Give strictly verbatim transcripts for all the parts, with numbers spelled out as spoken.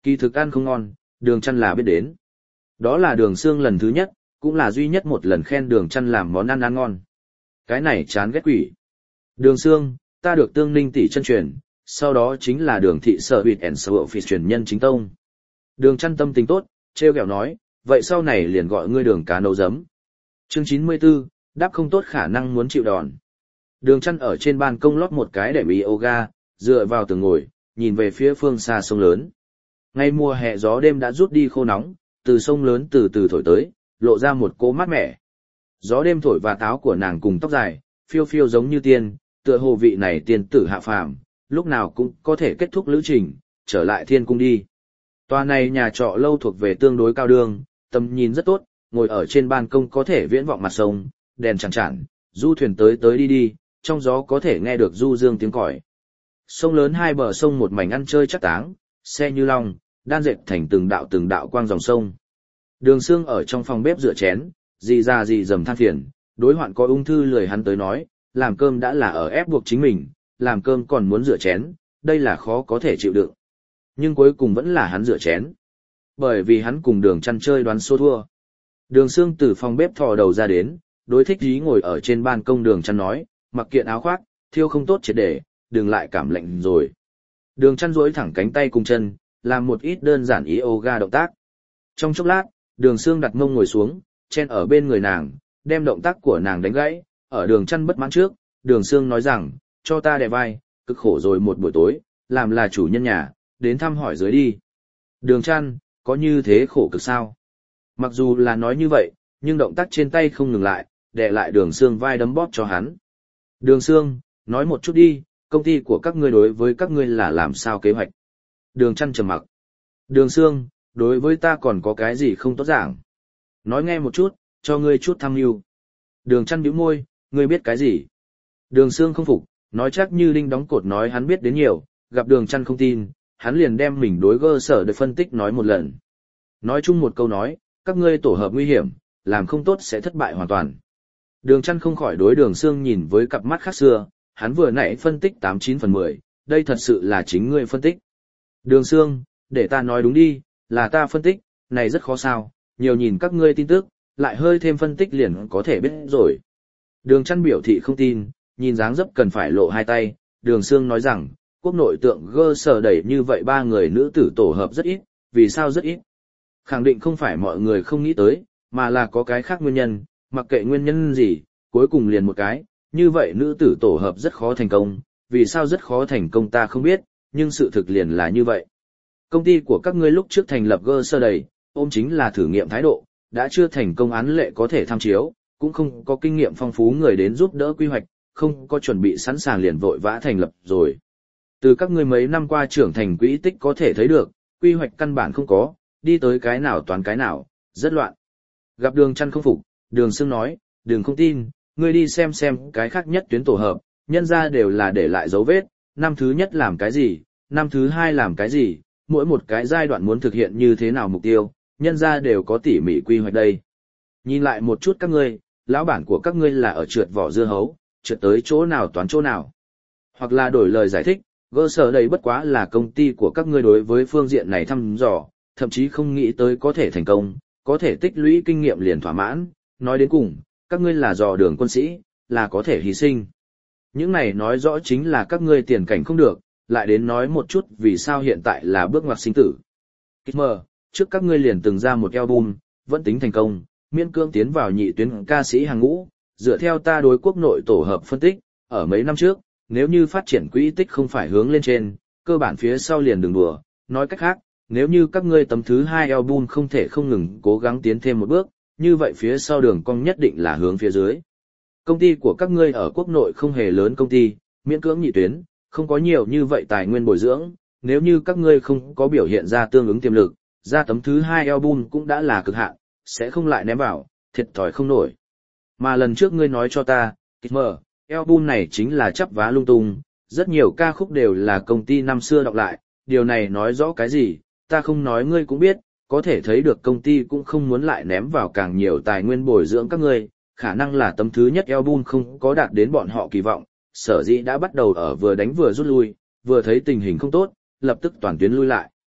Kỳ thực ăn không ngon, Đường Chăn là biết đến. Đó là Đường Sương lần thứ nhất, cũng là duy nhất một lần khen Đường Chăn làm món ăn ăn ngon. Cái này chán ghét quỷ. Đường Sương, ta được Tương Ninh tỷ chân truyền, sau đó chính là Đường thị sở huyệt ẻn sở phì truyền nhân chính tông. Đường Chăn tâm tình tốt, trêu ghẹo nói, vậy sau này liền gọi ngươi Đường cá nấu giấm. Chương chín mươi tư, đáp không tốt khả năng muốn chịu đòn. Đường Chăn ở trên ban công lót một cái để yoga, dựa vào tường ngồi, nhìn về phía phương xa sông lớn. Ngay mùa hè gió đêm đã rút đi khô nóng, từ sông lớn từ từ thổi tới, lộ ra một cỗ mát mẻ. Gió đêm thổi và táo của nàng cùng tóc dài, phiêu phiêu giống như tiên, tựa hồ vị này tiên tử hạ phàm, lúc nào cũng có thể kết thúc lữ trình, trở lại thiên cung đi. Tòa này nhà trọ lâu thuộc về tương đối cao đường, tầm nhìn rất tốt, ngồi ở trên ban công có thể viễn vọng mặt sông, đèn chẳng chản, du thuyền tới tới đi đi, trong gió có thể nghe được du dương tiếng còi. Sông lớn hai bờ sông một mảnh ăn chơi chắc táng, xe như long, đan dệt thành từng đạo từng đạo quang dòng sông. Đường Sương ở trong phòng bếp rửa chén, dì ra dì dầm than phiền, đối hoạn có ung thư lười hắn tới nói, làm cơm đã là ở ép buộc chính mình, làm cơm còn muốn rửa chén, đây là khó có thể chịu đựng. Nhưng cuối cùng vẫn là hắn rửa chén. Bởi vì hắn cùng Đường Chăn chơi đoán số thua. Đường Sương từ phòng bếp thò đầu ra đến, đối thích ý ngồi ở trên ban công Đường Chăn nói, mặc kiện áo khoác, thiêu không tốt triệt để, đừng lại cảm lạnh rồi. Đường Chăn duỗi thẳng cánh tay cùng chân, làm một ít đơn giản yoga động tác. Trong chốc lát, Đường Sương đặt mông ngồi xuống, chen ở bên người nàng, đem động tác của nàng đánh gãy, ở Đường Chăn bất mãn trước, Đường Sương nói rằng, cho ta đè vai, cực khổ rồi một buổi tối, làm là chủ nhân nhà, đến thăm hỏi dưới đi. Đường Chăn, có như thế khổ cực sao? Mặc dù là nói như vậy, nhưng động tác trên tay không ngừng lại, đè lại Đường Sương vai đấm bóp cho hắn. Đường Sương, nói một chút đi, công ty của các ngươi đối với các ngươi là làm sao kế hoạch? Đường Chăn trầm mặc. Đường Sương, đối với ta còn có cái gì không tốt giảng? Nói nghe một chút, cho ngươi chút tham mưu. Đường Chăn bĩu môi, ngươi biết cái gì? Đường Sương không phục, nói chắc như đinh đóng cột nói hắn biết đến nhiều, gặp Đường Chăn không tin, hắn liền đem mình đối cơ sở để phân tích nói một lần. Nói chung một câu nói, các ngươi tổ hợp nguy hiểm, làm không tốt sẽ thất bại hoàn toàn. Đường Chăn không khỏi đối Đường Sương nhìn với cặp mắt khác xưa, hắn vừa nãy phân tích tám chín phần mười, đây thật sự là chính ngươi phân tích. Đường Sương, để ta nói đúng đi, là ta phân tích, này rất khó sao, nhiều nhìn các ngươi tin tức, lại hơi thêm phân tích liền có thể biết rồi. Đường Chăn biểu thị không tin, nhìn dáng dấp cần phải lộ hai tay, Đường Sương nói rằng, quốc nội tượng gơ sở đẩy như vậy ba người nữ tử tổ hợp rất ít, vì sao rất ít? Khẳng định không phải mọi người không nghĩ tới, mà là có cái khác nguyên nhân, mặc kệ nguyên nhân gì, cuối cùng liền một cái, như vậy nữ tử tổ hợp rất khó thành công, vì sao rất khó thành công ta không biết, nhưng sự thực liền là như vậy. Công ty của các ngươi lúc trước thành lập gơ sơ đầy, ôm chính là thử nghiệm thái độ, đã chưa thành công án lệ có thể tham chiếu, cũng không có kinh nghiệm phong phú người đến giúp đỡ quy hoạch, không có chuẩn bị sẵn sàng liền vội vã thành lập rồi. Từ các ngươi mấy năm qua trưởng thành quỹ tích có thể thấy được, quy hoạch căn bản không có, đi tới cái nào toán cái nào, rất loạn. Gặp Đường Chăn không phục, Đường Sương nói, đừng không tin, ngươi đi xem xem cái khác nhất tuyến tổ hợp, nhân ra đều là để lại dấu vết, năm thứ nhất làm cái gì, năm thứ hai làm cái gì, mỗi một cái giai đoạn muốn thực hiện như thế nào mục tiêu, nhân ra đều có tỉ mỉ quy hoạch đây. Nhìn lại một chút các ngươi, lão bản của các ngươi là ở trượt vỏ dưa hấu, trượt tới chỗ nào toán chỗ nào. Hoặc là đổi lời giải thích, gơ sở đây bất quá là công ty của các ngươi đối với phương diện này thăm dò, thậm chí không nghĩ tới có thể thành công, có thể tích lũy kinh nghiệm liền thỏa mãn, nói đến cùng, các ngươi là dò đường quân sĩ, là có thể hy sinh. Những này nói rõ chính là các ngươi tiền cảnh không được, lại đến nói một chút vì sao hiện tại là bước ngoặt sinh tử. Kitmer, trước các ngươi liền từng ra một album, vẫn tính thành công, miễn cưỡng tiến vào nhị tuyến ca sĩ hàng ngũ, dựa theo ta đối quốc nội tổ hợp phân tích, ở mấy năm trước, nếu như phát triển quỹ tích không phải hướng lên trên, cơ bản phía sau liền đừng đùa, nói cách khác, nếu như các ngươi tấm thứ hai album không thể không ngừng cố gắng tiến thêm một bước, như vậy phía sau đường cong nhất định là hướng phía dưới. Công ty của các ngươi ở quốc nội không hề lớn công ty, miễn cưỡng nhị tuyến, không có nhiều như vậy tài nguyên bồi dưỡng, nếu như các ngươi không có biểu hiện ra tương ứng tiềm lực, ra tấm thứ hai album cũng đã là cực hạn, sẽ không lại ném vào, thiệt thòi không nổi. Mà lần trước ngươi nói cho ta, Kitmer, album này chính là chắp vá lung tung, rất nhiều ca khúc đều là công ty năm xưa đọc lại, điều này nói rõ cái gì, ta không nói ngươi cũng biết, có thể thấy được công ty cũng không muốn lại ném vào càng nhiều tài nguyên bồi dưỡng các ngươi, khả năng là tấm thứ nhất album không có đạt đến bọn họ kỳ vọng, sở dĩ đã bắt đầu ở vừa đánh vừa rút lui, vừa thấy tình hình không tốt, lập tức toàn tuyến lui lại.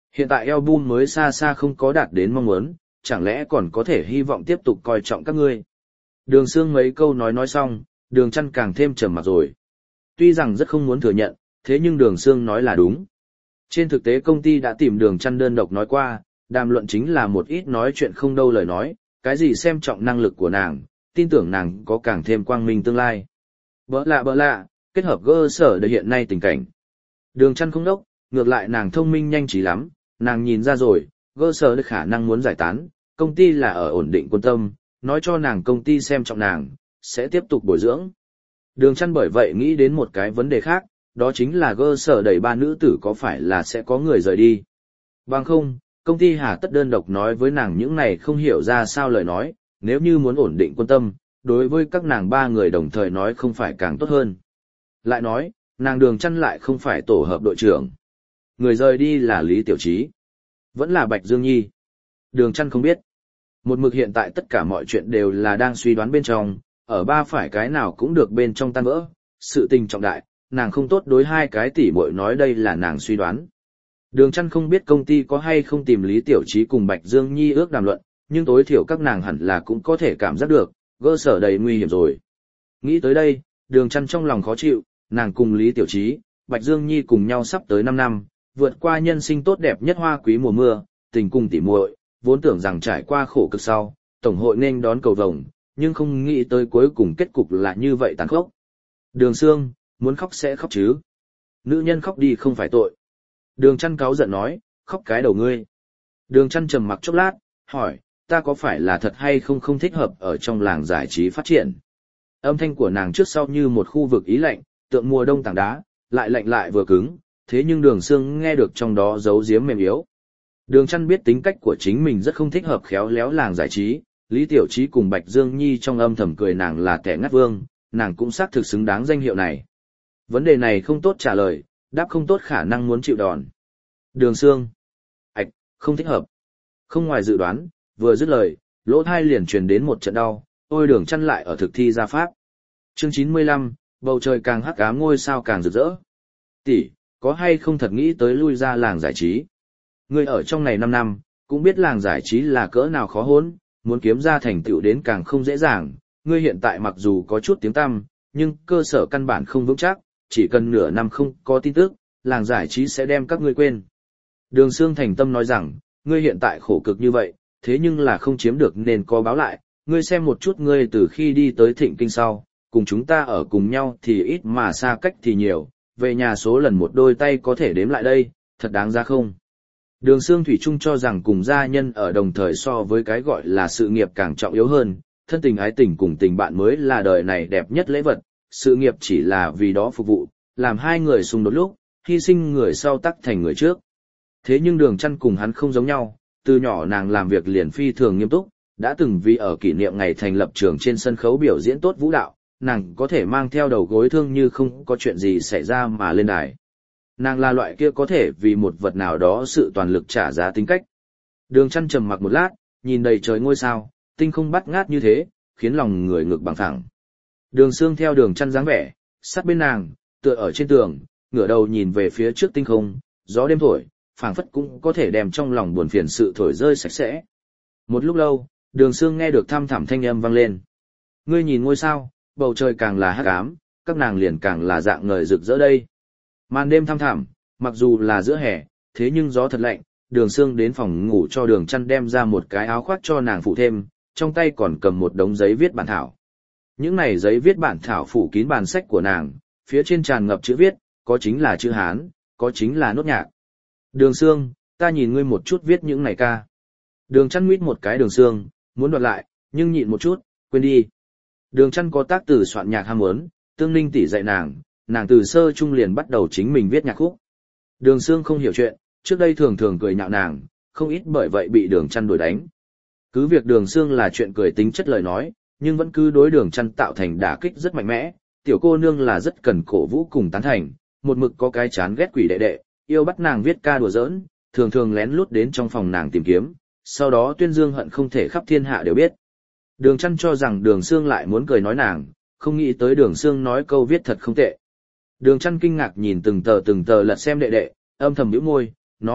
Hiện tại album mới xa xa không có đạt đến mong muốn, chẳng lẽ còn có thể hy vọng tiếp tục coi trọng các ngươi. Đường Sương mấy câu nói nói xong, Đường Chăn càng thêm trầm mặc rồi. Tuy rằng rất không muốn thừa nhận, thế nhưng Đường Sương nói là đúng. Trên thực tế công ty đã tìm Đường Chăn đơn độc nói qua, đàm luận chính là một ít nói chuyện không đâu lời nói, cái gì xem trọng năng lực của nàng, tin tưởng nàng có càng thêm quang minh tương lai. Bỡ lạ bỡ lạ, kết hợp cơ sở để hiện nay tình cảnh. Đường Chăn không đốc, ngược lại nàng thông minh nhanh trí lắm, nàng nhìn ra rồi, cơ sở được khả năng muốn giải tán, công ty là ở ổn định quân tâm, nói cho nàng công ty xem trọng nàng, sẽ tiếp tục bồi dưỡng. Đường Chăn bởi vậy nghĩ đến một cái vấn đề khác, đó chính là cơ sở đẩy ba nữ tử có phải là sẽ có người rời đi. Bằng không, công ty hà tất đơn độc nói với nàng những này không hiểu ra sao lời nói, nếu như muốn ổn định quân tâm, đối với các nàng ba người đồng thời nói không phải càng tốt hơn. Lại nói, nàng Đường Chăn lại không phải tổ hợp đội trưởng. Người rời đi là Lý Tiểu Trí, vẫn là Bạch Dương Nhi. Đường Chăn không biết. Một mực hiện tại tất cả mọi chuyện đều là đang suy đoán bên trong, ở ba phải cái nào cũng được bên trong tan vỡ, sự tình trọng đại, nàng không tốt đối hai cái tỷ muội nói đây là nàng suy đoán. Đường Chăn không biết công ty có hay không tìm Lý Tiểu Trí cùng Bạch Dương Nhi ước đàm luận, nhưng tối thiểu các nàng hẳn là cũng có thể cảm giác được, cơ sở đầy nguy hiểm rồi. Nghĩ tới đây, Đường Chăn trong lòng khó chịu, nàng cùng Lý Tiểu Trí, Bạch Dương Nhi cùng nhau sắp tới năm năm, vượt qua nhân sinh tốt đẹp nhất hoa quý mùa mưa, tình cùng tỉ muội, vốn tưởng rằng trải qua khổ cực sau, tổng hội nên đón cầu vồng, nhưng không nghĩ tới cuối cùng kết cục là như vậy tàn khốc. Đường Sương, muốn khóc sẽ khóc chứ. Nữ nhân khóc đi không phải tội. Đường Chăn cáu giận nói, khóc cái đầu ngươi. Đường Chăn trầm mặc chốc lát, hỏi, ta có phải là thật hay không không thích hợp ở trong làng giải trí phát triển. Âm thanh của nàng trước sau như một khu vực ý lạnh, tượng mùa đông tảng đá, lại lạnh lại vừa cứng, thế nhưng Đường Sương nghe được trong đó giấu giếm mềm yếu. Đường Chăn biết tính cách của chính mình rất không thích hợp khéo léo làng giải trí, Lý Tiểu Trí cùng Bạch Dương Nhi trong âm thầm cười nàng là kẻ ngắt vương, nàng cũng xác thực xứng đáng danh hiệu này. Vấn đề này không tốt trả lời, đáp không tốt khả năng muốn chịu đòn. Đường Sương. Ảch, không thích hợp. Không ngoài dự đoán, vừa dứt lời, lỗ thai liền truyền đến một trận đau, ôi Đường Chăn lại ở thực thi ra pháp. Chương chín mươi lăm, bầu trời càng hắc ám ngôi sao càng rực rỡ. Tỷ, có hay không thật nghĩ tới lui ra làng giải trí? Ngươi ở trong này năm năm, cũng biết làng giải trí là cỡ nào khó hốn, muốn kiếm ra thành tựu đến càng không dễ dàng. Ngươi hiện tại mặc dù có chút tiếng tăm, nhưng cơ sở căn bản không vững chắc, chỉ cần nửa năm không có tin tức, làng giải trí sẽ đem các ngươi quên. Đường Sương thành tâm nói rằng, ngươi hiện tại khổ cực như vậy, thế nhưng là không chiếm được nên có báo lại, ngươi xem một chút ngươi từ khi đi tới Thịnh Kinh sau, cùng chúng ta ở cùng nhau thì ít mà xa cách thì nhiều, về nhà số lần một đôi tay có thể đếm lại đây, thật đáng ra không? Đường Sương thủy chung cho rằng cùng gia nhân ở đồng thời so với cái gọi là sự nghiệp càng trọng yếu hơn, thân tình ái tình cùng tình bạn mới là đời này đẹp nhất lễ vật, sự nghiệp chỉ là vì đó phục vụ, làm hai người xung đột lúc, hy sinh người sau tắc thành người trước. Thế nhưng Đường Chăn cùng hắn không giống nhau, từ nhỏ nàng làm việc liền phi thường nghiêm túc, đã từng vì ở kỷ niệm ngày thành lập trường trên sân khấu biểu diễn tốt vũ đạo, nàng có thể mang theo đầu gối thương như không có chuyện gì xảy ra mà lên đài. Nàng là loại kia có thể vì một vật nào đó sự toàn lực trả giá tính cách. Đường Chăn trầm mặc một lát, nhìn đầy trời ngôi sao, tinh không bắt ngát như thế, khiến lòng người ngực bằng thẳng. Đường Sương theo Đường Chăn dáng vẻ, sát bên nàng, tựa ở trên tường, ngửa đầu nhìn về phía trước tinh không, gió đêm thổi, phảng phất cũng có thể đem trong lòng buồn phiền sự thổi rơi sạch sẽ. Một lúc lâu, Đường Sương nghe được thăm thẳm thanh âm vang lên. Ngươi nhìn ngôi sao, bầu trời càng là hắc ám, các nàng liền càng là dạng ngời rực rỡ đây. Màn đêm thăm thẳm, mặc dù là giữa hè, thế nhưng gió thật lạnh, Đường Sương đến phòng ngủ cho Đường Chăn đem ra một cái áo khoác cho nàng phụ thêm, trong tay còn cầm một đống giấy viết bản thảo. Những này giấy viết bản thảo phủ kín bàn sách của nàng, phía trên tràn ngập chữ viết, có chính là chữ Hán, có chính là nốt nhạc. Đường Sương, ta nhìn ngươi một chút viết những này ca. Đường Chăn nguyết một cái Đường Sương, muốn đoạt lại, nhưng nhịn một chút, quên đi. Đường Chăn có tác từ soạn nhạc ham muốn, Tương Ninh tỷ dạy nàng, nàng từ sơ trung liền bắt đầu chính mình viết nhạc khúc. Đường Sương không hiểu chuyện, trước đây thường thường cười nhạo nàng, không ít bởi vậy bị Đường Chăn đuổi đánh. Cứ việc Đường Sương là chuyện cười tính chất lời nói, nhưng vẫn cứ đối Đường Chăn tạo thành đả kích rất mạnh mẽ, tiểu cô nương là rất cần cổ vũ cùng tán thành, một mực có cái chán ghét quỷ đệ đệ, yêu bắt nàng viết ca đùa giỡn, thường thường lén lút đến trong phòng nàng tìm kiếm, sau đó tuyên dương hận không thể khắp thiên hạ đều biết. Đường Chăn cho rằng Đường Sương lại muốn cười nói nàng, không nghĩ tới Đường Sương nói câu viết thật không tệ. Đường Chăn kinh ngạc nhìn từng tờ từng tờ lật xem đệ đệ, âm thầm nhíu môi, nói,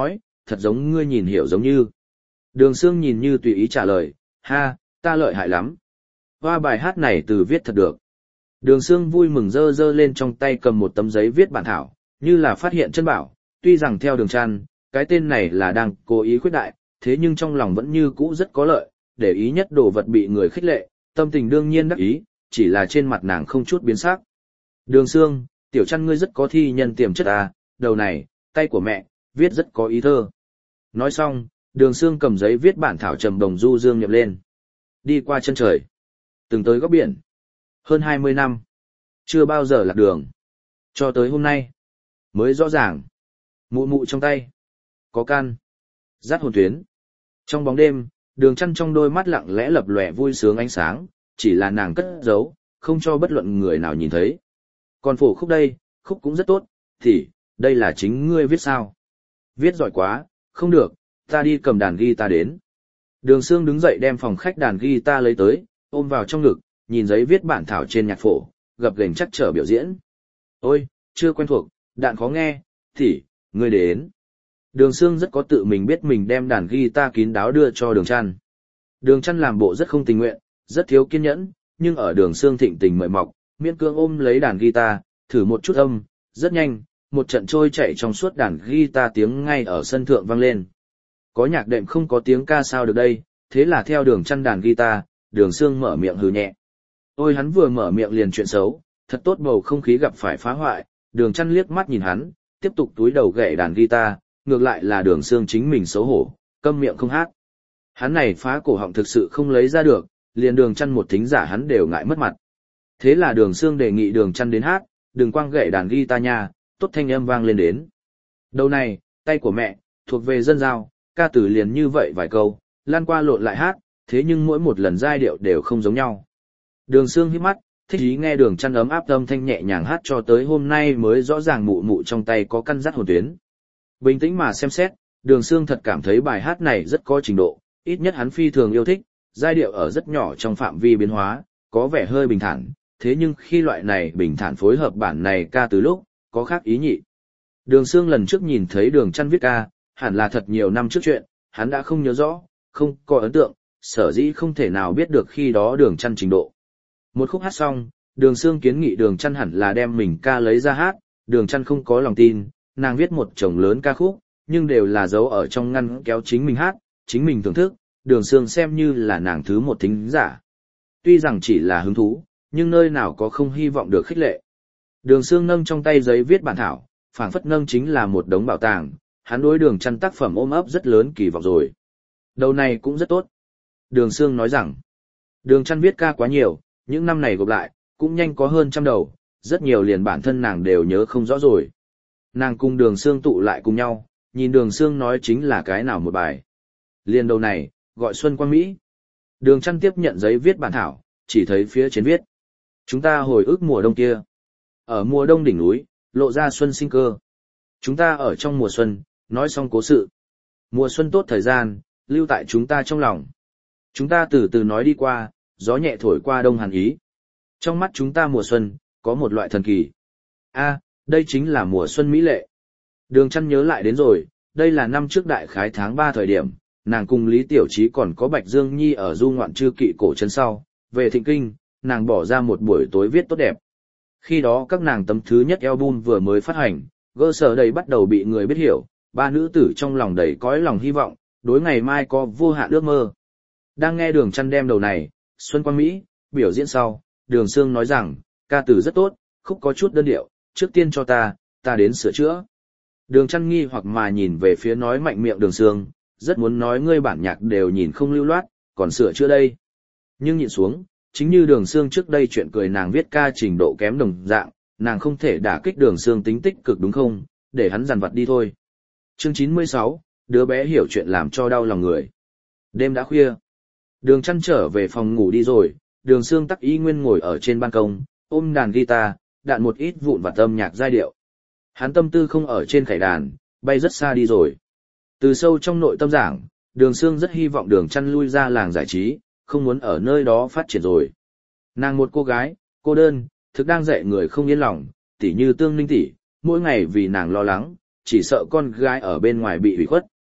thật giống ngươi nhìn hiểu giống như. Đường Sương nhìn như tùy ý trả lời, ha, ta lợi hại lắm. Hoa bài hát này từ viết thật được. Đường Sương vui mừng giơ giơ lên trong tay cầm một tấm giấy viết bản thảo, như là phát hiện chân bảo, tuy rằng theo Đường Trăn, cái tên này là đang cố ý khuyết đại, thế nhưng trong lòng vẫn như cũ rất có lợi, để ý nhất đồ vật bị người khích lệ, tâm tình đương nhiên đắc ý, chỉ là trên mặt nàng không chút biến sắc. Đường Sương, tiểu Trăn ngươi rất có thi nhân tiềm chất à, đầu này, tay của mẹ, viết rất có ý thơ. Nói xong, Đường Sương cầm giấy viết bản thảo trầm đồng du dương nhập lên. Đi qua chân trời, từng tới góc biển. Hơn hai mươi năm, chưa bao giờ lạc đường. Cho tới hôm nay, mới rõ ràng. Mụ mụ trong tay, có can, dắt hồn tuyến. Trong bóng đêm, Đường Trăn trong đôi mắt lặng lẽ lập lòe vui sướng ánh sáng, chỉ là nàng cất giấu, không cho bất luận người nào nhìn thấy. Còn phổ khúc đây, khúc cũng rất tốt, thì, đây là chính ngươi viết sao? Viết giỏi quá, không được, ta đi cầm đàn guitar đến. Đường Sương đứng dậy đem phòng khách đàn guitar lấy tới, ôm vào trong ngực, nhìn giấy viết bản thảo trên nhạc phổ, gập ghềnh chắc trở biểu diễn. Ôi, chưa quen thuộc, đạn khó nghe, thì, ngươi đến. Đường Sương rất có tự mình biết mình đem đàn guitar kín đáo đưa cho Đường Trăn. Đường Trăn làm bộ rất không tình nguyện, rất thiếu kiên nhẫn, nhưng ở Đường Sương thịnh tình mời mọc, miễn cưỡng ôm lấy đàn guitar, thử một chút âm, rất nhanh, một trận trôi chạy trong suốt đàn guitar tiếng ngay ở sân thượng vang lên. Có nhạc đệm không có tiếng ca sao được đây, thế là theo Đường Trăn đàn guitar, Đường Sương mở miệng hừ nhẹ. Ôi hắn vừa mở miệng liền chuyện xấu, thật tốt bầu không khí gặp phải phá hoại, Đường Trăn liếc mắt nhìn hắn, tiếp tục túi đầu gậy đàn guitar, ngược lại là Đường Sương chính mình xấu hổ, câm miệng không hát. Hắn này phá cổ họng thực sự không lấy ra được, liền Đường Trăn một thính giả hắn đều ngại mất mặt. Thế là Đường Sương đề nghị Đường Trăn đến hát, đừng quang gậy đàn guitar nha, tốt thanh âm vang lên đến. Đầu này, tay của mẹ, thuộc về dân giao, ca từ liền như vậy vài câu, lan qua lộn lại hát, thế nhưng mỗi một lần giai điệu đều không giống nhau. Đường Sương hít mắt, thích ý nghe Đường Trăn ấm áp âm thanh nhẹ nhàng hát cho tới hôm nay mới rõ ràng mụ mụ trong tay có căn dắt hồn tuyến. Bình tĩnh mà xem xét, Đường Sương thật cảm thấy bài hát này rất có trình độ, ít nhất hắn phi thường yêu thích, giai điệu ở rất nhỏ trong phạm vi biến hóa, có vẻ hơi bình thản, thế nhưng khi loại này bình thản phối hợp bản này ca từ lúc, có khác ý nhị. Đường Sương lần trước nhìn thấy Đường Trăn viết ca, hẳn là thật nhiều năm trước chuyện, hắn đã không nhớ rõ, không có ấn tượng, sở dĩ không thể nào biết được khi đó Đường Trăn trình độ. Một khúc hát xong, Đường Sương kiến nghị Đường Trăn hẳn là đem mình ca lấy ra hát, Đường Trăn không có lòng tin, nàng viết một chồng lớn ca khúc, nhưng đều là giấu ở trong ngăn kéo chính mình hát, chính mình thưởng thức, Đường Sương xem như là nàng thứ một thính giả. Tuy rằng chỉ là hứng thú, nhưng nơi nào có không hy vọng được khích lệ. Đường Sương nâng trong tay giấy viết bản thảo, phảng phất nâng chính là một đống bảo tàng, hắn đối Đường Trăn tác phẩm ôm ấp rất lớn kỳ vọng rồi. Đầu này cũng rất tốt. Đường Sương nói rằng, Đường Trăn viết ca quá nhiều, những năm này gộp lại, cũng nhanh có hơn trăm đầu, rất nhiều liền bản thân nàng đều nhớ không rõ rồi. Nàng cùng Đường Sương tụ lại cùng nhau, nhìn Đường Sương nói chính là cái nào một bài. Liền đầu này, gọi Xuân Quang Mỹ. Đường Trăn tiếp nhận giấy viết bản thảo, chỉ thấy phía trên viết. Chúng ta hồi ức mùa đông kia. Ở mùa đông đỉnh núi, lộ ra xuân sinh cơ. Chúng ta ở trong mùa xuân, nói xong cố sự. Mùa xuân tốt thời gian, lưu tại chúng ta trong lòng. Chúng ta từ từ nói đi qua, gió nhẹ thổi qua đông hàn ý. Trong mắt chúng ta mùa xuân, có một loại thần kỳ. A, đây chính là mùa xuân mỹ lệ. Đường Trăn nhớ lại đến rồi, đây là năm trước đại khái tháng ba thời điểm, nàng cùng Lý Tiểu Trí còn có Bạch Dương Nhi ở du ngoạn chư kỵ cổ trấn sau, về Thịnh Kinh, nàng bỏ ra một buổi tối viết tốt đẹp. Khi đó các nàng tấm thứ nhất album vừa mới phát hành, gơ sở đầy bắt đầu bị người biết hiểu, ba nữ tử trong lòng đầy cõi lòng hy vọng, đối ngày mai có vô hạn ước mơ. Đang nghe Đường Trăn đem đầu này, Xuân Quang Mỹ, biểu diễn sau, Đường Sương nói rằng, ca từ rất tốt, khúc có chút đơn điệu, trước tiên cho ta, ta đến sửa chữa. Đường Trăn nghi hoặc mà nhìn về phía nói mạnh miệng Đường Sương, rất muốn nói ngươi bản nhạc đều nhìn không lưu loát, còn sửa chữa đây. Nhưng nhịn xuống, chính như Đường Sương trước đây chuyện cười nàng viết ca trình độ kém đồng dạng, nàng không thể đả kích Đường Sương tính tích cực đúng không, để hắn dằn vặt đi thôi. Chương chín mươi sáu, đứa bé hiểu chuyện làm cho đau lòng người. Đêm đã khuya. Đường Trăn trở về phòng ngủ đi rồi, Đường Sương tắc y nguyên ngồi ở trên ban công, ôm đàn guitar, đạn một ít vụn vặt âm nhạc giai điệu. Hắn tâm tư không ở trên khải đàn, bay rất xa đi rồi. Từ sâu trong nội tâm giảng, Đường Sương rất hy vọng Đường Trăn lui ra làng giải trí, không muốn ở nơi đó phát triển rồi. Nàng một cô gái, cô đơn, thực đang dạy người không yên lòng, tỉ như Tương Ninh tỷ, mỗi ngày vì nàng lo lắng, chỉ sợ con gái ở bên ngoài bị hủy khuất.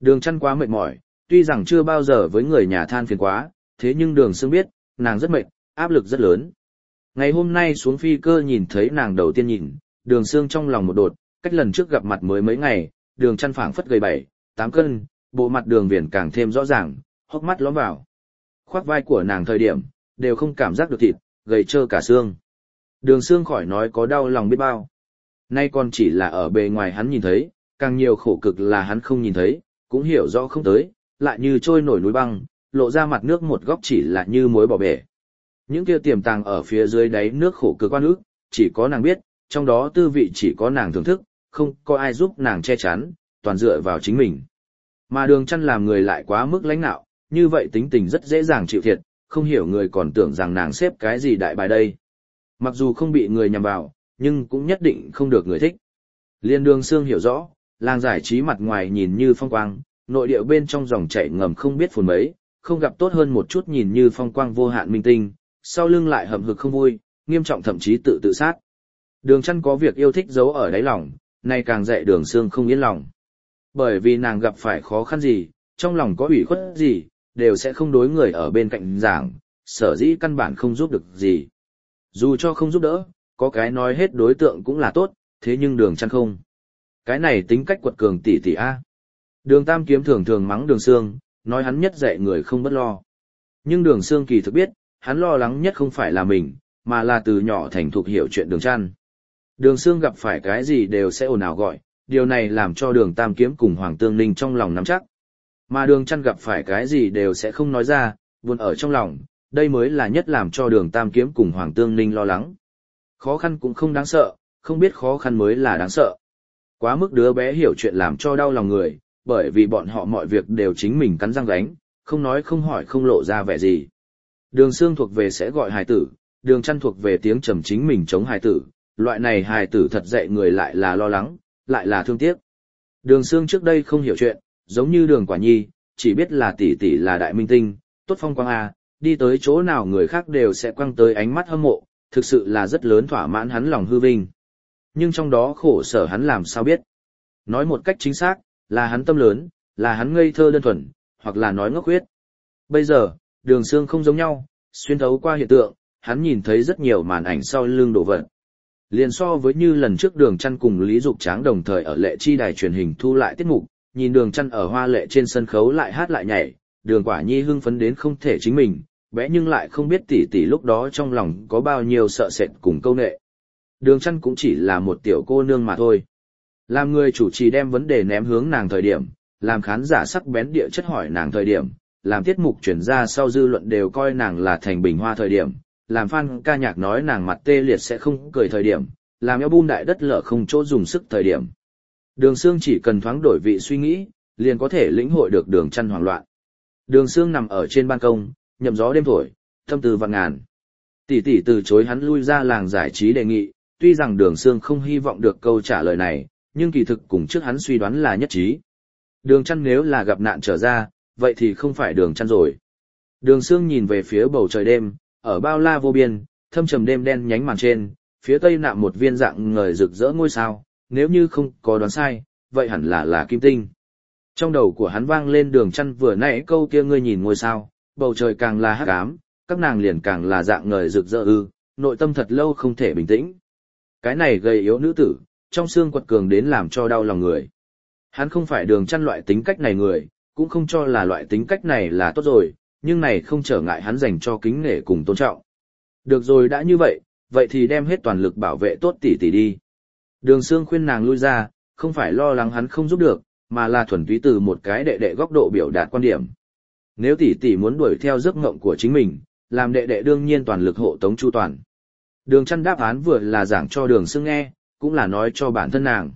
Đường Chăn quá mệt mỏi, tuy rằng chưa bao giờ với người nhà than phiền quá, thế nhưng Đường Sương biết, nàng rất mệt, áp lực rất lớn. Ngày hôm nay xuống phi cơ nhìn thấy nàng đầu tiên nhìn, Đường Sương trong lòng một đột, cách lần trước gặp mặt mới mấy ngày, Đường Chăn phảng phất gầy bảy, tám cân, bộ mặt Đường Viễn càng thêm rõ ràng, hốc mắt lõm vào. Khoác vai của nàng thời điểm, đều không cảm giác được thịt, gầy trơ cả xương. Đường Sương khỏi nói có đau lòng biết bao. Nay còn chỉ là ở bề ngoài hắn nhìn thấy, càng nhiều khổ cực là hắn không nhìn thấy, cũng hiểu rõ không tới, lại như trôi nổi núi băng, lộ ra mặt nước một góc chỉ là như muối bỏ bể. Những kia tiềm tàng ở phía dưới đáy nước khổ cực quan ức, chỉ có nàng biết, trong đó tư vị chỉ có nàng thưởng thức, không có ai giúp nàng che chắn, toàn dựa vào chính mình. Mà Đường Chăn làm người lại quá mức lãnh nạo, như vậy tính tình rất dễ dàng chịu thiệt, không hiểu người còn tưởng rằng nàng xếp cái gì đại bài đây. Mặc dù không bị người nhằm vào, nhưng cũng nhất định không được người thích. Liên Đường Sương hiểu rõ, làng giải trí mặt ngoài nhìn như phong quang, nội địa bên trong dòng chảy ngầm không biết phồn mấy, không gặp tốt hơn một chút nhìn như phong quang vô hạn minh tinh, sau lưng lại hậm hực không vui, nghiêm trọng thậm chí tự tự sát. Đường Chăn có việc yêu thích giấu ở đáy lòng, nay càng dạy Đường Sương không yên lòng. Bởi vì nàng gặp phải khó khăn gì, trong lòng có ủy khuất gì, đều sẽ không đối người ở bên cạnh giảng, sở dĩ căn bản không giúp được gì. Dù cho không giúp đỡ, có cái nói hết đối tượng cũng là tốt, thế nhưng Đường Chăn không. Cái này tính cách quật cường tỷ tỷ a. Đường Tam Kiếm thường thường mắng Đường Sương, nói hắn nhất dạy người không bất lo. Nhưng Đường Sương kỳ thực biết, hắn lo lắng nhất không phải là mình, mà là từ nhỏ thành thục hiểu chuyện Đường Chăn. Đường Sương gặp phải cái gì đều sẽ ồn ào gọi, điều này làm cho Đường Tam Kiếm cùng Hoàng Tương Ninh trong lòng nắm chắc. Mà Đường Chăn gặp phải cái gì đều sẽ không nói ra, buồn ở trong lòng, đây mới là nhất làm cho Đường Tam Kiếm cùng Hoàng Tương Ninh lo lắng. Khó khăn cũng không đáng sợ, không biết khó khăn mới là đáng sợ. Quá mức đứa bé hiểu chuyện làm cho đau lòng người, bởi vì bọn họ mọi việc đều chính mình cắn răng gánh, không nói không hỏi không lộ ra vẻ gì. Đường Sương thuộc về sẽ gọi hài tử, Đường Chăn thuộc về tiếng trầm chính mình chống hài tử, loại này hài tử thật dạy người lại là lo lắng, lại là thương tiếc. Đường Sương trước đây không hiểu chuyện, giống như Đường Quả Nhi, chỉ biết là tỷ tỷ là đại minh tinh, tốt phong quang a, đi tới chỗ nào người khác đều sẽ quăng tới ánh mắt hâm mộ, thực sự là rất lớn thỏa mãn hắn lòng hư vinh. Nhưng trong đó khổ sở hắn làm sao biết. Nói một cách chính xác, là hắn tâm lớn, là hắn ngây thơ đơn thuần, hoặc là nói ngốc huyết. Bây giờ, Đường Sương không giống nhau, xuyên thấu qua hiện tượng, hắn nhìn thấy rất nhiều màn ảnh sau lưng đổ vật. Liền so với như lần trước Đường Chăn cùng Lý Dục Tráng đồng thời ở lệ chi đài truyền hình thu lại tiết mục, nhìn Đường Chăn ở hoa lệ trên sân khấu lại hát lại nhảy, Đường Quả Nhi hưng phấn đến không thể chính mình, bé nhưng lại không biết tỷ tỷ lúc đó trong lòng có bao nhiêu sợ sệt cùng câu nệ. Đường Chăn cũng chỉ là một tiểu cô nương mà thôi. Làm người chủ trì đem vấn đề ném hướng nàng thời điểm, làm khán giả sắc bén địa chất hỏi nàng thời điểm, làm tiết mục chuyển ra sau dư luận đều coi nàng là thành bình hoa thời điểm, làm fan ca nhạc nói nàng mặt tê liệt sẽ không cười thời điểm, làm album đại đất lở không chỗ dùng sức thời điểm. Đường Sương chỉ cần thoáng đổi vị suy nghĩ, liền có thể lĩnh hội được Đường Chăn hoảng loạn. Đường Sương nằm ở trên ban công, nhậm gió đêm thổi, tâm tư vạn ngàn. Tỷ tỷ từ chối hắn lui ra làng giải trí đề nghị, tuy rằng Đường Sương không hy vọng được câu trả lời này, nhưng kỳ thực cùng trước hắn suy đoán là nhất trí. Đường Chăn nếu là gặp nạn trở ra, vậy thì không phải Đường Chăn rồi. Đường Sương nhìn về phía bầu trời đêm, ở bao la vô biên, thâm trầm đêm đen nhánh màn trên, phía tây nạm một viên dạng ngời rực rỡ ngôi sao, nếu như không có đoán sai, vậy hẳn là là kim tinh. Trong đầu của hắn vang lên Đường Chăn vừa nãy câu kia ngươi nhìn ngôi sao, bầu trời càng là hắc ám, các nàng liền càng là dạng ngời rực rỡ ư, nội tâm thật lâu không thể bình tĩnh. Cái này gầy yếu nữ tử, trong xương quật cường đến làm cho đau lòng người. Hắn không phải Đường Chăn loại tính cách này người, cũng không cho là loại tính cách này là tốt rồi, nhưng này không trở ngại hắn dành cho kính nể cùng tôn trọng. Được rồi đã như vậy, vậy thì đem hết toàn lực bảo vệ tốt tỷ tỷ đi. Đường Sương khuyên nàng lui ra, không phải lo lắng hắn không giúp được, mà là thuần túy từ một cái đệ đệ góc độ biểu đạt quan điểm. Nếu tỷ tỷ muốn đuổi theo giấc mộng của chính mình, làm đệ đệ đương nhiên toàn lực hộ tống chu toàn. Đường Chăn đáp án vừa là giảng cho Đường Sương nghe, cũng là nói cho bản thân nàng.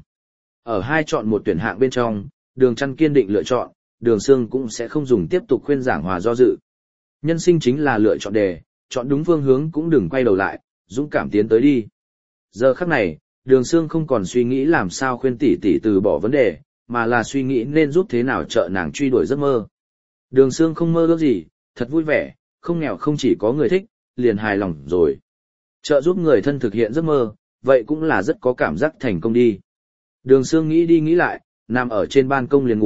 Ở hai chọn một tuyển hạng bên trong, Đường Chăn kiên định lựa chọn, Đường Sương cũng sẽ không dùng tiếp tục khuyên giảng hòa do dự. Nhân sinh chính là lựa chọn đề, chọn đúng phương hướng cũng đừng quay đầu lại, dũng cảm tiến tới đi. Giờ khắc này, Đường Sương không còn suy nghĩ làm sao khuyên tỷ tỷ từ bỏ vấn đề, mà là suy nghĩ nên giúp thế nào trợ nàng truy đuổi giấc mơ. Đường Sương không mơ ước gì, thật vui vẻ, không nghèo không chỉ có người thích, liền hài lòng rồi. Trợ giúp người thân thực hiện giấc mơ, vậy cũng là rất có cảm giác thành công đi. Đường Sương nghĩ đi nghĩ lại, nằm ở trên ban công liền ngủ,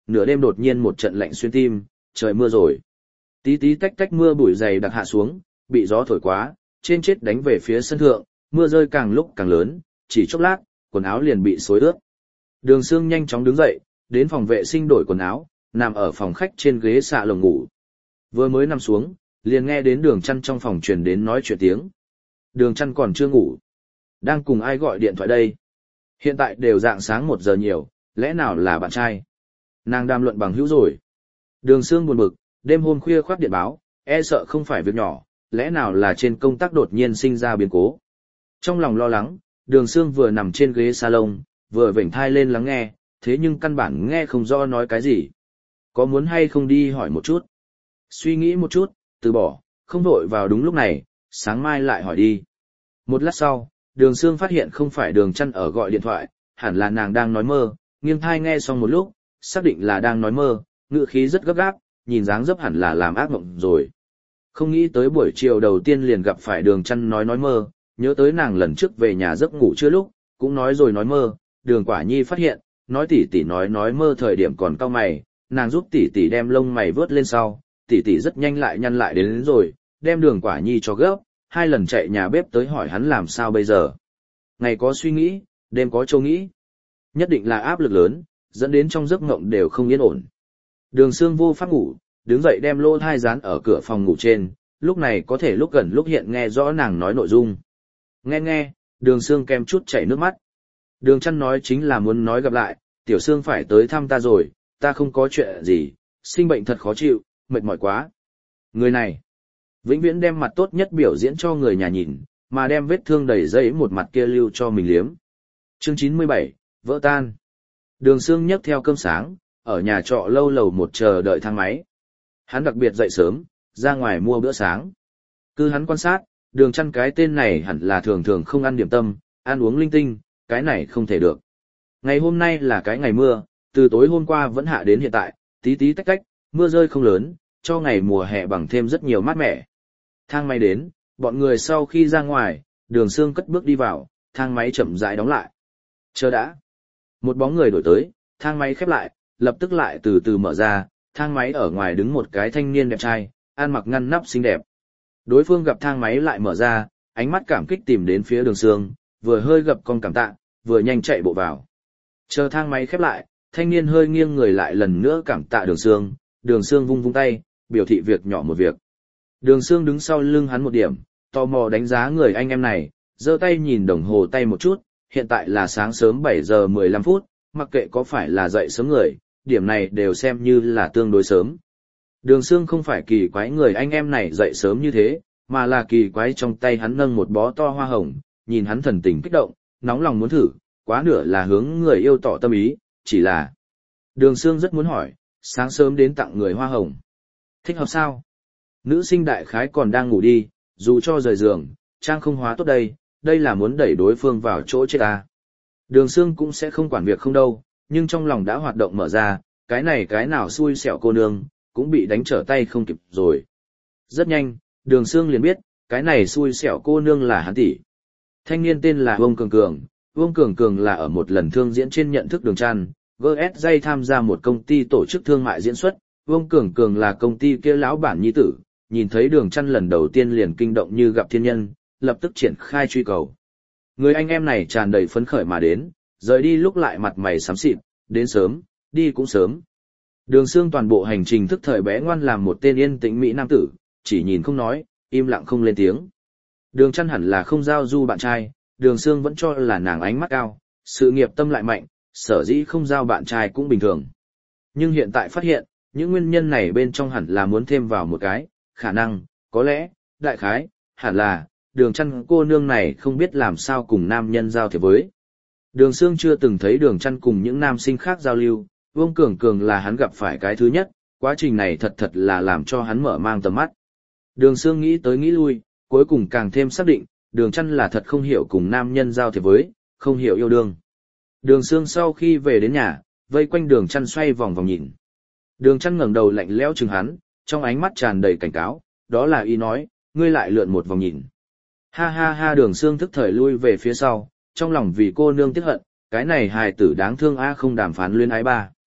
nửa đêm đột nhiên một trận lạnh xuyên tim, trời mưa rồi. Tí tí tách tách mưa bụi dày đặc hạ xuống, bị gió thổi quá, trên chết đánh về phía sân thượng, mưa rơi càng lúc càng lớn, chỉ chốc lát, quần áo liền bị xối ướt. Đường Sương nhanh chóng đứng dậy, đến phòng vệ sinh đổi quần áo, nằm ở phòng khách trên ghế xạ lồng ngủ. Vừa mới nằm xuống, liền nghe đến Đường Chăn trong phòng truyền đến nói chuyện tiếng. Đường Chăn còn chưa ngủ. Đang cùng ai gọi điện thoại đây? Hiện tại đều dạng sáng một giờ nhiều, lẽ nào là bạn trai? Nàng đàm luận bằng hữu rồi. Đường Sương buồn bực, đêm hôm khuya khoác điện báo, e sợ không phải việc nhỏ, lẽ nào là trên công tác đột nhiên sinh ra biến cố. Trong lòng lo lắng, Đường Sương vừa nằm trên ghế salon, vừa vểnh thai lên lắng nghe, thế nhưng căn bản nghe không rõ nói cái gì. Có muốn hay không đi hỏi một chút? Suy nghĩ một chút, từ bỏ, không vội vào đúng lúc này, sáng mai lại hỏi đi. Một lát sau, Đường Sương phát hiện không phải Đường Chăn ở gọi điện thoại, hẳn là nàng đang nói mơ, nghiêng thai nghe xong một lúc, xác định là đang nói mơ, ngữ khí rất gấp gáp, nhìn dáng dấp hẳn là làm ác mộng rồi. Không nghĩ tới buổi chiều đầu tiên liền gặp phải Đường Chăn nói nói mơ, nhớ tới nàng lần trước về nhà giấc ngủ chưa lúc, cũng nói rồi nói mơ, Đường Quả Nhi phát hiện, nói tỷ tỷ nói nói mơ thời điểm còn cau mày, nàng giúp tỷ tỷ đem lông mày vớt lên sau, tỷ tỷ rất nhanh lại nhăn lại đến, đến rồi, đem Đường Quả Nhi cho gấp, hai lần chạy nhà bếp tới hỏi hắn làm sao bây giờ. Ngày có suy nghĩ, đêm có châu nghĩ. Nhất định là áp lực lớn, dẫn đến trong giấc mộng đều không yên ổn. Đường Sương vô pháp ngủ, đứng dậy đem lô thai dán ở cửa phòng ngủ trên, lúc này có thể lúc gần lúc hiện nghe rõ nàng nói nội dung. Nghe nghe, Đường Sương kem chút chảy nước mắt. Đường Chăn nói chính là muốn nói gặp lại, Tiểu Sương phải tới thăm ta rồi, ta không có chuyện gì, sinh bệnh thật khó chịu, mệt mỏi quá. Người này, vĩnh viễn đem mặt tốt nhất biểu diễn cho người nhà nhìn, mà đem vết thương đầy dây một mặt kia lưu cho mình liếm. Chương chín mươi bảy, vỡ tan. Đường Sương nhấc theo cơm sáng, ở nhà trọ lâu lầu một chờ đợi thang máy. Hắn đặc biệt dậy sớm, ra ngoài mua bữa sáng. Cứ hắn quan sát, Đường Chăn cái tên này hẳn là thường thường không ăn điểm tâm, ăn uống linh tinh, cái này không thể được. Ngày hôm nay là cái ngày mưa, từ tối hôm qua vẫn hạ đến hiện tại, tí tí tách tách, mưa rơi không lớn, cho ngày mùa hè bằng thêm rất nhiều mát mẻ. Thang máy đến, bọn người sau khi ra ngoài, Đường Sương cất bước đi vào, thang máy chậm rãi đóng lại. Chờ đã. Một bóng người đổi tới, thang máy khép lại, lập tức lại từ từ mở ra, thang máy ở ngoài đứng một cái thanh niên đẹp trai, ăn mặc ngăn nắp xinh đẹp. Đối phương gặp thang máy lại mở ra, ánh mắt cảm kích tìm đến phía Đường Sương, vừa hơi gập con cảm tạ, vừa nhanh chạy bộ vào. Chờ thang máy khép lại, thanh niên hơi nghiêng người lại lần nữa cảm tạ Đường Sương, Đường Sương vung vung tay, biểu thị việc nhỏ một việc. Đường Sương đứng sau lưng hắn một điểm, tò mò đánh giá người anh em này, giơ tay nhìn đồng hồ tay một chút, hiện tại là sáng sớm bảy giờ mười lăm phút, mặc kệ có phải là dậy sớm người, điểm này đều xem như là tương đối sớm. Đường Sương không phải kỳ quái người anh em này dậy sớm như thế, mà là kỳ quái trong tay hắn nâng một bó to hoa hồng, nhìn hắn thần tình kích động, nóng lòng muốn thử, quá nửa là hướng người yêu tỏ tâm ý, chỉ là... Đường Sương rất muốn hỏi, sáng sớm đến tặng người hoa hồng. Thích hợp sao? Nữ sinh đại khái còn đang ngủ đi, dù cho rời giường, trang không hóa tốt đây, đây là muốn đẩy đối phương vào chỗ chết ta. Đường Sương cũng sẽ không quản việc không đâu, nhưng trong lòng đã hoạt động mở ra, cái này cái nào xui xẻo cô nương, cũng bị đánh trở tay không kịp rồi. Rất nhanh, Đường Sương liền biết, cái này xui xẻo cô nương là hắn tỷ. Thanh niên tên là Vương Cường Cường, Vương Cường Cường là ở một lần thương diễn trên nhận thức Đường Chăn, giê ét dây tham gia một công ty tổ chức thương mại diễn xuất, Vương Cường Cường là công ty kia lão bản nhi tử, nhìn thấy Đường Chăn lần đầu tiên liền kinh động như gặp thiên nhân, lập tức triển khai truy cầu. Người anh em này tràn đầy phấn khởi mà đến, rời đi lúc lại mặt mày xám xịt, đến sớm, đi cũng sớm. Đường Sương toàn bộ hành trình thức thời bé ngoan làm một tên yên tĩnh mỹ nam tử, chỉ nhìn không nói, im lặng không lên tiếng. Đường Chăn hẳn là không giao du bạn trai, Đường Sương vẫn cho là nàng ánh mắt cao, sự nghiệp tâm lại mạnh, sở dĩ không giao bạn trai cũng bình thường. Nhưng hiện tại phát hiện, những nguyên nhân này bên trong hẳn là muốn thêm vào một cái, khả năng, có lẽ, đại khái, hẳn là, Đường Chăn cô nương này không biết làm sao cùng nam nhân giao thiệp với. Đường Sương chưa từng thấy Đường Chăn cùng những nam sinh khác giao lưu, Vương Cường Cường là hắn gặp phải cái thứ nhất, quá trình này thật thật là làm cho hắn mở mang tầm mắt. Đường Sương nghĩ tới nghĩ lui, cuối cùng càng thêm xác định, Đường Chăn là thật không hiểu cùng nam nhân giao thiệp với, không hiểu yêu đương. Đường Sương sau khi về đến nhà, vây quanh Đường Chăn xoay vòng vòng nhìn. Đường Chăn ngẩng đầu lạnh lẽo chừng hắn, trong ánh mắt tràn đầy cảnh cáo, đó là ý nói, ngươi lại lượn một vòng nhìn. Ha ha ha, Đường Sương thức thời lui về phía sau, trong lòng vì cô nương tiếc hận, cái này hài tử đáng thương a không đàm phán luyến ái ba.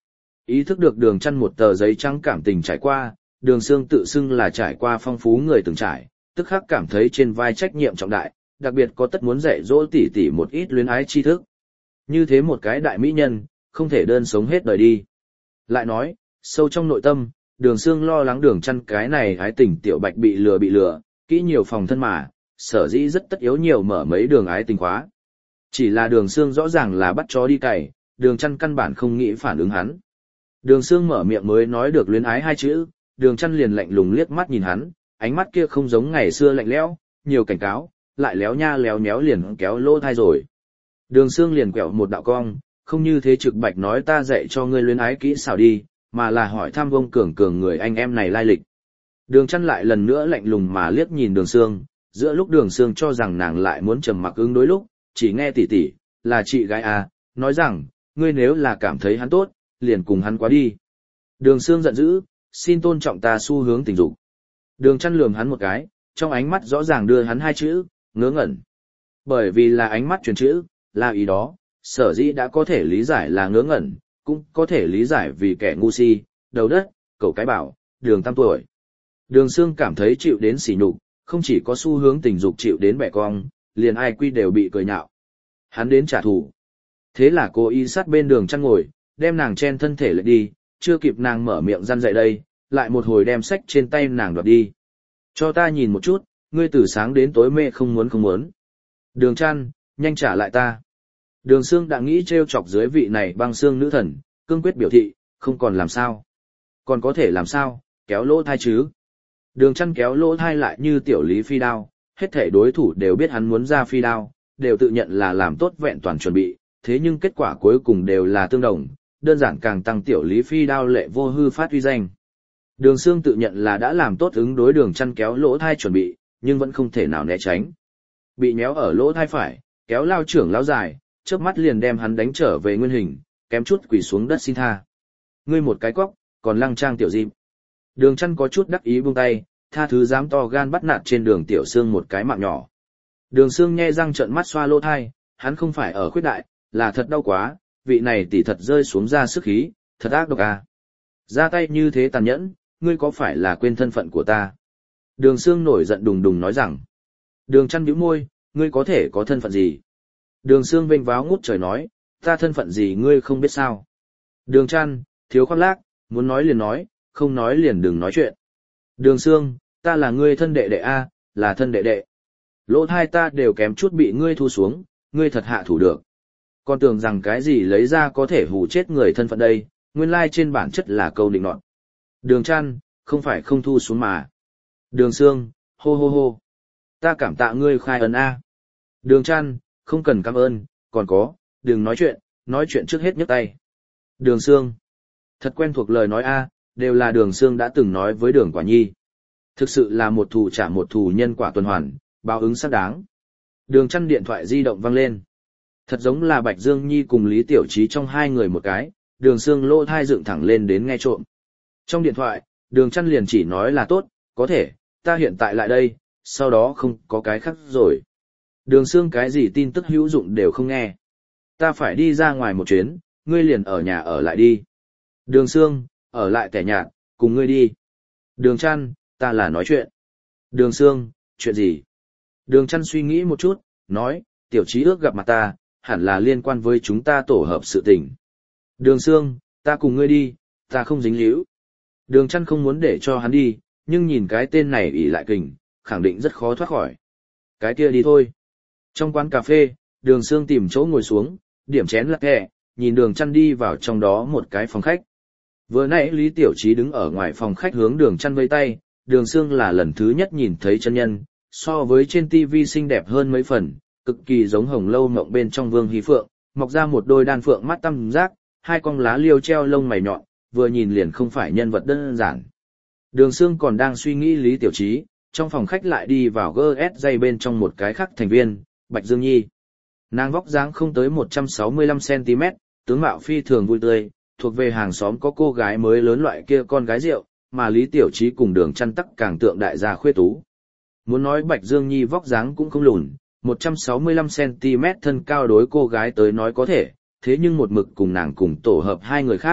Ý thức được Đường Chân một tờ giấy trắng cảm tình trải qua, Đường Sương tự xưng là trải qua phong phú người từng trải, tức khắc cảm thấy trên vai trách nhiệm trọng đại, đặc biệt có tất muốn dạy dỗ tỷ tỷ một ít luyến ái tri thức. Như thế một cái đại mỹ nhân, không thể đơn sống hết đời đi. Lại nói, sâu trong nội tâm, Đường Sương lo lắng Đường Chân cái này ái tình tiểu bạch bị lừa bị lừa, kỹ nhiều phòng thân mà, sở dĩ rất tất yếu nhiều mở mấy đường ái tình khóa. Chỉ là Đường Sương rõ ràng là bắt chó đi cày, Đường Chân căn bản không nghĩ phản ứng hắn. Đường Sương mở miệng mới nói được luyến ái hai chữ, Đường Chân liền lạnh lùng liếc mắt nhìn hắn, ánh mắt kia không giống ngày xưa lạnh lẽo, nhiều cảnh cáo, lại léo nha léo méo liền kéo lỗ thai rồi. Đường Sương liền quẹo một đạo cong, không như thế trực bạch nói ta dạy cho ngươi luyến ái kỹ xảo đi, mà là hỏi thăm Vông Cường Cường người anh em này lai lịch. Đường Chân lại lần nữa lạnh lùng mà liếc nhìn Đường Sương, giữa lúc Đường Sương cho rằng nàng lại muốn trầm mặc ứng đối lúc, chỉ nghe tỷ tỷ, là chị gái à, nói rằng, ngươi nếu là cảm thấy hắn tốt, liền cùng hắn quá đi. Đường Sương giận dữ, xin tôn trọng ta xu hướng tình dục. Đường Chân lườm hắn một cái, trong ánh mắt rõ ràng đưa hắn hai chữ, ngớ ngẩn. Bởi vì là ánh mắt truyền chữ, là ý đó, sở dĩ đã có thể lý giải là ngớ ngẩn, cũng có thể lý giải vì kẻ ngu si, đầu đất, cậu cái bảo, Đường tam tuổi. Đường Sương cảm thấy chịu đến sỉ nhục, không chỉ có xu hướng tình dục chịu đến bẻ cong, liền ai quy đều bị cười nhạo. Hắn đến trả thù. Thế là cô y sát bên Đường Chân ngồi, đem nàng chen thân thể lại đi, chưa kịp nàng mở miệng răn dậy đây, lại một hồi đem sách trên tay nàng đoạt đi. Cho ta nhìn một chút, ngươi từ sáng đến tối mê không muốn không muốn. Đường Chân, nhanh trả lại ta. Đường Sương đã nghĩ trêu chọc dưới vị này băng xương nữ thần, cương quyết biểu thị, không còn làm sao. Còn có thể làm sao, kéo lỗ thai chứ. Đường Chân kéo lỗ thai lại như tiểu lý phi đao, hết thể đối thủ đều biết hắn muốn ra phi đao, đều tự nhận là làm tốt vẹn toàn chuẩn bị, thế nhưng kết quả cuối cùng đều là tương đồng, đơn giản càng tăng tiểu lý phi đao lệ vô hư phát uy danh. Đường Sương tự nhận là đã làm tốt ứng đối Đường Chân kéo lỗ thai chuẩn bị, nhưng vẫn không thể nào né tránh. Bị nhéo ở lỗ thai phải, kéo lao trưởng lao dài, chớp mắt liền đem hắn đánh trở về nguyên hình, kém chút quỳ xuống đất xin tha. Ngươi một cái cóc, còn lăng trang tiểu dịp. Đường Chân có chút đắc ý buông tay, tha thứ dám to gan bắt nạt trên Đường Tiểu Sương một cái mạng nhỏ. Đường Sương nhe răng trợn mắt xoa lỗ thai, hắn không phải ở khuyết đại, là thật đau quá, vị này tỷ thật rơi xuống ra sức khí, thật ác độc à. Ra tay như thế tàn nhẫn, ngươi có phải là quên thân phận của ta? Đường Sương nổi giận đùng đùng nói rằng. Đường Chân bĩu môi, ngươi có thể có thân phận gì? Đường Sương vênh váo ngút trời nói, ta thân phận gì ngươi không biết sao? Đường Chân, thiếu khoác lác, muốn nói liền nói, không nói liền đừng nói chuyện. Đường Sương, ta là ngươi thân đệ đệ a, là thân đệ đệ. Lỗ thai ta đều kém chút bị ngươi thu xuống, ngươi thật hạ thủ được. Còn tưởng rằng cái gì lấy ra có thể hù chết người thân phận đây, nguyên lai trên bản chất là câu định nọt. Đường Chân, không phải không thu xuống mà. Đường Sương, hô hô hô. Ta cảm tạ ngươi khai ân a. Đường Chân, không cần cảm ơn, còn có, đừng nói chuyện, nói chuyện trước hết nhấc tay. Đường Sương, thật quen thuộc lời nói a, đều là Đường Sương đã từng nói với Đường Quả Nhi. Thực sự là một thù trả một thù, nhân quả tuần hoàn, báo ứng xác đáng. Đường Chân điện thoại di động vang lên. Thật giống là Bạch Dương Nhi cùng Lý Tiểu Trí trong hai người một cái, Đường Sương lỗ thai dựng thẳng lên đến nghe trộm. Trong điện thoại, Đường Chân liền chỉ nói là tốt, có thể, ta hiện tại lại đây, sau đó không có cái khác rồi. Đường Sương cái gì tin tức hữu dụng đều không nghe. Ta phải đi ra ngoài một chuyến, ngươi liền ở nhà ở lại đi. Đường Sương, ở lại tẻ nhạt, cùng ngươi đi. Đường Chân, ta là nói chuyện. Đường Sương, chuyện gì? Đường Chân suy nghĩ một chút, nói, Tiểu Trí ước gặp mặt ta, hẳn là liên quan với chúng ta tổ hợp sự tình. Đường Sương, ta cùng ngươi đi, ta không dính líu. Đường Chân không muốn để cho hắn đi, nhưng nhìn cái tên này ỷ lại kình, khẳng định rất khó thoát khỏi. Cái kia đi thôi. Trong quán cà phê, Đường Sương tìm chỗ ngồi xuống, điểm chén lắc hẹ, nhìn Đường Chân đi vào trong đó một cái phòng khách. Vừa nãy Lý Tiểu Trí đứng ở ngoài phòng khách hướng Đường Chân vẫy tay, Đường Sương là lần thứ nhất nhìn thấy chân nhân, so với trên tivi xinh đẹp hơn mấy phần, cực kỳ giống Hồng Lâu Mộng bên trong Vương Hí Phượng, mọc ra một đôi đan phượng mắt tăm giác, hai con lá liêu treo lông mày nhọn, vừa nhìn liền không phải nhân vật đơn giản. Đường Sương còn đang suy nghĩ Lý Tiểu Trí, trong phòng khách lại đi vào giê ét dây bên trong một cái khác thành viên, Bạch Dương Nhi. Nàng vóc dáng không tới một trăm sáu mươi lăm xăng ti mét, tướng mạo phi thường vui tươi, thuộc về hàng xóm có cô gái mới lớn loại kia con gái rượu, mà Lý Tiểu Trí cùng Đường Chân tắc càng tượng đại gia khuê tú. Muốn nói Bạch Dương Nhi vóc dáng cũng không lùn, một trăm sáu mươi lăm xăng ti mét thân cao đối cô gái tới nói có thể, thế nhưng một mực cùng nàng cùng tổ hợp hai người khác,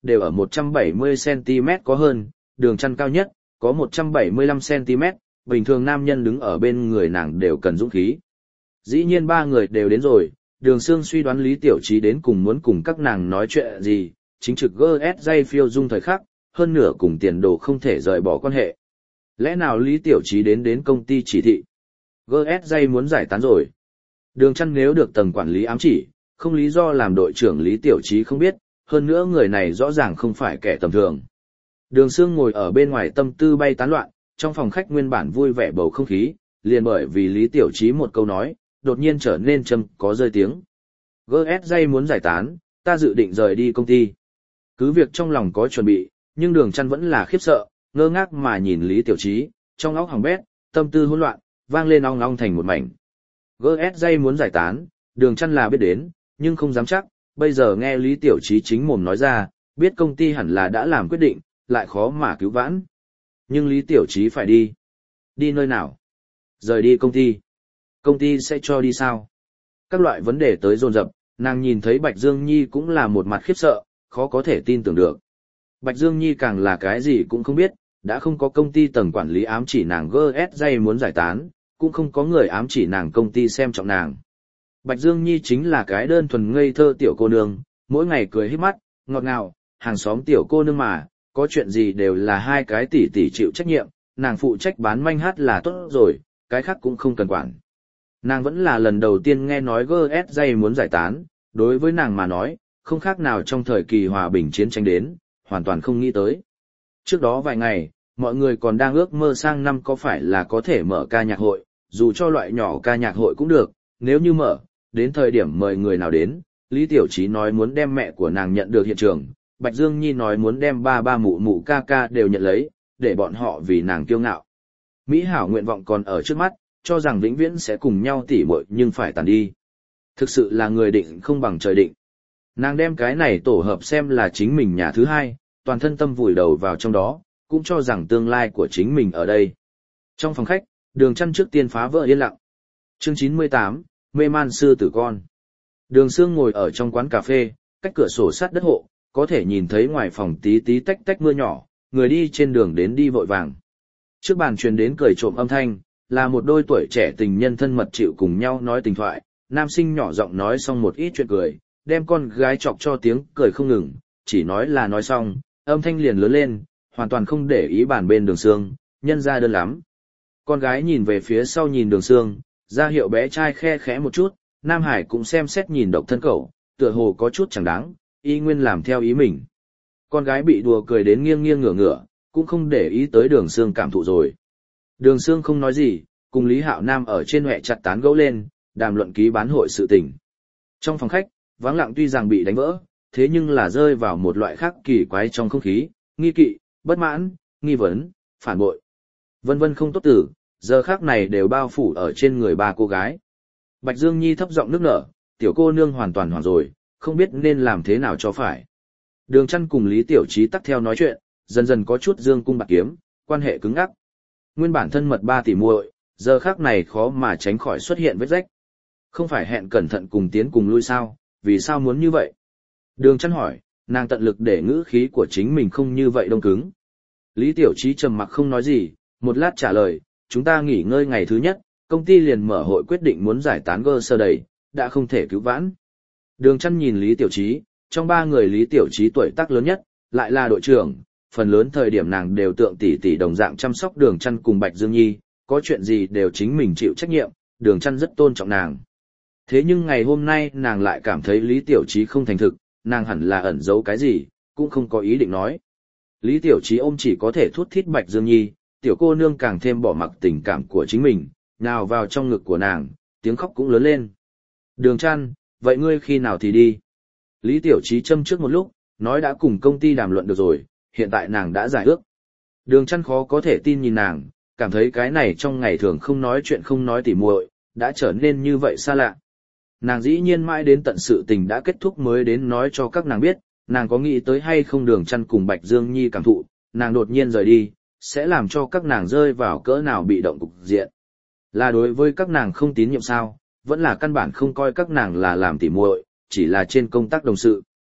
đều ở một trăm bảy mươi xăng-ti-mét có hơn, đường chăn cao nhất, có một trăm bảy mươi lăm xăng-ti-mét, bình thường nam nhân đứng ở bên người nàng đều cần dũng khí. Dĩ nhiên ba người đều đến rồi, Đường Sương suy đoán Lý Tiểu Trí đến cùng muốn cùng các nàng nói chuyện gì, chính trực giê ét dây phiêu dung thời khắc, hơn nửa cùng tiền đồ không thể rời bỏ quan hệ. Lẽ nào Lý Tiểu Trí đến đến công ty chỉ thị? giê ét dây muốn giải tán rồi. Đường Chăn nếu được tầng quản lý ám chỉ, không lý do làm đội trưởng Lý Tiểu Trí không biết, hơn nữa người này rõ ràng không phải kẻ tầm thường. Đường Sương ngồi ở bên ngoài tâm tư bay tán loạn, trong phòng khách nguyên bản vui vẻ bầu không khí, liền bởi vì Lý Tiểu Trí một câu nói, đột nhiên trở nên châm có rơi tiếng. giê ét dây muốn giải tán, ta dự định rời đi công ty. Cứ việc trong lòng có chuẩn bị, nhưng Đường Chăn vẫn là khiếp sợ, ngơ ngác mà nhìn Lý Tiểu Trí, trong óc hỏng bét, tâm tư hỗn loạn, vang lên ong ong thành một mảnh. giê ét dây muốn giải tán, Đường Chăn là biết đến, nhưng không dám chắc, bây giờ nghe Lý Tiểu Trí chính mồm nói ra, biết công ty hẳn là đã làm quyết định, lại khó mà cứu vãn. Nhưng Lý Tiểu Trí phải đi. Đi nơi nào? Rời đi công ty. Công ty sẽ cho đi sao? Các loại vấn đề tới dồn dập, nàng nhìn thấy Bạch Dương Nhi cũng là một mặt khiếp sợ, khó có thể tin tưởng được. Bạch Dương Nhi càng là cái gì cũng không biết, đã không có công ty tầng quản lý ám chỉ nàng giê ét dây muốn giải tán, cũng không có người ám chỉ nàng công ty xem trọng nàng. Bạch Dương Nhi chính là cái đơn thuần ngây thơ tiểu cô nương, mỗi ngày cười híp mắt, ngọt ngào, hàng xóm tiểu cô nương mà, có chuyện gì đều là hai cái tỷ tỷ chịu trách nhiệm, nàng phụ trách bán manh hát là tốt rồi, cái khác cũng không cần quản. Nàng vẫn là lần đầu tiên nghe nói giê ét dây muốn giải tán, đối với nàng mà nói, không khác nào trong thời kỳ hòa bình chiến tranh đến, hoàn toàn không nghĩ tới. Trước đó vài ngày, mọi người còn đang ước mơ sang năm có phải là có thể mở ca nhạc hội, dù cho loại nhỏ ca nhạc hội cũng được, nếu như mở, đến thời điểm mời người nào đến, Lý Tiểu Trí nói muốn đem mẹ của nàng nhận được hiện trường, Bạch Dương Nhi nói muốn đem ba ba mụ mụ ca ca đều nhận lấy, để bọn họ vì nàng kiêu ngạo. Mỹ hảo nguyện vọng còn ở trước mắt, cho rằng vĩnh viễn sẽ cùng nhau tỉ muội nhưng phải tàn đi. Thực sự là người định không bằng trời định. Nàng đem cái này tổ hợp xem là chính mình nhà thứ hai, toàn thân tâm vùi đầu vào trong đó, cũng cho rằng tương lai của chính mình ở đây. Trong phòng khách, Đường Chăn trước tiên phá vỡ yên lặng. Chương chín mươi tám, mê man sư tử con. Đường Sương ngồi ở trong quán cà phê, cách cửa sổ sát đất hộ, có thể nhìn thấy ngoài phòng tí tí tách tách mưa nhỏ, người đi trên đường đến đi vội vàng. Trước bàn truyền đến cười trộm âm thanh, là một đôi tuổi trẻ tình nhân thân mật chịu cùng nhau nói tình thoại, nam sinh nhỏ giọng nói xong một ít chuyện cười, đem con gái chọc cho tiếng cười không ngừng, chỉ nói là nói xong, âm thanh liền lớn lên, hoàn toàn không để ý bàn bên Đường Sương, nhân ra đơn lắm. Con gái nhìn về phía sau nhìn Đường Sương, ra hiệu bé trai khe khẽ một chút, Nam Hải cũng xem xét nhìn độc thân cậu, tựa hồ có chút chẳng đáng, y nguyên làm theo ý mình. Con gái bị đùa cười đến nghiêng nghiêng ngửa ngửa, cũng không để ý tới Đường Sương cảm thụ rồi. Đường Sương không nói gì, cùng Lý Hạo Nam ở trên huệ chặt tán gẫu lên, đàm luận ký bán hội sự tình. Trong phòng khách, vắng lặng tuy rằng bị đánh vỡ, thế nhưng là rơi vào một loại khác kỳ quái trong không khí, nghi kỵ, bất mãn, nghi vấn, phản bội. Vân vân không tốt tử, giờ khác này đều bao phủ ở trên người ba cô gái. Bạch Dương Nhi thấp giọng nước nở, tiểu cô nương hoàn toàn hoảng rồi, không biết nên làm thế nào cho phải. Đường Chăn cùng Lý Tiểu Trí tắt theo nói chuyện, dần dần có chút dương cung bạc kiếm, quan hệ cứng ngắc. Nguyên bản thân mật ba tỷ muội, giờ khác này khó mà tránh khỏi xuất hiện vết rách. Không phải hẹn cẩn thận cùng tiến cùng lui sao, vì sao muốn như vậy? Đường Chăn hỏi, nàng tận lực để ngữ khí của chính mình không như vậy đông cứng. Lý Tiểu Trí trầm mặc không nói gì, một lát trả lời, chúng ta nghỉ ngơi ngày thứ nhất, công ty liền mở hội quyết định muốn giải tán gơ sơ đầy, đã không thể cứu vãn. Đường Chăn nhìn Lý Tiểu Trí, trong ba người Lý Tiểu Trí tuổi tác lớn nhất, lại là đội trưởng, phần lớn thời điểm nàng đều tượng tỷ tỷ đồng dạng chăm sóc Đường Chăn cùng Bạch Dương Nhi, có chuyện gì đều chính mình chịu trách nhiệm, Đường Chăn rất tôn trọng nàng. Thế nhưng ngày hôm nay nàng lại cảm thấy Lý Tiểu Trí không thành thực, nàng hẳn là ẩn giấu cái gì, cũng không có ý định nói. Lý Tiểu Trí ôm chỉ có thể thút thít Bạch Dương Nhi, tiểu cô nương càng thêm bỏ mặc tình cảm của chính mình, nào vào trong ngực của nàng, tiếng khóc cũng lớn lên. Đường Chăn, vậy ngươi khi nào thì đi? Lý Tiểu Trí châm trước một lúc, nói đã cùng công ty đàm luận được rồi, hiện tại nàng đã giải ước. Đường Chăn khó có thể tin nhìn nàng, cảm thấy cái này trong ngày thường không nói chuyện không nói tỉ muội, đã trở nên như vậy xa lạ. Nàng dĩ nhiên mãi đến tận sự tình đã kết thúc mới đến nói cho các nàng biết, nàng có nghĩ tới hay không Đường Chăn cùng Bạch Dương Nhi cảm thụ, nàng đột nhiên rời đi, sẽ làm cho các nàng rơi vào cỡ nào bị động cục diện. Là đối với các nàng không tín nhiệm sao, vẫn là căn bản không coi các nàng là làm tỉ muội, chỉ là trên công tác đồng sự.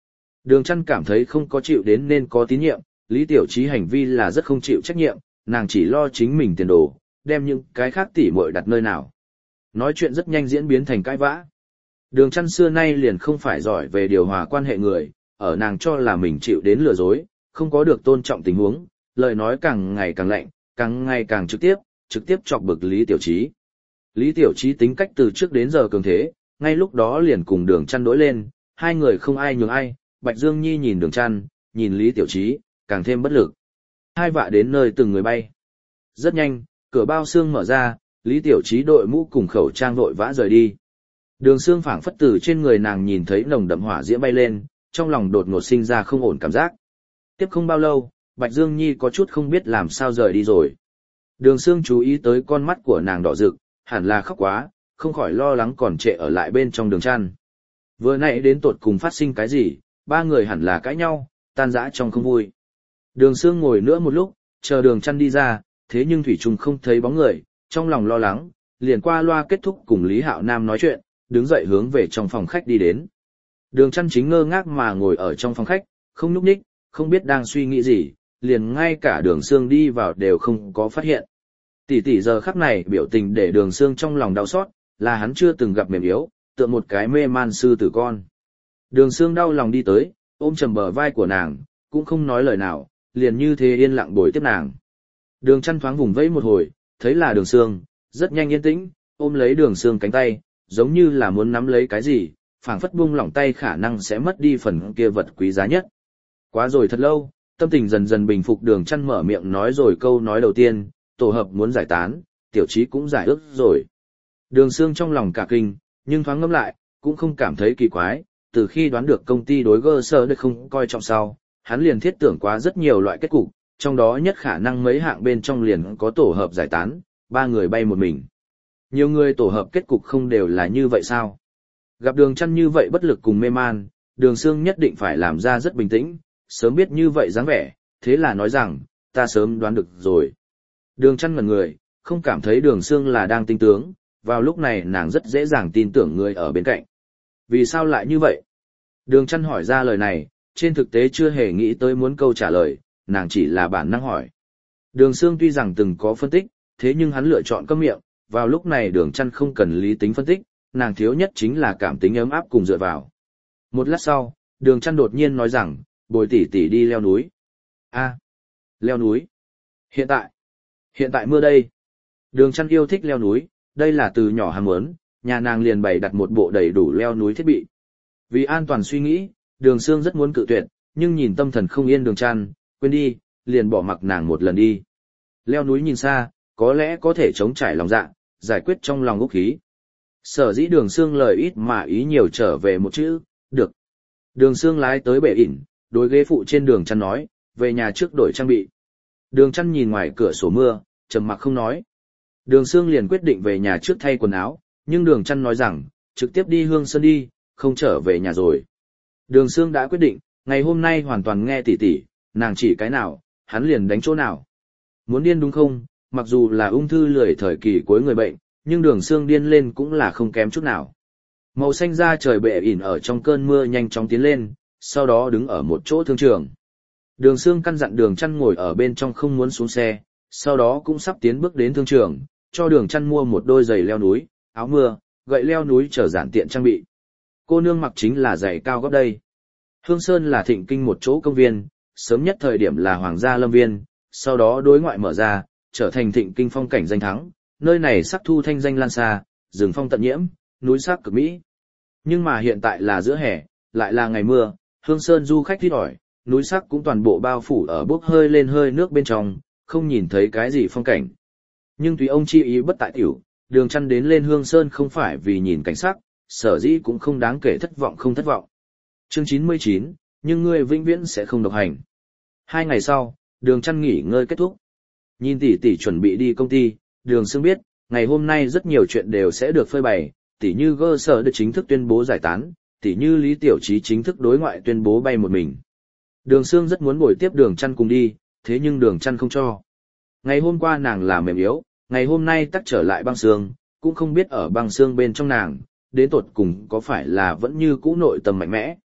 Đường Chân cảm thấy không có chịu đến nên có tín nhiệm, Lý Tiểu Chí hành vi là rất không chịu trách nhiệm, nàng chỉ lo chính mình tiền đồ, đem những cái khác tỉ muội đặt nơi nào. Nói chuyện rất nhanh diễn biến thành cãi vã. Đường Chân xưa nay liền không phải giỏi về điều hòa quan hệ người, ở nàng cho là mình chịu đến lừa dối, không có được tôn trọng tình huống, lời nói càng ngày càng lạnh, càng ngày càng trực tiếp, trực tiếp chọc bực Lý Tiểu Chí. Lý Tiểu Chí tính cách từ trước đến giờ cường thế, ngay lúc đó liền cùng Đường Chân đối lên, hai người không ai nhường ai, Bạch Dương Nhi nhìn Đường Chân, nhìn Lý Tiểu Chí, càng thêm bất lực. Hai vạ đến nơi từng người bay. Rất nhanh, cửa bao xương mở ra, Lý Tiểu Chí đội mũ cùng khẩu trang vội vã rời đi. Đường Sương phảng phất từ trên người nàng nhìn thấy nồng đậm hỏa diễm bay lên, trong lòng đột ngột sinh ra không ổn cảm giác. Tiếp không bao lâu, Bạch Dương Nhi có chút không biết làm sao rời đi rồi. Đường Sương chú ý tới con mắt của nàng đỏ rực, hẳn là khóc quá, không khỏi lo lắng còn trệ ở lại bên trong Đường Chân. Vừa nãy đến tột cùng phát sinh cái gì, ba người hẳn là cãi nhau, tan rã trong không vui. Đường Sương ngồi nữa một lúc, chờ Đường Chân đi ra, thế nhưng thủy trùng không thấy bóng người, trong lòng lo lắng, liền qua loa kết thúc cùng Lý Hạo Nam nói chuyện, đứng dậy hướng về trong phòng khách đi đến. Đường Chân chính ngơ ngác mà ngồi ở trong phòng khách, không nhúc nhích, không biết đang suy nghĩ gì, liền ngay cả Đường Sương đi vào đều không có phát hiện. Tỷ tỷ giờ khắc này biểu tình để Đường Sương trong lòng đau xót, là hắn chưa từng gặp mềm yếu, tựa một cái mê man sư tử con. Đường Sương đau lòng đi tới, ôm chầm bờ vai của nàng, cũng không nói lời nào, liền như thế yên lặng bồi tiếp nàng. Đường Chân thoáng vùng vẫy một hồi, thấy là Đường Sương, rất nhanh yên tĩnh, ôm lấy Đường Sương cánh tay, giống như là muốn nắm lấy cái gì, phảng phất buông lỏng tay khả năng sẽ mất đi phần kia vật quý giá nhất. Quá rồi thật lâu, tâm tình dần dần bình phục, Đường Chân mở miệng nói rồi câu nói đầu tiên, tổ hợp muốn giải tán, Tiểu Chí cũng giải ước rồi. Đường Sương trong lòng cả kinh, nhưng thoáng ngẫm lại, cũng không cảm thấy kỳ quái, từ khi đoán được công ty đối gơ sơ được không coi trọng sau, hắn liền thiết tưởng quá rất nhiều loại kết cục, trong đó nhất khả năng mấy hạng bên trong liền có tổ hợp giải tán, ba người bay một mình. Nhiều người tổ hợp kết cục không đều là như vậy sao? Gặp Đường Chân như vậy bất lực cùng mê man, Đường Sương nhất định phải làm ra rất bình tĩnh, sớm biết như vậy dáng vẻ, thế là nói rằng, ta sớm đoán được rồi. Đường Chân ngẩn người, không cảm thấy Đường Sương là đang tinh tướng, vào lúc này nàng rất dễ dàng tin tưởng người ở bên cạnh. Vì sao lại như vậy? Đường Chân hỏi ra lời này, trên thực tế chưa hề nghĩ tới muốn câu trả lời, nàng chỉ là bản năng hỏi. Đường Sương tuy rằng từng có phân tích, thế nhưng hắn lựa chọn câm miệng, vào lúc này Đường Chân không cần lý tính phân tích, nàng thiếu nhất chính là cảm tính ấm áp cùng dựa vào. Một lát sau, Đường Chân đột nhiên nói rằng, bồi tỷ tỷ đi leo núi. A, leo núi? Hiện tại? Hiện tại mưa đây. Đường Chân yêu thích leo núi, đây là từ nhỏ ham muốn, nhà nàng liền bày đặt một bộ đầy đủ leo núi thiết bị. Vì an toàn suy nghĩ, Đường Sương rất muốn cự tuyệt, nhưng nhìn tâm thần không yên Đường Chân, quên đi, liền bỏ mặc nàng một lần đi. Leo núi nhìn xa, có lẽ có thể chống trải lòng dạ, giải quyết trong lòng úc khí. Sở dĩ Đường Sương lời ít mà ý nhiều trở về một chữ, được. Đường Sương lái tới bể ỉn, đối ghế phụ trên Đường Chân nói, về nhà trước đổi trang bị. Đường Chân nhìn ngoài cửa sổ mưa, trầm mặc không nói. Đường Sương liền quyết định về nhà trước thay quần áo, nhưng Đường Chân nói rằng, trực tiếp đi Hương Sơn đi, không trở về nhà rồi. Đường Sương đã quyết định, ngày hôm nay hoàn toàn nghe tỷ tỷ, nàng chỉ cái nào, hắn liền đánh chỗ nào. Muốn điên đúng không? Mặc dù là ung thư lười thời kỳ cuối người bệnh, nhưng Đường Sương điên lên cũng là không kém chút nào. Màu xanh da trời bệ ỉn ở trong cơn mưa nhanh chóng tiến lên, sau đó đứng ở một chỗ thương trường. Đường Sương căn dặn Đường Chân ngồi ở bên trong không muốn xuống xe, sau đó cũng sắp tiến bước đến thương trường, cho Đường Chân mua một đôi giày leo núi, áo mưa, gậy leo núi trở giản tiện trang bị. Cô nương mặc chính là giày cao gót đây. Hương Sơn là thịnh kinh một chỗ công viên, sớm nhất thời điểm là Hoàng gia lâm viên, sau đó đối ngoại mở ra, trở thành thịnh kinh phong cảnh danh thắng, nơi này sắc thu thanh danh lan xa, rừng phong tận nhiễm, núi sắc cực mỹ. Nhưng mà hiện tại là giữa hè, lại là ngày mưa, Hương Sơn du khách ít ỏi, núi sắc cũng toàn bộ bao phủ ở bốc hơi lên hơi nước bên trong, không nhìn thấy cái gì phong cảnh. Nhưng tùy ông chi ý bất tại tiểu, Đường Chân đến lên Hương Sơn không phải vì nhìn cảnh sắc, sở dĩ cũng không đáng kể thất vọng không thất vọng. Chương chín mươi chín, nhưng ngươi vĩnh viễn sẽ không độc hành. Hai ngày sau, Đường Chân nghỉ ngơi kết thúc. Nhìn tỷ tỷ chuẩn bị đi công ty, Đường Sương biết, ngày hôm nay rất nhiều chuyện đều sẽ được phơi bày, tỷ như Gơ Sở được chính thức tuyên bố giải tán, tỷ như Lý Tiểu Chí chính thức đối ngoại tuyên bố bay một mình. Đường Sương rất muốn bồi tiếp Đường Chân cùng đi, thế nhưng Đường Chân không cho. Ngày hôm qua nàng là mềm yếu, ngày hôm nay tắc trở lại băng xương, cũng không biết ở băng xương bên trong nàng, đến tột cùng có phải là vẫn như cũ nội tâm mạnh mẽ.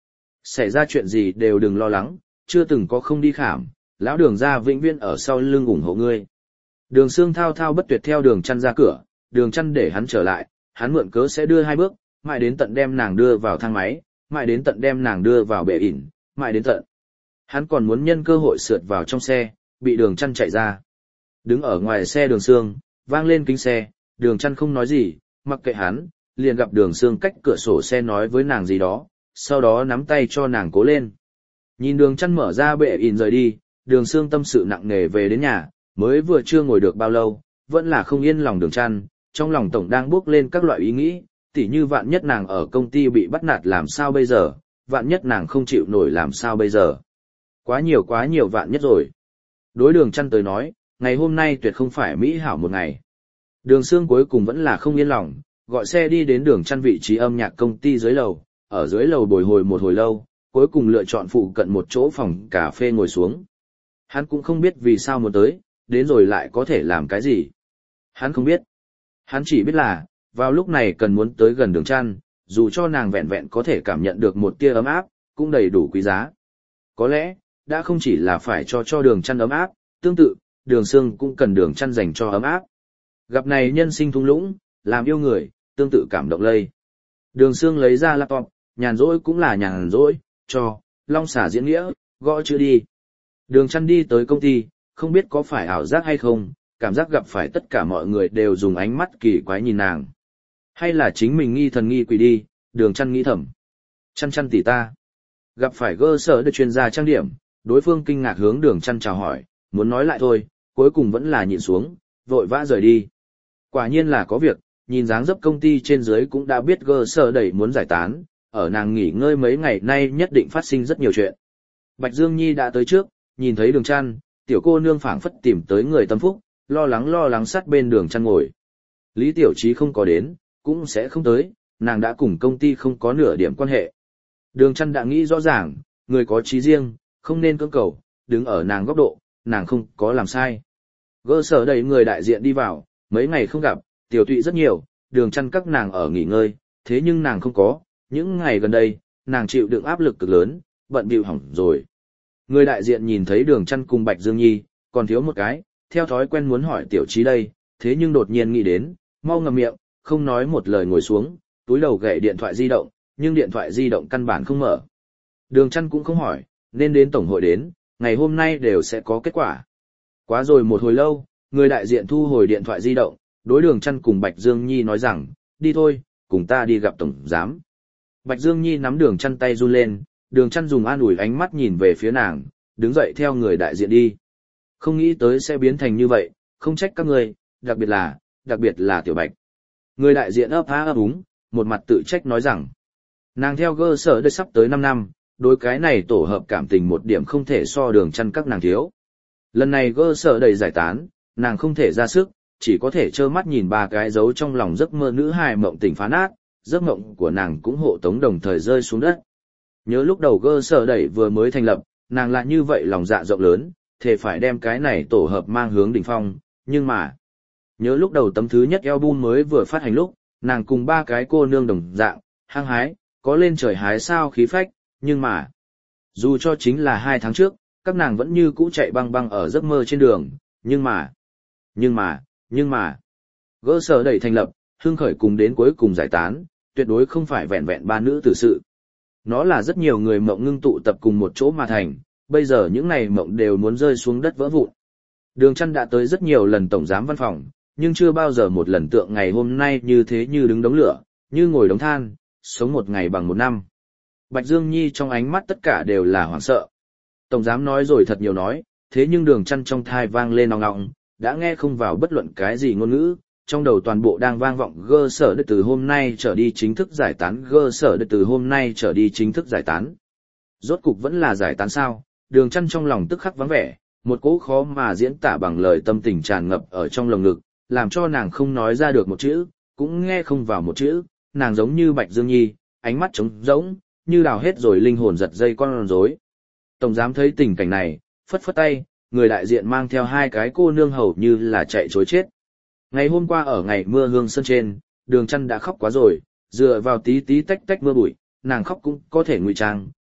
Xảy ra chuyện gì đều đừng lo lắng, chưa từng có không đi khảm, lão đường gia vĩnh viễn ở sau lưng ủng hộ ngươi. Đường Sương thao thao bất tuyệt theo Đường Chăn ra cửa, Đường Chăn để hắn trở lại, hắn mượn cớ sẽ đưa hai bước, mãi đến tận đem nàng đưa vào thang máy, mãi đến tận đem nàng đưa vào bệ ỉn, mãi đến tận. Hắn còn muốn nhân cơ hội sượt vào trong xe, bị Đường Chăn chạy ra. Đứng ở ngoài xe Đường Sương, vang lên kính xe, Đường Chăn không nói gì, mặc kệ hắn, liền gặp Đường Sương cách cửa sổ xe nói với nàng gì đó, sau đó nắm tay cho nàng cố lên. Nhìn Đường Chăn mở ra bệ ỉn rời đi, Đường Sương tâm sự nặng nề về đến nhà, mới vừa chưa ngồi được bao lâu, vẫn là không yên lòng Đường Chăn, trong lòng tổng đang bước lên các loại ý nghĩ, tỉ như vạn nhất nàng ở công ty bị bắt nạt làm sao bây giờ, vạn nhất nàng không chịu nổi làm sao bây giờ. Quá nhiều quá nhiều vạn nhất rồi. Đối Đường Chăn tới nói, ngày hôm nay tuyệt không phải mỹ hảo một ngày. Đường Sương cuối cùng vẫn là không yên lòng, gọi xe đi đến Đường Chăn vị trí âm nhạc công ty dưới lầu, ở dưới lầu bồi hồi một hồi lâu, cuối cùng lựa chọn phụ cận một chỗ phòng cà phê ngồi xuống. Hắn cũng không biết vì sao muốn tới, đến rồi lại có thể làm cái gì. Hắn không biết. Hắn chỉ biết là, vào lúc này cần muốn tới gần Đường Chăn, dù cho nàng vẹn vẹn có thể cảm nhận được một tia ấm áp, cũng đầy đủ quý giá. Có lẽ, đã không chỉ là phải cho cho Đường Chăn ấm áp, tương tự, Đường Sương cũng cần Đường Chăn dành cho ấm áp. Gặp này nhân sinh thung lũng, làm yêu người, tương tự cảm động lây. Đường Sương lấy ra laptop, nhàn rỗi cũng là nhàn rỗi, cho, long xả diễn nghĩa, gõ chữ đi. Đường Chăn đi tới công ty, không biết có phải ảo giác hay không, cảm giác gặp phải tất cả mọi người đều dùng ánh mắt kỳ quái nhìn nàng. Hay là chính mình nghi thần nghi quỷ đi, Đường Chăn nghĩ thầm. Chăn chăn tỉ ta. Gặp phải gơ sở được chuyên gia trang điểm, đối phương kinh ngạc hướng Đường Chăn chào hỏi, muốn nói lại thôi, cuối cùng vẫn là nhịn xuống, vội vã rời đi. Quả nhiên là có việc, nhìn dáng dấp công ty trên dưới cũng đã biết gơ sở đẩy muốn giải tán, ở nàng nghỉ ngơi mấy ngày nay nhất định phát sinh rất nhiều chuyện. Bạch Dương Nhi đã tới trước, nhìn thấy Đường Chăn, tiểu cô nương phảng phất tìm tới người tâm phúc, lo lắng lo lắng sát bên Đường Chăn ngồi. Lý Tiểu Trí không có đến, cũng sẽ không tới, nàng đã cùng công ty không có nửa điểm quan hệ. Đường Chăn đã nghĩ rõ ràng, người có trí riêng, không nên cưỡng cầu, đứng ở nàng góc độ, nàng không có làm sai. Gơ sở đẩy người đại diện đi vào, mấy ngày không gặp, tiểu tụy rất nhiều, Đường Chăn các nàng ở nghỉ ngơi, thế nhưng nàng không có, những ngày gần đây, nàng chịu đựng áp lực cực lớn, bận bịu hỏng rồi. Người đại diện nhìn thấy Đường Chăn cùng Bạch Dương Nhi, còn thiếu một cái, theo thói quen muốn hỏi Tiểu Trí đây, thế nhưng đột nhiên nghĩ đến, mau ngậm miệng, không nói một lời ngồi xuống, túi đầu gậy điện thoại di động, nhưng điện thoại di động căn bản không mở. Đường Chăn cũng không hỏi, nên đến tổng hội đến, ngày hôm nay đều sẽ có kết quả. Quá rồi một hồi lâu, người đại diện thu hồi điện thoại di động, đối Đường Chăn cùng Bạch Dương Nhi nói rằng, đi thôi, cùng ta đi gặp tổng giám. Bạch Dương Nhi nắm Đường Chăn tay run lên, Đường Chăn dùng an ủi ánh mắt nhìn về phía nàng, đứng dậy theo người đại diện đi. Không nghĩ tới sẽ biến thành như vậy, không trách các người, đặc biệt là, đặc biệt là Tiểu Bạch. Người đại diện ấp há ấp úng, một mặt tự trách nói rằng, nàng theo gơ sở đây sắp tới năm năm, đối cái này tổ hợp cảm tình một điểm không thể so Đường Chăn các nàng thiếu. Lần này gơ sở đầy giải tán, nàng không thể ra sức, chỉ có thể trơ mắt nhìn ba cái dấu trong lòng giấc mơ nữ hài mộng tình phá nát, giấc mộng của nàng cũng hộ tống đồng thời rơi xuống đất. Nhớ lúc đầu gơ sở đẩy vừa mới thành lập, nàng lại như vậy lòng dạ rộng lớn, thể phải đem cái này tổ hợp mang hướng đỉnh phong, nhưng mà... Nhớ lúc đầu tấm thứ nhất album mới vừa phát hành lúc, nàng cùng ba cái cô nương đồng dạng, hăng hái, có lên trời hái sao khí phách, nhưng mà... Dù cho chính là hai tháng trước, các nàng vẫn như cũ chạy băng băng ở giấc mơ trên đường, nhưng mà... Nhưng mà, nhưng mà... Gỡ sở đẩy thành lập, hương khởi cùng đến cuối cùng giải tán, tuyệt đối không phải vẹn vẹn ba nữ tử sự. Nó là rất nhiều người mộng ngưng tụ tập cùng một chỗ mà thành, bây giờ những này mộng đều muốn rơi xuống đất vỡ vụn. Đường Chăn đã tới rất nhiều lần tổng giám văn phòng, nhưng chưa bao giờ một lần tượng ngày hôm nay như thế như đứng đống lửa, như ngồi đống than, sống một ngày bằng một năm. Bạch Dương Nhi trong ánh mắt tất cả đều là hoảng sợ. Tổng giám nói rồi thật nhiều nói, thế nhưng Đường Chăn trong thai vang lên ong ong, đã nghe không vào bất luận cái gì ngôn ngữ, trong đầu toàn bộ đang vang vọng gơ sở được từ hôm nay trở đi chính thức giải tán, gơ sở được từ hôm nay trở đi chính thức giải tán. Rốt cục vẫn là giải tán sao? Đường Chăn trong lòng tức khắc vắng vẻ, một cỗ khó mà diễn tả bằng lời tâm tình tràn ngập ở trong lồng ngực, làm cho nàng không nói ra được một chữ, cũng nghe không vào một chữ, nàng giống như Bạch Dương Nhi, ánh mắt trống rỗng, như đào hết rồi linh hồn giật dây con rối. Tổng giám thấy tình cảnh này, phất phất tay, người đại diện mang theo hai cái cô nương hầu như là chạy trối chết. Ngày hôm qua ở ngày mưa hương sân trên, Đường Chăn đã khóc quá rồi, dựa vào tí tí tách tách mưa bụi, nàng khóc cũng có thể ngụy trang,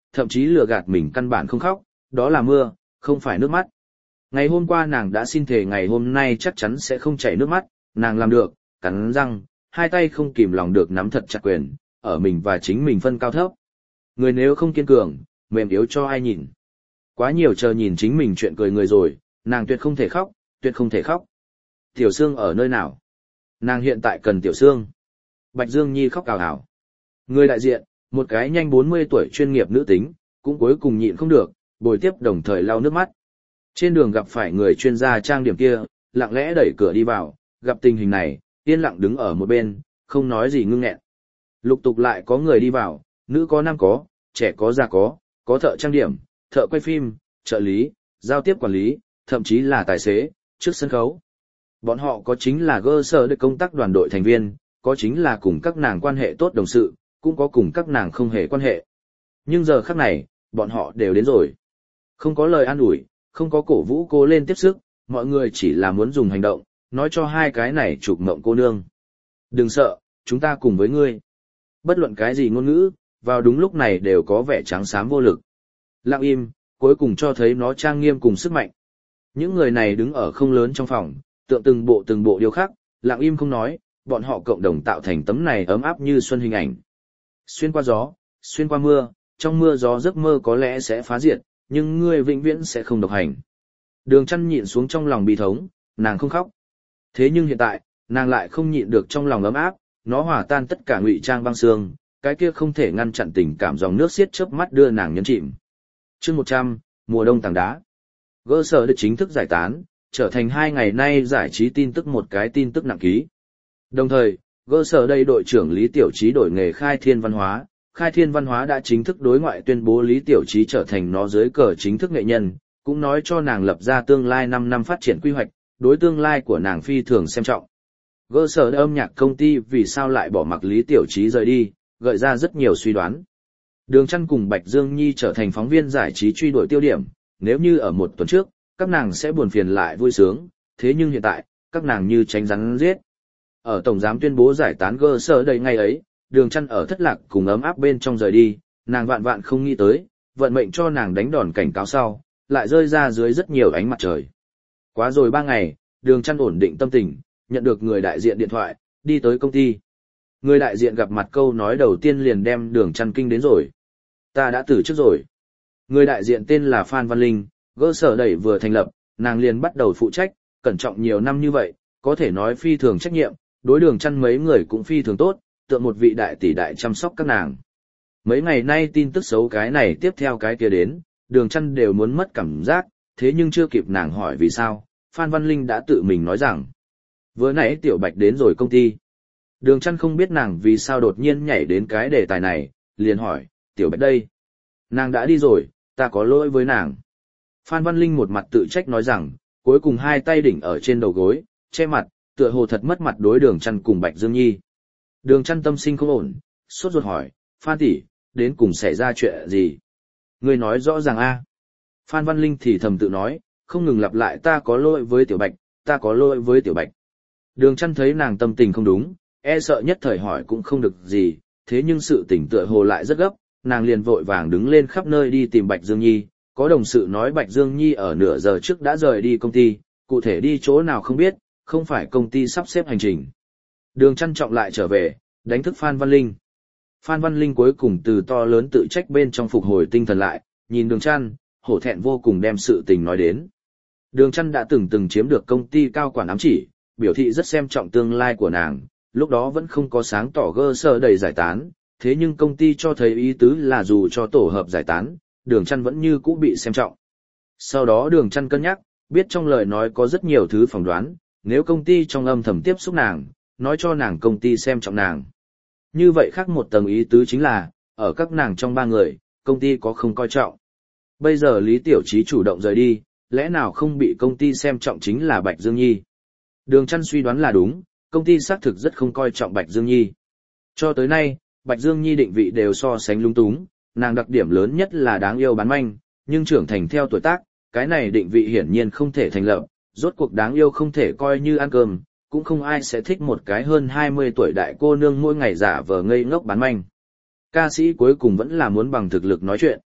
thậm chí lừa gạt mình căn bản không khóc, đó là mưa, không phải nước mắt. Ngày hôm qua nàng đã xin thề ngày hôm nay chắc chắn sẽ không chảy nước mắt, nàng làm được, cắn răng, hai tay không kìm lòng được nắm thật chặt quyền, ở mình và chính mình phân cao thấp. Người nếu không kiên cường, mềm yếu cho ai nhìn. Quá nhiều chờ nhìn chính mình chuyện cười người rồi, nàng tuyệt không thể khóc, tuyệt không thể khóc. Tiểu Sương ở nơi nào? Nàng hiện tại cần Tiểu Sương. Bạch Dương Nhi khóc ào ào. Người đại diện, một cái nhanh bốn mươi tuổi chuyên nghiệp nữ tính, cũng cuối cùng nhịn không được, bồi tiếp đồng thời lau nước mắt. Trên đường gặp phải người chuyên gia trang điểm kia, lặng lẽ đẩy cửa đi vào, gặp tình hình này, yên lặng đứng ở một bên, không nói gì ngưng nghẹn. Lục tục lại có người đi vào, nữ có nam có, trẻ có già có, có thợ trang điểm, thợ quay phim, trợ lý, giao tiếp quản lý, thậm chí là tài xế, trước sân khấu. Bọn họ có chính là cơ sở để công tác đoàn đội thành viên, có chính là cùng các nàng quan hệ tốt đồng sự, cũng có cùng các nàng không hề quan hệ. Nhưng giờ khắc này, bọn họ đều đến rồi. Không có lời an ủi, không có cổ vũ cố lên tiếp sức, mọi người chỉ là muốn dùng hành động, nói cho hai cái này chụp mộng cô nương. Đừng sợ, chúng ta cùng với ngươi. Bất luận cái gì ngôn ngữ, vào đúng lúc này đều có vẻ trắng xám vô lực. Lặng im, cuối cùng cho thấy nó trang nghiêm cùng sức mạnh. Những người này đứng ở không lớn trong phòng, tượng từng bộ từng bộ điều khác, lặng im không nói, bọn họ cộng đồng tạo thành tấm này ấm áp như xuân hình ảnh. Xuyên qua gió, xuyên qua mưa, trong mưa gió giấc mơ có lẽ sẽ phá diệt, nhưng ngươi vĩnh viễn sẽ không độc hành. Đường Chân nhịn xuống trong lòng bi thống, nàng không khóc. Thế nhưng hiện tại, nàng lại không nhịn được trong lòng ấm áp, nó hòa tan tất cả ngụy trang băng xương, cái kia không thể ngăn chặn tình cảm dòng nước xiết chớp mắt đưa nàng nhấn chìm. Chương một trăm, mùa đông tảng đá. Gỡ sở được chính thức giải tán, trở thành hai ngày nay giải trí tin tức một cái tin tức nặng ký. Đồng thời, gỡ sở đây đội trưởng Lý Tiểu Chí đổi nghề Khai Thiên Văn Hóa. Khai Thiên Văn Hóa đã chính thức đối ngoại tuyên bố Lý Tiểu Chí trở thành nó dưới cờ chính thức nghệ nhân, cũng nói cho nàng lập ra tương lai năm năm phát triển quy hoạch, đối tương lai của nàng phi thường xem trọng. Gỡ sở âm nhạc công ty vì sao lại bỏ mặc Lý Tiểu Chí rời đi, gợi ra rất nhiều suy đoán. Đường Chân cùng Bạch Dương Nhi trở thành phóng viên giải trí truy đuổi tiêu điểm, nếu như ở một tuần trước, các nàng sẽ buồn phiền lại vui sướng, thế nhưng hiện tại, các nàng như tránh rắn giết. Ở tổng giám tuyên bố giải tán gơ sở đầy ngày ấy, Đường Chân ở thất lạc cùng ấm áp bên trong rời đi, nàng vạn vạn không nghĩ tới, vận mệnh cho nàng đánh đòn cảnh cáo sau, lại rơi ra dưới rất nhiều ánh mặt trời. Quá rồi ba ngày, Đường Chân ổn định tâm tình, nhận được người đại diện điện thoại, đi tới công ty. Người đại diện gặp mặt câu nói đầu tiên liền đem Đường Chân kinh đến rồi. Ta đã từ chức rồi. Người đại diện tên là Phan Văn Linh, gỡ sở đẩy vừa thành lập, nàng liền bắt đầu phụ trách, cẩn trọng nhiều năm như vậy, có thể nói phi thường trách nhiệm, đối Đường Chân mấy người cũng phi thường tốt, tượng một vị đại tỷ đại chăm sóc các nàng. Mấy ngày nay tin tức xấu cái này tiếp theo cái kia đến, Đường Chân đều muốn mất cảm giác, thế nhưng chưa kịp nàng hỏi vì sao, Phan Văn Linh đã tự mình nói rằng, vừa nãy Tiểu Bạch đến rồi công ty. Đường Chân không biết nàng vì sao đột nhiên nhảy đến cái đề tài này, liền hỏi, Tiểu Bạch đây. Nàng đã đi rồi, ta có lỗi với nàng. Phan Văn Linh một mặt tự trách nói rằng, cuối cùng hai tay đỉnh ở trên đầu gối, che mặt, tựa hồ thật mất mặt đối Đường Chân cùng Bạch Dương Nhi. Đường Chân tâm sinh không ổn, sốt ruột hỏi, Phan tỷ, đến cùng xảy ra chuyện gì? Ngươi nói rõ ràng a. Phan Văn Linh thì thầm tự nói, không ngừng lặp lại ta có lỗi với Tiểu Bạch, ta có lỗi với Tiểu Bạch. Đường Chân thấy nàng tâm tình không đúng, e sợ nhất thời hỏi cũng không được gì, thế nhưng sự tỉnh tựa hồ lại rất gấp, nàng liền vội vàng đứng lên khắp nơi đi tìm Bạch Dương Nhi, có đồng sự nói Bạch Dương Nhi ở nửa giờ trước đã rời đi công ty, cụ thể đi chỗ nào không biết, không phải công ty sắp xếp hành trình. Đường Chân trọng lại trở về, đánh thức Phan Văn Linh. Phan Văn Linh cuối cùng từ to lớn tự trách bên trong phục hồi tinh thần lại, nhìn Đường Chân, hổ thẹn vô cùng đem sự tình nói đến. Đường Chân đã từng từng chiếm được công ty cao quản ám chỉ, biểu thị rất xem trọng tương lai của nàng, lúc đó vẫn không có sáng tỏ gơ sơ đầy giải tán, thế nhưng công ty cho thấy ý tứ là dù cho tổ hợp giải tán, Đường Chân vẫn như cũ bị xem trọng. Sau đó Đường Chân cân nhắc, biết trong lời nói có rất nhiều thứ phỏng đoán, nếu công ty trong âm thầm tiếp xúc nàng, nói cho nàng công ty xem trọng nàng. Như vậy khác một tầng ý tứ chính là, ở các nàng trong ba người, công ty có không coi trọng. Bây giờ Lý Tiểu Chí chủ động rời đi, lẽ nào không bị công ty xem trọng chính là Bạch Dương Nhi. Đường Chân suy đoán là đúng, công ty xác thực rất không coi trọng Bạch Dương Nhi. Cho tới nay, Bạch Dương Nhi định vị đều so sánh lung túng, nàng đặc điểm lớn nhất là đáng yêu bán manh, nhưng trưởng thành theo tuổi tác, cái này định vị hiển nhiên không thể thành lập, rốt cuộc đáng yêu không thể coi như ăn cơm, cũng không ai sẽ thích một cái hơn hai mươi tuổi đại cô nương mỗi ngày giả vờ ngây ngốc bán manh. Ca sĩ cuối cùng vẫn là muốn bằng thực lực nói chuyện.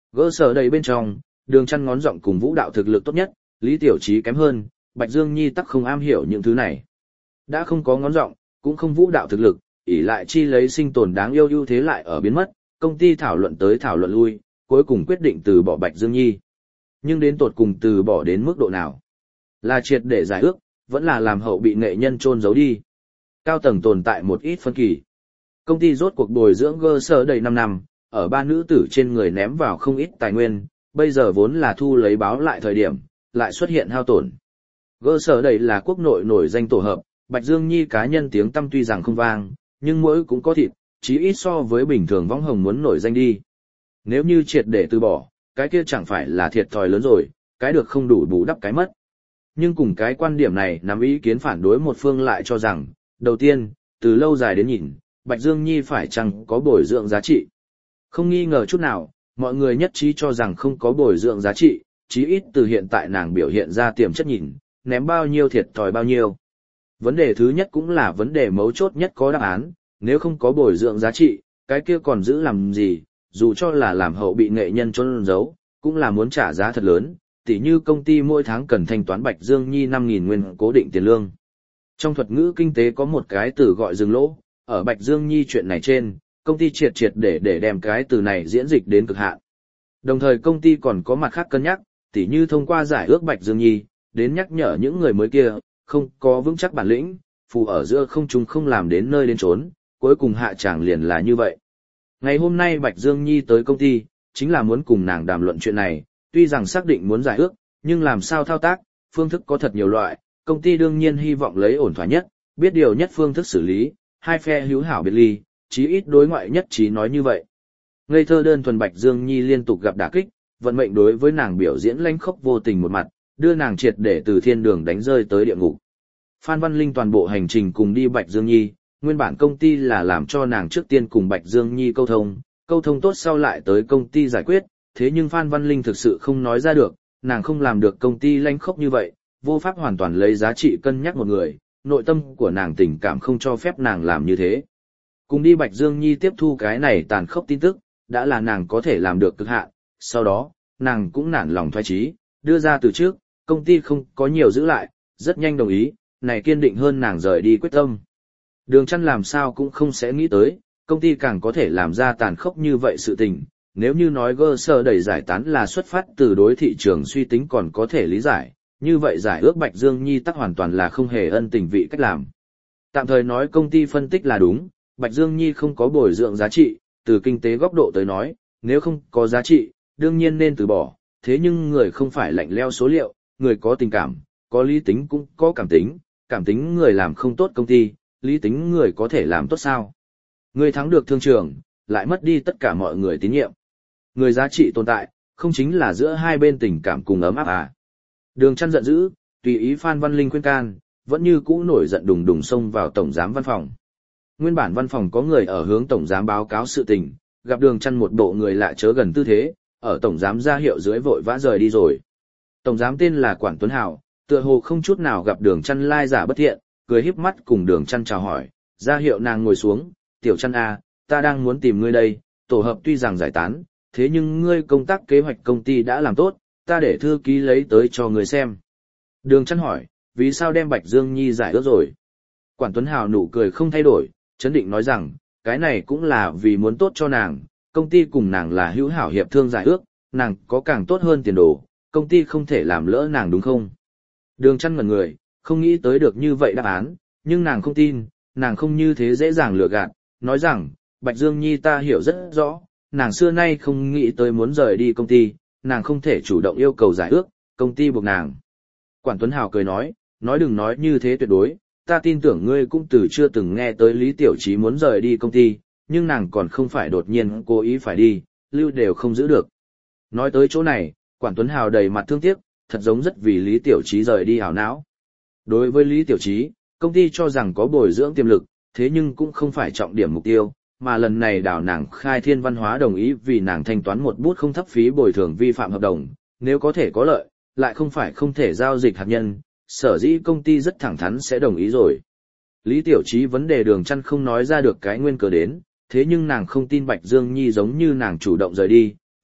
Gỡ sở đầy bên trong, Đường Chăn ngón giọng cùng vũ đạo thực lực tốt nhất, Lý Tiểu Chí kém hơn, Bạch Dương Nhi tắc không am hiểu những thứ này. Đã không có ngón giọng, cũng không vũ đạo thực lực, ỷ lại chi lấy sinh tồn đáng yêu ưu thế lại ở biến mất, công ty thảo luận tới thảo luận lui, cuối cùng quyết định từ bỏ Bạch Dương Nhi. Nhưng đến tột cùng từ bỏ đến mức độ nào? Là triệt để giải ước, vẫn là làm hậu bị nghệ nhân chôn giấu đi. Cao tầng tồn tại một ít phân kỳ. Công ty rốt cuộc bồi dưỡng cơ sở đầy năm năm, ở ba nữ tử trên người ném vào không ít tài nguyên, bây giờ vốn là thu lấy báo lại thời điểm, lại xuất hiện hao tổn. Cơ sở đầy là quốc nội nổi danh tổ hợp, Bạch Dương Nhi cá nhân tiếng tăm tuy rằng không vang, nhưng mỗi cũng có thịt, chí ít so với bình thường võng hồng muốn nổi danh đi. Nếu như triệt để từ bỏ, cái kia chẳng phải là thiệt thòi lớn rồi, cái được không đủ bù đắp cái mất. Nhưng cùng cái quan điểm này nắm ý kiến phản đối một phương lại cho rằng, đầu tiên, từ lâu dài đến nhìn, Bạch Dương Nhi phải chăng có bồi dưỡng giá trị. Không nghi ngờ chút nào, mọi người nhất trí cho rằng không có bồi dưỡng giá trị, chí ít từ hiện tại nàng biểu hiện ra tiềm chất nhìn, ném bao nhiêu thiệt thòi bao nhiêu. Vấn đề thứ nhất cũng là vấn đề mấu chốt nhất có đáp án, nếu không có bồi dưỡng giá trị, cái kia còn giữ làm gì, dù cho là làm hậu bị nghệ nhân trốn giấu, cũng là muốn trả giá thật lớn, tỉ như công ty mỗi tháng cần thanh toán Bạch Dương Nhi năm nghìn nguyên cố định tiền lương. Trong thuật ngữ kinh tế có một cái từ gọi dừng lỗ, ở Bạch Dương Nhi chuyện này trên, công ty triệt triệt để để đem cái từ này diễn dịch đến cực hạn. Đồng thời công ty còn có mặt khác cân nhắc, tỉ như thông qua giải ước Bạch Dương Nhi, đến nhắc nhở những người mới kia, không có vững chắc bản lĩnh, phù ở giữa không trung không làm đến nơi đến trốn, cuối cùng hạ tràng liền là như vậy. Ngày hôm nay Bạch Dương Nhi tới công ty, chính là muốn cùng nàng đàm luận chuyện này, tuy rằng xác định muốn giải ước, nhưng làm sao thao tác, phương thức có thật nhiều loại, công ty đương nhiên hy vọng lấy ổn thỏa nhất, biết điều nhất phương thức xử lý, hai phe hữu hảo biệt ly, chí ít đối ngoại nhất trí nói như vậy. Ngây thơ đơn thuần Bạch Dương Nhi liên tục gặp đả kích, vận mệnh đối với nàng biểu diễn lanh khốc vô tình một mặt, đưa nàng triệt để từ thiên đường đánh rơi tới địa ngục. Phan Văn Linh toàn bộ hành trình cùng đi Bạch Dương Nhi, nguyên bản công ty là làm cho nàng trước tiên cùng Bạch Dương Nhi câu thông, câu thông tốt sau lại tới công ty giải quyết, thế nhưng Phan Văn Linh thực sự không nói ra được, nàng không làm được công ty lanh khốc như vậy, vô pháp hoàn toàn lấy giá trị cân nhắc một người, nội tâm của nàng tình cảm không cho phép nàng làm như thế. Cùng đi Bạch Dương Nhi tiếp thu cái này tàn khốc tin tức, đã là nàng có thể làm được cực hạn, sau đó, nàng cũng nản lòng thoái chí, đưa ra từ trước, công ty không có nhiều giữ lại, rất nhanh đồng ý, này kiên định hơn nàng rời đi quyết tâm. Đường Chăn làm sao cũng không sẽ nghĩ tới, công ty càng có thể làm ra tàn khốc như vậy sự tình, nếu như nói cơ sở đẩy giải tán là xuất phát từ đối thị trường suy tính còn có thể lý giải, như vậy giải ước Bạch Dương Nhi tắc hoàn toàn là không hề ân tình vị cách làm. Tạm thời nói công ty phân tích là đúng, Bạch Dương Nhi không có bồi dưỡng giá trị, từ kinh tế góc độ tới nói, nếu không có giá trị, đương nhiên nên từ bỏ, thế nhưng người không phải lạnh leo số liệu, người có tình cảm, có lý tính cũng có cảm tính, cảm tính người làm không tốt công ty, lý tính người có thể làm tốt sao? Người thắng được thương trường, lại mất đi tất cả mọi người tín nhiệm. Người giá trị tồn tại, không chính là giữa hai bên tình cảm cùng ấm áp à? Đường Chăn giận dữ, tùy ý Phan Văn Linh khuyên can, vẫn như cũ nổi giận đùng đùng xông vào tổng giám văn phòng. Nguyên bản văn phòng có người ở hướng tổng giám báo cáo sự tình, gặp Đường Chăn một bộ người lạ chớ gần tư thế, ở tổng giám ra hiệu dưới vội vã rời đi rồi. Tổng giám tên là Quản Tuấn Hào, tựa hồ không chút nào gặp Đường Chăn lai giả bất thiện, cười híp mắt cùng Đường Chăn chào hỏi, ra hiệu nàng ngồi xuống, "Tiểu Chăn a, ta đang muốn tìm ngươi đây, tổ hợp tuy rằng giải tán, thế nhưng ngươi công tác kế hoạch công ty đã làm tốt, ta để thư ký lấy tới cho ngươi xem." Đường Chăn hỏi, "Vì sao đem Bạch Dương Nhi giải ước rồi?" Quản Tuấn Hào nụ cười không thay đổi, chấn định nói rằng, "Cái này cũng là vì muốn tốt cho nàng, công ty cùng nàng là hữu hảo hiệp thương giải ước, nàng có càng tốt hơn tiền đồ, công ty không thể làm lỡ nàng đúng không?" Đường Chăn ngẩn người, không nghĩ tới được như vậy đáp án, nhưng nàng không tin, nàng không như thế dễ dàng lừa gạt, nói rằng, "Bạch Dương Nhi ta hiểu rất rõ, nàng xưa nay không nghĩ tới muốn rời đi công ty, nàng không thể chủ động yêu cầu giải ước, công ty buộc nàng." Quản Tuấn Hào cười nói, "Nói đừng nói như thế tuyệt đối, ta tin tưởng ngươi cũng từ chưa từng nghe tới Lý Tiểu Chí muốn rời đi công ty, nhưng nàng còn không phải đột nhiên cố ý phải đi, lưu đều không giữ được." Nói tới chỗ này, Quản Tuấn Hào đầy mặt thương tiếc, thật giống rất vì Lý Tiểu Chí rời đi hảo não. Đối với Lý Tiểu Chí, công ty cho rằng có bồi dưỡng tiềm lực, thế nhưng cũng không phải trọng điểm mục tiêu, mà lần này đào nàng Khai Thiên Văn Hóa đồng ý vì nàng thanh toán một bút không thấp phí bồi thường vi phạm hợp đồng, nếu có thể có lợi, lại không phải không thể giao dịch hạt nhân, sở dĩ công ty rất thẳng thắn sẽ đồng ý rồi. Lý Tiểu Chí vấn đề Đường Chăn không nói ra được cái nguyên cớ đến, thế nhưng nàng không tin Bạch Dương Nhi giống như nàng chủ động rời đi,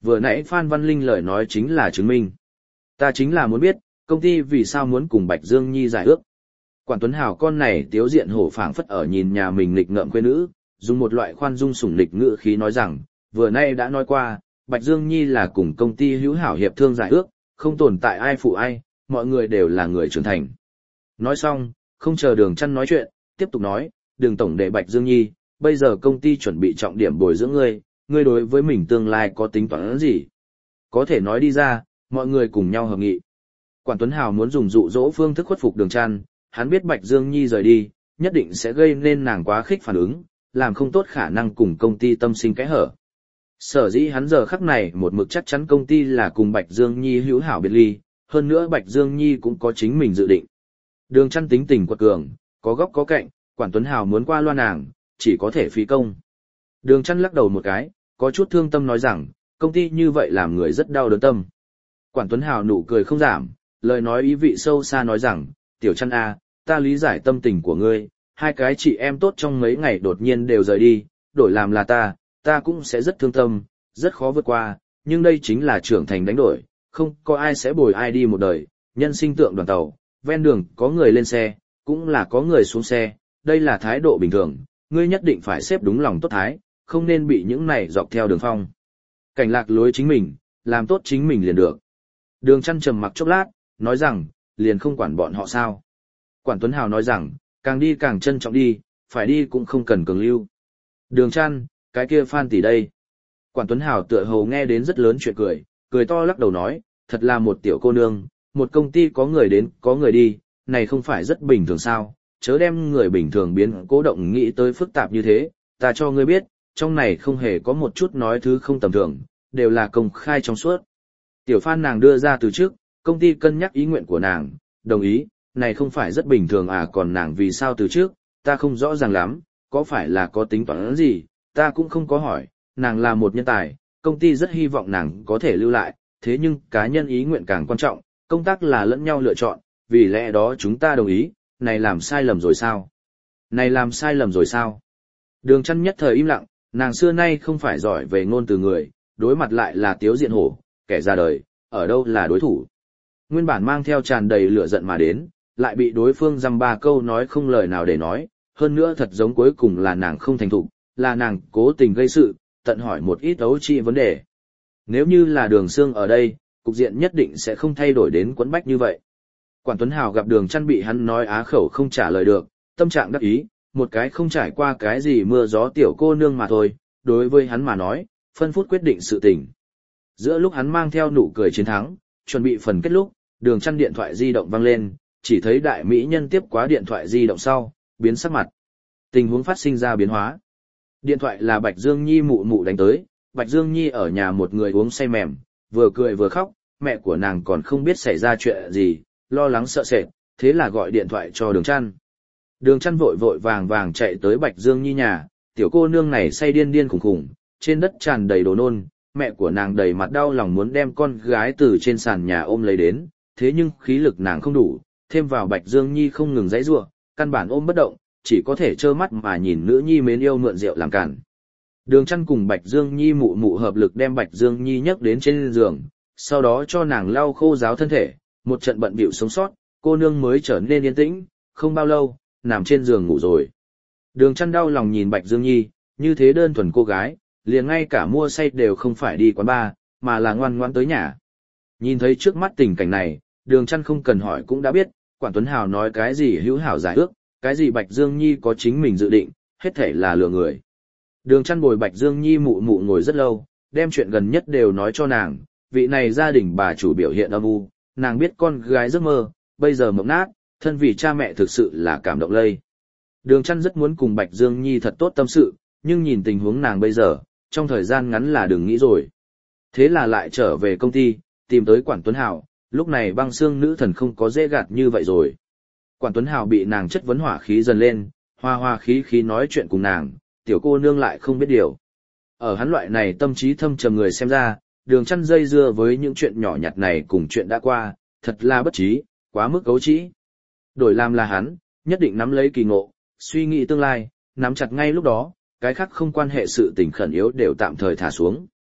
vừa nãy Phan Văn Linh lời nói chính là chứng minh. Ta chính là muốn biết, công ty vì sao muốn cùng Bạch Dương Nhi giải ước. Quản Tuấn Hào con này tiếu diện hổ phảng phất ở nhìn nhà mình nghịch ngợm quê nữ, dùng một loại khoan dung sủng lịch ngữ khí nói rằng, vừa nay đã nói qua, Bạch Dương Nhi là cùng công ty hữu hảo hiệp thương giải ước, không tồn tại ai phụ ai, mọi người đều là người trưởng thành. Nói xong, không chờ Đường Chân nói chuyện, tiếp tục nói, Đường tổng đệ Bạch Dương Nhi, bây giờ công ty chuẩn bị trọng điểm bồi dưỡng ngươi, ngươi đối với mình tương lai có tính toán gì? Có thể nói đi ra, mọi người cùng nhau hợp nghị. Quản Tuấn Hào muốn dùng dụ dỗ phương thức khuất phục Đường Chân, hắn biết Bạch Dương Nhi rời đi, nhất định sẽ gây nên nàng quá khích phản ứng, làm không tốt khả năng cùng công ty tâm sinh kẽ hở. Sở dĩ hắn giờ khắc này một mực chắc chắn công ty là cùng Bạch Dương Nhi hữu hảo biệt ly, hơn nữa Bạch Dương Nhi cũng có chính mình dự định. Đường Chân tính tình quật cường, có góc có cạnh, Quản Tuấn Hào muốn qua loa nàng, chỉ có thể phí công. Đường Chân lắc đầu một cái, có chút thương tâm nói rằng, công ty như vậy làm người rất đau đớn tâm. Quản Tuấn Hào nụ cười không giảm, lời nói ý vị sâu xa nói rằng, Tiểu Chân a, ta lý giải tâm tình của ngươi, hai cái chị em tốt trong mấy ngày đột nhiên đều rời đi, đổi làm là ta, ta cũng sẽ rất thương tâm, rất khó vượt qua, nhưng đây chính là trưởng thành đánh đổi, không có ai sẽ bồi ai đi một đời, nhân sinh tượng đoàn tàu, ven đường có người lên xe, cũng là có người xuống xe, đây là thái độ bình thường, ngươi nhất định phải xếp đúng lòng tốt thái, không nên bị những này dọc theo đường phong. Cảnh lạc lối chính mình, làm tốt chính mình liền được. Đường Chân trầm mặc chốc lát, nói rằng, liền không quản bọn họ sao. Quản Tuấn Hào nói rằng, càng đi càng trân trọng đi, phải đi cũng không cần cường lưu. Đường Chân, cái kia Phan tỷ đây. Quản Tuấn Hào tựa hồ nghe đến rất lớn chuyện cười, cười to lắc đầu nói, thật là một tiểu cô nương, một công ty có người đến, có người đi, này không phải rất bình thường sao, chớ đem người bình thường biến cố động nghĩ tới phức tạp như thế, ta cho ngươi biết, trong này không hề có một chút nói thứ không tầm thường, đều là công khai trong suốt. Tiểu Phan nàng đưa ra từ trước, công ty cân nhắc ý nguyện của nàng, đồng ý, này không phải rất bình thường à, còn nàng vì sao từ trước, ta không rõ ràng lắm, có phải là có tính toán gì, ta cũng không có hỏi, nàng là một nhân tài, công ty rất hy vọng nàng có thể lưu lại, thế nhưng cá nhân ý nguyện càng quan trọng, công tác là lẫn nhau lựa chọn, vì lẽ đó chúng ta đồng ý, này làm sai lầm rồi sao? Này làm sai lầm rồi sao? Đường Chân nhất thời im lặng, nàng xưa nay không phải giỏi về ngôn từ người, đối mặt lại là tiếu diện hổ, kẻ ra đời, ở đâu là đối thủ. Nguyên bản mang theo tràn đầy lửa giận mà đến, lại bị đối phương dăm ba câu nói không lời nào để nói, hơn nữa thật giống cuối cùng là nàng không thành thục, là nàng cố tình gây sự, tận hỏi một ít ấu trĩ vấn đề. Nếu như là Đường Sương ở đây, cục diện nhất định sẽ không thay đổi đến quẫn bách như vậy. Quản Tuấn Hào gặp Đường Chân bị hắn nói á khẩu không trả lời được, tâm trạng đắc ý, một cái không trải qua cái gì mưa gió tiểu cô nương mà thôi, đối với hắn mà nói, phân phút quyết định sự tình. Giữa lúc hắn mang theo nụ cười chiến thắng, chuẩn bị phần kết lúc, Đường Chân điện thoại di động vang lên, chỉ thấy đại mỹ nhân tiếp quá điện thoại di động sau, biến sắc mặt. Tình huống phát sinh ra biến hóa. Điện thoại là Bạch Dương Nhi mụ mụ đánh tới, Bạch Dương Nhi ở nhà một người uống say mềm, vừa cười vừa khóc, mẹ của nàng còn không biết xảy ra chuyện gì, lo lắng sợ sệt, thế là gọi điện thoại cho Đường Chân. Đường Chân vội vội vàng vàng chạy tới Bạch Dương Nhi nhà, tiểu cô nương này say điên điên khủng khủng, trên đất tràn đầy đồ nôn, mẹ của nàng đầy mặt đau lòng muốn đem con gái từ trên sàn nhà ôm lấy đến, thế nhưng khí lực nàng không đủ, thêm vào Bạch Dương Nhi không ngừng giãy giụa, căn bản ôm bất động, chỉ có thể trơ mắt mà nhìn nữ nhi mến yêu mượn rượu làm cản. Đường Chân cùng Bạch Dương Nhi mụ mụ hợp lực đem Bạch Dương Nhi nhấc đến trên giường, sau đó cho nàng lau khô ráo thân thể, một trận bận bịu sống sót, cô nương mới trở nên yên tĩnh, không bao lâu, nằm trên giường ngủ rồi. Đường Chân đau lòng nhìn Bạch Dương Nhi, như thế đơn thuần cô gái, liền ngay cả mua say đều không phải đi quán bar, mà là ngoan ngoãn tới nhà. Nhìn thấy trước mắt tình cảnh này, Đường Chân không cần hỏi cũng đã biết, Quản Tuấn Hào nói cái gì hữu hảo giải ước, cái gì Bạch Dương Nhi có chính mình dự định, hết thảy là lừa người. Đường Chân bồi Bạch Dương Nhi mụ mụ ngồi rất lâu, đem chuyện gần nhất đều nói cho nàng, vị này gia đình bà chủ biểu hiện âm u, nàng biết con gái giấc mơ, bây giờ mộng nát, thân vì cha mẹ thực sự là cảm động lây. Đường Chân rất muốn cùng Bạch Dương Nhi thật tốt tâm sự, nhưng nhìn tình huống nàng bây giờ, trong thời gian ngắn là đừng nghĩ rồi. Thế là lại trở về công ty, tìm tới Quản Tuấn Hào, lúc này Băng Xương nữ thần không có dễ gạt như vậy rồi. Quản Tuấn Hào bị nàng chất vấn hỏa khí dần lên, hoa hoa khí khí nói chuyện cùng nàng, tiểu cô nương lại không biết điều. Ở hắn loại này tâm trí thâm trầm người xem ra, Đường Chân dây dưa với những chuyện nhỏ nhặt này cùng chuyện đã qua, thật là bất trí, quá mức cấu trĩ. Đổi làm là hắn, nhất định nắm lấy kỳ ngộ, suy nghĩ tương lai, nắm chặt ngay lúc đó, cái khác không quan hệ sự tình khẩn yếu đều tạm thời thả xuống.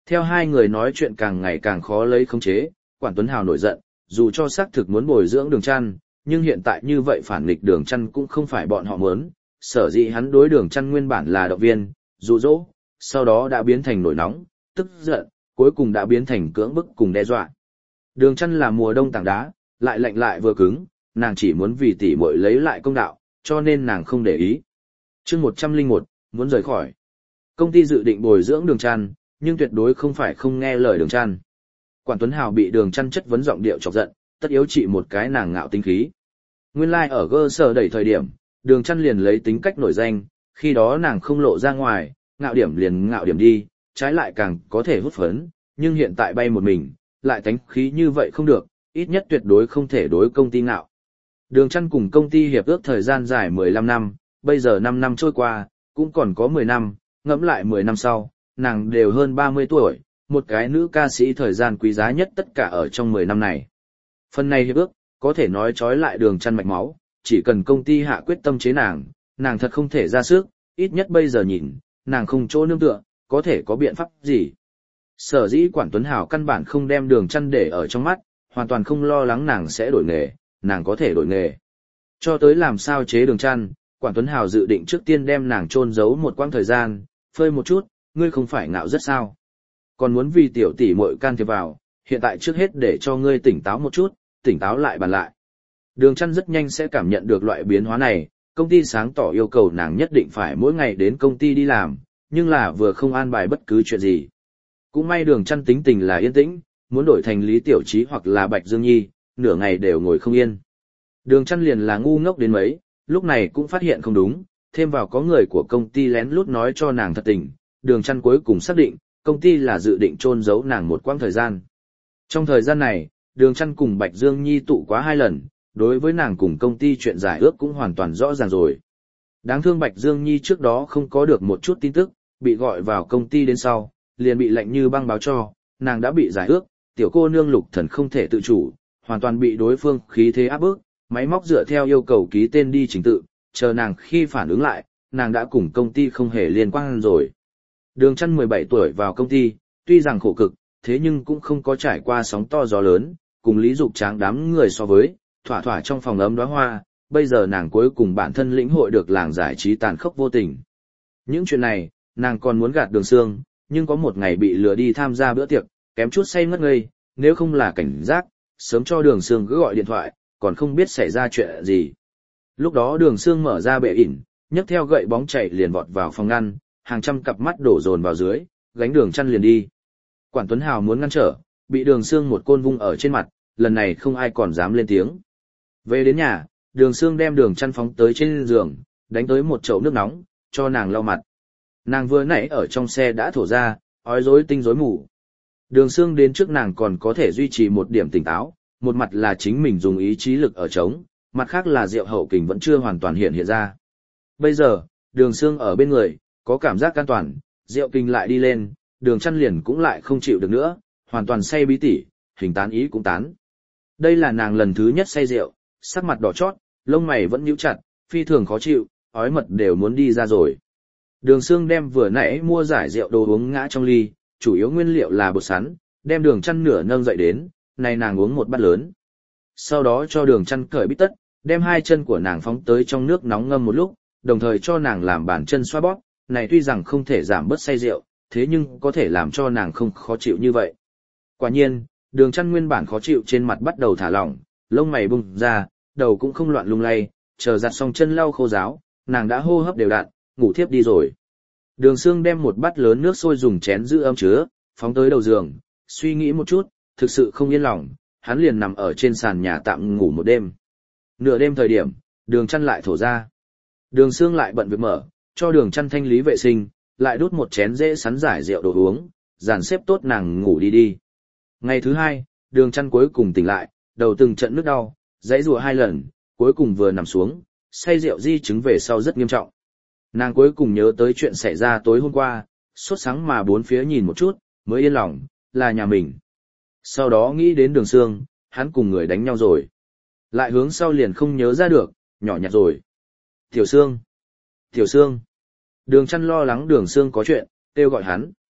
Theo hai người nói chuyện càng ngày càng khó lấy khống chế, Quản Tuấn Hào nổi giận, dù cho xác thực muốn bồi dưỡng Đường Chăn, nhưng hiện tại như vậy phản nghịch Đường Chăn cũng không phải bọn họ muốn, sở dĩ hắn đối Đường Chăn nguyên bản là động viên, dụ dỗ, sau đó đã biến thành nổi nóng, tức giận, cuối cùng đã biến thành cưỡng bức cùng đe dọa. Đường Chăn là mùa đông tảng đá, lại lạnh lại vừa cứng, nàng chỉ muốn vì tỷ muội lấy lại công đạo, cho nên nàng không để ý. Chương một trăm lẻ một, muốn rời khỏi. Công ty dự định bồi dưỡng Đường Chăn, nhưng tuyệt đối không phải không nghe lời Đường Chăn. Quản Tuấn Hào bị Đường Chăn chất vấn giọng điệu chọc giận, tất yếu trị một cái nàng ngạo tính khí. Nguyên lai like ở cơ sở đẩy thời điểm, Đường Chăn liền lấy tính cách nổi danh, khi đó nàng không lộ ra ngoài, ngạo điểm liền ngạo điểm đi, trái lại càng có thể hút phấn, nhưng hiện tại bay một mình, lại tánh khí như vậy không được, ít nhất tuyệt đối không thể đối công ty ngạo. Đường Chăn cùng công ty hiệp ước thời gian dài mười lăm năm, bây giờ năm năm trôi qua, cũng còn có mười năm, ngẫm lại mười năm sau, nàng đều hơn ba mươi tuổi, một cái nữ ca sĩ thời gian quý giá nhất tất cả ở trong mười năm này. Phần này hiệp ước, có thể nói trói lại Đường Chăn mạch máu, chỉ cần công ty hạ quyết tâm chế nàng, nàng thật không thể ra sức, ít nhất bây giờ nhìn, nàng không chỗ nương tựa, có thể có biện pháp gì. Sở dĩ Quản Tuấn Hào căn bản không đem Đường Chăn để ở trong mắt, hoàn toàn không lo lắng nàng sẽ đổi nghề, nàng có thể đổi nghề. Cho tới làm sao chế Đường Chăn, Quản Tuấn Hào dự định trước tiên đem nàng chôn giấu một quãng thời gian, phơi một chút, ngươi không phải ngạo rất sao. Còn muốn vì tiểu tỷ muội can thiệp vào, hiện tại trước hết để cho ngươi tỉnh táo một chút, tỉnh táo lại bàn lại. Đường Chăn rất nhanh sẽ cảm nhận được loại biến hóa này, công ty sáng tỏ yêu cầu nàng nhất định phải mỗi ngày đến công ty đi làm, nhưng là vừa không an bài bất cứ chuyện gì. Cũng may Đường Chăn tính tình là yên tĩnh, muốn đổi thành Lý Tiểu Trí hoặc là Bạch Dương Nhi, nửa ngày đều ngồi không yên. Đường Chăn liền là ngu ngốc đến mấy, lúc này cũng phát hiện không đúng, thêm vào có người của công ty lén lút nói cho nàng thật tình, Đường Chăn cuối cùng xác định, công ty là dự định chôn giấu nàng một quãng thời gian. Trong thời gian này, Đường Chăn cùng Bạch Dương Nhi tụ quá hai lần, đối với nàng cùng công ty chuyện giải ước cũng hoàn toàn rõ ràng rồi. Đáng thương Bạch Dương Nhi trước đó không có được một chút tin tức, bị gọi vào công ty đến sau, liền bị lạnh như băng báo cho, nàng đã bị giải ước, tiểu cô nương Lục Thần không thể tự chủ, hoàn toàn bị đối phương khí thế áp bức, máy móc dựa theo yêu cầu ký tên đi trình tự, chờ nàng khi phản ứng lại, nàng đã cùng công ty không hề liên quan rồi. Đường Chăn mười bảy tuổi vào công ty, tuy rằng khổ cực, thế nhưng cũng không có trải qua sóng to gió lớn, cùng Lý Dục Tráng đám người so với, thỏa thỏa trong phòng ấm đóa hoa, bây giờ nàng cuối cùng bản thân lĩnh hội được làng giải trí tàn khốc vô tình. Những chuyện này, nàng còn muốn gạt Đường Sương, nhưng có một ngày bị lừa đi tham gia bữa tiệc, kém chút say ngất ngây, nếu không là cảnh giác, sớm cho Đường Sương cứ gọi điện thoại, còn không biết xảy ra chuyện gì. Lúc đó Đường Sương mở ra bệ ỉn, nhấc theo gậy bóng chạy liền vọt vào phòng ngăn, hàng trăm cặp mắt đổ dồn vào dưới, gánh Đường Chăn liền đi. Quản Tuấn Hào muốn ngăn trở, bị Đường Sương một côn vung ở trên mặt, lần này không ai còn dám lên tiếng. Về đến nhà, Đường Sương đem Đường Chăn phóng tới trên giường, đánh tới một chậu nước nóng, cho nàng lau mặt. Nàng vừa nãy ở trong xe đã thổ ra, ói rối tinh rối mù. Đường Sương đến trước nàng còn có thể duy trì một điểm tỉnh táo, một mặt là chính mình dùng ý chí lực ở chống, mặt khác là rượu hậu kình vẫn chưa hoàn toàn hiện hiện ra. Bây giờ, Đường Sương ở bên người, có cảm giác an toàn, rượu kình lại đi lên, Đường Chăn liền cũng lại không chịu được nữa, hoàn toàn say bí tỉ, hình tán ý cũng tán. Đây là nàng lần thứ nhất say rượu, sắc mặt đỏ chót, lông mày vẫn nhíu chặt, phi thường khó chịu, ói mật đều muốn đi ra rồi. Đường Sương đem vừa nãy mua giải rượu đồ uống ngã trong ly, chủ yếu nguyên liệu là bột sắn, đem Đường Chăn nửa nâng dậy đến, này nàng uống một bát lớn. Sau đó cho Đường Chăn cởi bít tất, đem hai chân của nàng phóng tới trong nước nóng ngâm một lúc, đồng thời cho nàng làm bàn chân xoa bóp, này tuy rằng không thể giảm bớt say rượu, thế nhưng có thể làm cho nàng không khó chịu như vậy. Quả nhiên, Đường Chăn nguyên bản khó chịu trên mặt bắt đầu thả lỏng, lông mày bung ra, đầu cũng không loạn lung lay, chờ giặt xong chân lau khô ráo, nàng đã hô hấp đều đặn, ngủ thiếp đi rồi. Đường Sương đem một bát lớn nước sôi dùng chén giữ ấm chứa, phóng tới đầu giường, suy nghĩ một chút, thực sự không yên lòng, hắn liền nằm ở trên sàn nhà tạm ngủ một đêm. Nửa đêm thời điểm, Đường Chăn lại thổ ra. Đường Sương lại bận việc mở, cho Đường Chăn thanh lý vệ sinh, lại đút một chén dễ sắn giải rượu đồ uống, dàn xếp tốt nàng ngủ đi đi. Ngày thứ hai, Đường Chăn cuối cùng tỉnh lại, đầu từng trận nước đau, dãy rùa hai lần, cuối cùng vừa nằm xuống, say rượu di chứng về sau rất nghiêm trọng. Nàng cuối cùng nhớ tới chuyện xảy ra tối hôm qua, sốt sáng mà bốn phía nhìn một chút, mới yên lòng, là nhà mình. Sau đó nghĩ đến Đường Sương, hắn cùng người đánh nhau rồi. Lại hướng sau liền không nhớ ra được, nhỏ nhặt rồi. Tiểu Sương! Tiểu Sương! Đường Chăn lo lắng Đường Sương có chuyện, kêu gọi hắn.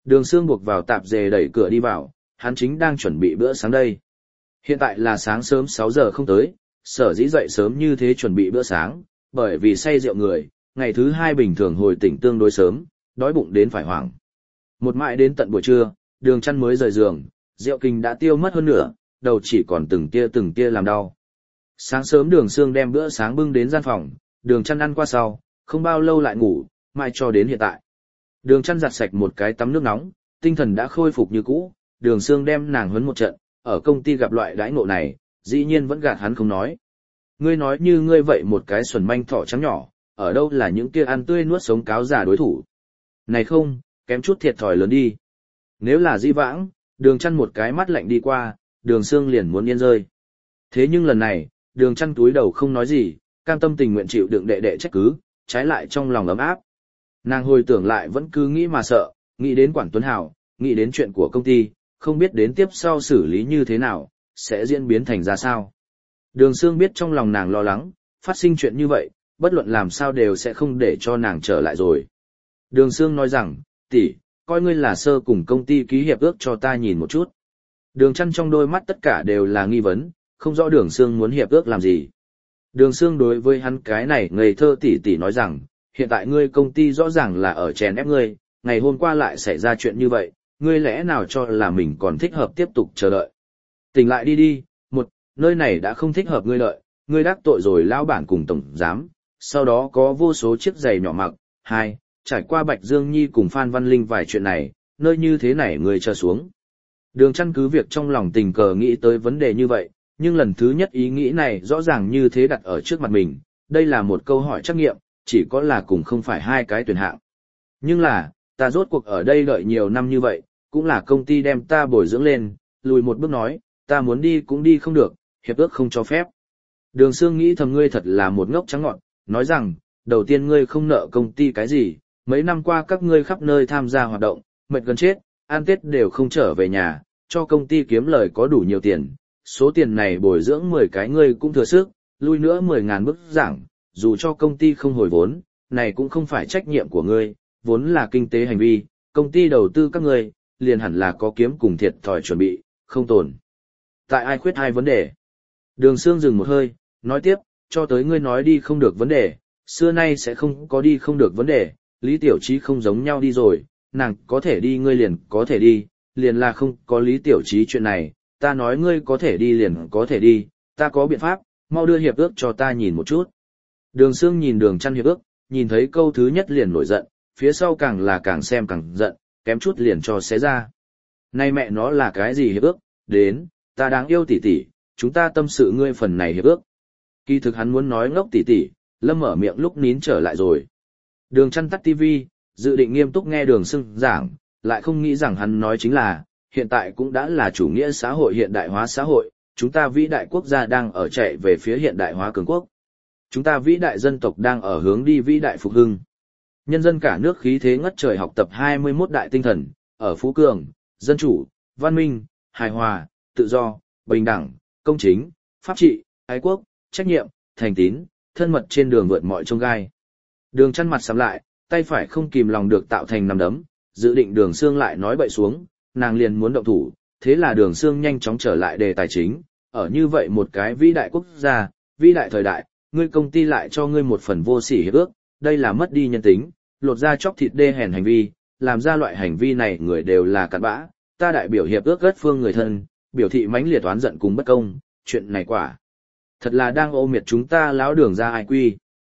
Đường Sương buộc vào tạp dề đẩy cửa đi vào, hắn chính đang chuẩn bị bữa sáng đây. Hiện tại là sáng sớm sáu giờ không tới, sở dĩ dậy sớm như thế chuẩn bị bữa sáng, bởi vì say rượu người, ngày thứ hai bình thường hồi tỉnh tương đối sớm, đói bụng đến phải hoảng. Một mãi đến tận buổi trưa, Đường Chăn mới rời giường, rượu kinh đã tiêu mất hơn nửa, đầu chỉ còn từng tia từng tia làm đau. Sáng sớm Đường Sương đem bữa sáng bưng đến gian phòng, Đường Chăn ăn qua sau, không bao lâu lại ngủ, mãi cho đến hiện tại. Đường Chăn giặt sạch một cái tắm nước nóng, tinh thần đã khôi phục như cũ, Đường Sương đem nàng huấn một trận, ở công ty gặp loại đãi ngộ này, dĩ nhiên vẫn gạt hắn không nói. Ngươi nói như ngươi vậy một cái xuẩn manh thỏ trắng nhỏ, ở đâu là những kia ăn tươi nuốt sống cáo già đối thủ. Này không, kém chút thiệt thòi lớn đi. Nếu là Dĩ vãng, Đường Chăn một cái mắt lạnh đi qua, Đường Sương liền muốn yên rơi. Thế nhưng lần này, Đường Chăn túi đầu không nói gì, cam tâm tình nguyện chịu đựng đệ đệ trách cứ, trái lại trong lòng ấm áp. Nàng hồi tưởng lại vẫn cứ nghĩ mà sợ, nghĩ đến Quản Tuấn Hảo, nghĩ đến chuyện của công ty, không biết đến tiếp sau xử lý như thế nào, sẽ diễn biến thành ra sao. Đường Sương biết trong lòng nàng lo lắng, phát sinh chuyện như vậy, bất luận làm sao đều sẽ không để cho nàng trở lại rồi. Đường Sương nói rằng, tỷ, coi ngươi là sơ cùng công ty ký hiệp ước cho ta nhìn một chút. Đường Chăn trong đôi mắt tất cả đều là nghi vấn, không rõ Đường Sương muốn hiệp ước làm gì. Đường Sương đối với hắn cái này ngây thơ tỷ tỷ nói rằng, hiện tại ngươi công ty rõ ràng là ở chèn ép ngươi, ngày hôm qua lại xảy ra chuyện như vậy, ngươi lẽ nào cho là mình còn thích hợp tiếp tục chờ đợi. Tỉnh lại đi đi, một, nơi này đã không thích hợp ngươi đợi, ngươi đắc tội rồi lão bản cùng tổng giám, sau đó có vô số chiếc giày nhỏ mặc, hai, trải qua Bạch Dương Nhi cùng Phan Văn Linh vài chuyện này, nơi như thế này ngươi chờ xuống. Đường Chăn cứ việc trong lòng tình cờ nghĩ tới vấn đề như vậy, nhưng lần thứ nhất ý nghĩ này rõ ràng như thế đặt ở trước mặt mình, đây là một câu hỏi trắc nghiệm, chỉ có là cùng không phải hai cái tuyển hạng. Nhưng là, ta rốt cuộc ở đây đợi nhiều năm như vậy, cũng là công ty đem ta bồi dưỡng lên, lùi một bước nói, ta muốn đi cũng đi không được, hiệp ước không cho phép. Đường Sương nghĩ thầm ngươi thật là một ngốc trắng ngọn, nói rằng, đầu tiên ngươi không nợ công ty cái gì, mấy năm qua các ngươi khắp nơi tham gia hoạt động, mệt gần chết, ăn Tết đều không trở về nhà, cho công ty kiếm lời có đủ nhiều tiền, số tiền này bồi dưỡng mười cái ngươi cũng thừa sức, lui nữa mười ngàn bức giảng, dù cho công ty không hồi vốn, này cũng không phải trách nhiệm của ngươi, vốn là kinh tế hành vi, công ty đầu tư các ngươi, liền hẳn là có kiếm cùng thiệt thòi chuẩn bị, không tồn. Tại ai khuyết hai vấn đề. Đường Sương dừng một hơi, nói tiếp, cho tới ngươi nói đi không được vấn đề, xưa nay sẽ không có đi không được vấn đề, Lý Tiểu Trí không giống nhau đi rồi, nàng có thể đi ngươi liền có thể đi, liền là không có Lý Tiểu Trí chuyện này, ta nói ngươi có thể đi liền có thể đi, ta có biện pháp, mau đưa hiệp ước cho ta nhìn một chút. Đường Sương nhìn Đường Chăn hiệp ước, nhìn thấy câu thứ nhất liền nổi giận, phía sau càng là càng xem càng giận, kém chút liền cho xé ra. Nay mẹ nó là cái gì hiệp ước, đến, ta đáng yêu tỷ tỷ, chúng ta tâm sự ngươi phần này hiệp ước. Kỳ thực hắn muốn nói ngốc tỷ tỷ, Lâm mở miệng lúc nín trở lại rồi. Đường Chăn tắt tivi, dự định nghiêm túc nghe Đường Sương giảng, lại không nghĩ rằng hắn nói chính là, hiện tại cũng đã là chủ nghĩa xã hội hiện đại hóa xã hội, chúng ta vĩ đại quốc gia đang ở chạy về phía hiện đại hóa cường quốc. Chúng ta vĩ đại dân tộc đang ở hướng đi vĩ đại phục hưng. Nhân dân cả nước khí thế ngất trời học tập hai mươi mốt đại tinh thần, ở phú cường, dân chủ, văn minh, hài hòa, tự do, bình đẳng, công chính, pháp trị, ái quốc, trách nhiệm, thành tín, thân mật trên đường vượt mọi chông gai. Đường Chăn mặt sắm lại, tay phải không kìm lòng được tạo thành nắm đấm, dự định Đường Sương lại nói bậy xuống, nàng liền muốn động thủ, thế là Đường Sương nhanh chóng trở lại đề tài chính, ở như vậy một cái vĩ đại quốc gia, vĩ đại thời đại, ngươi công ty lại cho ngươi một phần vô sỉ hiệp ước, đây là mất đi nhân tính, lột da chóc thịt đê hèn hành vi, làm ra loại hành vi này người đều là cặn bã, ta đại biểu hiệp ước gất phương người thân, biểu thị mãnh liệt oán giận cùng bất công, chuyện này quả thật là đang ô miệt chúng ta lão Đường ra ai quy.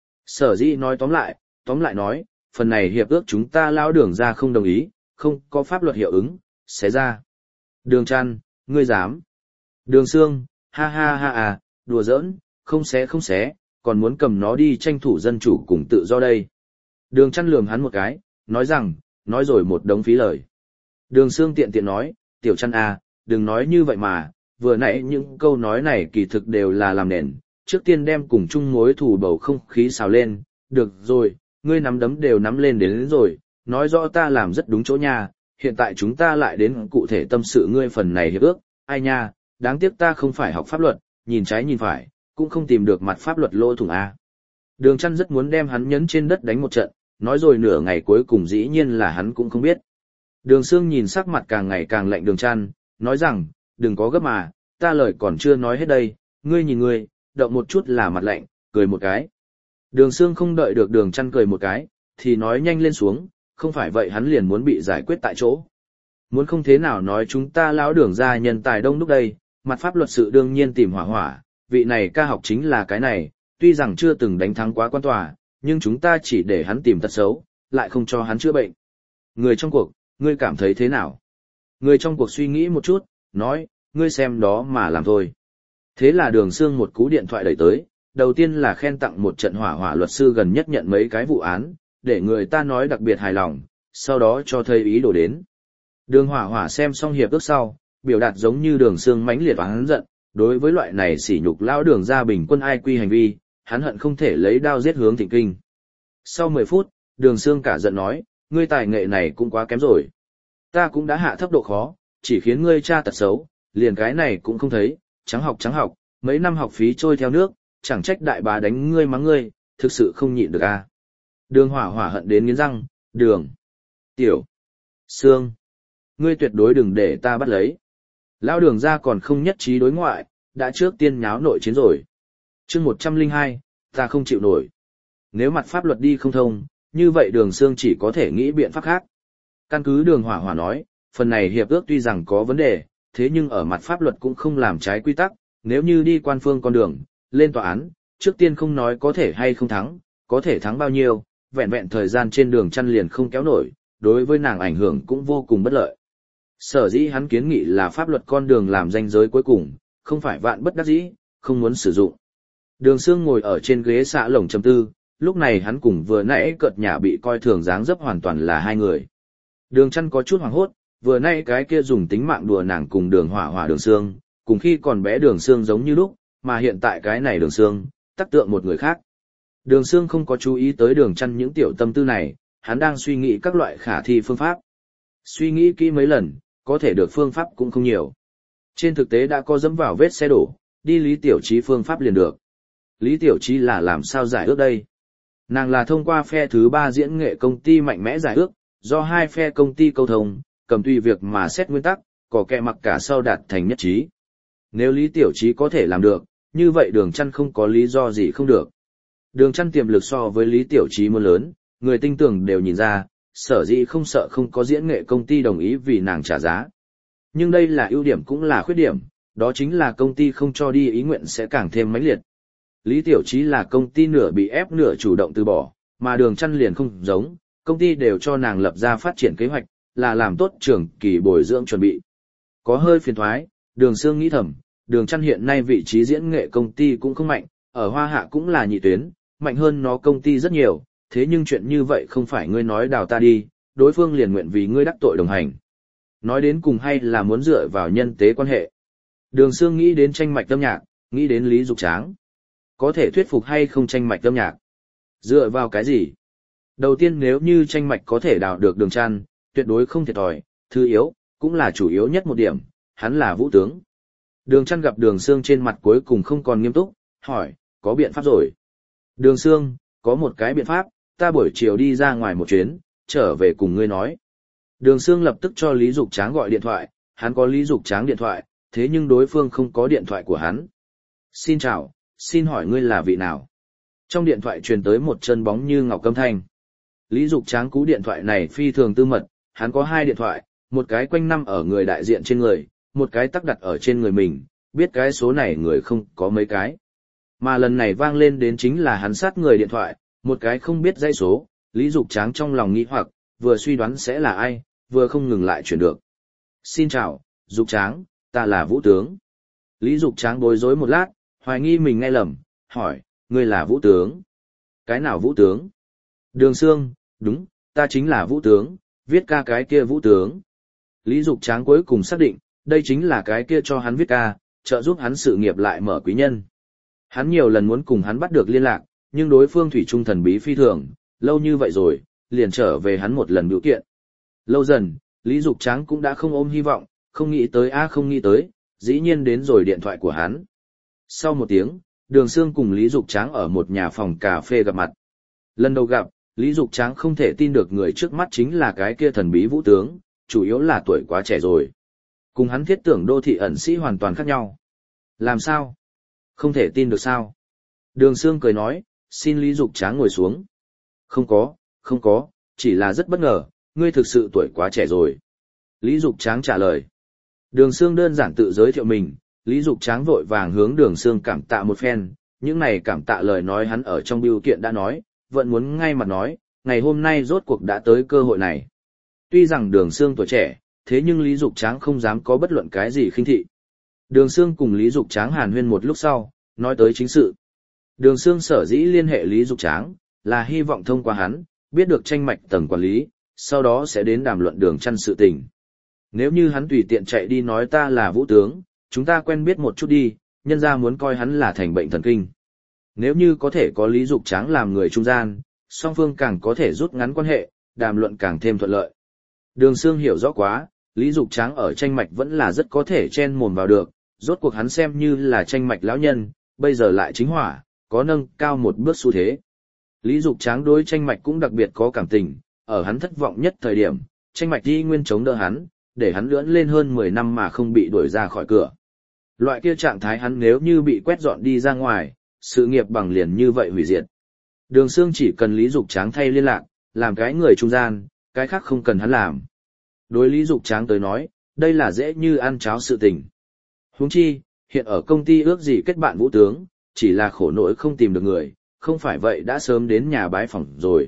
Sở dĩ nói tóm lại, tóm lại nói, phần này hiệp ước chúng ta lão Đường ra không đồng ý, không có pháp luật hiệu ứng, xé ra. Đường Chăn, ngươi dám. Đường Sương, ha ha ha à, đùa giỡn, không xé không xé, còn muốn cầm nó đi tranh thủ dân chủ cùng tự do đây. Đường Chăn lườm hắn một cái, nói rằng, nói rồi một đống phí lời. Đường Sương tiện tiện nói, Tiểu Chăn à, đừng nói như vậy mà, vừa nãy những câu nói này kỳ thực đều là làm nền, trước tiên đem cùng chung mối thù bầu không khí xào lên, được rồi, ngươi nắm đấm đều nắm lên đến, đến rồi, nói rõ ta làm rất đúng chỗ nha, hiện tại chúng ta lại đến cụ thể tâm sự ngươi phần này hiệp ước, ai nha, đáng tiếc ta không phải học pháp luật, nhìn trái nhìn phải, cũng không tìm được mặt pháp luật lỗ thủng a. Đường Chăn rất muốn đem hắn nhấn trên đất đánh một trận, nói rồi nửa ngày cuối cùng dĩ nhiên là hắn cũng không biết. Đường Sương nhìn sắc mặt càng ngày càng lạnh Đường Trăn, nói rằng, đừng có gấp mà, ta lời còn chưa nói hết đây, ngươi nhìn ngươi, động một chút là mặt lạnh, cười một cái. Đường Sương không đợi được Đường Trăn cười một cái, thì nói nhanh lên xuống, không phải vậy hắn liền muốn bị giải quyết tại chỗ. Muốn không thế nào nói chúng ta lão Đường gia nhân tài đông đúc đây, mặt pháp luật sự đương nhiên tìm hỏa hỏa, vị này ca học chính là cái này, tuy rằng chưa từng đánh thắng quá quan tòa, nhưng chúng ta chỉ để hắn tìm tật xấu, lại không cho hắn chữa bệnh. Người trong cuộc, ngươi cảm thấy thế nào? Người trong cuộc suy nghĩ một chút, nói, ngươi xem đó mà làm thôi. Thế là Đường Sương một cú điện thoại đẩy tới, đầu tiên là khen tặng một trận hỏa hỏa luật sư gần nhất nhận mấy cái vụ án, để người ta nói đặc biệt hài lòng, sau đó cho thấy ý đồ đến. Đường hỏa hỏa xem xong hiệp ước sau, biểu đạt giống như Đường Sương mãnh liệt và hắn giận, đối với loại này sỉ nhục lão Đường gia bình quân ai quy hành vi, hắn hận không thể lấy đao giết hướng Thịnh Kinh. Sau mười phút, Đường Sương cả giận nói, ngươi tài nghệ này cũng quá kém rồi. Ta cũng đã hạ thấp độ khó, chỉ khiến ngươi tra tật xấu, liền cái này cũng không thấy, trắng học trắng học, mấy năm học phí trôi theo nước, chẳng trách đại bá đánh ngươi mắng ngươi, thực sự không nhịn được à. Đường hỏa hỏa hận đến nghiến răng, Đường, Tiểu, Sương, ngươi tuyệt đối đừng để ta bắt lấy. Lão Đường gia còn không nhất trí đối ngoại, đã trước tiên nháo nội chiến rồi. Chương một trăm lẻ hai, ta không chịu nổi. Nếu mặt pháp luật đi không thông, như vậy Đường Sương chỉ có thể nghĩ biện pháp khác. Căn cứ Đường hỏa hỏa nói, phần này hiệp ước tuy rằng có vấn đề, thế nhưng ở mặt pháp luật cũng không làm trái quy tắc, nếu như đi quan phương con đường, lên tòa án, trước tiên không nói có thể hay không thắng, có thể thắng bao nhiêu, vẹn vẹn thời gian trên đường chăn liền không kéo nổi, đối với nàng ảnh hưởng cũng vô cùng bất lợi. Sở dĩ hắn kiến nghị là pháp luật con đường làm ranh giới cuối cùng, không phải vạn bất đắc dĩ, không muốn sử dụng. Đường Sương ngồi ở trên ghế xạ lồng trầm tư, lúc này hắn cùng vừa nãy cợt nhả bị coi thường dáng dấp hoàn toàn là hai người. Đường Chăn có chút hoảng hốt, vừa nãy cái kia dùng tính mạng đùa nàng cùng Đường hỏa hỏa Đường Sương, cùng khi còn bé Đường Sương giống như lúc, mà hiện tại cái này Đường Sương, tác tượng một người khác. Đường Sương không có chú ý tới Đường Chăn những tiểu tâm tư này, hắn đang suy nghĩ các loại khả thi phương pháp. Suy nghĩ kỹ mấy lần, có thể được phương pháp cũng không nhiều. Trên thực tế đã có dẫm vào vết xe đổ, đi Lý Tiểu Chí phương pháp liền được. Lý Tiểu Chí là làm sao giải ước đây? Nàng là thông qua phe thứ ba diễn nghệ công ty mạnh mẽ giải ước, do hai phe công ty câu thông, cầm tùy việc mà xét nguyên tắc, có kẻ mặc cả sau đạt thành nhất trí. Nếu Lý Tiểu Chí có thể làm được, như vậy Đường Chăn không có lý do gì không được. Đường Chăn tiềm lực so với Lý Tiểu Chí muốn lớn, người tinh tường đều nhìn ra, sở dĩ không sợ không có diễn nghệ công ty đồng ý vì nàng trả giá. Nhưng đây là ưu điểm cũng là khuyết điểm, đó chính là công ty không cho đi ý nguyện sẽ càng thêm mãnh liệt. Lý Tiểu Chí là công ty nửa bị ép nửa chủ động từ bỏ, mà Đường Chăn liền không giống, công ty đều cho nàng lập ra phát triển kế hoạch, là làm tốt trường kỳ bồi dưỡng chuẩn bị. Có hơi phiền thoái, Đường Sương nghĩ thầm, Đường Chăn hiện nay vị trí diễn nghệ công ty cũng không mạnh, ở Hoa Hạ cũng là nhị tuyến, mạnh hơn nó công ty rất nhiều, thế nhưng chuyện như vậy không phải ngươi nói đào ta đi, đối phương liền nguyện vì ngươi đắc tội đồng hành. Nói đến cùng hay là muốn dựa vào nhân tế quan hệ. Đường Sương nghĩ đến tranh mạch âm nhạc, nghĩ đến Lý Dục Tráng. Có thể thuyết phục hay không tranh mạch âm nhạc? Dựa vào cái gì? Đầu tiên nếu như tranh mạch có thể đào được Đường Chăn, tuyệt đối không thiệt thòi, thứ yếu, cũng là chủ yếu nhất một điểm, hắn là vũ tướng. Đường Chăn gặp Đường Sương trên mặt cuối cùng không còn nghiêm túc, hỏi, có biện pháp rồi? Đường Sương, có một cái biện pháp, ta buổi chiều đi ra ngoài một chuyến, trở về cùng ngươi nói. Đường Sương lập tức cho Lý Dục Tráng gọi điện thoại, hắn có Lý Dục Tráng điện thoại, thế nhưng đối phương không có điện thoại của hắn. Xin chào, xin hỏi ngươi là vị nào? Trong điện thoại truyền tới một chân bóng như ngọc âm thanh. Lý Dục Tráng cú điện thoại này phi thường tư mật, hắn có hai điện thoại, một cái quanh năm ở người đại diện trên người, một cái tắc đặt ở trên người mình, biết cái số này người không có mấy cái. Mà lần này vang lên đến chính là hắn sát người điện thoại, một cái không biết dãy số, Lý Dục Tráng trong lòng nghĩ hoặc, vừa suy đoán sẽ là ai, vừa không ngừng lại chuyển được. Xin chào, Dục Tráng, ta là Vũ Tướng. Lý Dục Tráng bối rối một lát, hoài nghi mình nghe lầm, hỏi, ngươi là Vũ Tướng? Cái nào Vũ Tướng? Đường Sương, đúng, ta chính là Vũ Tướng, viết ca cái kia Vũ Tướng. Lý Dục Tráng cuối cùng xác định, đây chính là cái kia cho hắn viết ca, trợ giúp hắn sự nghiệp lại mở quý nhân. Hắn nhiều lần muốn cùng hắn bắt được liên lạc, nhưng đối phương thủy chung thần bí phi thường, lâu như vậy rồi, liền trở về hắn một lần biểu kiện. Lâu dần, Lý Dục Tráng cũng đã không ôm hy vọng, không nghĩ tới a không nghĩ tới, dĩ nhiên đến rồi điện thoại của hắn. Sau một tiếng, Đường Sương cùng Lý Dục Tráng ở một nhà phòng cà phê gặp mặt. Lần đầu gặp, Lý Dục Tráng không thể tin được người trước mắt chính là cái kia thần bí Vũ Tướng, chủ yếu là tuổi quá trẻ rồi. Cùng hắn thiết tưởng đô thị ẩn sĩ hoàn toàn khác nhau. Làm sao? Không thể tin được sao? Đường Sương cười nói, xin Lý Dục Tráng ngồi xuống. Không có, không có, chỉ là rất bất ngờ, ngươi thực sự tuổi quá trẻ rồi. Lý Dục Tráng trả lời. Đường Sương đơn giản tự giới thiệu mình, Lý Dục Tráng vội vàng hướng Đường Sương cảm tạ một phen, những này cảm tạ lời nói hắn ở trong bưu kiện đã nói, vẫn muốn ngay mặt nói, ngày hôm nay rốt cuộc đã tới cơ hội này. Tuy rằng Đường Sương tuổi trẻ, thế nhưng Lý Dục Tráng không dám có bất luận cái gì khinh thị. Đường Sương cùng Lý Dục Tráng hàn huyên một lúc sau, nói tới chính sự. Đường Sương sở dĩ liên hệ Lý Dục Tráng, là hy vọng thông qua hắn, biết được tranh mạch tầng quản lý, sau đó sẽ đến đàm luận Đường Chăn sự tình. Nếu như hắn tùy tiện chạy đi nói ta là Vũ tướng, chúng ta quen biết một chút đi, nhân ra muốn coi hắn là thành bệnh thần kinh. Nếu như có thể có Lý Dục Tráng làm người trung gian, song phương càng có thể rút ngắn quan hệ, đàm luận càng thêm thuận lợi. Đường Sương hiểu rõ quá, Lý Dục Tráng ở tranh mạch vẫn là rất có thể chen mồm vào được, rốt cuộc hắn xem như là tranh mạch lão nhân, bây giờ lại chính hỏa, có nâng cao một bước xu thế. Lý Dục Tráng đối tranh mạch cũng đặc biệt có cảm tình, ở hắn thất vọng nhất thời điểm, tranh mạch đi nguyên chống đỡ hắn, để hắn lưỡn lên hơn mười năm mà không bị đuổi ra khỏi cửa. Loại kia trạng thái hắn nếu như bị quét dọn đi ra ngoài, sự nghiệp bằng liền như vậy hủy diệt. Đường Sương chỉ cần Lý Dục Tráng thay liên lạc, làm cái người trung gian, cái khác không cần hắn làm. Đối Lý Dục Tráng tới nói, đây là dễ như ăn cháo sự tình. Huống chi, hiện ở công ty ước gì kết bạn Vũ tướng, chỉ là khổ nỗi không tìm được người, không phải vậy đã sớm đến nhà bái phỏng rồi.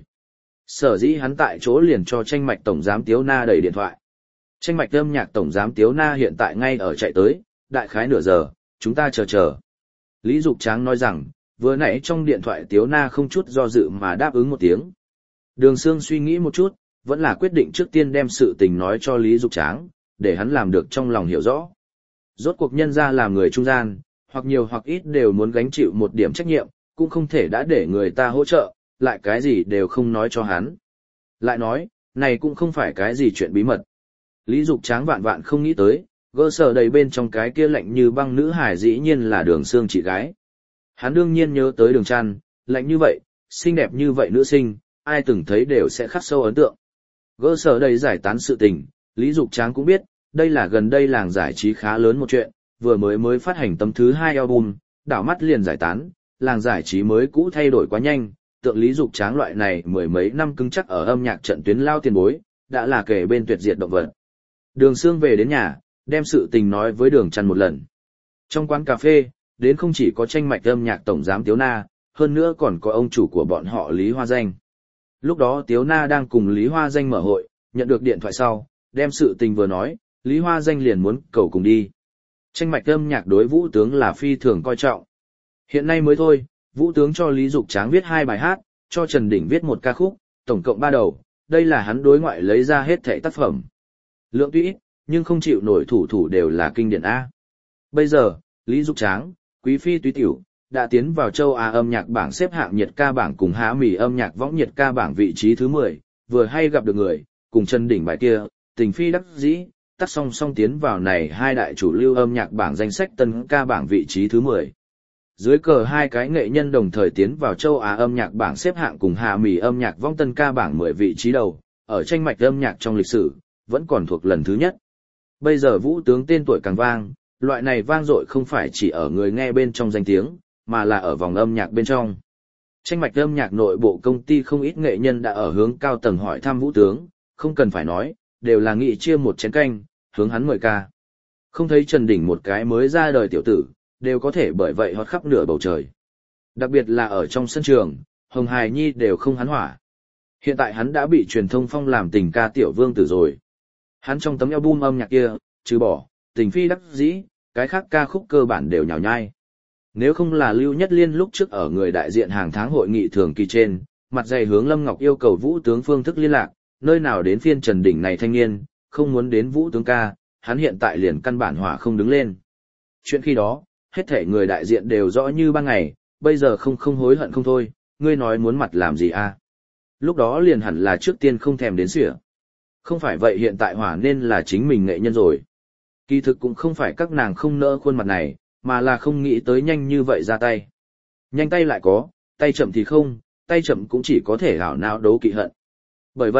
Sở dĩ hắn tại chỗ liền cho tranh mạch tổng giám Tiếu Na đẩy điện thoại. Tranh mạch âm nhạc tổng giám Tiếu Na hiện tại ngay ở chạy tới, đại khái nửa giờ, chúng ta chờ chờ. Lý Dục Tráng nói rằng, vừa nãy trong điện thoại Tiếu Na không chút do dự mà đáp ứng một tiếng. Đường Sương suy nghĩ một chút, vẫn là quyết định trước tiên đem sự tình nói cho Lý Dục Tráng, để hắn làm được trong lòng hiểu rõ. Rốt cuộc nhân ra làm người trung gian, hoặc nhiều hoặc ít đều muốn gánh chịu một điểm trách nhiệm, cũng không thể đã để người ta hỗ trợ, lại cái gì đều không nói cho hắn. Lại nói, này cũng không phải cái gì chuyện bí mật. Lý Dục Tráng vạn vạn không nghĩ tới, gỡ sở đầy bên trong cái kia lạnh như băng nữ hải dĩ nhiên là Đường Sương chị gái. Hắn đương nhiên nhớ tới Đường Trăn, lạnh như vậy, xinh đẹp như vậy nữ sinh, ai từng thấy đều sẽ khắc sâu ấn tượng. Gỡ sở đầy giải tán sự tình, Lý Dục Tráng cũng biết, đây là gần đây làng giải trí khá lớn một chuyện, vừa mới mới phát hành tấm thứ hai album, đảo mắt liền giải tán, làng giải trí mới cũ thay đổi quá nhanh, tượng Lý Dục Tráng loại này mười mấy năm cứng chắc ở âm nhạc trận tuyến lao tiền bối, đã là kể bên tuyệt diệt động vật. Đường Sương về đến nhà, đem sự tình nói với Đường Trăn một lần. Trong quán cà phê, đến không chỉ có tranh mạch âm nhạc tổng giám Tiếu Na, hơn nữa còn có ông chủ của bọn họ Lý Hoa Danh. Lúc đó Tiếu Na đang cùng Lý Hoa Danh mở hội, nhận được điện thoại sau, đem sự tình vừa nói, Lý Hoa Danh liền muốn cầu cùng đi. Tranh mạch âm nhạc đối Vũ tướng là phi thường coi trọng. Hiện nay mới thôi, Vũ tướng cho Lý Dục Tráng viết hai bài hát, cho Trần Đỉnh viết một ca khúc, tổng cộng ba đầu, đây là hắn đối ngoại lấy ra hết thảy tác phẩm. Lượng tuy ít, nhưng không chịu nổi thủ thủ đều là kinh điển A. Bây giờ, Lý Dục Tráng, Quý Phi Túy Tiểu, đã tiến vào châu Á âm nhạc bảng xếp hạng nhiệt ca bảng cùng Há Mì âm nhạc võng nhiệt ca bảng vị trí thứ mười, vừa hay gặp được người, cùng Trần Đỉnh bài kia, tình phi đắc dĩ, tắt song song tiến vào này hai đại chủ lưu âm nhạc bảng danh sách tân ca bảng vị trí thứ mười. Dưới cờ hai cái nghệ nhân đồng thời tiến vào châu Á âm nhạc bảng xếp hạng cùng Hạ Mì âm nhạc vong tân ca bảng mười vị trí đầu, ở tranh mạch âm nhạc trong lịch sử, vẫn còn thuộc lần thứ nhất. Bây giờ Vũ tướng tên tuổi càng vang, loại này vang dội không phải chỉ ở người nghe bên trong danh tiếng, mà là ở vòng âm nhạc bên trong. Tranh mạch âm nhạc nội bộ công ty không ít nghệ nhân đã ở hướng cao tầng hỏi thăm Vũ tướng, không cần phải nói, đều là nghị chia một chén canh, hướng hắn mời ca. Không thấy Trần Đỉnh một cái mới ra đời tiểu tử, đều có thể bởi vậy hót khắp nửa bầu trời. Đặc biệt là ở trong sân trường, Hồng Hài Nhi đều không hắn hỏa. Hiện tại hắn đã bị truyền thông phong làm tình ca tiểu vương tử rồi. Hắn trong tấm album âm nhạc kia, trừ bỏ, tình phi đắc dĩ, cái khác ca khúc cơ bản đều nhào nhai. Nếu không là Lưu Nhất Liên lúc trước ở người đại diện hàng tháng hội nghị thường kỳ trên, mặt dày hướng Lâm Ngọc yêu cầu Vũ tướng phương thức liên lạc, nơi nào đến phiên Trần Đỉnh này thanh niên, không muốn đến Vũ tướng ca, hắn hiện tại liền căn bản hỏa không đứng lên. Chuyện khi đó, hết thể người đại diện đều rõ như ban ngày, bây giờ không không hối hận không thôi, ngươi nói muốn mặt làm gì à? Lúc đó liền hẳn là trước tiên không thèm đến xỉa. Không phải vậy hiện tại hỏa nên là chính mình nghệ nhân rồi. Kỳ thực cũng không phải các nàng không nỡ khuôn mặt này, mà là không nghĩ tới nhanh như vậy ra tay. Nhanh tay lại có, tay chậm thì không, tay chậm cũng chỉ có thể hảo não đấu kỵ hận. Bởi vậy,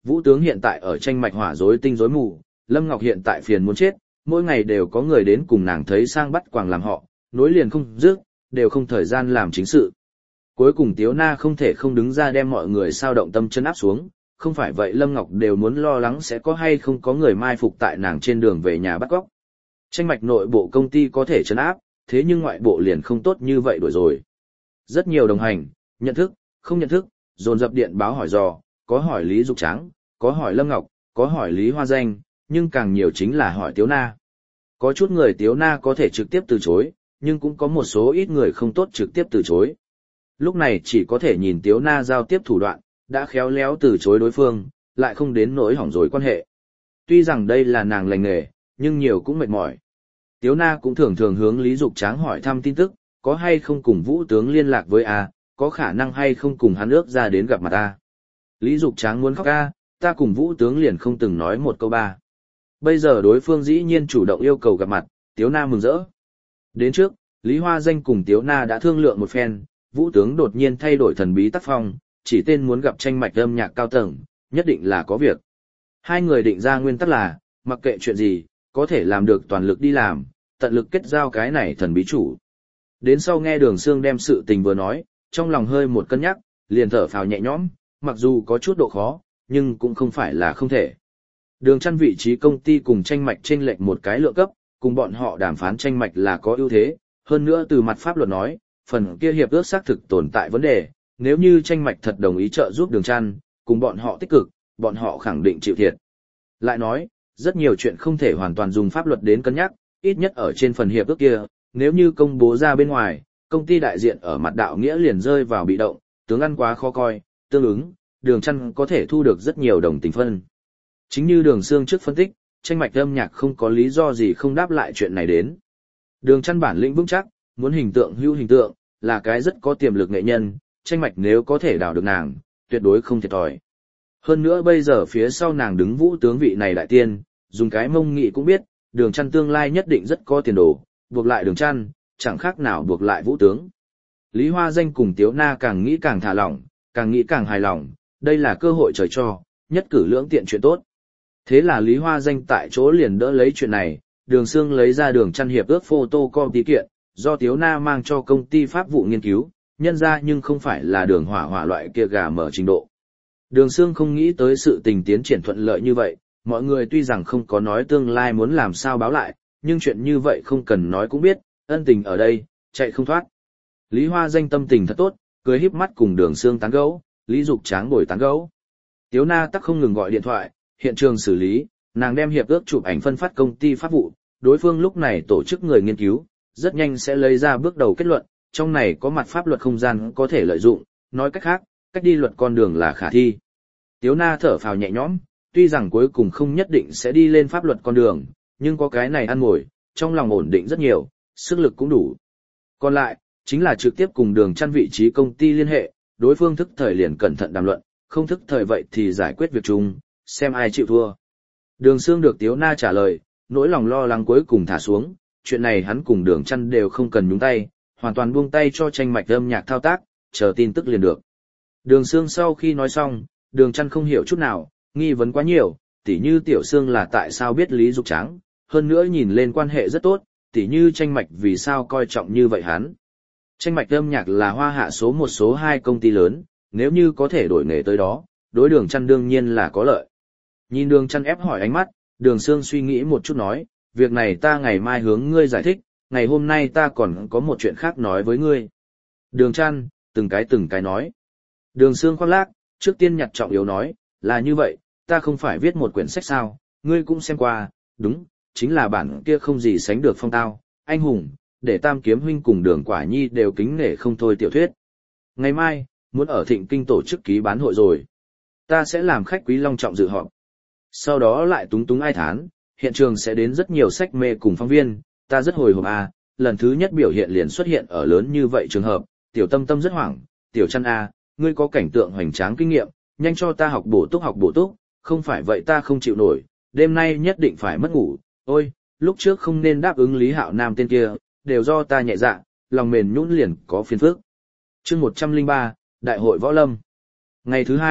Vũ tướng hiện tại ở tranh mạch hỏa rối tinh rối mù, Lâm Ngọc hiện tại phiền muốn chết, mỗi ngày đều có người đến cùng nàng thấy sang bắt quàng làm họ, nối liền không dứt, đều không thời gian làm chính sự. Cuối cùng Tiếu Na không thể không đứng ra đem mọi người sao động tâm chân áp xuống, không phải vậy Lâm Ngọc đều muốn lo lắng sẽ có hay không có người mai phục tại nàng trên đường về nhà bắt cóc. Tranh mạch nội bộ công ty có thể trấn áp, thế nhưng ngoại bộ liền không tốt như vậy đổi rồi. Rất nhiều đồng hành, nhận thức, không nhận thức, dồn dập điện báo hỏi dò, có hỏi Lý Dục Tráng, có hỏi Lâm Ngọc, có hỏi Lý Hoa Danh, nhưng càng nhiều chính là hỏi Tiếu Na. Có chút người Tiếu Na có thể trực tiếp từ chối, nhưng cũng có một số ít người không tốt trực tiếp từ chối. Lúc này chỉ có thể nhìn Tiếu Na giao tiếp thủ đoạn, đã khéo léo từ chối đối phương, lại không đến nỗi hỏng rồi quan hệ. Tuy rằng đây là nàng lành nghề, nhưng nhiều cũng mệt mỏi. Tiếu Na cũng thường thường hướng Lý Dục Tráng hỏi thăm tin tức, có hay không cùng Vũ tướng liên lạc với A, có khả năng hay không cùng hắn ước ra đến gặp mặt A. Lý Dục Tráng muốn khóc A, ta cùng Vũ tướng liền không từng nói một câu ba. Bây giờ đối phương dĩ nhiên chủ động yêu cầu gặp mặt, Tiếu Na mừng rỡ. Đến trước, Lý Hoa Danh cùng Tiếu Na đã thương lượng một phen, Vũ tướng đột nhiên thay đổi thần bí tác phong, chỉ tên muốn gặp tranh mạch âm nhạc cao tầng, nhất định là có việc. Hai người định ra nguyên tắc là, mặc kệ chuyện gì, có thể làm được toàn lực đi làm, tận lực kết giao cái này thần bí chủ. Đến sau nghe Đường Sương đem sự tình vừa nói, trong lòng hơi một cân nhắc, liền thở phào nhẹ nhõm, mặc dù có chút độ khó, nhưng cũng không phải là không thể. Đường Chăn vị trí công ty cùng tranh mạch chênh lệch một cái lượng cấp, cùng bọn họ đàm phán tranh mạch là có ưu thế, hơn nữa từ mặt pháp luật nói, phần kia hiệp ước xác thực tồn tại vấn đề, nếu như tranh mạch thật đồng ý trợ giúp Đường Chăn, cùng bọn họ tích cực, bọn họ khẳng định chịu thiệt. Lại nói, rất nhiều chuyện không thể hoàn toàn dùng pháp luật đến cân nhắc, ít nhất ở trên phần hiệp ước kia, nếu như công bố ra bên ngoài, công ty đại diện ở mặt đạo nghĩa liền rơi vào bị động, tướng ăn quá khó coi, tương ứng, Đường Chăn có thể thu được rất nhiều đồng tình phân. Chính như Đường Sương trước phân tích, tranh mạch âm nhạc không có lý do gì không đáp lại chuyện này đến. Đường Chăn bản lĩnh vững chắc, muốn hình tượng hữu hình tượng, là cái rất có tiềm lực nghệ nhân, tranh mạch nếu có thể đào được nàng, tuyệt đối không thiệt thòi. Hơn nữa bây giờ phía sau nàng đứng Vũ tướng vị này đại tiên, dùng cái mông nghị cũng biết, Đường Chăn tương lai nhất định rất có tiền đồ, buộc lại Đường Chăn, chẳng khác nào buộc lại Vũ tướng. Lý Hoa Danh cùng Tiếu Na càng nghĩ càng thả lỏng, càng nghĩ càng hài lòng, đây là cơ hội trời cho, nhất cử lưỡng tiện chuyện tốt. Thế là Lý Hoa Danh tại chỗ liền đỡ lấy chuyện này, Đường Sương lấy ra Đường Chăn hiệp ước photocopy kiện, do Tiếu Na mang cho công ty pháp vụ nghiên cứu, nhân ra nhưng không phải là đường hỏa hỏa loại kia gà mở trình độ. Đường Sương không nghĩ tới sự tình tiến triển thuận lợi như vậy, mọi người tuy rằng không có nói tương lai muốn làm sao báo lại, nhưng chuyện như vậy không cần nói cũng biết, ân tình ở đây, chạy không thoát. Lý Hoa Danh tâm tình thật tốt, cười híp mắt cùng Đường Sương tán gẫu, Lý Dục Tráng bồi tán gẫu. Tiếu Na tắc không ngừng gọi điện thoại, hiện trường xử lý, nàng đem hiệp ước chụp ảnh phân phát công ty pháp vụ, đối phương lúc này tổ chức người nghiên cứu, rất nhanh sẽ lấy ra bước đầu kết luận, trong này có mặt pháp luật không gian có thể lợi dụng, nói cách khác, cách đi luật con đường là khả thi. Tiếu Na thở phào nhẹ nhõm, tuy rằng cuối cùng không nhất định sẽ đi lên pháp luật con đường, nhưng có cái này ăn ngồi, trong lòng ổn định rất nhiều, sức lực cũng đủ. Còn lại, chính là trực tiếp cùng Đường Chăn vị trí công ty liên hệ, đối phương thức thời liền cẩn thận đàm luận, không thức thời vậy thì giải quyết việc chung, xem ai chịu thua. Đường Sương được Tiếu Na trả lời, nỗi lòng lo lắng cuối cùng thả xuống, chuyện này hắn cùng Đường Chăn đều không cần nhúng tay, hoàn toàn buông tay cho tranh mạch âm nhạc thao tác, chờ tin tức liền được. Đường Sương sau khi nói xong, Đường Chăn không hiểu chút nào, nghi vấn quá nhiều, tỉ như Tiểu Sương là tại sao biết Lý Dục Tráng, hơn nữa nhìn lên quan hệ rất tốt, tỉ như tranh mạch vì sao coi trọng như vậy hắn. Tranh mạch âm nhạc là hoa hạ số một số hai công ty lớn, nếu như có thể đổi nghề tới đó, đối Đường Chăn đương nhiên là có lợi. Nhìn Đường Chăn ép hỏi ánh mắt, Đường Sương suy nghĩ một chút nói, việc này ta ngày mai hướng ngươi giải thích, ngày hôm nay ta còn có một chuyện khác nói với ngươi. Đường Chăn, từng cái từng cái nói. Đường Sương khoác lác, trước tiên nhặt trọng yếu nói, là như vậy, ta không phải viết một quyển sách sao, ngươi cũng xem qua, đúng, chính là bản kia không gì sánh được phong tao, anh hùng, để Tam Kiếm huynh cùng Đường Quả Nhi đều kính nể không thôi tiểu thuyết. Ngày mai, muốn ở Thịnh Kinh tổ chức ký bán hội rồi. Ta sẽ làm khách quý long trọng dự họp. Sau đó lại túng túng ai thán, hiện trường sẽ đến rất nhiều sách mê cùng phóng viên, ta rất hồi hộp à, lần thứ nhất biểu hiện liền xuất hiện ở lớn như vậy trường hợp, Tiểu Tâm Tâm rất hoảng, Tiểu Chăn à, ngươi có cảnh tượng hoành tráng kinh nghiệm, nhanh cho ta học bổ túc học bổ túc, không phải vậy ta không chịu nổi, đêm nay nhất định phải mất ngủ, ôi, lúc trước không nên đáp ứng Lý Hạo Nam tên kia, đều do ta nhẹ dạ, lòng mềm nhũn liền có phiền phức. Chương một trăm lẻ ba, Đại hội Võ Lâm. Ngày thứ hai,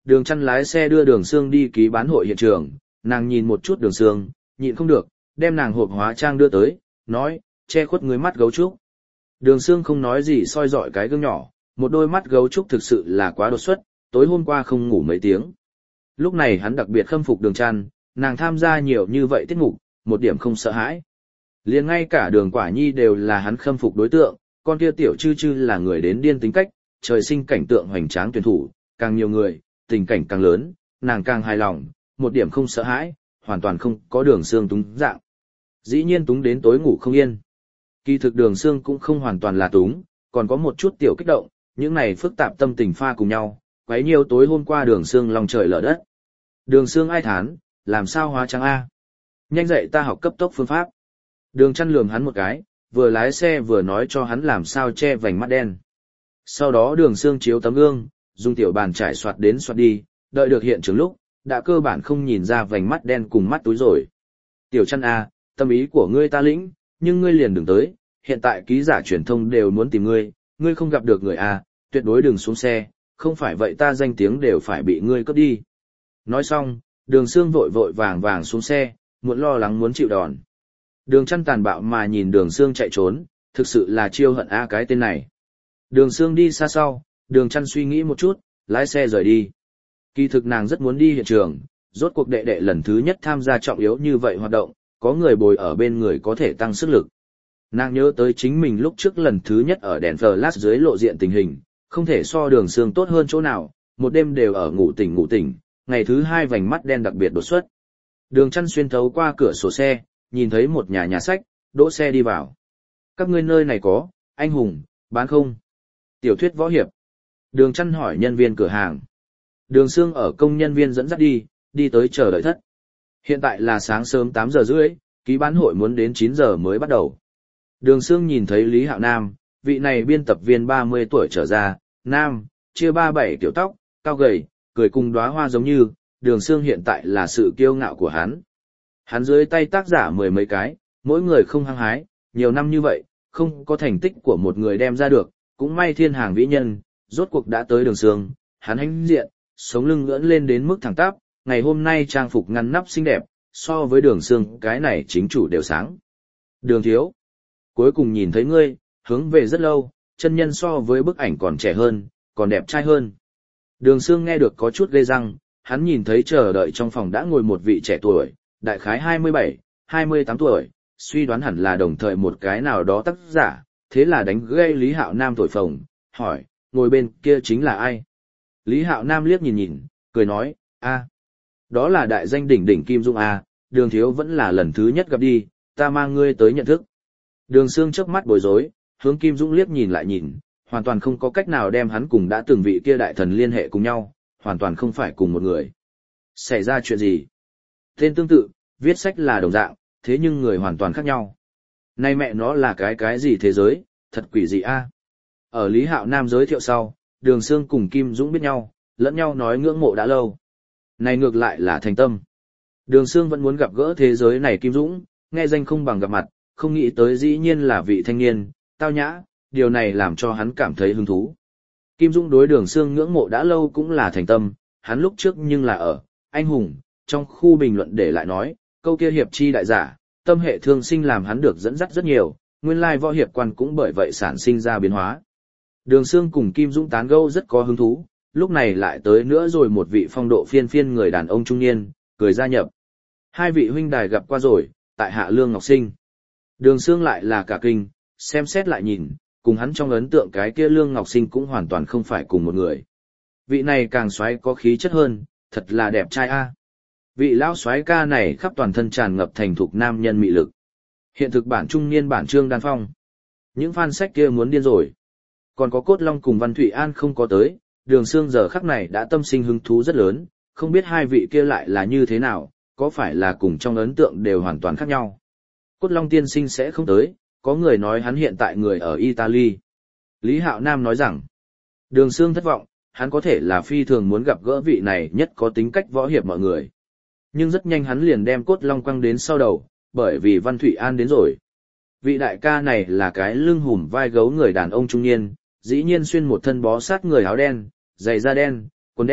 Đường Chăn lái xe đưa Đường Sương đi ký bán hội hiện trường, nàng nhìn một chút Đường Sương, nhịn không được, đem nàng hộp hóa trang đưa tới, nói, che khuất người mắt gấu trúc. Đường Sương không nói gì soi dọi cái gương nhỏ, một đôi mắt gấu trúc thực sự là quá đột xuất, tối hôm qua không ngủ mấy tiếng. Lúc này hắn đặc biệt khâm phục Đường Chăn, nàng tham gia nhiều như vậy tiết mục, một điểm không sợ hãi. Liền ngay cả Đường Quả Nhi đều là hắn khâm phục đối tượng, con kia tiểu chư chư là người đến điên tính cách, trời sinh cảnh tượng hoành tráng tuyển thủ, càng nhiều người, tình cảnh càng lớn, nàng càng hài lòng, một điểm không sợ hãi, hoàn toàn không có Đường Sương túng dạng. Dĩ nhiên túng đến tối ngủ không yên. Kỳ thực Đường Sương cũng không hoàn toàn là túng, còn có một chút tiểu kích động, những này phức tạp tâm tình pha cùng nhau, quấy nhiều tối hôm qua Đường Sương lòng trời lở đất. Đường Sương ai thán, làm sao hóa trang A? Nhanh dậy ta học cấp tốc phương pháp. Đường Chăn lườm hắn một cái, vừa lái xe vừa nói cho hắn làm sao che vành mắt đen. Sau đó Đường Sương chiếu tấm gương, dùng tiểu bàn trải soạt đến soạt đi, đợi được hiện trường lúc, đã cơ bản không nhìn ra vành mắt đen cùng mắt túi rồi. Tiểu Chăn A, tâm ý của ngươi ta lĩnh, nhưng ngươi liền đừng tới, hiện tại ký giả truyền thông đều muốn tìm ngươi, ngươi không gặp được người A, tuyệt đối đừng xuống xe, không phải vậy ta danh tiếng đều phải bị ngươi cướp đi. Nói xong, Đường Sương vội vội vàng vàng xuống xe, muộn lo lắng muốn chịu đòn. Đường Chăn tàn bạo mà nhìn Đường Sương chạy trốn, thực sự là chiêu hận A cái tên này. Đường Sương đi xa sau, Đường Chăn suy nghĩ một chút, lái xe rời đi. Kỳ thực nàng rất muốn đi hiện trường, rốt cuộc đệ đệ lần thứ nhất tham gia trọng yếu như vậy hoạt động, có người bồi ở bên người có thể tăng sức lực. Nàng nhớ tới chính mình lúc trước lần thứ nhất ở đèn flash dưới lộ diện tình hình, không thể so Đường Sương tốt hơn chỗ nào, một đêm đều ở ngủ tỉnh ngủ tỉnh, ngày thứ hai vành mắt đen đặc biệt đột xuất. Đường Chăn xuyên thấu qua cửa sổ xe, nhìn thấy một nhà nhà sách, đỗ xe đi vào. Các ngươi nơi này có, anh hùng, bán không? Tiểu thuyết võ hiệp. Đường Chăn hỏi nhân viên cửa hàng. Đường Sương ở công nhân viên dẫn dắt đi, đi tới chờ đợi thất. Hiện tại là sáng sớm tám giờ rưỡi, ký bán hội muốn đến chín giờ mới bắt đầu. Đường Sương nhìn thấy Lý Hạo Nam, vị này biên tập viên ba mươi tuổi trở ra, nam, chia ba bảy tiểu tóc, cao gầy, cười cùng đóa hoa giống như, Đường Sương hiện tại là sự kiêu ngạo của hắn. Hắn dưới tay tác giả mười mấy cái, mỗi người không hăng hái, nhiều năm như vậy, không có thành tích của một người đem ra được, cũng may thiên hàng vĩ nhân, rốt cuộc đã tới Đường Sương, hắn hãnh diện, sống lưng ngưỡng lên đến mức thẳng tắp, ngày hôm nay trang phục ngăn nắp xinh đẹp, so với Đường Sương cái này chính chủ đều sáng. Đường thiếu, cuối cùng nhìn thấy ngươi, hướng về rất lâu, chân nhân so với bức ảnh còn trẻ hơn, còn đẹp trai hơn. Đường Sương nghe được có chút ghê răng, hắn nhìn thấy chờ đợi trong phòng đã ngồi một vị trẻ tuổi, đại khái hai mươi bảy, hai mươi tám tuổi, suy đoán hẳn là đồng thời một cái nào đó tác giả, thế là đánh gây Lý Hạo Nam thổi phồng, hỏi, ngồi bên kia chính là ai? Lý Hạo Nam liếc nhìn nhìn, cười nói, a, đó là đại danh đỉnh đỉnh Kim Dung a, Đường thiếu vẫn là lần thứ nhất gặp đi, ta mang ngươi tới nhận thức. Đường Sương chớp mắt bối rối, hướng Kim Dung liếc nhìn lại nhìn, hoàn toàn không có cách nào đem hắn cùng đã từng vị kia đại thần liên hệ cùng nhau, hoàn toàn không phải cùng một người. Xảy ra chuyện gì? Tên tương tự, viết sách là đồng dạng, thế nhưng người hoàn toàn khác nhau. Này mẹ nó là cái cái gì thế giới, thật quỷ dị a. Ở Lý Hạo Nam giới thiệu sau, Đường Sương cùng Kim Dũng biết nhau, lẫn nhau nói ngưỡng mộ đã lâu. Này ngược lại là thành tâm. Đường Sương vẫn muốn gặp gỡ thế giới này Kim Dũng, nghe danh không bằng gặp mặt, không nghĩ tới dĩ nhiên là vị thanh niên, tao nhã, điều này làm cho hắn cảm thấy hứng thú. Kim Dũng đối Đường Sương ngưỡng mộ đã lâu cũng là thành tâm, hắn lúc trước nhưng là ở, anh hùng, trong khu bình luận để lại nói, câu kia hiệp chi đại giả, tâm hệ thương sinh làm hắn được dẫn dắt rất nhiều, nguyên lai võ hiệp quan cũng bởi vậy sản sinh ra biến hóa. Đường Sương cùng Kim Dũng tán gẫu rất có hứng thú, lúc này lại tới nữa rồi một vị phong độ phiên phiên người đàn ông trung niên, cười gia nhập. Hai vị huynh đài gặp qua rồi, tại hạ Lương Ngọc Sinh. Đường Sương lại là cả kinh, xem xét lại nhìn, cùng hắn trong ấn tượng cái kia Lương Ngọc Sinh cũng hoàn toàn không phải cùng một người. Vị này càng xoáy có khí chất hơn, thật là đẹp trai a. Vị lão soái ca này khắp toàn thân tràn ngập thành thục nam nhân mị lực. Hiện thực bản trung niên bản Trương Đan Phong. Những fan sách kia muốn điên rồi. Còn có Cốt Long cùng Văn Thụy An không có tới, Đường Sương giờ khắc này đã tâm sinh hứng thú rất lớn, không biết hai vị kia lại là như thế nào, có phải là cùng trong ấn tượng đều hoàn toàn khác nhau. Cốt Long tiên sinh sẽ không tới, có người nói hắn hiện tại người ở Italy. Lý Hạo Nam nói rằng, Đường Sương thất vọng, hắn có thể là phi thường muốn gặp gỡ vị này nhất có tính cách võ hiệp mọi người. Nhưng rất nhanh hắn liền đem Cốt Long quăng đến sau đầu, bởi vì Văn Thụy An đến rồi. Vị đại ca này là cái lưng hùm vai gấu người đàn ông trung niên, dĩ nhiên xuyên một thân bó sát người áo đen, giày da đen, quần đen,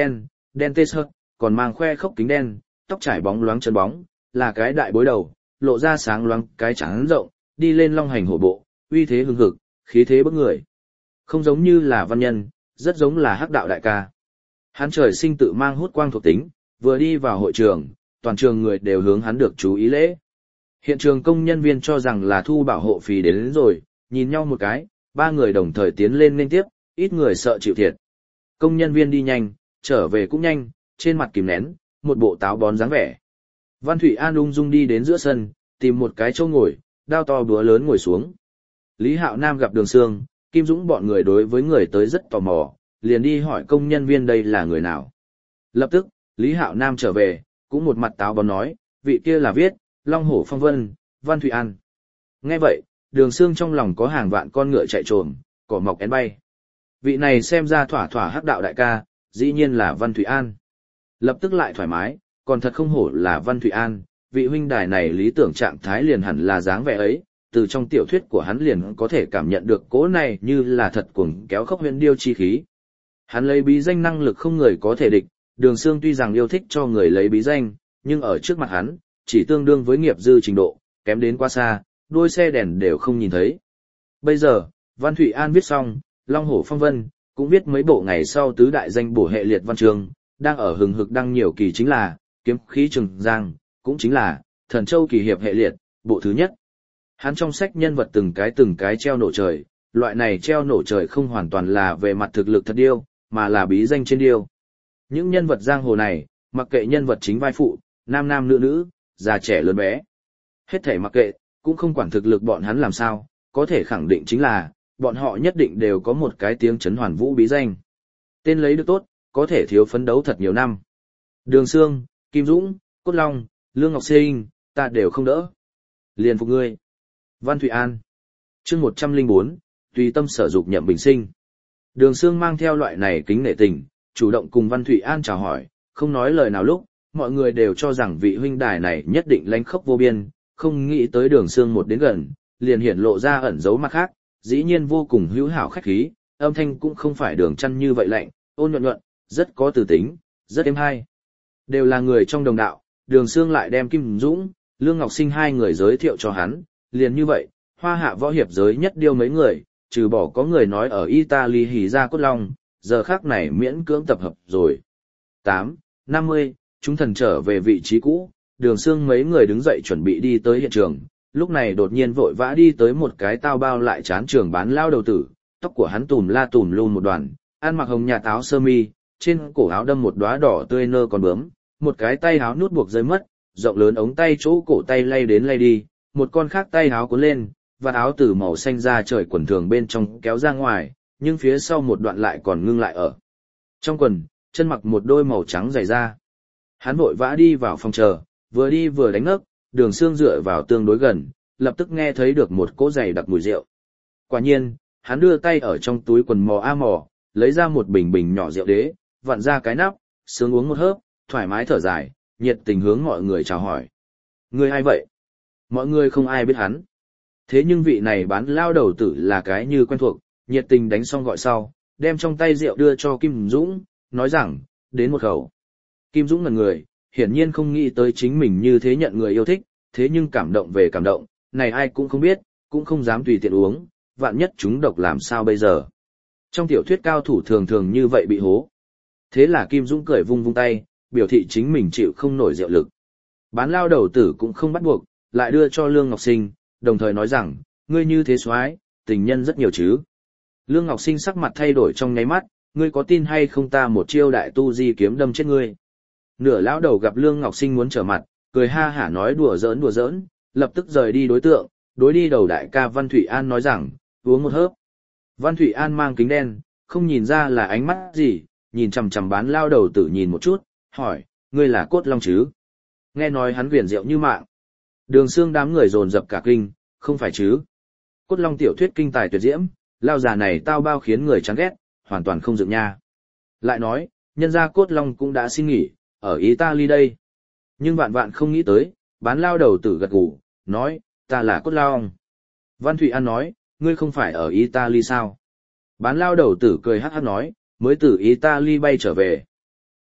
đen tê sơ, còn mang khoe khốc kính đen, tóc trải bóng loáng chân bóng, là cái đại bối đầu, lộ ra sáng loáng cái trán rộng, đi lên long hành hổ bộ, uy thế hưng hực, khí thế bức người. Không giống như là văn nhân, rất giống là hắc đạo đại ca. Hắn trời sinh tự mang hút quang thuộc tính, vừa đi vào hội trường, toàn trường người đều hướng hắn được chú ý lễ. Hiện trường công nhân viên cho rằng là thu bảo hộ phí đến, đến rồi, nhìn nhau một cái, ba người đồng thời tiến lên liên tiếp, ít người sợ chịu thiệt. Công nhân viên đi nhanh, trở về cũng nhanh, trên mặt kìm nén, một bộ táo bón dáng vẻ. Văn Thụy An ung dung đi đến giữa sân, tìm một cái chỗ ngồi, đao to búa lớn ngồi xuống. Lý Hạo Nam gặp Đường Sương, Kim Dũng bọn người đối với người tới rất tò mò, liền đi hỏi công nhân viên đây là người nào. Lập tức, Lý Hạo Nam trở về, cũng một mặt táo bón nói, vị kia là viết, Long Hổ Phong Vân, Văn Thụy An. Nghe vậy, Đường Sương trong lòng có hàng vạn con ngựa chạy trồm, cỏ mọc én bay. Vị này xem ra thỏa thỏa hắc đạo đại ca, dĩ nhiên là Văn Thụy An. Lập tức lại thoải mái, còn thật không hổ là Văn Thụy An, vị huynh đài này lý tưởng trạng thái liền hẳn là dáng vẻ ấy, từ trong tiểu thuyết của hắn liền có thể cảm nhận được cố này như là thật cuồng kéo khốc huyền điêu chi khí. Hắn lấy bí danh năng lực không người có thể địch, Đường Sương tuy rằng yêu thích cho người lấy bí danh, nhưng ở trước mặt hắn, chỉ tương đương với nghiệp dư trình độ, kém đến quá xa, đuôi xe đèn đều không nhìn thấy. Bây giờ, Văn Thụy An viết xong, Long Hổ Phong Vân, cũng viết mấy bộ ngày sau tứ đại danh bổ hệ liệt văn chương, đang ở hừng hực đăng nhiều kỳ chính là, Kiếm khí Trường Giang, cũng chính là, Thần Châu kỳ hiệp hệ liệt, bộ thứ nhất. Hắn trong sách nhân vật từng cái từng cái treo nổ trời, loại này treo nổ trời không hoàn toàn là về mặt thực lực thật điêu, mà là bí danh trên điêu. Những nhân vật giang hồ này, mặc kệ nhân vật chính vai phụ, nam nam nữ nữ, già trẻ lớn bé. Hết thảy mặc kệ, cũng không quản thực lực bọn hắn làm sao, có thể khẳng định chính là, bọn họ nhất định đều có một cái tiếng chấn hoàn vũ bí danh. Tên lấy được tốt, có thể thiếu phấn đấu thật nhiều năm. Đường Sương, Kim Dũng, Cốt Long, Lương Ngọc Sinh, ta đều không đỡ. Liền phục ngươi. Văn Thụy An. Chương một trăm lẻ bốn, tùy tâm sở dục nhậm bình sinh. Đường Sương mang theo loại này kính nể tình, chủ động cùng Văn Thụy An chào hỏi, không nói lời nào lúc, mọi người đều cho rằng vị huynh đài này nhất định lánh khốc vô biên, không nghĩ tới Đường Sương một đến gần, liền hiển lộ ra ẩn dấu mặt khác, dĩ nhiên vô cùng hữu hảo khách khí, âm thanh cũng không phải Đường Chăn như vậy lạnh, ôn nhuận nhuận, rất có từ tính, rất êm hay. Đều là người trong đồng đạo, Đường Sương lại đem Kim Dũng, Lương Ngọc Sinh hai người giới thiệu cho hắn, liền như vậy, hoa hạ võ hiệp giới nhất điêu mấy người, trừ bỏ có người nói ở Italy hỉ ra cốt long, giờ khác này miễn cưỡng tập hợp rồi. tám, năm mươi, chúng thần trở về vị trí cũ, Đường Sương mấy người đứng dậy chuẩn bị đi tới hiện trường, lúc này đột nhiên vội vã đi tới một cái tao bao lại chán trường bán lao đầu tử, tóc của hắn tùm la tùm luôn một đoàn, ăn mặc hồng nhạt áo sơ mi, trên cổ áo đâm một đóa đỏ tươi nơ còn bướm, một cái tay áo nút buộc rơi mất, rộng lớn ống tay chỗ cổ tay lay đến lay đi, một con khác tay áo cuốn lên, và áo từ màu xanh ra trời quần thường bên trong kéo ra ngoài, nhưng phía sau một đoạn lại còn ngưng lại ở. Trong quần, chân mặc một đôi màu trắng dày da. Hắn vội vã đi vào phòng chờ, vừa đi vừa đánh ngất, Đường Sương dựa vào tương đối gần, lập tức nghe thấy được một cỗ giày đặc mùi rượu. Quả nhiên, hắn đưa tay ở trong túi quần mò a mò, lấy ra một bình bình nhỏ rượu đế, vặn ra cái nắp, sướng uống một hớp, thoải mái thở dài, nhiệt tình hướng mọi người chào hỏi. Người ai vậy? Mọi người không ai biết hắn. Thế nhưng vị này bán lao đầu tử là cái như quen thuộc, nhiệt tình đánh xong gọi sau, đem trong tay rượu đưa cho Kim Dũng, nói rằng, đến một khẩu. Kim Dũng ngẩn người, hiển nhiên không nghĩ tới chính mình như thế nhận người yêu thích, thế nhưng cảm động về cảm động, này ai cũng không biết, cũng không dám tùy tiện uống, vạn nhất chúng độc làm sao bây giờ. Trong tiểu thuyết cao thủ thường thường như vậy bị hố. Thế là Kim Dũng cười vung vung tay, biểu thị chính mình chịu không nổi rượu lực. Bán lao đầu tử cũng không bắt buộc, lại đưa cho Lương Ngọc Sinh, đồng thời nói rằng, ngươi như thế soái, tình nhân rất nhiều chứ. Lương Ngọc Sinh sắc mặt thay đổi trong nháy mắt, ngươi có tin hay không ta một chiêu đại tu di kiếm đâm chết ngươi. Nửa lão đầu gặp Lương Ngọc Sinh muốn trở mặt, cười ha hả nói đùa giỡn đùa giỡn, lập tức rời đi đối tượng, đối đi đầu đại ca Văn Thụy An nói rằng, uống một hớp. Văn Thụy An mang kính đen, không nhìn ra là ánh mắt gì, nhìn chằm chằm bán lao đầu tử nhìn một chút, hỏi, ngươi là Cốt Long chứ? Nghe nói hắn viển rượu như mạng. Đường Sương đám người dồn dập cả kinh, không phải chứ? Cốt Long tiểu thuyết kinh tài tuyệt diễm, lao già này tao bao khiến người chán ghét, hoàn toàn không dựng nha. Lại nói, nhân gia Cốt Long cũng đã xin nghỉ, ở Italy đây. Nhưng vạn vạn không nghĩ tới, bán lao đầu tử gật gù, nói, ta là Cốt Long. Văn Thụy An nói, ngươi không phải ở Italy sao? Bán lao đầu tử cười hắc hắc nói, mới từ Italy bay trở về.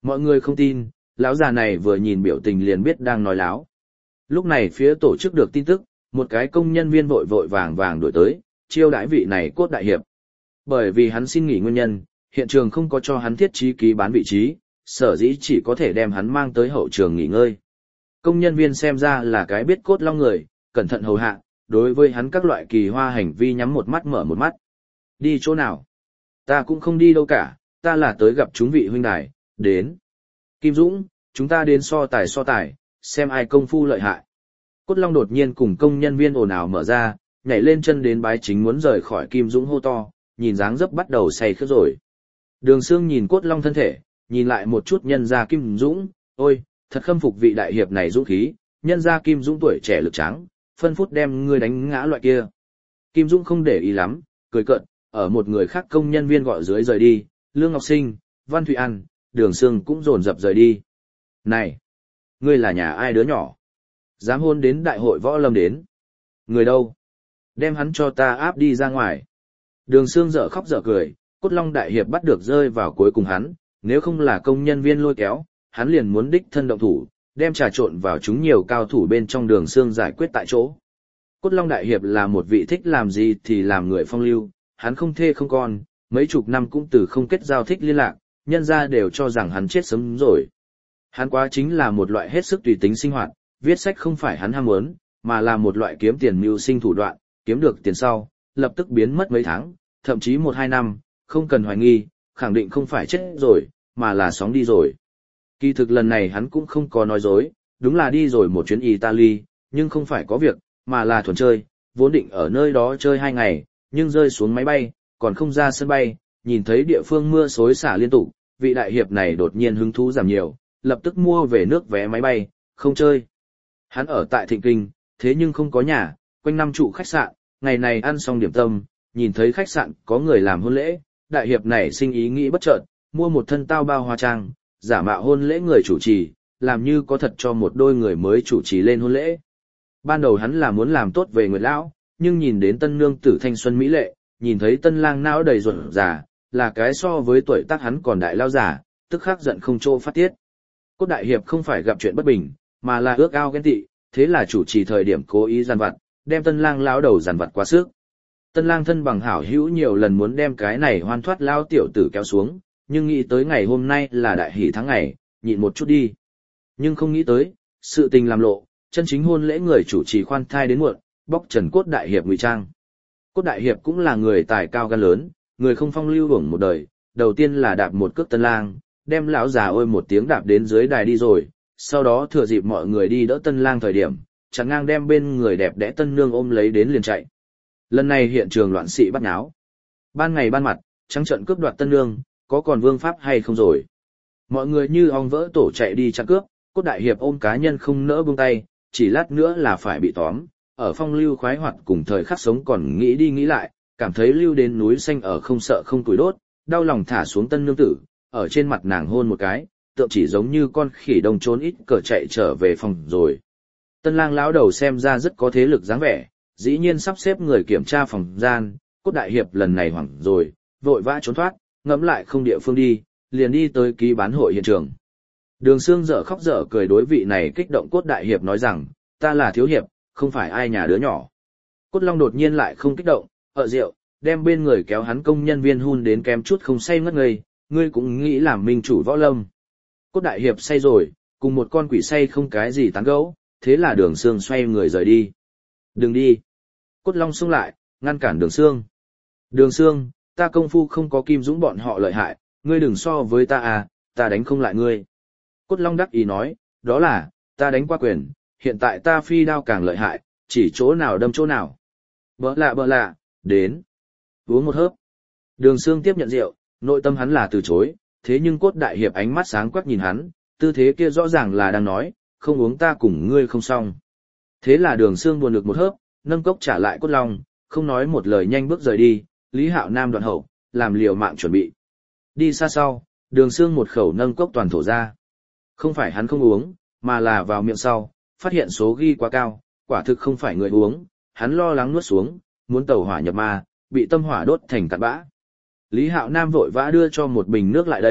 Mọi người không tin, lão già này vừa nhìn biểu tình liền biết đang nói láo. Lúc này phía tổ chức được tin tức, một cái công nhân viên vội vội vàng vàng đuổi tới, chiêu đãi vị này Cốt đại hiệp. Bởi vì hắn xin nghỉ nguyên nhân, hiện trường không có cho hắn thiết trí ký bán vị trí, sở dĩ chỉ có thể đem hắn mang tới hậu trường nghỉ ngơi. Công nhân viên xem ra là cái biết Cốt Long người, cẩn thận hầu hạ, đối với hắn các loại kỳ hoa hành vi nhắm một mắt mở một mắt. Đi chỗ nào? Ta cũng không đi đâu cả, ta là tới gặp chúng vị huynh đài, đến. Kim Dũng, chúng ta đến so tài so tài, xem ai công phu lợi hại. Cốt Long đột nhiên cùng công nhân viên ồn ào mở ra, nhảy lên chân đến bái chính muốn rời khỏi Kim Dũng hô to, nhìn dáng dấp bắt đầu say khướt rồi. Đường Sương nhìn Cốt Long thân thể, nhìn lại một chút nhân gia Kim Dũng, ôi, thật khâm phục vị đại hiệp này dũng khí, nhân gia Kim Dũng tuổi trẻ lực tráng, phân phút đem ngươi đánh ngã loại kia. Kim Dũng không để ý lắm, cười cợt, ở một người khác công nhân viên gọi dưới rời đi, Lương Ngọc Sinh, Văn Thụy An, Đường Sương cũng dồn dập rời đi. Này, ngươi là nhà ai đứa nhỏ? Dám hôn đến đại hội võ lâm đến. Người đâu? Đem hắn cho ta áp đi ra ngoài. Đường Sương dở khóc dở cười, Cốt Long đại hiệp bắt được rơi vào cuối cùng hắn, nếu không là công nhân viên lôi kéo, hắn liền muốn đích thân động thủ, đem trà trộn vào chúng nhiều cao thủ bên trong Đường Sương giải quyết tại chỗ. Cốt Long đại hiệp là một vị thích làm gì thì làm người phong lưu, hắn không thê không con, mấy chục năm cũng từ không kết giao thích liên lạc, nhân ra đều cho rằng hắn chết sớm rồi. Hắn quá chính là một loại hết sức tùy tính sinh hoạt, viết sách không phải hắn ham muốn, mà là một loại kiếm tiền mưu sinh thủ đoạn, kiếm được tiền sau, lập tức biến mất mấy tháng, thậm chí một hai năm, không cần hoài nghi, khẳng định không phải chết rồi, mà là sóng đi rồi. Kỳ thực lần này hắn cũng không có nói dối, đúng là đi rồi một chuyến Italy, nhưng không phải có việc, mà là thuần chơi, vốn định ở nơi đó chơi hai ngày, nhưng rơi xuống máy bay, còn không ra sân bay, nhìn thấy địa phương mưa xối xả liên tục, vị đại hiệp này đột nhiên hứng thú giảm nhiều, lập tức mua về nước vé máy bay, không chơi. Hắn ở tại Thịnh Kinh, thế nhưng không có nhà, quanh năm trụ khách sạn, ngày này ăn xong điểm tâm, nhìn thấy khách sạn có người làm hôn lễ, đại hiệp này sinh ý nghĩ bất chợt, mua một thân tao bao hoa trang, giả mạo hôn lễ người chủ trì, làm như có thật cho một đôi người mới chủ trì lên hôn lễ. Ban đầu hắn là muốn làm tốt về Nguyệt lão, nhưng nhìn đến tân nương tử thanh xuân mỹ lệ, nhìn thấy tân lang não đầy ruột già, là cái so với tuổi tác hắn còn đại lao giả, tức khắc giận không chỗ phát tiết. Cốt đại hiệp không phải gặp chuyện bất bình, mà là ước ao ghen tị, thế là chủ trì thời điểm cố ý giàn vặt, đem tân lang lão đầu giàn vặt quá sức. Tân lang thân bằng hảo hữu nhiều lần muốn đem cái này hoan thoát lao tiểu tử kéo xuống, nhưng nghĩ tới ngày hôm nay là đại hỷ tháng ngày, nhịn một chút đi. Nhưng không nghĩ tới, sự tình làm lộ, chân chính hôn lễ người chủ trì khoan thai đến muộn, bóc trần Cốt đại hiệp ngụy trang. Cốt đại hiệp cũng là người tài cao gan lớn, người không phong lưu hưởng một đời, đầu tiên là đạp một cước tân lang, đem lão già ôi một tiếng đạp đến dưới đài đi rồi, sau đó thừa dịp mọi người đi đỡ tân lang thời điểm, chẳng ngang đem bên người đẹp đẽ tân nương ôm lấy đến liền chạy. Lần này hiện trường loạn sĩ bắt náo. Ban ngày ban mặt, trắng trận cướp đoạt tân nương, có còn vương pháp hay không rồi. Mọi người như ong vỡ tổ chạy đi chặn cướp, Cốt đại hiệp ôm cá nhân không nỡ buông tay, chỉ lát nữa là phải bị tóm. Ở phong lưu khoái hoạt cùng thời khắc sống còn nghĩ đi nghĩ lại, cảm thấy lưu đến núi xanh ở không sợ không tuổi đốt, đau lòng thả xuống tân nương tử, ở trên mặt nàng hôn một cái, tượng chỉ giống như con khỉ đông trốn ít cờ chạy trở về phòng rồi. Tân lang lão đầu xem ra rất có thế lực dáng vẻ, dĩ nhiên sắp xếp người kiểm tra phòng gian, Cốt đại hiệp lần này hoảng rồi, vội vã trốn thoát, ngẫm lại không địa phương đi, liền đi tới ký bán hội hiện trường. Đường Sương dở khóc dở cười đối vị này kích động Cốt đại hiệp nói rằng, ta là thiếu hiệp, không phải ai nhà đứa nhỏ. Cốt Long đột nhiên lại không kích động, ở rượu, đem bên người kéo hắn công nhân viên hun đến kém chút không say ngất ngây, ngươi cũng nghĩ làm minh chủ võ lâm. Cốt đại hiệp say rồi, cùng một con quỷ say không cái gì tán gẫu, thế là Đường Sương xoay người rời đi. Đừng đi. Cốt Long xông lại, ngăn cản Đường Sương. Đường Sương, ta công phu không có Kim Dũng bọn họ lợi hại, ngươi đừng so với ta à, ta đánh không lại ngươi. Cốt Long đắc ý nói, đó là, ta đánh qua quyền, hiện tại ta phi đao càng lợi hại, chỉ chỗ nào đâm chỗ nào. Bỡ lạ bỡ lạ, đến. Uống một hớp. Đường Sương tiếp nhận rượu, nội tâm hắn là từ chối, thế nhưng Cốt đại hiệp ánh mắt sáng quắc nhìn hắn, tư thế kia rõ ràng là đang nói, không uống ta cùng ngươi không xong. Thế là Đường Sương buồn được một hớp, nâng cốc trả lại Cốt Long, không nói một lời nhanh bước rời đi, Lý Hạo Nam đoạn hậu, làm liều mạng chuẩn bị. Đi xa sau, Đường Sương một khẩu nâng cốc toàn thổ ra. Không phải hắn không uống, mà là vào miệng sau, phát hiện số ghi quá cao, quả thực không phải người uống, hắn lo lắng nuốt xuống, muốn tẩu hỏa nhập ma, bị tâm hỏa đốt thành cặn bã. Lý Hạo Nam vội vã đưa cho một bình nước lại đây,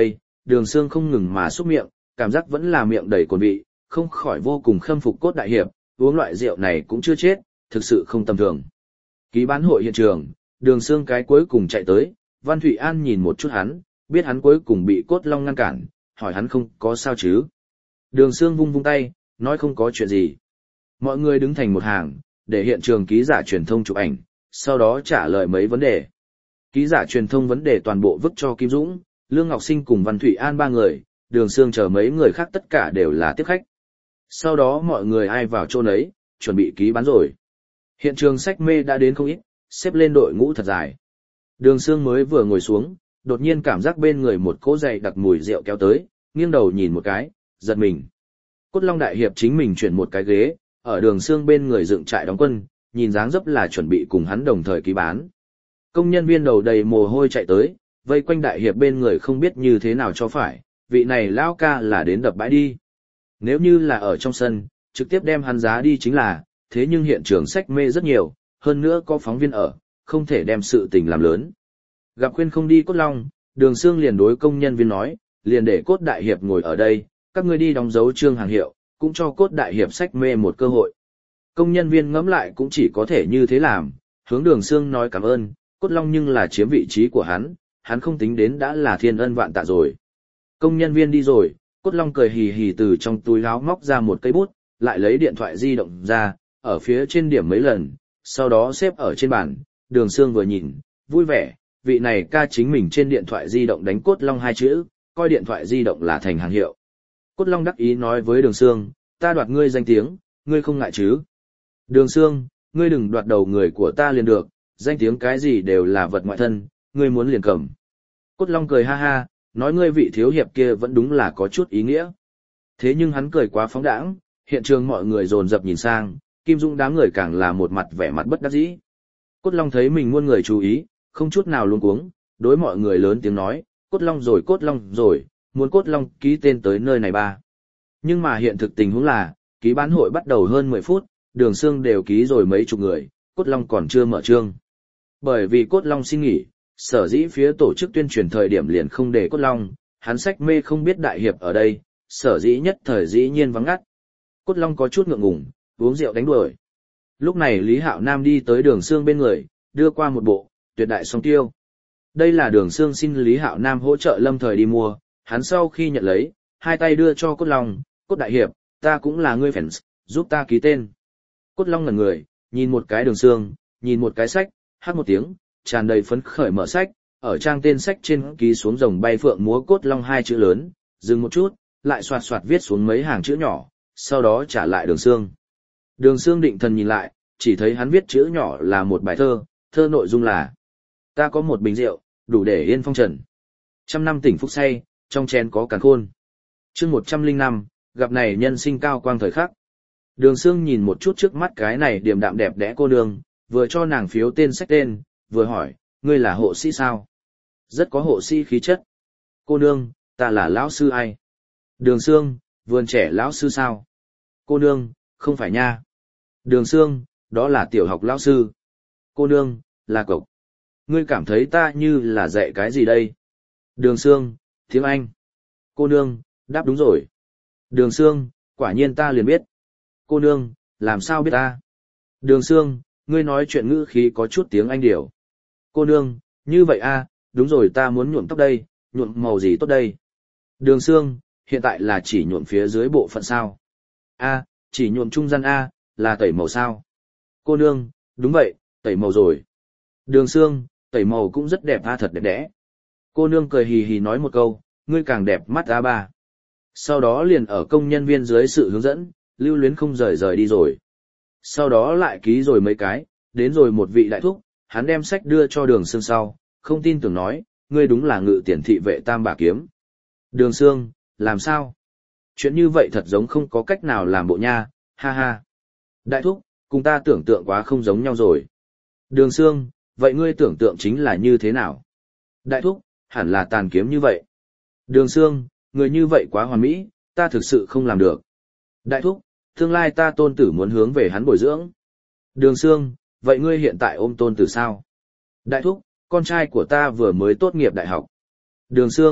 Đường Sương không ngừng mà xúc miệng, cảm giác vẫn là miệng đầy cồn vị, không khỏi vô cùng khâm phục Cốt đại hiệp, uống loại rượu này cũng chưa chết, thực sự không tầm thường. Ký bán hội hiện trường, Đường Sương cái cuối cùng chạy tới, Văn Thụy An nhìn một chút hắn, biết hắn cuối cùng bị Cốt Long ngăn cản, hỏi hắn không có sao chứ. Đường Sương vung vung tay, nói không có chuyện gì. Mọi người đứng thành một hàng, để hiện trường ký giả truyền thông chụp ảnh, sau đó trả lời mấy vấn đề. Ký giả truyền thông vấn đề toàn bộ vứt cho Kim Dũng, Lương Ngọc Sinh cùng Văn Thụy An ba người, Đường Sương chờ mấy người khác tất cả đều là tiếp khách. Sau đó mọi người ai vào chỗ nấy, chuẩn bị ký bán rồi. Hiện trường sách mê đã đến không ít, xếp lên đội ngũ thật dài. Đường Sương mới vừa ngồi xuống, đột nhiên cảm giác bên người một cỗ dày đặc mùi rượu kéo tới, nghiêng đầu nhìn một cái, giật mình. Cốt Long đại hiệp chính mình chuyển một cái ghế, ở Đường Sương bên người dựng trại đóng quân, nhìn dáng dấp là chuẩn bị cùng hắn đồng thời ký bán. Công nhân viên đầu đầy mồ hôi chạy tới, vây quanh đại hiệp bên người không biết như thế nào cho phải, vị này lão ca là đến đập bãi đi. Nếu như là ở trong sân, trực tiếp đem hắn giá đi chính là, thế nhưng hiện trường sách mê rất nhiều, hơn nữa có phóng viên ở, không thể đem sự tình làm lớn. Gặp khuyên không đi Cốt Long, Đường Sương liền đối công nhân viên nói, liền để Cốt đại hiệp ngồi ở đây, các ngươi đi đóng dấu trương hàng hiệu, cũng cho Cốt đại hiệp sách mê một cơ hội. Công nhân viên ngẫm lại cũng chỉ có thể như thế làm, hướng Đường Sương nói cảm ơn, Cốt Long nhưng là chiếm vị trí của hắn, hắn không tính đến đã là thiên ân vạn tạ rồi. Công nhân viên đi rồi, Cốt Long cười hì hì từ trong túi áo móc ra một cây bút, lại lấy điện thoại di động ra, ở phía trên điểm mấy lần, sau đó xếp ở trên bàn. Đường Sương vừa nhìn, vui vẻ, vị này ca chính mình trên điện thoại di động đánh Cốt Long hai chữ, coi điện thoại di động là thành hàng hiệu. Cốt Long đắc ý nói với Đường Sương, ta đoạt ngươi danh tiếng, ngươi không ngại chứ? Đường Sương, ngươi đừng đoạt đầu người của ta liền được, danh tiếng cái gì đều là vật ngoại thân, ngươi muốn liền cầm. Cốt Long cười ha ha, nói ngươi vị thiếu hiệp kia vẫn đúng là có chút ý nghĩa. Thế nhưng hắn cười quá phóng đãng, hiện trường mọi người dồn dập nhìn sang, Kim Dũng đám người càng là một mặt vẻ mặt bất đắc dĩ. Cốt Long thấy mình muôn người chú ý, không chút nào luống cuống, đối mọi người lớn tiếng nói, Cốt Long rồi Cốt Long rồi, muốn Cốt Long ký tên tới nơi này ba. Nhưng mà hiện thực tình huống là, ký bán hội bắt đầu hơn mười phút, Đường Sương đều ký rồi mấy chục người, Cốt Long còn chưa mở trương. Bởi vì Cốt Long xin nghỉ, sở dĩ phía tổ chức tuyên truyền thời điểm liền không để Cốt Long, hắn sách mê không biết đại hiệp ở đây, sở dĩ nhất thời dĩ nhiên vắng ngắt. Cốt Long có chút ngượng ngùng, uống rượu đánh đuổi. Lúc này Lý Hạo Nam đi tới Đường Sương bên người, đưa qua một bộ Tuyệt đại song tiêu. Đây là Đường Sương xin Lý Hạo Nam hỗ trợ lâm thời đi mua, hắn sau khi nhận lấy, hai tay đưa cho Cốt Long, Cốt đại hiệp, ta cũng là ngươi fans, giúp ta ký tên. Cốt Long ngẩn người, nhìn một cái Đường Sương, nhìn một cái sách, hát một tiếng, tràn đầy phấn khởi mở sách, ở trang tên sách trên ký xuống rồng bay phượng múa Cốt Long hai chữ lớn, dừng một chút, lại soạt soạt viết xuống mấy hàng chữ nhỏ, sau đó trả lại Đường Sương. Đường Sương định thần nhìn lại, chỉ thấy hắn viết chữ nhỏ là một bài thơ, thơ nội dung là: ta có một bình rượu, đủ để yên phong trần. Trăm năm tỉnh phúc say, trong chén có càn khôn. Chương một trăm linh năm, gặp này nhân sinh cao quang thời khắc. Đường Sương nhìn một chút trước mắt cái này điềm đạm đẹp đẽ cô nương, vừa cho nàng phiếu tên sách tên, vừa hỏi, ngươi là hộ sĩ sao? Rất có hộ sĩ khí chất. Cô nương, ta là lão sư ai? Đường Sương, vườn trẻ lão sư sao? Cô nương, không phải nha. Đường Sương, đó là tiểu học lão sư. Cô nương, là cậu. Ngươi cảm thấy ta như là dạy cái gì đây? Đường Sương, tiếng Anh. Cô nương, đáp đúng rồi. Đường Sương, quả nhiên ta liền biết. Cô nương, làm sao biết ta? Đường Sương, ngươi nói chuyện ngữ khí có chút tiếng Anh điều. Cô nương, như vậy a, đúng rồi, ta muốn nhuộm tóc đây, nhuộm màu gì tốt đây? Đường Sương, hiện tại là chỉ nhuộm phía dưới bộ phận sao? A, chỉ nhuộm trung gian a, là tẩy màu sao? Cô nương, đúng vậy, tẩy màu rồi. Đường Sương, tẩy màu cũng rất đẹp a, thật đẹp đẽ. Cô nương cười hì hì nói một câu, ngươi càng đẹp mắt a ba. Sau đó liền ở công nhân viên dưới sự hướng dẫn, lưu luyến không rời rời đi rồi. Sau đó lại ký rồi mấy cái, đến rồi một vị đại thúc, hắn đem sách đưa cho Đường Sương sau, không tin tưởng nói, ngươi đúng là ngự tiền thị vệ Tam Bà Kiếm. Đường Sương, làm sao? Chuyện như vậy thật giống không có cách nào làm bộ nha, ha ha. Đại thúc, cùng ta tưởng tượng quá không giống nhau rồi. Đường Sương, vậy ngươi tưởng tượng chính là như thế nào? Đại thúc, hẳn là tàn kiếm như vậy. Đường Sương, người như vậy quá hoàn mỹ, ta thực sự không làm được. Đại thúc, tương lai ta tôn tử muốn hướng về hắn bồi dưỡng. Đường Sương, vậy ngươi hiện tại ôm tôn tử sao? Đại thúc, con trai của ta vừa mới tốt nghiệp đại học. Đường Sương,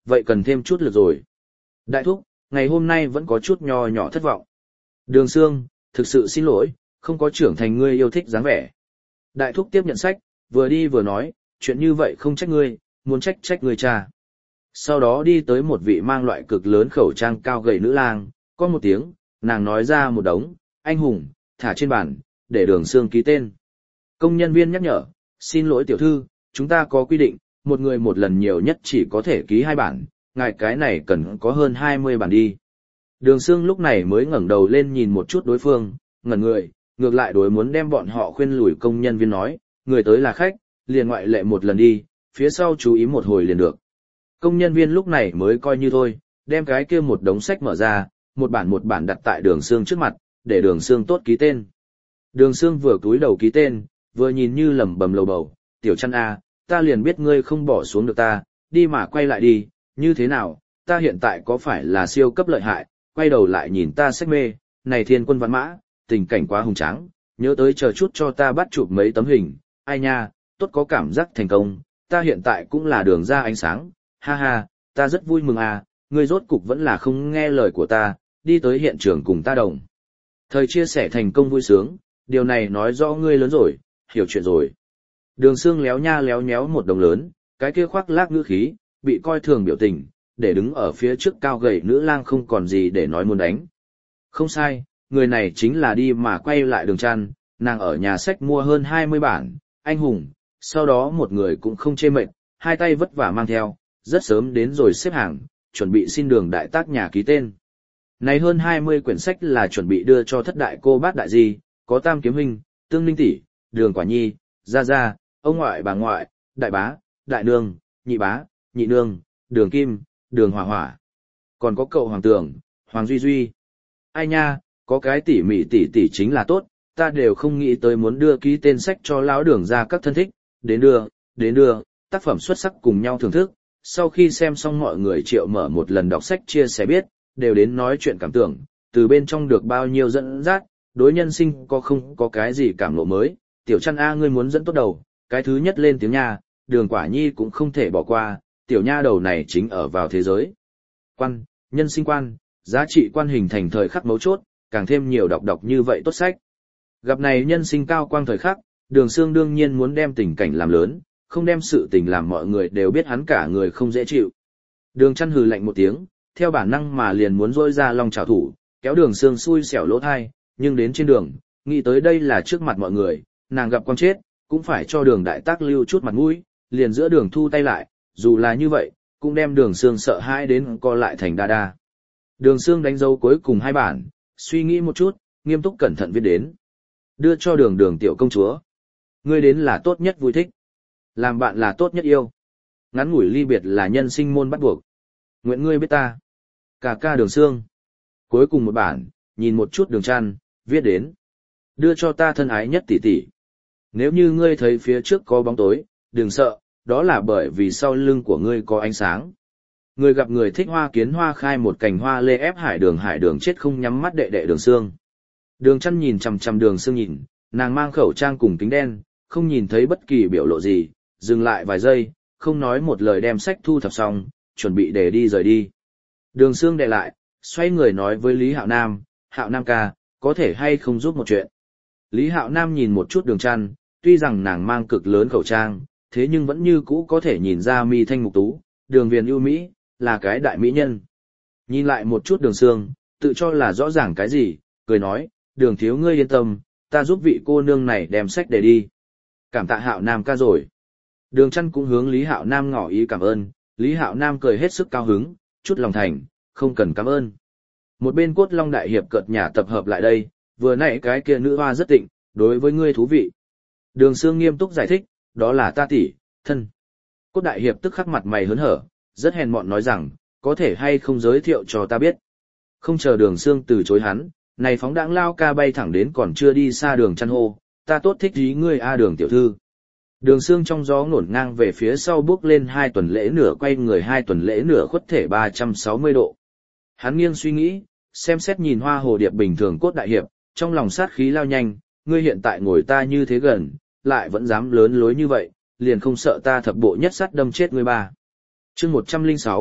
vậy cần thêm chút lực rồi. Đại thúc, ngày hôm nay vẫn có chút nho nhỏ thất vọng. Đường Sương, thực sự xin lỗi, không có trưởng thành ngươi yêu thích dáng vẻ. Đại thúc tiếp nhận sách, vừa đi vừa nói, chuyện như vậy không trách ngươi, muốn trách trách ngươi cha. Sau đó đi tới một vị mang loại cực lớn khẩu trang cao gầy nữ lang, có một tiếng, nàng nói ra một đống, anh hùng, thả trên bàn, để Đường Sương ký tên. Công nhân viên nhắc nhở, xin lỗi tiểu thư, chúng ta có quy định, một người một lần nhiều nhất chỉ có thể ký hai bản, ngài cái này cần có hơn hai mươi bản đi. Đường Sương lúc này mới ngẩng đầu lên nhìn một chút đối phương, ngẩn người, ngược lại đối muốn đem bọn họ khuyên lùi công nhân viên nói, người tới là khách, liền ngoại lệ một lần đi, phía sau chú ý một hồi liền được. Công nhân viên lúc này mới coi như thôi, đem cái kia một đống sách mở ra, một bản một bản đặt tại Đường Sương trước mặt, để Đường Sương tốt ký tên. Đường Sương vừa cúi đầu ký tên, vừa nhìn như lẩm bẩm lầu bầu, tiểu chăn a, ta liền biết ngươi không bỏ xuống được ta, đi mà quay lại đi, như thế nào, ta hiện tại có phải là siêu cấp lợi hại, quay đầu lại nhìn ta sách mê, này thiên quân văn mã, tình cảnh quá hùng tráng, nhớ tới chờ chút cho ta bắt chụp mấy tấm hình, ai nha, tốt có cảm giác thành công, ta hiện tại cũng là đường ra ánh sáng, ha ha, ta rất vui mừng à, ngươi rốt cục vẫn là không nghe lời của ta, đi tới hiện trường cùng ta đồng. Thời chia sẻ thành công vui sướng, điều này nói rõ ngươi lớn rồi, hiểu chuyện rồi. Đường Sương léo nha léo nhéo một đồng lớn, cái kia khoác lác ngữ khí, bị coi thường biểu tình, để đứng ở phía trước cao gầy nữ lang không còn gì để nói muốn đánh. Không sai, người này chính là đi mà quay lại Đường Trăn, nàng ở nhà sách mua hơn hai mươi bản, anh hùng, sau đó một người cũng không chê mệt, hai tay vất vả mang theo, rất sớm đến rồi xếp hàng, chuẩn bị xin Đường đại tác nhà ký tên. Này hơn hai mươi quyển sách là chuẩn bị đưa cho thất đại cô bát đại di, có Tam Kiếm Huynh, Tương Ninh tỷ, Đường Quả Nhi, Gia Gia, ông ngoại bà ngoại, đại bá, đại nương, nhị bá, nhị nương, Đường Kim, Đường Hỏa Hỏa. Còn có cậu Hoàng Tường, Hoàng Duy Duy. Ai nha, có cái tỉ mỉ tỉ tỉ chính là tốt, ta đều không nghĩ tới muốn đưa ký tên sách cho lão Đường ra các thân thích, đến đưa, đến đưa, tác phẩm xuất sắc cùng nhau thưởng thức. Sau khi xem xong mọi người triệu mở một lần đọc sách chia sẻ biết, đều đến nói chuyện cảm tưởng, từ bên trong được bao nhiêu dẫn dắt, đối nhân sinh có không có cái gì cảm ngộ mới. Tiểu Chăn A ngươi muốn dẫn tốt đầu, cái thứ nhất lên tiếng nha, Đường Quả Nhi cũng không thể bỏ qua, tiểu nha đầu này chính ở vào thế giới quan, nhân sinh quan, giá trị quan hình thành thời khắc mấu chốt, càng thêm nhiều đọc đọc như vậy tốt sách. Gặp này nhân sinh cao quang thời khắc, Đường Sương đương nhiên muốn đem tình cảnh làm lớn, không đem sự tình làm mọi người đều biết hắn cả người không dễ chịu. Đường Chăn hừ lạnh một tiếng, theo bản năng mà liền muốn rôi ra long trảo thủ, kéo Đường Sương xui xẻo lỗ thai, nhưng đến trên đường, nghĩ tới đây là trước mặt mọi người, nàng gặp con chết, cũng phải cho Đường đại tác lưu chút mặt mũi, liền giữa đường thu tay lại, dù là như vậy, cũng đem Đường Sương sợ hãi đến co lại thành đa đa. Đường Sương đánh dấu cuối cùng hai bản, suy nghĩ một chút, nghiêm túc cẩn thận viết đến. Đưa cho Đường Đường tiểu công chúa. Ngươi đến là tốt nhất vui thích. Làm bạn là tốt nhất yêu. Ngắn ngủi ly biệt là nhân sinh môn bắt buộc. Nguyện ngươi biết ta. Cả ca Đường Sương. Cuối cùng một bản, nhìn một chút Đường Trăn, viết đến. Đưa cho ta thân ái nhất tỷ tỷ. Nếu như ngươi thấy phía trước có bóng tối, đừng sợ, đó là bởi vì sau lưng của ngươi có ánh sáng. Người gặp người thích hoa kiến hoa khai một cành hoa lê ép hải đường hải đường chết không nhắm mắt đệ đệ Đường Sương. Đường Chăn nhìn chằm chằm Đường Sương nhìn, nàng mang khẩu trang cùng kính đen, không nhìn thấy bất kỳ biểu lộ gì, dừng lại vài giây, không nói một lời đem sách thu thập xong, chuẩn bị để đi rời đi. Đường Sương đệ lại, xoay người nói với Lý Hạo Nam, Hạo Nam ca, có thể hay không giúp một chuyện. Lý Hạo Nam nhìn một chút Đường Chăn, tuy rằng nàng mang cực lớn khẩu trang, thế nhưng vẫn như cũ có thể nhìn ra mi thanh mục tú, Đường viền ưu mỹ, là cái đại mỹ nhân. Nhìn lại một chút Đường Sương, tự cho là rõ ràng cái gì, cười nói, Đường thiếu ngươi yên tâm, ta giúp vị cô nương này đem sách để đi. Cảm tạ Hạo Nam ca rồi. Đường Chăn cũng hướng Lý Hạo Nam ngỏ ý cảm ơn, Lý Hạo Nam cười hết sức cao hứng, chút lòng thành, không cần cảm ơn. Một bên Cốt Long đại hiệp cợt nhả tập hợp lại đây, vừa nãy cái kia nữ hoa rất tịnh, đối với ngươi thú vị. Đường Sương nghiêm túc giải thích, đó là ta tỷ, thân. Cốt đại hiệp tức khắc mặt mày hớn hở, rất hèn mọn nói rằng, có thể hay không giới thiệu cho ta biết. Không chờ Đường Sương từ chối hắn, này phóng đãng lao ca bay thẳng đến còn chưa đi xa Đường Chăn hô, ta tốt thích ý ngươi a Đường tiểu thư. Đường Sương trong gió ngổn ngang về phía sau bước lên hai tuần lễ nửa quay người hai tuần lễ nửa khuất thể ba trăm sáu mươi độ. Hắn nghiêng suy nghĩ, xem xét nhìn hoa hồ điệp bình thường Cốt đại hiệp, trong lòng sát khí lao nhanh, ngươi hiện tại ngồi ta như thế gần, lại vẫn dám lớn lối như vậy, liền không sợ ta thập bộ nhất sát đâm chết ngươi ba. Chương một trăm lẻ sáu,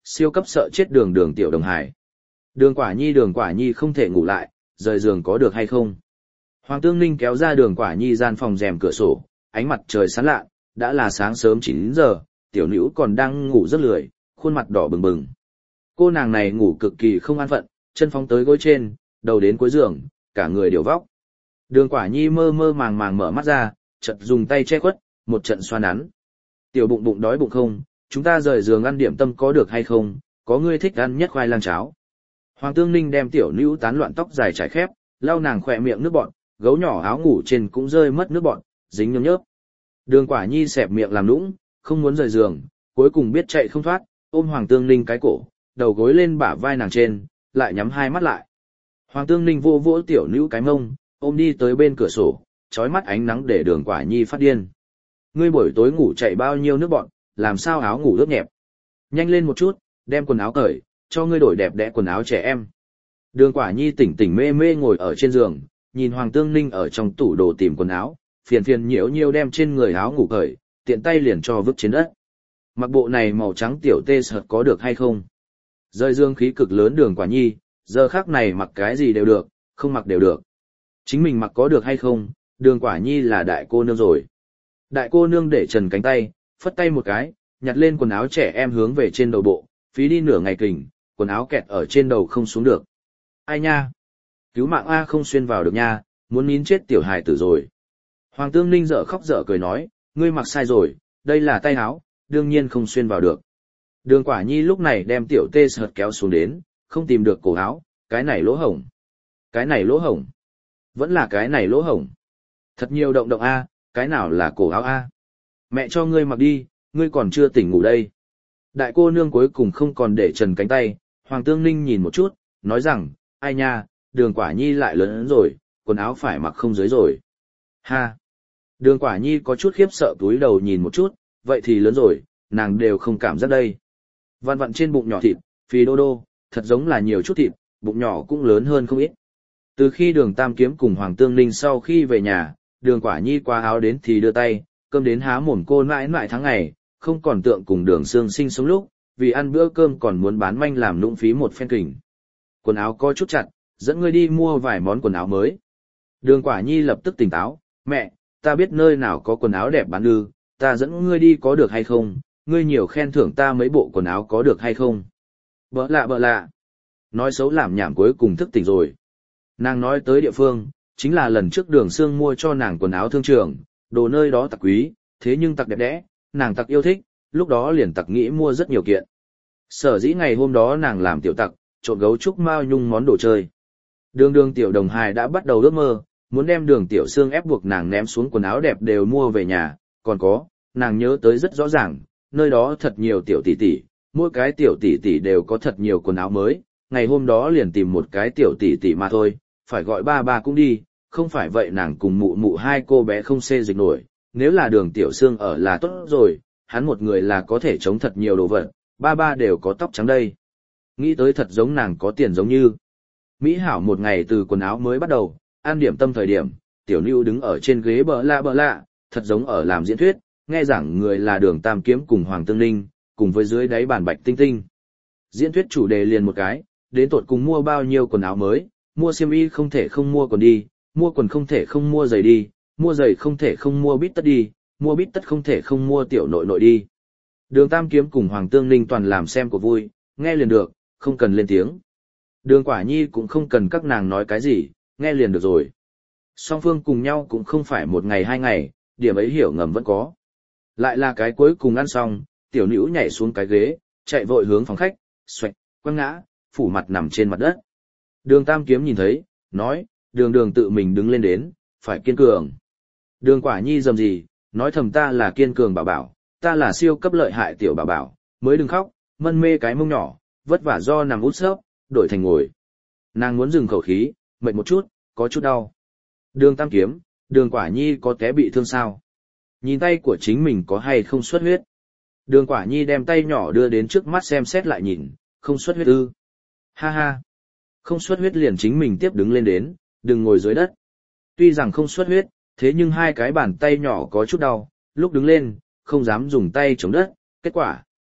siêu cấp sợ chết đường đường tiểu đồng hải. Đường Quả Nhi đường Quả Nhi không thể ngủ lại, rời giường có được hay không? Hoàng Tương Ninh kéo ra đường Quả Nhi gian phòng rèm cửa sổ, ánh mặt trời sáng lạ, đã là sáng sớm chín giờ, tiểu nữ còn đang ngủ rất lười, khuôn mặt đỏ bừng bừng. Cô nàng này ngủ cực kỳ không an phận, chân phóng tới gối trên, đầu đến cuối giường, cả người đều vóc. Đường Quả Nhi mơ mơ màng màng mở mắt ra, chợt dùng tay che khuất, một trận xoa nắn. Tiểu bụng bụng đói bụng không, chúng ta rời giường ăn điểm tâm có được hay không, có ngươi thích ăn nhất khoai lang cháo. Hoàng Tương Ninh đem tiểu nữ tán loạn tóc dài trải khép, lau nàng khỏe miệng nước bọt, gấu nhỏ áo ngủ trên cũng rơi mất nước bọt, dính nhớp nhớp. Đường Quả Nhi xẹp miệng làm nũng, không muốn rời giường, cuối cùng biết chạy không thoát, ôm Hoàng Tương Ninh cái cổ, đầu gối lên bả vai nàng trên, lại nhắm hai mắt lại. Hoàng Tương Ninh vô vỗ tiểu nữ cái mông, ôm đi tới bên cửa sổ, chói mắt ánh nắng để Đường Quả Nhi phát điên. Ngươi buổi tối ngủ chạy bao nhiêu nước bọt, làm sao áo ngủ ướt nhẹp. Nhanh lên một chút, đem quần áo cởi, cho ngươi đổi đẹp đẽ quần áo trẻ em. Đường Quả Nhi tỉnh tỉnh mê mê ngồi ở trên giường, nhìn Hoàng Tương Ninh ở trong tủ đồ tìm quần áo, phiền phiền nhiễu nhiễu đem trên người áo ngủ cởi, tiện tay liền cho vứt trên đất. Mặc bộ này màu trắng tiểu tê sợt có được hay không? Rơi dương khí cực lớn Đường Quả Nhi, giờ khắc này mặc cái gì đều được, không mặc đều được. Chính mình mặc có được hay không, Đường Quả Nhi là đại cô nương rồi. Đại cô nương để trần cánh tay, phất tay một cái, nhặt lên quần áo trẻ em hướng về trên đầu bộ, phí đi nửa ngày kình, quần áo kẹt ở trên đầu không xuống được. Ai nha? Cứu mạng A không xuyên vào được nha, muốn nín chết tiểu hài tử rồi. Hoàng Tương Ninh dở khóc dở cười nói, ngươi mặc sai rồi, đây là tay áo, đương nhiên không xuyên vào được. Đường Quả Nhi lúc này đem tiểu tê sợt kéo xuống đến, không tìm được cổ áo, cái này lỗ hổng. Cái này lỗ hổng. Vẫn là cái này lỗ hổng. Thật nhiều động động A, cái nào là cổ áo A. Mẹ cho ngươi mặc đi, ngươi còn chưa tỉnh ngủ đây. Đại cô nương cuối cùng không còn để trần cánh tay, Hoàng Tương Ninh nhìn một chút, nói rằng, ai nha, Đường Quả Nhi lại lớn rồi, quần áo phải mặc không dưới rồi. Ha! Đường Quả Nhi có chút khiếp sợ túi đầu nhìn một chút, vậy thì lớn rồi, nàng đều không cảm giác đây. Vặn vặn trên bụng nhỏ thịt, phì đô đô, thật giống là nhiều chút thịt, bụng nhỏ cũng lớn hơn không ít. Từ khi Đường Tam Kiếm cùng Hoàng Tương Ninh sau khi về nhà, Đường Quả Nhi qua áo đến thì đưa tay, cơm đến há mồm cô mãi mãi tháng ngày, không còn tượng cùng Đường Sương Sinh sống lúc, vì ăn bữa cơm còn muốn bán manh làm nũng phí một phen kình. Quần áo có chút chặt, dẫn ngươi đi mua vài món quần áo mới. Đường Quả Nhi lập tức tỉnh táo, mẹ, ta biết nơi nào có quần áo đẹp bán ư, ta dẫn ngươi đi có được hay không, ngươi nhiều khen thưởng ta mấy bộ quần áo có được hay không. Bỡ lạ bỡ lạ. Nói xấu làm nhảm cuối cùng thức tỉnh rồi. Nàng nói tới địa phương, chính là lần trước Đường Sương mua cho nàng quần áo thương trường, đồ nơi đó tặc quý, thế nhưng tặc đẹp đẽ, nàng tặc yêu thích, lúc đó liền tặc nghĩ mua rất nhiều kiện. Sở dĩ ngày hôm đó nàng làm tiểu tặc, trộn gấu trúc mao nhung món đồ chơi. Đường đường tiểu đồng hài đã bắt đầu ước mơ, muốn đem Đường Tiểu Sương ép buộc nàng ném xuống quần áo đẹp đều mua về nhà, còn có, nàng nhớ tới rất rõ ràng, nơi đó thật nhiều tiểu tỷ tỷ, mỗi cái tiểu tỷ tỷ đều có thật nhiều quần áo mới, ngày hôm đó liền tìm một cái tiểu tỷ tỷ mà thôi, phải gọi ba ba cũng đi, không phải vậy nàng cùng mụ mụ hai cô bé không xê dịch nổi, nếu là Đường Tiểu Sương ở là tốt rồi, hắn một người là có thể chống thật nhiều đồ vật, ba ba đều có tóc trắng đây. Nghĩ tới thật giống nàng có tiền giống như. Mỹ hảo một ngày từ quần áo mới bắt đầu, an điểm tâm thời điểm, tiểu Nưu đứng ở trên ghế bờ lạ bờ lạ, thật giống ở làm diễn thuyết, nghe giảng người là Đường Tam Kiếm cùng Hoàng Tương Ninh, cùng với dưới đáy bàn Bạch Tinh Tinh. Diễn thuyết chủ đề liền một cái, đến tột cùng mua bao nhiêu quần áo mới, mua xiêm y không thể không mua quần đi, mua quần không thể không mua giày đi, mua giày không thể không mua bít tất đi, mua bít tất không thể không mua tiểu nội nội đi. Đường Tam Kiếm cùng Hoàng Tương Ninh toàn làm xem của vui, nghe liền được, không cần lên tiếng. Đường Quả Nhi cũng không cần các nàng nói cái gì, nghe liền được rồi. Song phương cùng nhau cũng không phải một ngày hai ngày, điểm ấy hiểu ngầm vẫn có. Lại là cái cuối cùng ăn xong, tiểu nữ nhảy xuống cái ghế, chạy vội hướng phòng khách, xoạch, quăng ngã, phủ mặt nằm trên mặt đất. Đường Tam Kiếm nhìn thấy, nói, đường đường tự mình đứng lên đến, phải kiên cường. Đường Quả Nhi dầm gì, nói thầm ta là kiên cường bảo bảo, ta là siêu cấp lợi hại tiểu bảo bảo, mới đừng khóc, mân mê cái mông nhỏ, vất vả do nằm út sấp, đổi thành ngồi. Nàng muốn dừng khẩu khí, mệt một chút, có chút đau. Đường Tam Kiếm, Đường Quả Nhi có té bị thương sao? Nhìn tay của chính mình có hay không xuất huyết? Đường Quả Nhi đem tay nhỏ đưa đến trước mắt xem xét lại nhìn, không xuất huyết ư. Ha ha. Không xuất huyết liền chính mình tiếp đứng lên đến, đừng ngồi dưới đất. Tuy rằng không xuất huyết, thế nhưng hai cái bàn tay nhỏ có chút đau, lúc đứng lên, không dám dùng tay chống đất, kết quả.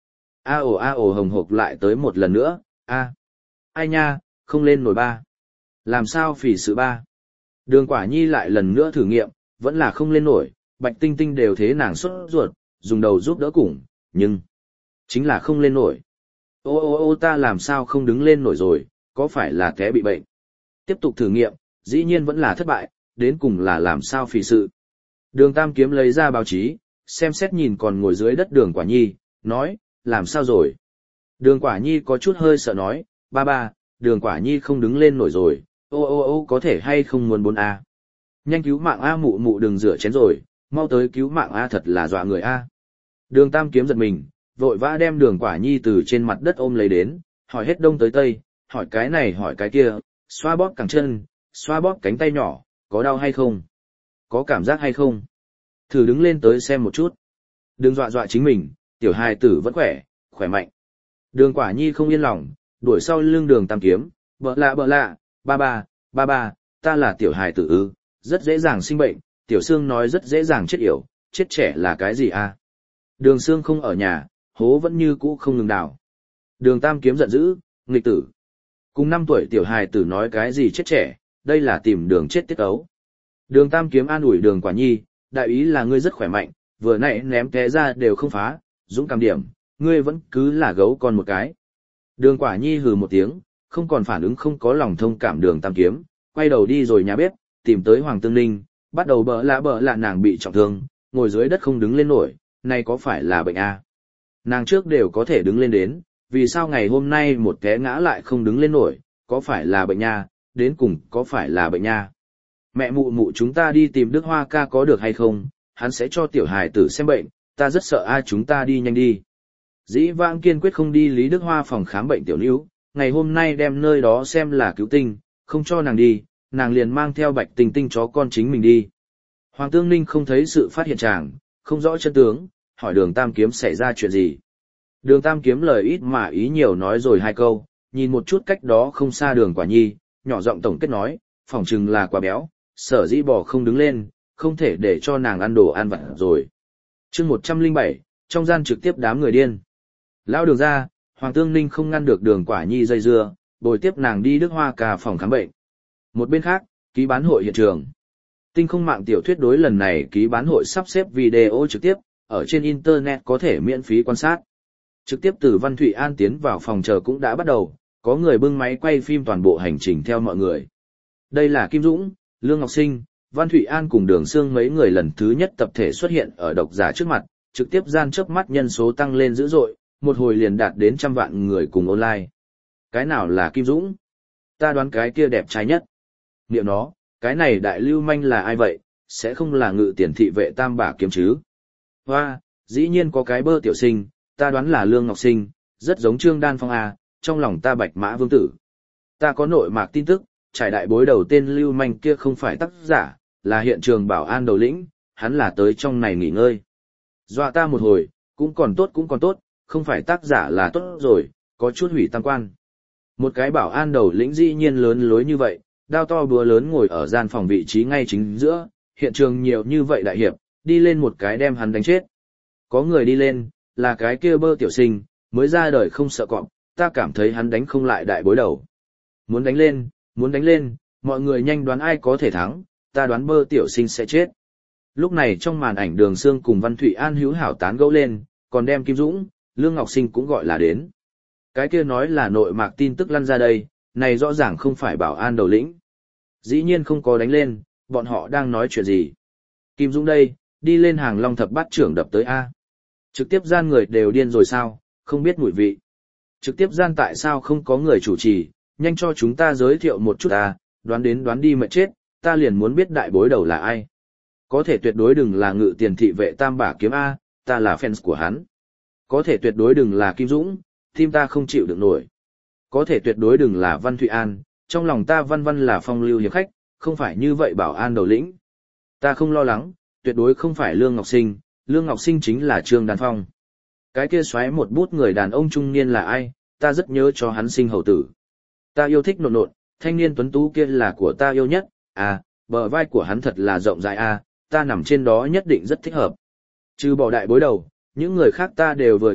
A ồ a ồ hồng hộc lại tới một lần nữa, a, ai nha, không lên nổi ba. Làm sao phỉ sự ba? Đường Quả Nhi lại lần nữa thử nghiệm, vẫn là không lên nổi, Bạch Tinh Tinh đều thế nàng sốt ruột, dùng đầu giúp đỡ cùng, nhưng chính là không lên nổi. Ô ô ô ta làm sao không đứng lên nổi rồi, có phải là té bị bệnh? Tiếp tục thử nghiệm, dĩ nhiên vẫn là thất bại, đến cùng là làm sao phỉ sự. Đường Tam Kiếm lấy ra báo chí, xem xét nhìn còn ngồi dưới đất Đường Quả Nhi, nói, làm sao rồi? Đường Quả Nhi có chút hơi sợ nói, ba ba, Đường Quả Nhi không đứng lên nổi rồi, ô ô ô có thể hay không muốn bốn a? Nhanh cứu mạng A mụ mụ đừng rửa chén rồi, mau tới cứu mạng A thật là dọa người A. Đường Tam Kiếm giật mình, vội vã đem Đường Quả Nhi từ trên mặt đất ôm lấy đến, hỏi hết đông tới tây, hỏi cái này hỏi cái kia, xoa bóp cẳng chân, xoa bóp cánh tay nhỏ, có đau hay không? Có cảm giác hay không? Thử đứng lên tới xem một chút. Đừng dọa dọa chính mình, tiểu hài tử vẫn khỏe, khỏe mạnh. Đường Quả Nhi không yên lòng, đuổi sau lưng Đường Tam Kiếm, bợ lạ bợ lạ, ba ba, ba ba, ta là tiểu hài tử ư, rất dễ dàng sinh bệnh, tiểu Sương nói rất dễ dàng chết yểu, chết trẻ là cái gì a? Đường Sương không ở nhà, hố vẫn như cũ không ngừng đào. Đường Tam Kiếm giận dữ, nghịch tử. Cùng năm tuổi tiểu hài tử nói cái gì chết trẻ, đây là tìm đường chết tiết ấu. Đường Tam Kiếm an ủi Đường Quả Nhi, đại ý là ngươi rất khỏe mạnh, vừa nãy ném té ra đều không phá, dũng cảm điểm, ngươi vẫn cứ là gấu con một cái. Đường Quả Nhi hừ một tiếng, không còn phản ứng không có lòng thông cảm Đường Tam Kiếm, quay đầu đi rồi nhà bếp, tìm tới Hoàng Tương Ninh, bắt đầu bỡ lạ bỡ lạ nàng bị trọng thương, ngồi dưới đất không đứng lên nổi, này có phải là bệnh a? Nàng trước đều có thể đứng lên đến, vì sao ngày hôm nay một té ngã lại không đứng lên nổi, có phải là bệnh nha, đến cùng có phải là bệnh nha. Mẹ mụ mụ chúng ta đi tìm Đức Hoa ca có được hay không, hắn sẽ cho tiểu hài tử xem bệnh, ta rất sợ ai chúng ta đi nhanh đi. Dĩ vãng kiên quyết không đi Lý Đức Hoa phòng khám bệnh tiểu níu, ngày hôm nay đem nơi đó xem là cứu tinh, không cho nàng đi, nàng liền mang theo Bạch Tinh Tinh chó con chính mình đi. Hoàng Tương Ninh không thấy sự phát hiện chàng, không rõ chân tướng, hỏi Đường Tam Kiếm xảy ra chuyện gì. Đường Tam Kiếm lời ít mà ý nhiều nói rồi hai câu, nhìn một chút cách đó không xa Đường Quả Nhi, nhỏ giọng tổng kết nói, phỏng chừng là quá béo, sở dĩ bò không đứng lên, không thể để cho nàng ăn đồ ăn vặt rồi. chương một trăm lẻ bảy, trong gian trực tiếp đám người điên. Lão Đường ra, Hoàng Tương Ninh không ngăn được Đường Quả Nhi dây dưa, bồi tiếp nàng đi Đức Hoa ca phòng khám bệnh. Một bên khác, ký bán hội hiện trường. Tinh không mạng tiểu thuyết đối lần này ký bán hội sắp xếp video trực tiếp, ở trên Internet có thể miễn phí quan sát. Trực tiếp từ Văn Thụy An tiến vào phòng chờ cũng đã bắt đầu, có người bưng máy quay phim toàn bộ hành trình theo mọi người. Đây là Kim Dũng, Lương Ngọc Sinh, Văn Thụy An cùng Đường Sương mấy người lần thứ nhất tập thể xuất hiện ở độc giả trước mặt, trực tiếp gian chớp mắt nhân số tăng lên dữ dội, một hồi liền đạt đến trăm vạn người cùng online. Cái nào là Kim Dũng? Ta đoán cái kia đẹp trai nhất. Niệm nó, cái này đại lưu manh là ai vậy, sẽ không là Ngự Tiền thị vệ Tam Bả Kiếm chứ? Hoa, dĩ nhiên có cái bơ tiểu sinh, ta đoán là Lương Ngọc Sinh, rất giống Trương Đan Phong à, trong lòng ta Bạch Mã Vương Tử. Ta có nội mạc tin tức, trải đại bối đầu tên lưu manh kia không phải tác giả, là hiện trường bảo an đầu lĩnh, hắn là tới trong này nghỉ ngơi. Dọa ta một hồi, cũng còn tốt cũng còn tốt, không phải tác giả là tốt rồi, có chút hủy tam quan. Một cái bảo an đầu lĩnh dĩ nhiên lớn lối như vậy, đao to búa lớn ngồi ở gian phòng vị trí ngay chính giữa, hiện trường nhiều như vậy đại hiệp, đi lên một cái đem hắn đánh chết. Có người đi lên, là cái kia bơ tiểu sinh, mới ra đời không sợ cọp, ta cảm thấy hắn đánh không lại đại bối đầu. Muốn đánh lên, muốn đánh lên, mọi người nhanh đoán ai có thể thắng, ta đoán bơ tiểu sinh sẽ chết. Lúc này trong màn ảnh Đường Sương cùng Văn Thụy An hữu hảo tán gẫu lên, còn đem Kim Dũng, Lương Ngọc Sinh cũng gọi là đến. Cái kia nói là nội mạc tin tức lăn ra đây, này rõ ràng không phải bảo an đầu lĩnh. Dĩ nhiên không có đánh lên, bọn họ đang nói chuyện gì. Kim Dũng đây, đi lên hàng long thập bát trưởng đập tới A. Trực tiếp gian người đều điên rồi sao, không biết mùi vị. Trực tiếp gian tại sao không có người chủ trì, nhanh cho chúng ta giới thiệu một chút A, đoán đến đoán đi mệt chết, ta liền muốn biết đại bối đầu là ai. Có thể tuyệt đối đừng là Ngự Tiền thị vệ Tam Bả Kiếm A, ta là fans của hắn. Có thể tuyệt đối đừng là Kim Dũng, tim ta không chịu được nổi. Có thể tuyệt đối đừng là Văn Thụy An, trong lòng ta Văn Văn là phong lưu hiệp khách, không phải như vậy bảo an đầu lĩnh. Ta không lo lắng, tuyệt đối không phải Lương Ngọc Sinh, Lương Ngọc Sinh chính là Trương Đan Phong. Cái kia xoáy một bút người đàn ông trung niên là ai, ta rất nhớ cho hắn sinh hầu tử. Ta yêu thích nộn nộn, thanh niên tuấn tú kia là của ta yêu nhất, à, bờ vai của hắn thật là rộng rãi à, ta nằm trên đó nhất định rất thích hợp. Trừ bỏ đại bối đầu, những người khác ta đều vừa ý,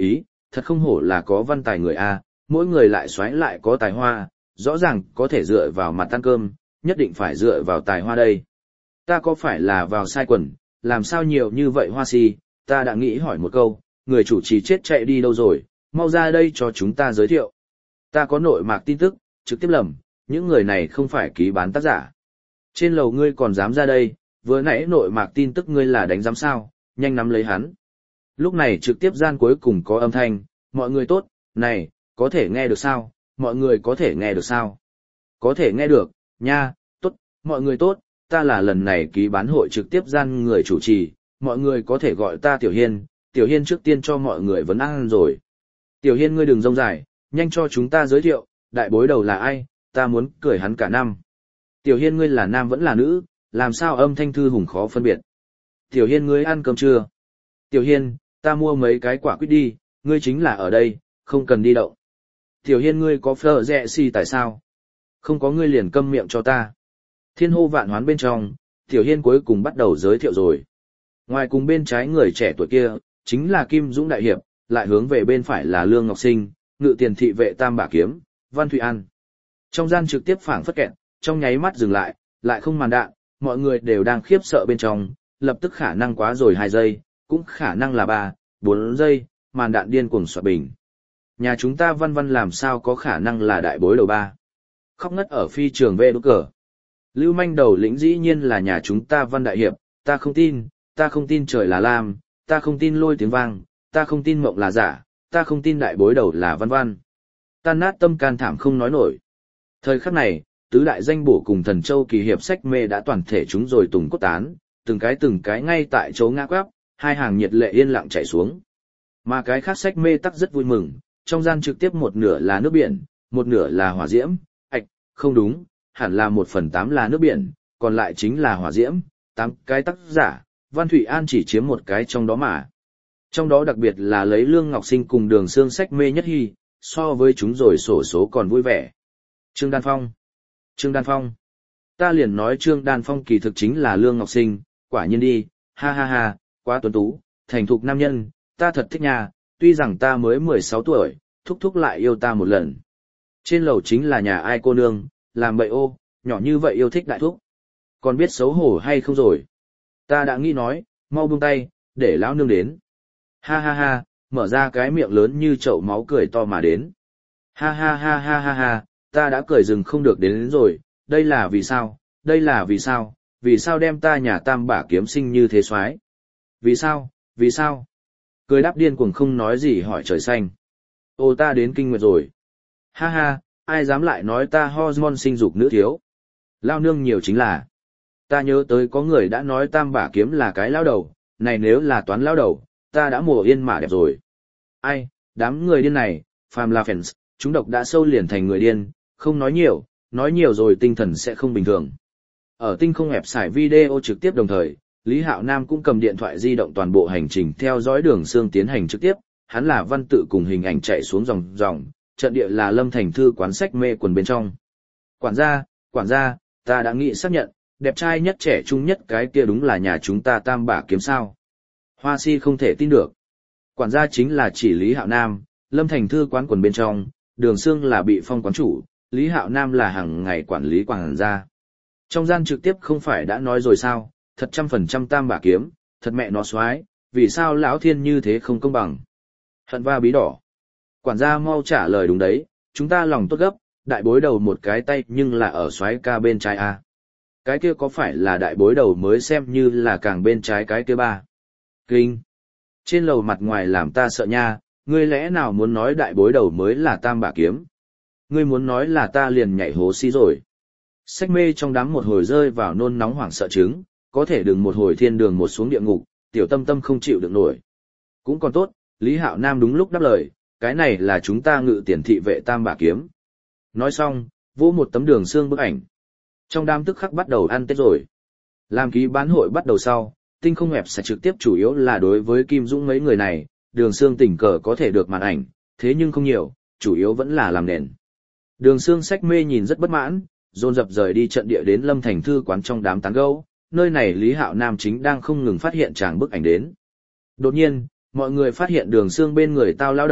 thật không hổ là có văn tài người A, mỗi người lại xoáy lại có tài hoa, rõ ràng có thể dựa vào mặt ăn cơm, nhất định phải dựa vào tài hoa đây. Ta có phải là vào sai quần, làm sao nhiều như vậy hoa si, ta đã nghĩ hỏi một câu, người chủ trì chết chạy đi đâu rồi, mau ra đây cho chúng ta giới thiệu. Ta có nội mạc tin tức, trực tiếp lầm, những người này không phải ký bán tác giả. Trên lầu ngươi còn dám ra đây, vừa nãy nội mạc tin tức ngươi là đánh giám sao, nhanh nắm lấy hắn. Lúc này trực tiếp gian cuối cùng có âm thanh, mọi người tốt, này, có thể nghe được sao, mọi người có thể nghe được sao? Có thể nghe được, nha, tốt, mọi người tốt, ta là lần này ký bán hội trực tiếp gian người chủ trì, mọi người có thể gọi ta Tiểu Hiên, Tiểu Hiên trước tiên cho mọi người vấn an rồi. Tiểu Hiên ngươi đừng rông dài, nhanh cho chúng ta giới thiệu, đại bối đầu là ai, ta muốn cười hắn cả năm. Tiểu Hiên ngươi là nam vẫn là nữ, làm sao âm thanh thư hùng khó phân biệt. Tiểu Hiên ngươi ăn cơm chưa? Tiểu Hiên, ta mua mấy cái quả quýt đi, ngươi chính là ở đây, không cần đi động. Tiểu Hiên ngươi có phở rẻ xì tại sao? Không có ngươi liền câm miệng cho ta. Thiên hô vạn hoán bên trong, Tiểu Hiên cuối cùng bắt đầu giới thiệu rồi. Ngoài cùng bên trái người trẻ tuổi kia, chính là Kim Dũng Đại Hiệp, lại hướng về bên phải là Lương Ngọc Sinh, ngự tiền thị vệ Tam Bả Kiếm, Văn Thụy An. Trong gian trực tiếp phảng phất kẹt, trong nháy mắt dừng lại, lại không màn đạn, mọi người đều đang khiếp sợ bên trong, lập tức khả năng quá rồi hai giây, cũng khả năng là ba, bốn giây, màn đạn điên cuồng xoạt bình. Nhà chúng ta Văn Văn làm sao có khả năng là đại bối đầu ba. Khóc ngất ở phi trường về đốt cờ. Lưu manh đầu lĩnh dĩ nhiên là nhà chúng ta Văn Đại Hiệp, ta không tin, ta không tin trời là lam, ta không tin lôi tiếng vang, ta không tin mộng là giả, ta không tin đại bối đầu là Văn Văn. Tan nát tâm can thảm không nói nổi. Thời khắc này, tứ đại danh bổ cùng thần châu kỳ hiệp sách mê đã toàn thể chúng rồi tùng cốt tán, từng cái từng cái ngay tại chỗ ngã quắp, hai hàng nhiệt lệ yên lặng chảy xuống. Mà cái khác sách mê tắc rất vui mừng, trong gian trực tiếp một nửa là nước biển, một nửa là hỏa diễm, ạch, không đúng, hẳn là một phần tám là nước biển, còn lại chính là hỏa diễm, tám cái tác giả, Văn Thụy An chỉ chiếm một cái trong đó mà. Trong đó đặc biệt là lấy Lương Ngọc Sinh cùng Đường Xương sách mê nhất hy, so với chúng rồi sổ số còn vui vẻ. Trương Đan Phong. Trương Đan Phong. Ta liền nói Trương Đan Phong kỳ thực chính là Lương Ngọc Sinh, quả nhiên đi, ha ha ha, quá tuấn tú, thành thục nam nhân, ta thật thích nhà, tuy rằng ta mới mười sáu tuổi, thúc thúc lại yêu ta một lần. Trên lầu chính là nhà ai cô nương, làm bậy ô, nhỏ như vậy yêu thích đại thúc. Còn biết xấu hổ hay không rồi? Ta đã nghĩ nói, mau buông tay, để lão nương đến. Ha ha ha, mở ra cái miệng lớn như chậu máu cười to mà đến. Ha ha ha ha ha ha, ta đã cười dừng không được đến, đến rồi, đây là vì sao, đây là vì sao, vì sao đem ta nhà Tam Bả Kiếm sinh như thế soái? Vì sao, vì sao? Cười đáp điên cuồng không nói gì hỏi trời xanh. Ô ta đến kinh nguyệt rồi. Ha ha, ai dám lại nói ta hormone sinh dục nữ thiếu. Lao nương nhiều chính là. Ta nhớ tới có người đã nói Tam Bả Kiếm là cái lao đầu, này nếu là toán lao đầu, ta đã mùa yên mà đẹp rồi. Ai, đám người điên này, phàm là fans, chúng độc đã sâu liền thành người điên, không nói nhiều, nói nhiều rồi tinh thần sẽ không bình thường. Ở tinh không ép xài video trực tiếp đồng thời, Lý Hạo Nam cũng cầm điện thoại di động toàn bộ hành trình theo dõi Đường Xương tiến hành trực tiếp, hắn là văn tự cùng hình ảnh chạy xuống dòng dòng, trận địa là Lâm Thành Thư quán sách mê quần bên trong. Quản gia, quản gia, ta đã nghĩ xác nhận, đẹp trai nhất trẻ trung nhất cái kia đúng là nhà chúng ta Tam Bả Kiếm sao. Hoa si không thể tin được. Quản gia chính là chỉ Lý Hạo Nam, Lâm Thành Thư quán quần bên trong, Đường Xương là bị phong quán chủ, Lý Hạo Nam là hàng ngày quản lý quản gia. Trong gian trực tiếp không phải đã nói rồi sao, thật trăm phần trăm Tam Bả Kiếm, thật mẹ nó xoái, vì sao lão thiên như thế không công bằng. Hận va bí đỏ. Quản gia mau trả lời đúng đấy, chúng ta lòng tốt gấp, đại bối đầu một cái tay nhưng là ở xoái ca bên trái A. Cái kia có phải là đại bối đầu mới xem như là càng bên trái cái kia ba. Kinh. Trên lầu mặt ngoài làm ta sợ nha, ngươi lẽ nào muốn nói đại bối đầu mới là Tam Bả Kiếm? Ngươi muốn nói là ta liền nhảy hố xí rồi. Sách mê trong đám một hồi rơi vào nôn nóng hoảng sợ chứng, có thể đừng một hồi thiên đường một xuống địa ngục, tiểu tâm tâm không chịu được nổi. Cũng còn tốt, Lý Hạo Nam đúng lúc đáp lời, cái này là chúng ta ngự tiền thị vệ Tam Bả Kiếm. Nói xong, vỗ một tấm Đường Xương bức ảnh. Trong đám tức khắc bắt đầu ăn Tết rồi. Làm ký bán hội bắt đầu sau, tinh không ép sẽ trực tiếp chủ yếu là đối với Kim Dũng mấy người này, Đường Xương tình cờ có thể được màn ảnh, thế nhưng không nhiều, chủ yếu vẫn là làm nền. Đường Xương sách mê nhìn rất bất mãn, dồn dập rời đi trận địa đến Lâm Thành Thư quán trong đám tán gẫu, nơi này Lý Hạo Nam chính đang không ngừng phát hiện chàng bức ảnh đến. Đột nhiên, mọi người phát hiện Đường Xương bên người tao lao đầu,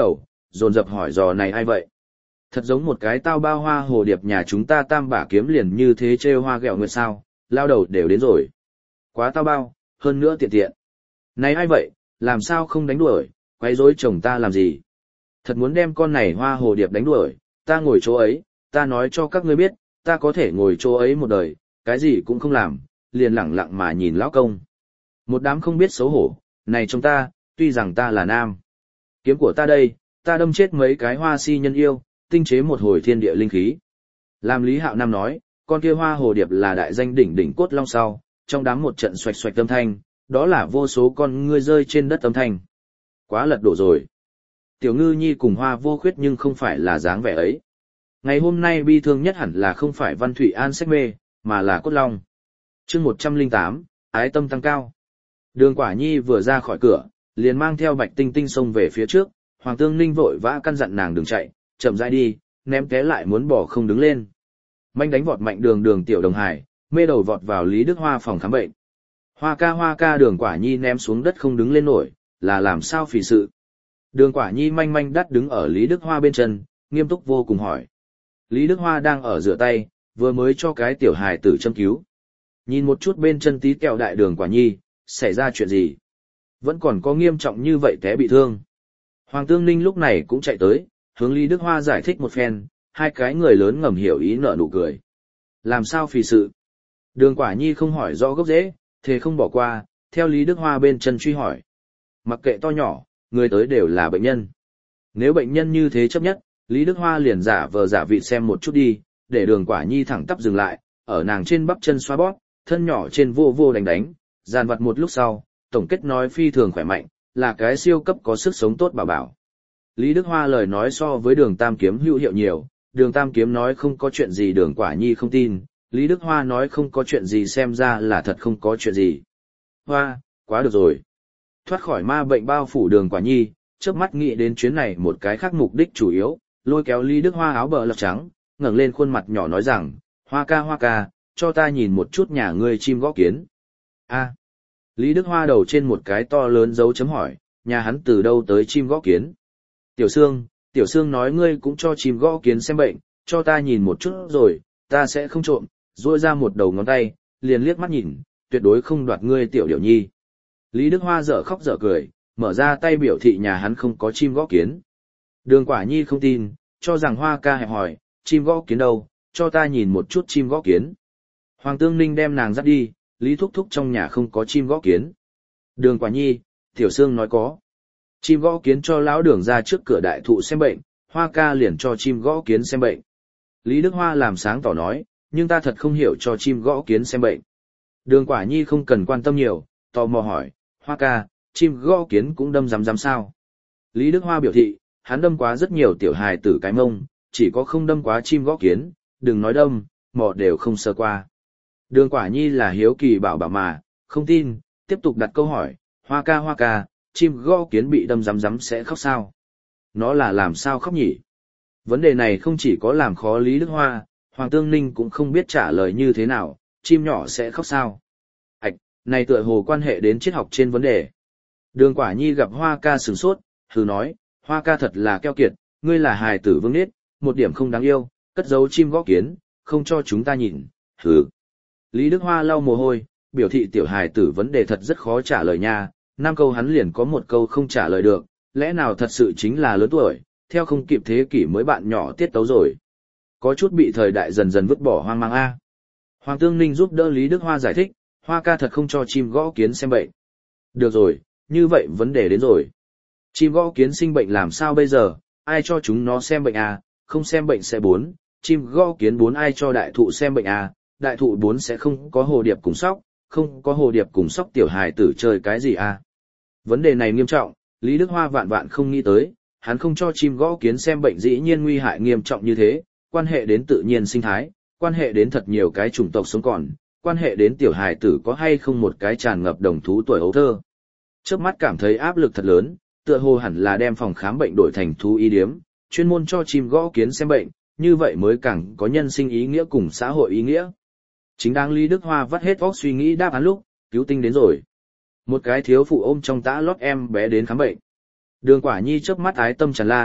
dồn dập hỏi dò này ai vậy. Thật giống một cái tao bao hoa hồ điệp nhà chúng ta tam bả kiếm liền như thế trêu hoa ghẹo nguyệt sao, lao đầu đều đến rồi. Quá tao bao, hơn nữa tiện tiện. Này ai vậy, làm sao không đánh đuổi, quấy rối chồng ta làm gì. Thật muốn đem con này hoa hồ điệp đánh đuổi, ta ngồi chỗ ấy, ta nói cho các ngươi biết, ta có thể ngồi chỗ ấy một đời, cái gì cũng không làm, liền lẳng lặng mà nhìn lão công. Một đám không biết xấu hổ, này trong ta, tuy rằng ta là nam. Kiếm của ta đây, ta đâm chết mấy cái hoa si nhân yêu, tinh chế một hồi thiên địa linh khí. Làm Lý Hạo Nam nói, con kia hoa hồ điệp là đại danh đỉnh đỉnh cốt long sau, trong đám một trận xoạch xoạch âm thanh, đó là vô số con ngươi rơi trên đất âm thanh. Quá lật đổ rồi. Tiểu Ngư Nhi cùng Hoa Vô Khuyết nhưng không phải là dáng vẻ ấy. Ngày hôm nay bi thương nhất hẳn là không phải Văn Thụy An sách mê, mà là cốt long. Chương một trăm lẻ tám, ái tâm tăng cao. Đường Quả Nhi vừa ra khỏi cửa, liền mang theo Bạch Tinh Tinh xông về phía trước, Hoàng Tương Ninh vội vã căn dặn nàng đừng chạy, chậm rãi đi, ném té lại muốn bỏ không đứng lên. Manh đánh vọt mạnh đường đường tiểu Đồng Hải, mê đầu vọt vào Lý Đức Hoa phòng khám bệnh. Hoa ca hoa ca Đường Quả Nhi ném xuống đất không đứng lên nổi, là làm sao phì sự. Đường Quả Nhi manh manh đắt đứng ở Lý Đức Hoa bên chân, nghiêm túc vô cùng hỏi. Lý Đức Hoa đang ở rửa tay, vừa mới cho cái tiểu hài tử châm cứu. Nhìn một chút bên chân tí kẹo đại Đường Quả Nhi, xảy ra chuyện gì? Vẫn còn có nghiêm trọng như vậy té bị thương. Hoàng Tương Ninh lúc này cũng chạy tới, hướng Lý Đức Hoa giải thích một phen, hai cái người lớn ngầm hiểu ý nở nụ cười. Làm sao phì sự? Đường Quả Nhi không hỏi rõ gốc rễ, thế không bỏ qua, theo Lý Đức Hoa bên chân truy hỏi. Mặc kệ to nhỏ, người tới đều là bệnh nhân. Nếu bệnh nhân như thế chấp nhất, Lý Đức Hoa liền giả vờ giả vị xem một chút đi, để Đường Quả Nhi thẳng tắp dừng lại, ở nàng trên bắp chân xoa bóp, thân nhỏ trên vô vô đánh đánh, dàn vặt một lúc sau, tổng kết nói phi thường khỏe mạnh, là cái siêu cấp có sức sống tốt bảo bảo. Lý Đức Hoa lời nói so với Đường Tam Kiếm hữu hiệu nhiều, Đường Tam Kiếm nói không có chuyện gì Đường Quả Nhi không tin, Lý Đức Hoa nói không có chuyện gì xem ra là thật không có chuyện gì. Hoa, quá được rồi. Thoát khỏi ma bệnh bao phủ Đường Quả Nhi, chớp mắt nghĩ đến chuyến này một cái khác mục đích chủ yếu, lôi kéo Lý Đức Hoa áo bờ lọc trắng, ngẩng lên khuôn mặt nhỏ nói rằng, Hoa ca hoa ca, cho ta nhìn một chút nhà ngươi chim gõ kiến. A. Lý Đức Hoa đầu trên một cái to lớn dấu chấm hỏi, nhà hắn từ đâu tới chim gõ kiến. Tiểu Sương, Tiểu Sương nói ngươi cũng cho chim gõ kiến xem bệnh, cho ta nhìn một chút rồi, ta sẽ không trộm, duỗi ra một đầu ngón tay, liền liếc mắt nhìn, tuyệt đối không đoạt ngươi Tiểu Điểu Nhi. Lý Đức Hoa dở khóc dở cười, mở ra tay biểu thị nhà hắn không có chim gõ kiến. Đường Quả Nhi không tin, cho rằng Hoa ca hẹp hỏi, chim gõ kiến đâu, cho ta nhìn một chút chim gõ kiến. Hoàng Tương Ninh đem nàng dắt đi, Lý Thúc Thúc trong nhà không có chim gõ kiến. Đường Quả Nhi, Tiểu Sương nói có. Chim gõ kiến cho lão Đường ra trước cửa đại thụ xem bệnh, Hoa ca liền cho chim gõ kiến xem bệnh. Lý Đức Hoa làm sáng tỏ nói, nhưng ta thật không hiểu cho chim gõ kiến xem bệnh. Đường Quả Nhi không cần quan tâm nhiều, tò mò hỏi, Hoa ca, chim gõ kiến cũng đâm rắm rắm sao? Lý Đức Hoa biểu thị, hắn đâm quá rất nhiều tiểu hài tử cái mông, chỉ có không đâm quá chim gõ kiến, đừng nói đâm, mò đều không sơ qua. Đường Quả Nhi là hiếu kỳ bảo bảo mà, không tin, tiếp tục đặt câu hỏi, Hoa ca hoa ca, chim gõ kiến bị đâm rắm rắm sẽ khóc sao? Nó là làm sao khóc nhỉ? Vấn đề này không chỉ có làm khó Lý Đức Hoa, Hoàng Tương Ninh cũng không biết trả lời như thế nào, chim nhỏ sẽ khóc sao? Ảch, này tựa hồ quan hệ đến triết học trên vấn đề. Đường Quả Nhi gặp Hoa ca sửng sốt, hừ nói, Hoa ca thật là keo kiệt, ngươi là hài tử vương nết, một điểm không đáng yêu, cất giấu chim gõ kiến, không cho chúng ta nhìn, hừ. Lý Đức Hoa lau mồ hôi, biểu thị tiểu hài tử vấn đề thật rất khó trả lời nha, năm câu hắn liền có một câu không trả lời được, lẽ nào thật sự chính là lớn tuổi, theo không kịp thế kỷ mới bạn nhỏ tiết tấu rồi. Có chút bị thời đại dần dần vứt bỏ hoang mang a. Hoàng Tương Ninh giúp đỡ Lý Đức Hoa giải thích, Hoa ca thật không cho chim gõ kiến xem bệnh. Được rồi, như vậy vấn đề đến rồi. Chim gõ kiến sinh bệnh làm sao bây giờ, ai cho chúng nó xem bệnh à, không xem bệnh sẽ bốn, chim gõ kiến bốn ai cho đại thụ xem bệnh à, đại thụ bốn sẽ không có hồ điệp cùng sóc, không có hồ điệp cùng sóc tiểu hài tử chơi cái gì à. Vấn đề này nghiêm trọng, Lý Đức Hoa vạn vạn không nghĩ tới, hắn không cho chim gõ kiến xem bệnh dĩ nhiên nguy hại nghiêm trọng như thế, quan hệ đến tự nhiên sinh thái, quan hệ đến thật nhiều cái chủng tộc sống còn, quan hệ đến tiểu hài tử có hay không một cái tràn ngập đồng thú tuổi ấu thơ. Trước mắt cảm thấy áp lực thật lớn, tựa hồ hẳn là đem phòng khám bệnh đổi thành thú y điếm, chuyên môn cho chim gõ kiến xem bệnh, như vậy mới càng có nhân sinh ý nghĩa cùng xã hội ý nghĩa. Chính đang Lý Đức Hoa vắt hết óc suy nghĩ đáp án lúc, cứu tinh đến rồi. Một cái thiếu phụ ôm trong tã lót em bé đến khám bệnh. Đường Quả Nhi chớp mắt ái tâm tràn lan,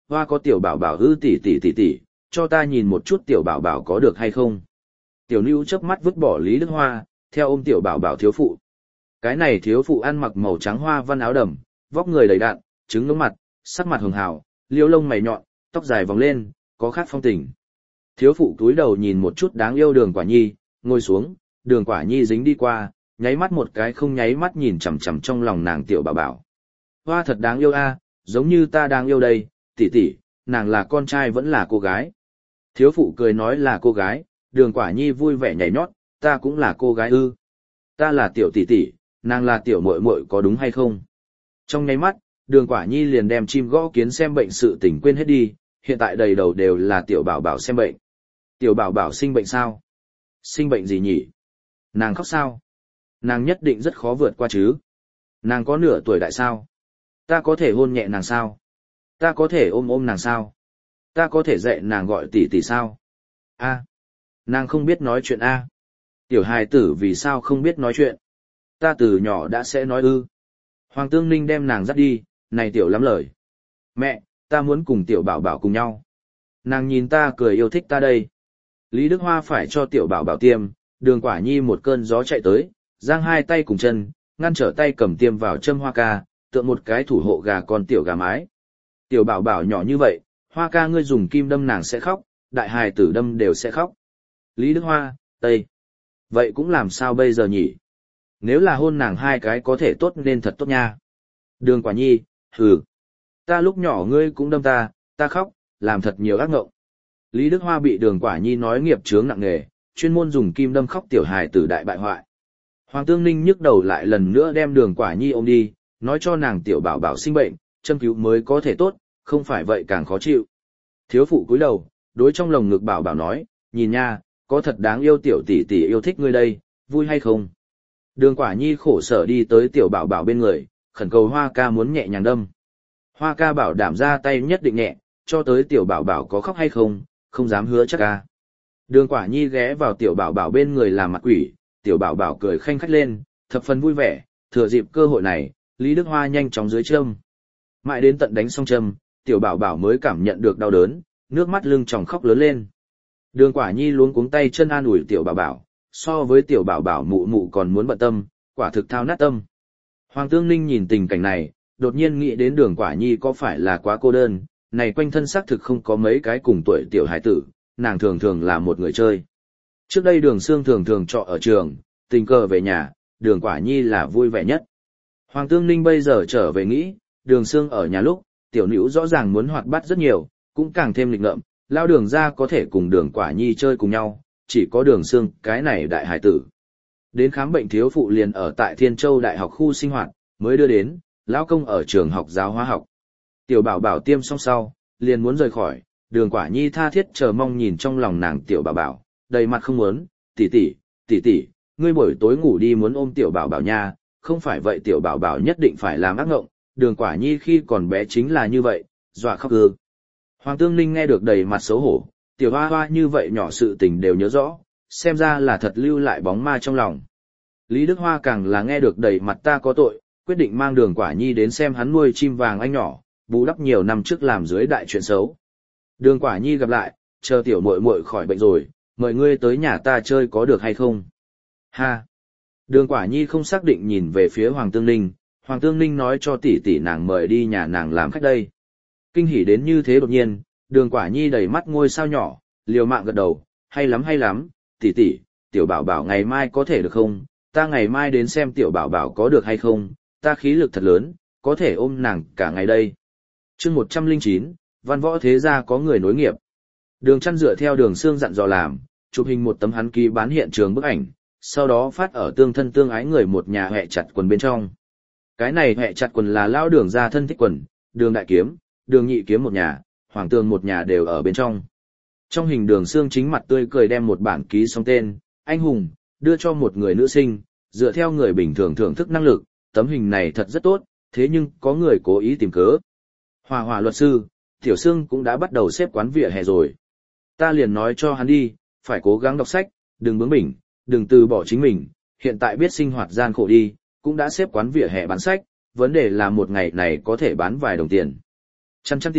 hoa có tiểu bảo bảo ư tỷ tỷ tỷ tỷ, cho ta nhìn một chút tiểu bảo bảo có được hay không. Tiểu Nưu chớp mắt vứt bỏ Lý Đức Hoa, theo ôm tiểu bảo bảo thiếu phụ. Cái này thiếu phụ ăn mặc màu trắng hoa văn áo đầm, vóc người đầy đặn, trứng ngưỡng mặt, sắc mặt hường hào, liêu lông mày nhọn, tóc dài vòng lên, có khác phong tình. Thiếu phụ túi đầu nhìn một chút đáng yêu Đường Quả Nhi, ngồi xuống, Đường Quả Nhi dính đi qua, nháy mắt một cái không nháy mắt nhìn chằm chằm trong lòng nàng tiểu bảo bảo. Hoa thật đáng yêu a, giống như ta đang yêu đây, tỷ tỷ, nàng là con trai vẫn là cô gái. Thiếu phụ cười nói là cô gái, Đường Quả Nhi vui vẻ nhảy nhót, ta cũng là cô gái ư. Ta là tiểu tỷ tỷ, nàng là tiểu muội muội có đúng hay không? Trong nháy mắt, Đường Quả Nhi liền đem chim gõ kiến xem bệnh sự tình quên hết đi, hiện tại đầy đầu đều là tiểu bảo bảo xem bệnh. Tiểu bảo bảo sinh bệnh sao? Sinh bệnh gì nhỉ? Nàng khóc sao? Nàng nhất định rất khó vượt qua chứ? Nàng có nửa tuổi đại sao? Ta có thể hôn nhẹ nàng sao? Ta có thể ôm ôm nàng sao? Ta có thể dạy nàng gọi tỷ tỷ sao? A, nàng không biết nói chuyện a. Tiểu hài tử vì sao không biết nói chuyện? Ta từ nhỏ đã sẽ nói ư. Hoàng Tương Ninh đem nàng dắt đi, này tiểu lắm lời. Mẹ, ta muốn cùng tiểu bảo bảo cùng nhau. Nàng nhìn ta cười yêu thích ta đây. Lý Đức Hoa phải cho tiểu bảo bảo tiêm, Đường Quả Nhi một cơn gió chạy tới, giang hai tay cùng chân, ngăn trở tay cầm tiêm vào châm Hoa ca, tượng một cái thủ hộ gà con tiểu gà mái. Tiểu bảo bảo nhỏ như vậy, Hoa ca ngươi dùng kim đâm nàng sẽ khóc, đại hài tử đâm đều sẽ khóc. Lý Đức Hoa, Tây. Vậy cũng làm sao bây giờ nhỉ? Nếu là hôn nàng hai cái có thể tốt nên thật tốt nha. Đường Quả Nhi, hừ. Ta lúc nhỏ ngươi cũng đâm ta, ta khóc, làm thật nhiều ác ngộng. Lý Đức Hoa bị Đường Quả Nhi nói nghiệp chướng nặng nề, chuyên môn dùng kim đâm khóc tiểu hài tử đại bại hoại. Hoàng Tương Ninh nhức đầu lại lần nữa đem Đường Quả Nhi ôm đi, nói cho nàng tiểu bảo bảo sinh bệnh, châm cứu mới có thể tốt, không phải vậy càng khó chịu. Thiếu phụ cúi đầu, đối trong lồng ngực bảo bảo nói, nhìn nha, có thật đáng yêu tiểu tỷ tỷ yêu thích ngươi đây, vui hay không? Đường Quả Nhi khổ sở đi tới tiểu bảo bảo bên người, khẩn cầu Hoa ca muốn nhẹ nhàng đâm. Hoa ca bảo đảm ra tay nhất định nhẹ, cho tới tiểu bảo bảo có khóc hay không, không dám hứa chắc ca. Đường Quả Nhi ghé vào tiểu bảo bảo bên người làm mặt quỷ, tiểu bảo bảo cười khanh khách lên, thập phần vui vẻ, thừa dịp cơ hội này, Lý Đức Hoa nhanh chóng dưới châm. Mãi đến tận đánh xong châm, tiểu bảo bảo mới cảm nhận được đau đớn, nước mắt lưng tròng khóc lớn lên. Đường Quả Nhi luống cuống tay chân an ủi tiểu bảo bảo, so với tiểu bảo bảo mụ mụ còn muốn bận tâm, quả thực thao nát tâm. Hoàng Tương Ninh nhìn tình cảnh này, đột nhiên nghĩ đến Đường Quả Nhi có phải là quá cô đơn, này quanh thân xác thực không có mấy cái cùng tuổi tiểu hải tử, nàng thường thường là một người chơi. Trước đây Đường Sương thường thường trọ ở trường, tình cờ về nhà, Đường Quả Nhi là vui vẻ nhất. Hoàng Tương Ninh bây giờ trở về nghĩ, Đường Sương ở nhà lúc, tiểu nữ rõ ràng muốn hoạt bát rất nhiều, cũng càng thêm lịch ngợm, lao Đường ra có thể cùng Đường Quả Nhi chơi cùng nhau, chỉ có Đường Sương cái này đại hải tử. Đến khám bệnh thiếu phụ liền ở tại Thiên Châu Đại học khu sinh hoạt, mới đưa đến, lão công ở trường học giáo hóa học. Tiểu bảo bảo tiêm xong sau, liền muốn rời khỏi, Đường Quả Nhi tha thiết chờ mong nhìn trong lòng nàng tiểu bảo bảo, đầy mặt không muốn, tỷ tỷ, tỷ tỷ, ngươi buổi tối ngủ đi muốn ôm tiểu bảo bảo nha, không phải vậy tiểu bảo bảo nhất định phải làm ác ngộng, Đường Quả Nhi khi còn bé chính là như vậy, dọa khóc ư. Hoàng Tương Ninh nghe được đầy mặt xấu hổ, tiểu hoa hoa như vậy nhỏ sự tình đều nhớ rõ, xem ra là thật lưu lại bóng ma trong lòng. Lý Đức Hoa càng là nghe được đầy mặt ta có tội, quyết định mang Đường Quả Nhi đến xem hắn nuôi chim vàng anh nhỏ, bù đắp nhiều năm trước làm dưới đại chuyện xấu. Đường Quả Nhi gặp lại, chờ tiểu muội muội khỏi bệnh rồi, mời ngươi tới nhà ta chơi có được hay không? Ha! Đường Quả Nhi không xác định nhìn về phía Hoàng Tương Ninh, Hoàng Tương Ninh nói cho tỷ tỷ nàng mời đi nhà nàng làm khách đây. Kinh hỉ đến như thế đột nhiên, Đường Quả Nhi đầy mắt ngôi sao nhỏ, liều mạng gật đầu, hay lắm hay lắm, tỷ tỷ, tiểu bảo bảo ngày mai có thể được không? Ta ngày mai đến xem tiểu bảo bảo có được hay không, ta khí lực thật lớn, có thể ôm nàng cả ngày đây. Chương một trăm lẻ chín, văn võ thế gia có người nối nghiệp. Đường Chăn dựa theo Đường Sương dặn dò làm, chụp hình một tấm hắn ký bán hiện trường bức ảnh, sau đó phát ở tương thân tương ái người một nhà hẹ chặt quần bên trong. Cái này hẹ chặt quần là lão Đường gia thân thích quần, Đường đại kiếm, Đường nhị kiếm một nhà, Hoàng Tường một nhà đều ở bên trong. Trong hình Đường Sương chính mặt tươi cười đem một bản ký xong tên, anh hùng, đưa cho một người nữ sinh, dựa theo người bình thường thưởng thức năng lực, tấm hình này thật rất tốt, thế nhưng có người cố ý tìm cớ. Hòa Hòa luật sư, Tiểu Sương cũng đã bắt đầu xếp quán vỉa hè rồi. Ta liền nói cho hắn đi, phải cố gắng đọc sách, đừng bướng bỉnh, đừng từ bỏ chính mình, hiện tại biết sinh hoạt gian khổ đi, cũng đã xếp quán vỉa hè bán sách, vấn đề là một ngày này có thể bán vài đồng tiền. Chăn chăn tỷ,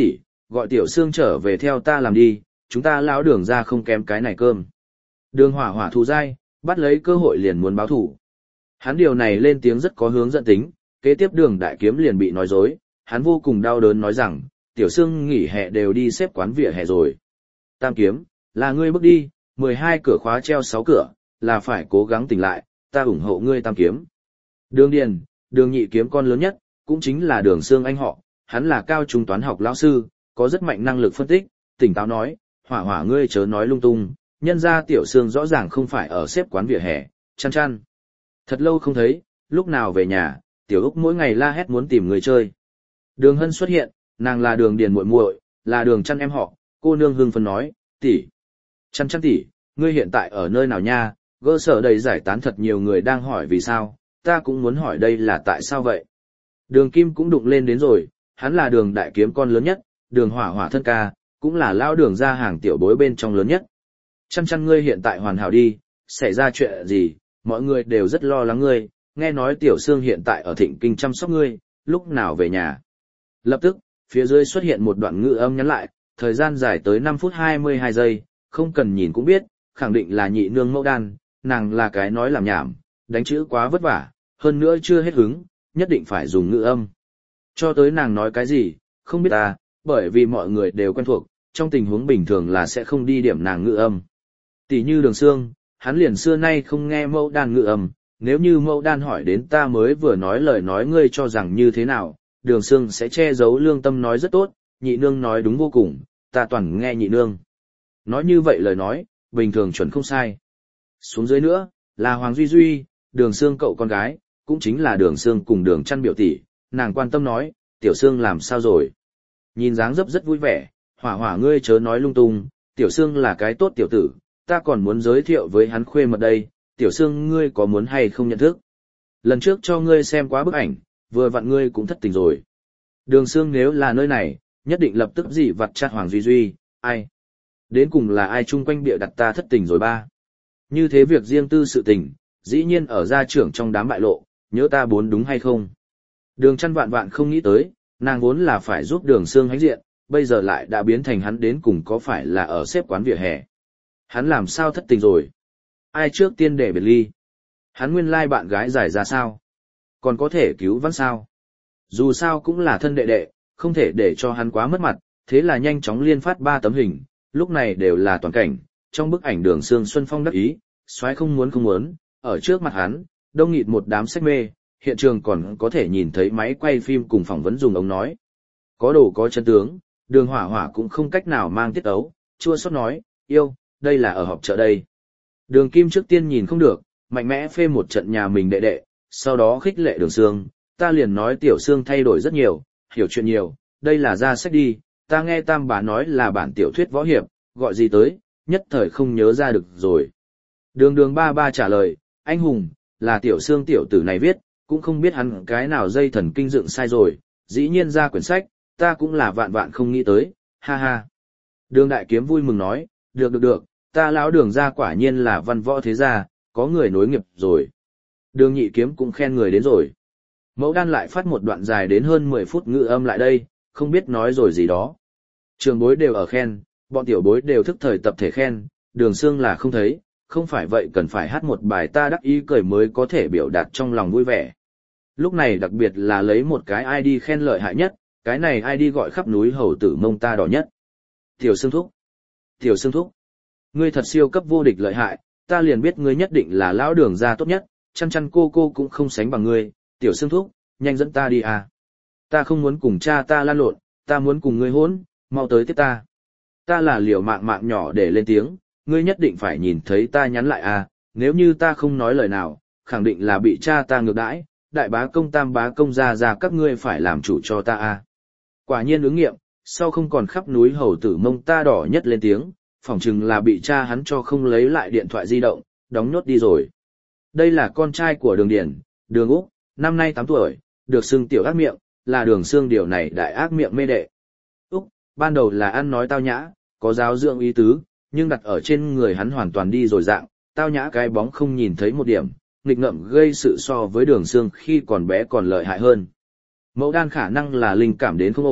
gọi tiểu xương trở về theo ta làm đi, chúng ta lão đường ra không kém cái này cơm. Đường hỏa hỏa thù dai, bắt lấy cơ hội liền muốn báo thủ. Hắn điều này lên tiếng rất có hướng dẫn tính, kế tiếp đường đại kiếm liền bị nói dối, hắn vô cùng đau đớn nói rằng, tiểu xương nghỉ hè đều đi xếp quán vỉa hè rồi. Tam kiếm, là ngươi bước đi, mười hai cửa khóa treo sáu cửa, là phải cố gắng tỉnh lại, ta ủng hộ ngươi tam kiếm. Đường điền, đường nhị kiếm con lớn nhất, cũng chính là đường xương anh họ, hắn là cao trung toán học lão sư, có rất mạnh năng lực phân tích, tỉnh táo nói, hỏa hỏa ngươi chớ nói lung tung, nhân ra tiểu xương rõ ràng không phải ở xếp quán vỉa hè, chăn chăn. Thật lâu không thấy, lúc nào về nhà, tiểu Úc mỗi ngày la hét muốn tìm người chơi. Đường Hân xuất hiện, nàng là đường điền muội muội, là đường chăn em họ, cô nương hưng phấn nói, tỷ, chăn chăn tỷ, ngươi hiện tại ở nơi nào nha, gỡ sở đầy giải tán thật nhiều người đang hỏi vì sao, ta cũng muốn hỏi đây là tại sao vậy. Đường Kim cũng đụng lên đến rồi, hắn là đường đại kiếm con lớn nhất, đường hỏa hỏa thân ca, cũng là lao đường ra hàng tiểu bối bên trong lớn nhất. Chăn chăn ngươi hiện tại hoàn hảo đi, xảy ra chuyện gì, mọi người đều rất lo lắng ngươi, nghe nói tiểu xương hiện tại ở thịnh kinh chăm sóc ngươi, lúc nào về nhà. Lập tức, phía dưới xuất hiện một đoạn ngữ âm nhắn lại, thời gian dài tới năm phút hai mươi hai giây, không cần nhìn cũng biết, khẳng định là nhị nương mẫu đan, nàng là cái nói làm nhảm, đánh chữ quá vất vả, hơn nữa chưa hết hứng, nhất định phải dùng ngữ âm. Cho tới nàng nói cái gì, không biết ta, bởi vì mọi người đều quen thuộc, trong tình huống bình thường là sẽ không đi điểm nàng ngữ âm. Tỷ như đường xương, hắn liền xưa nay không nghe mẫu đan ngữ âm, nếu như mẫu đan hỏi đến ta mới vừa nói lời nói ngươi cho rằng như thế nào, đường xương sẽ che giấu lương tâm nói rất tốt, nhị nương nói đúng vô cùng, ta toàn nghe nhị nương. Nói như vậy lời nói, bình thường chuẩn không sai. Xuống dưới nữa, là Hoàng Duy Duy, đường xương cậu con gái, cũng chính là đường xương cùng đường chăn biểu tỷ, nàng quan tâm nói, tiểu xương làm sao rồi. Nhìn dáng dấp rất vui vẻ, hỏa hỏa ngươi chớ nói lung tung, tiểu xương là cái tốt tiểu tử, ta còn muốn giới thiệu với hắn khuê mật đây, tiểu xương ngươi có muốn hay không nhận thức. Lần trước cho ngươi xem quá bức ảnh, vừa vặn ngươi cũng thất tình rồi. Đường xương nếu là nơi này, nhất định lập tức dị vặt chặt Hoàng Duy Duy, ai? Đến cùng là ai chung quanh bịa đặt ta thất tình rồi ba? Như thế việc riêng tư sự tình, dĩ nhiên ở gia trưởng trong đám bại lộ, nhớ ta bốn đúng hay không? Đường chăn vạn vạn không nghĩ tới, nàng vốn là phải giúp đường xương hãnh diện, bây giờ lại đã biến thành hắn đến cùng có phải là ở xếp quán vỉa hè. Hắn làm sao thất tình rồi? Ai trước tiên để biệt ly? Hắn nguyên lai bạn gái giải ra sao? Còn có thể cứu vãn sao? Dù sao cũng là thân đệ đệ, không thể để cho hắn quá mất mặt, thế là nhanh chóng liên phát ba tấm hình, lúc này đều là toàn cảnh, trong bức ảnh đường xương Xuân Phong đắc ý, soái không muốn không muốn, ở trước mặt hắn, đông nghịt một đám sách mê, hiện trường còn có thể nhìn thấy máy quay phim cùng phỏng vấn dùng ống nói. Có đồ có chân tướng, đường hỏa hỏa cũng không cách nào mang tiết ấu, chua xót nói, yêu, đây là ở họp chợ đây. Đường Kim trước tiên nhìn không được, mạnh mẽ phê một trận nhà mình đệ đệ, sau đó khích lệ đường xương, ta liền nói tiểu xương thay đổi rất nhiều, hiểu chuyện nhiều, đây là ra sách đi, ta nghe tam bá nói là bản tiểu thuyết võ hiệp, gọi gì tới, nhất thời không nhớ ra được rồi. Đường đường ba ba trả lời, anh hùng, là tiểu xương tiểu tử này viết, cũng không biết hắn cái nào dây thần kinh dựng sai rồi, dĩ nhiên ra quyển sách, ta cũng là vạn vạn không nghĩ tới, ha ha. Đường đại kiếm vui mừng nói, được được được, ta lão đường ra quả nhiên là văn võ thế gia, có người nối nghiệp rồi. Đường nhị kiếm cũng khen người đến rồi. Mẫu đan lại phát một đoạn dài đến hơn mười phút ngữ âm lại đây, không biết nói rồi gì đó. Trường bối đều ở khen, bọn tiểu bối đều thức thời tập thể khen, đường xương là không thấy, không phải vậy cần phải hát một bài ta đắc ý cười mới có thể biểu đạt trong lòng vui vẻ. Lúc này đặc biệt là lấy một cái ai đi khen lợi hại nhất, cái này ai đi gọi khắp núi hầu tử mông ta đỏ nhất. Tiểu Sương Thúc. Tiểu Sương Thúc. Ngươi thật siêu cấp vô địch lợi hại, ta liền biết ngươi nhất định là lão đường gia tốt nhất, chăn chăn cô cô cũng không sánh bằng ngươi, Tiểu Sương Thúc, nhanh dẫn ta đi à. Ta không muốn cùng cha ta lan lộn, ta muốn cùng ngươi hỗn, mau tới tiếp ta. Ta là liều mạng mạng nhỏ để lên tiếng, ngươi nhất định phải nhìn thấy ta nhắn lại à, nếu như ta không nói lời nào, khẳng định là bị cha ta ngược đãi, đại bá công tam bá công ra ra các ngươi phải làm chủ cho ta à. Quả nhiên ứng nghiệm, sau không còn khắp núi hầu tử mông ta đỏ nhất lên tiếng, phỏng chừng là bị cha hắn cho không lấy lại điện thoại di động, đóng nhốt đi rồi. Đây là con trai của Đường Điển, Đường Úc, năm nay tám tuổi, được xưng tiểu ác miệng, là Đường Xương điều này đại ác miệng mê đệ. Úc, ban đầu là ăn nói tao nhã, có giáo dưỡng ý tứ, nhưng đặt ở trên người hắn hoàn toàn đi rồi dạng, tao nhã cái bóng không nhìn thấy một điểm, nghịch ngợm gây sự so với Đường Xương khi còn bé còn lợi hại hơn. Mẫu đan khả năng là linh cảm đến không ổn,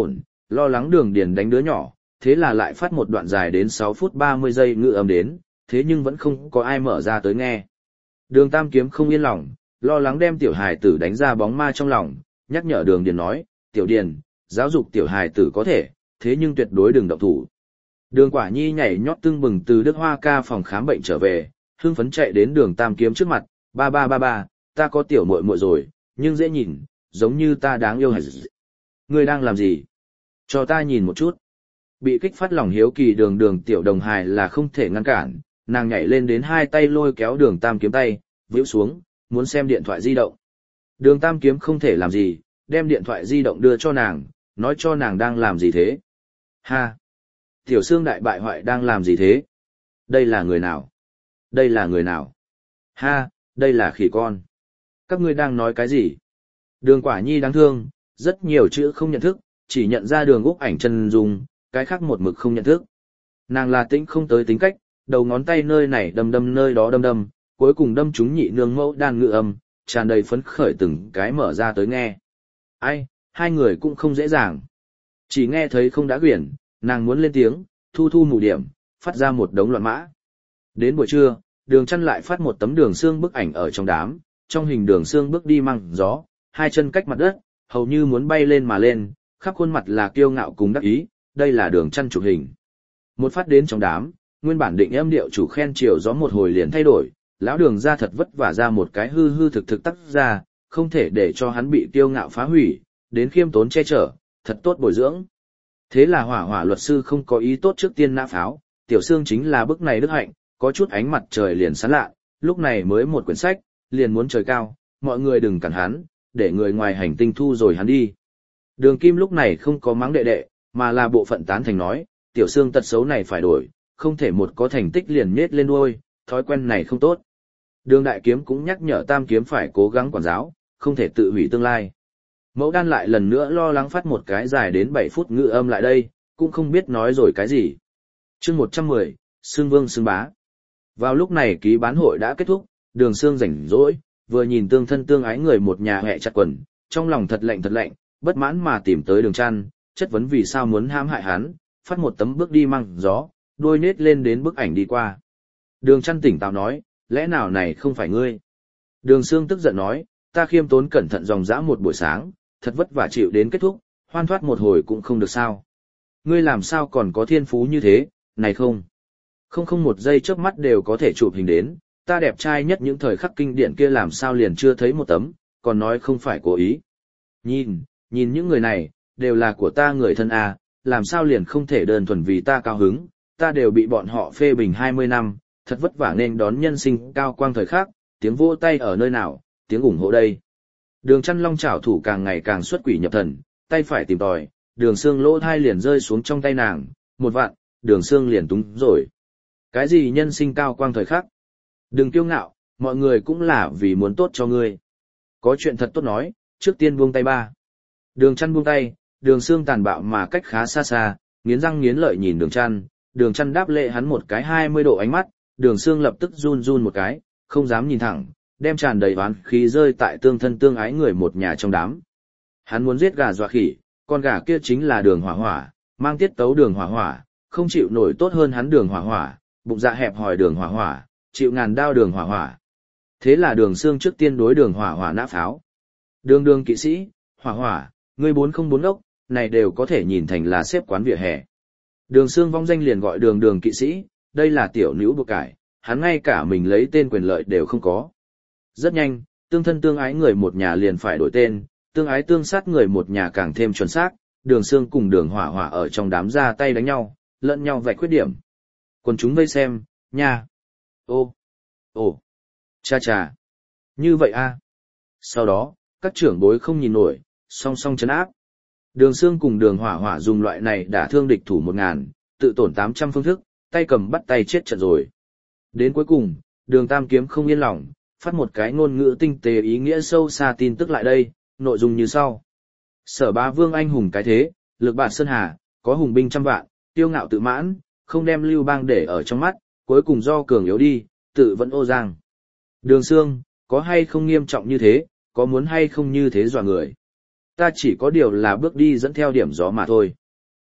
lo lắng đường điền đánh đứa nhỏ, thế là lại phát một đoạn dài đến sáu phút ba mươi giây ngữ âm đến, thế nhưng vẫn không có ai mở ra tới nghe. Đường Tam Kiếm không yên lòng, lo lắng đem tiểu hài tử đánh ra bóng ma trong lòng, nhắc nhở đường điền nói, tiểu điền, giáo dục tiểu hài tử có thể, thế nhưng tuyệt đối đừng động thủ. Đường Quả Nhi nhảy nhót tưng bừng từ Đức Hoa ca phòng khám bệnh trở về, hưng phấn chạy đến đường Tam Kiếm trước mặt, ba ba ba ba, ta có tiểu muội muội rồi, nhưng dễ nhìn, giống như ta đáng yêu hả? Ngươi đang làm gì? Cho ta nhìn một chút. Bị kích phát lòng hiếu kỳ đường đường tiểu đồng hài là không thể ngăn cản, nàng nhảy lên đến hai tay lôi kéo đường Tam Kiếm tay, vĩu xuống, muốn xem điện thoại di động. Đường Tam Kiếm không thể làm gì, đem điện thoại di động đưa cho nàng, nói cho nàng đang làm gì thế. Ha! Tiểu Sương đại bại hoại đang làm gì thế? Đây là người nào? Đây là người nào? Ha! Đây là khỉ con. Các ngươi đang nói cái gì? Đường Quả Nhi đáng thương, rất nhiều chữ không nhận thức, chỉ nhận ra đường Úc Ảnh chân dung, cái khác một mực không nhận thức. Nàng là tĩnh không tới tính cách, đầu ngón tay nơi này đâm đâm nơi đó đâm đâm, cuối cùng đâm trúng nhị nương mẫu đan ngự âm, tràn đầy phấn khởi từng cái mở ra tới nghe. Ai, hai người cũng không dễ dàng. Chỉ nghe thấy không đã quyển, nàng muốn lên tiếng, thu thu mù điểm, phát ra một đống loạn mã. Đến buổi trưa, đường chăn lại phát một tấm đường xương bức ảnh ở trong đám, trong hình đường xương bước đi măng gió, hai chân cách mặt đất, hầu như muốn bay lên mà lên, khắp khuôn mặt là kiêu ngạo cùng đắc ý, đây là đường chăn chụp hình. Một phát đến trong đám, nguyên bản định âm điệu chủ khen chiều gió một hồi liền thay đổi, lão đường ra thật vất vả ra một cái hư hư thực thực tắc ra, không thể để cho hắn bị kiêu ngạo phá hủy, đến khiêm tốn che chở, thật tốt bồi dưỡng. Thế là hỏa hỏa luật sư không có ý tốt trước tiên nã pháo, tiểu xương chính là bức này đức hạnh, có chút ánh mặt trời liền sáng lạ, lúc này mới một quyển sách, liền muốn trời cao, mọi người đừng cản hắn, để người ngoài hành tinh thu rồi hắn đi. Đường Kim lúc này không có mắng đệ đệ, mà là bộ phận tán thành nói, tiểu xương tật xấu này phải đổi, không thể một có thành tích liền nết lên đuôi, thói quen này không tốt. Đường Đại Kiếm cũng nhắc nhở Tam Kiếm phải cố gắng quản giáo, không thể tự hủy tương lai. Mẫu Đan lại lần nữa lo lắng phát một cái dài đến bảy phút ngữ âm lại đây, cũng không biết nói rồi cái gì. Chương một trăm mười, Sương Vương Sương Bá. Vào lúc này ký bán hội đã kết thúc, Đường Sương rảnh rỗi, vừa nhìn tương thân tương ái người một nhà hẹ chặt quần, trong lòng thật lạnh thật lạnh, bất mãn mà tìm tới Đường Chăn, chất vấn vì sao muốn hãm hại hắn, phát một tấm bước đi măng gió, đôi nết lên đến bức ảnh đi qua. Đường Chăn tỉnh táo nói, lẽ nào này không phải ngươi? Đường Sương tức giận nói, ta khiêm tốn cẩn thận dòng dã một buổi sáng, thật vất vả chịu đến kết thúc, hoan thoát một hồi cũng không được sao. Ngươi làm sao còn có thiên phú như thế, này không? Không không một giây chớp mắt đều có thể chụp hình đến, ta đẹp trai nhất những thời khắc kinh điển kia làm sao liền chưa thấy một tấm, còn nói không phải cố ý. Nhìn, nhìn những người này, đều là của ta người thân à, làm sao liền không thể đơn thuần vì ta cao hứng, ta đều bị bọn họ phê bình hai mươi năm, thật vất vả nên đón nhân sinh cao quang thời khắc, tiếng vỗ tay ở nơi nào, tiếng ủng hộ đây. Đường Chăn long chảo thủ càng ngày càng xuất quỷ nhập thần, tay phải tìm tòi, đường xương lỗ thai liền rơi xuống trong tay nàng, một vạn, đường xương liền túng rồi. Cái gì nhân sinh cao quang thời khắc? Đừng kiêu ngạo, mọi người cũng là vì muốn tốt cho ngươi. Có chuyện thật tốt nói, trước tiên buông tay ba. Đường Chăn buông tay, đường xương tàn bạo mà cách khá xa xa, nghiến răng nghiến lợi nhìn đường Chăn, đường Chăn đáp lệ hắn một cái hai mươi độ ánh mắt, đường xương lập tức run run một cái, không dám nhìn thẳng, đem tràn đầy oán khí rơi tại tương thân tương ái người một nhà trong đám. Hắn muốn giết gà dọa khỉ, con gà kia chính là đường hỏa hỏa, mang tiết tấu đường hỏa hỏa, không chịu nổi tốt hơn hắn đường hỏa hỏa, bụng dạ hẹp hòi đường hỏa hỏa, chịu ngàn đao đường hỏa hỏa. Thế là đường xương trước tiên đối đường hỏa hỏa nã pháo. Đường đường kỵ sĩ, hỏa hỏa, ngươi bốn không bốn ốc, này đều có thể nhìn thành là xếp quán vỉa hè. Đường xương vong danh liền gọi đường đường kỵ sĩ, đây là tiểu nữ buộc cải, hắn ngay cả mình lấy tên quyền lợi đều không có. Rất nhanh, tương thân tương ái người một nhà liền phải đổi tên, tương ái tương sát người một nhà càng thêm chuẩn xác, đường xương cùng đường hỏa hỏa ở trong đám ra tay đánh nhau, lẫn nhau vạch khuyết điểm. Còn chúng vây xem, nha. Ô, ồ, cha cha. Như vậy a. Sau đó, các trưởng bối không nhìn nổi, song song chấn áp. Đường xương cùng đường hỏa hỏa dùng loại này đã thương địch thủ một ngàn, tự tổn tám trăm phương thức, tay cầm bắt tay chết trận rồi. Đến cuối cùng, đường Tam Kiếm không yên lòng, phát một cái ngôn ngữ tinh tế ý nghĩa sâu xa tin tức lại đây, nội dung như sau. Sở Bá Vương anh hùng cái thế, lực bạt sơn hà, có hùng binh trăm vạn, tiêu ngạo tự mãn, không đem Lưu Bang để ở trong mắt, cuối cùng do cường yếu đi, tự vẫn ô giang. Đường Sương, có hay không nghiêm trọng như thế, có muốn hay không như thế dọa người. Ta chỉ có điều là bước đi dẫn theo điểm gió mà thôi.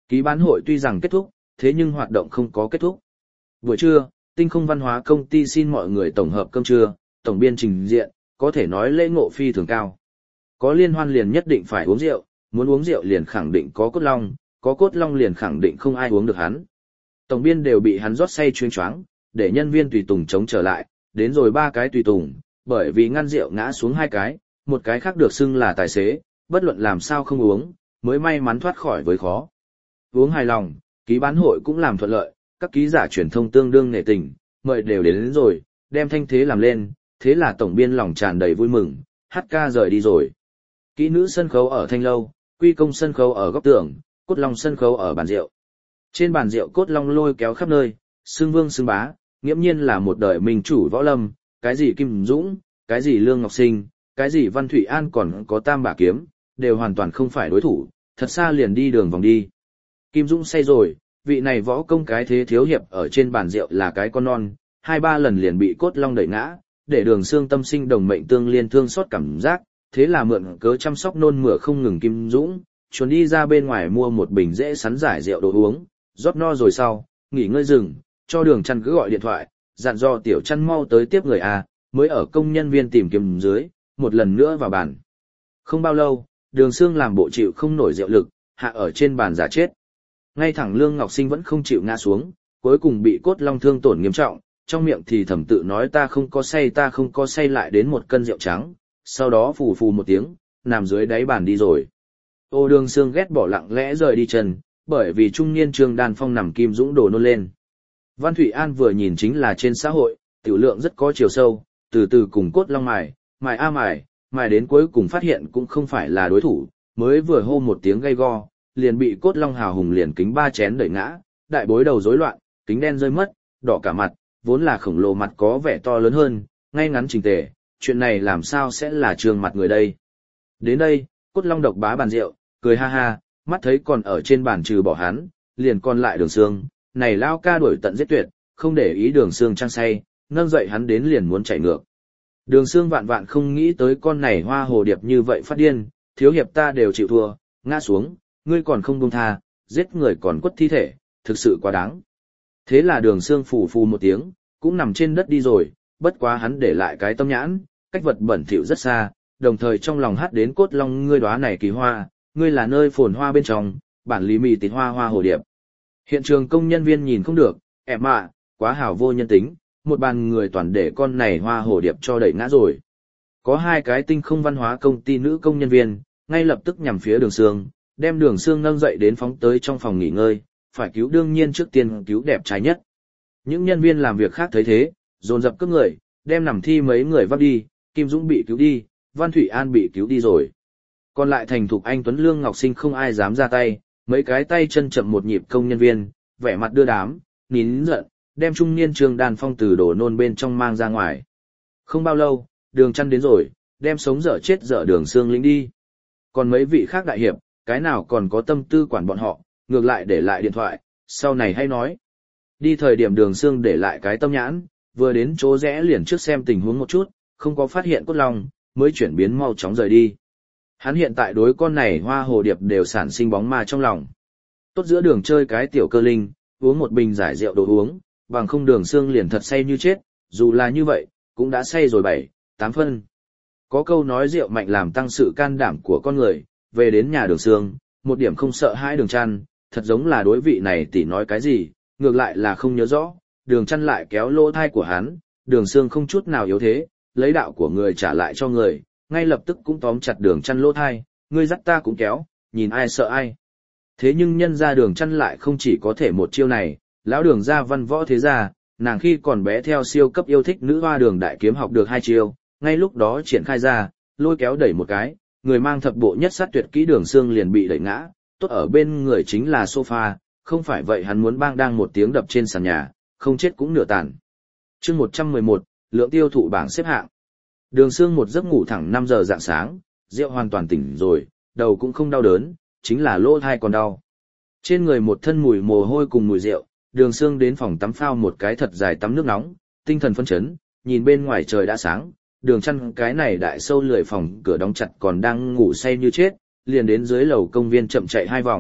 Ký bán hội tuy rằng kết thúc, thế nhưng hoạt động không có kết thúc. Buổi trưa, Tinh không văn hóa công ty xin mọi người tổng hợp cơm trưa, tổng biên trình diện, có thể nói lễ ngộ phi thường cao. Có liên hoan liền nhất định phải uống rượu, muốn uống rượu liền khẳng định có cốt long, có cốt long liền khẳng định không ai uống được hắn. Tổng biên đều bị hắn rót say chuyên choáng, để nhân viên tùy tùng chống trở lại, đến rồi ba cái tùy tùng, bởi vì ngăn rượu ngã xuống hai cái, một cái khác được xưng là tài xế, bất luận làm sao không uống, mới may mắn thoát khỏi với khó. Uống hài lòng, ký bán hội cũng làm thuận lợi, các ký giả truyền thông tương đương nể tình, mời đều đến, đến rồi, đem thanh thế làm lên, thế là tổng biên lòng tràn đầy vui mừng, hát ca rời đi rồi. Kỹ nữ sân khấu ở thanh lâu, quy công sân khấu ở góc tường, cốt long sân khấu ở bàn rượu. Trên bàn rượu cốt long lôi kéo khắp nơi, xưng vương xưng bá, nghiễm nhiên là một đời minh chủ võ lâm, cái gì Kim Dũng, cái gì Lương Ngọc Sinh, cái gì Văn Thụy An còn có Tam Bả Kiếm, đều hoàn toàn không phải đối thủ, thật xa liền đi đường vòng đi. Kim Dũng say rồi, vị này võ công cái thế thiếu hiệp ở trên bàn rượu là cái con non, hai ba lần liền bị cốt long đẩy ngã, để đường xương tâm sinh đồng mệnh tương liên thương xót cảm giác, thế là mượn cớ chăm sóc nôn mửa không ngừng Kim Dũng, chuẩn đi ra bên ngoài mua một bình dễ sắn giải rượu đồ uống, rót no rồi sau, nghỉ ngơi rừng, cho đường chăn cứ gọi điện thoại, dặn dò tiểu chăn mau tới tiếp người A, mới ở công nhân viên tìm kiếm dưới, một lần nữa vào bàn. Không bao lâu, đường xương làm bộ chịu không nổi rượu lực, hạ ở trên bàn giả chết. Ngay thẳng Lương Ngọc Sinh vẫn không chịu ngã xuống, cuối cùng bị cốt long thương tổn nghiêm trọng, trong miệng thì thầm tự nói ta không có say ta không có say lại đến một cân rượu trắng, sau đó phù phù một tiếng, nằm dưới đáy bàn đi rồi. Ô đường xương ghét bỏ lặng lẽ rời đi chân, bởi vì trung niên Trương Đan Phong nằm Kim Dũng đổ nôn lên. Văn Thụy An vừa nhìn chính là trên xã hội, tiểu lượng rất có chiều sâu, từ từ cùng cốt long mài, mài a mài, mài đến cuối cùng phát hiện cũng không phải là đối thủ, mới vừa hô một tiếng gay go, liền bị cốt long hào hùng liền kính ba chén đẩy ngã, đại bối đầu rối loạn, kính đen rơi mất, đỏ cả mặt, vốn là khổng lồ mặt có vẻ to lớn hơn, ngay ngắn chỉnh tề, chuyện này làm sao sẽ là trường mặt người đây. Đến đây, cốt long độc bá bàn rượu, cười ha ha, mắt thấy còn ở trên bàn trừ bỏ hắn, liền còn lại đường xương, này lao ca đuổi tận giết tuyệt, không để ý đường xương trang say, nâng dậy hắn đến liền muốn chạy ngược. Đường xương vạn vạn không nghĩ tới con này hoa hồ điệp như vậy phát điên, thiếu hiệp ta đều chịu thua, ngã xuống, ngươi còn không buông tha, giết người còn quất thi thể, thực sự quá đáng. Thế là đường xương phù phù một tiếng, cũng nằm trên đất đi rồi, bất quá hắn để lại cái tâm nhãn, cách vật bẩn thỉu rất xa, đồng thời trong lòng hát đến cốt long ngươi đóa này kỳ hoa, ngươi là nơi phồn hoa bên trong, bản lý mì tịt hoa hoa hồ điệp. Hiện trường công nhân viên nhìn không được, em ạ, quá hảo vô nhân tính, một bàn người toàn để con này hoa hồ điệp cho đẩy ngã rồi. Có hai cái tinh không văn hóa công ty nữ công nhân viên, ngay lập tức nhằm phía đường xương, đem đường xương nâng dậy đến phóng tới trong phòng nghỉ ngơi, phải cứu đương nhiên trước tiên cứu đẹp trai nhất. Những nhân viên làm việc khác thấy thế, dồn dập cướp người, đem nằm thi mấy người vấp đi, Kim Dũng bị cứu đi, Văn Thụy An bị cứu đi rồi. Còn lại thành thục anh Tuấn Lương Ngọc Sinh không ai dám ra tay, mấy cái tay chân chậm một nhịp công nhân viên, vẻ mặt đưa đám, nín giận, đem trung niên Trương Đan Phong từ đổ nôn bên trong mang ra ngoài. Không bao lâu, đường chăn đến rồi, đem sống dở chết dở đường xương lính đi. Còn mấy vị khác đại hiệp, cái nào còn có tâm tư quản bọn họ, ngược lại để lại điện thoại, sau này hay nói. Đi thời điểm đường xương để lại cái tâm nhãn, vừa đến chỗ rẽ liền trước xem tình huống một chút, không có phát hiện cốt long, mới chuyển biến mau chóng rời đi. Hắn hiện tại đối con này hoa hồ điệp đều sản sinh bóng ma trong lòng. Tốt giữa đường chơi cái tiểu cơ linh, uống một bình giải rượu đồ uống, bằng không đường xương liền thật say như chết, dù là như vậy, cũng đã say rồi bảy, tám phân. Có câu nói rượu mạnh làm tăng sự can đảm của con người, về đến nhà đường xương, một điểm không sợ hãi đường chăn, thật giống là đối vị này tỉ nói cái gì, ngược lại là không nhớ rõ, đường chăn lại kéo lỗ thai của hắn, đường xương không chút nào yếu thế, lấy đạo của người trả lại cho người, ngay lập tức cũng tóm chặt đường chăn lỗ thai, ngươi dắt ta cũng kéo, nhìn ai sợ ai. Thế nhưng nhân ra đường chăn lại không chỉ có thể một chiêu này, lão đường ra văn võ thế gia, nàng khi còn bé theo siêu cấp yêu thích nữ hoa đường đại kiếm học được hai chiêu, ngay lúc đó triển khai ra, lôi kéo đẩy một cái, người mang thập bộ nhất sát tuyệt kỹ đường xương liền bị đẩy ngã, tốt ở bên người chính là sofa, không phải vậy hắn muốn bang đang một tiếng đập trên sàn nhà, không chết cũng nửa tàn. Chương một trăm mười một, lượng tiêu thụ bảng xếp hạng. Đường xương một giấc ngủ thẳng năm giờ rạng sáng, rượu hoàn toàn tỉnh rồi, đầu cũng không đau đớn, chính là lỗ tai còn đau. Trên người một thân mùi mồ hôi cùng mùi rượu, đường xương đến phòng tắm phao một cái thật dài tắm nước nóng, tinh thần phấn chấn, nhìn bên ngoài trời đã sáng, đường chăn cái này đại sâu lười phòng cửa đóng chặt còn đang ngủ say như chết, liền đến dưới lầu công viên chậm chạy hai vòng,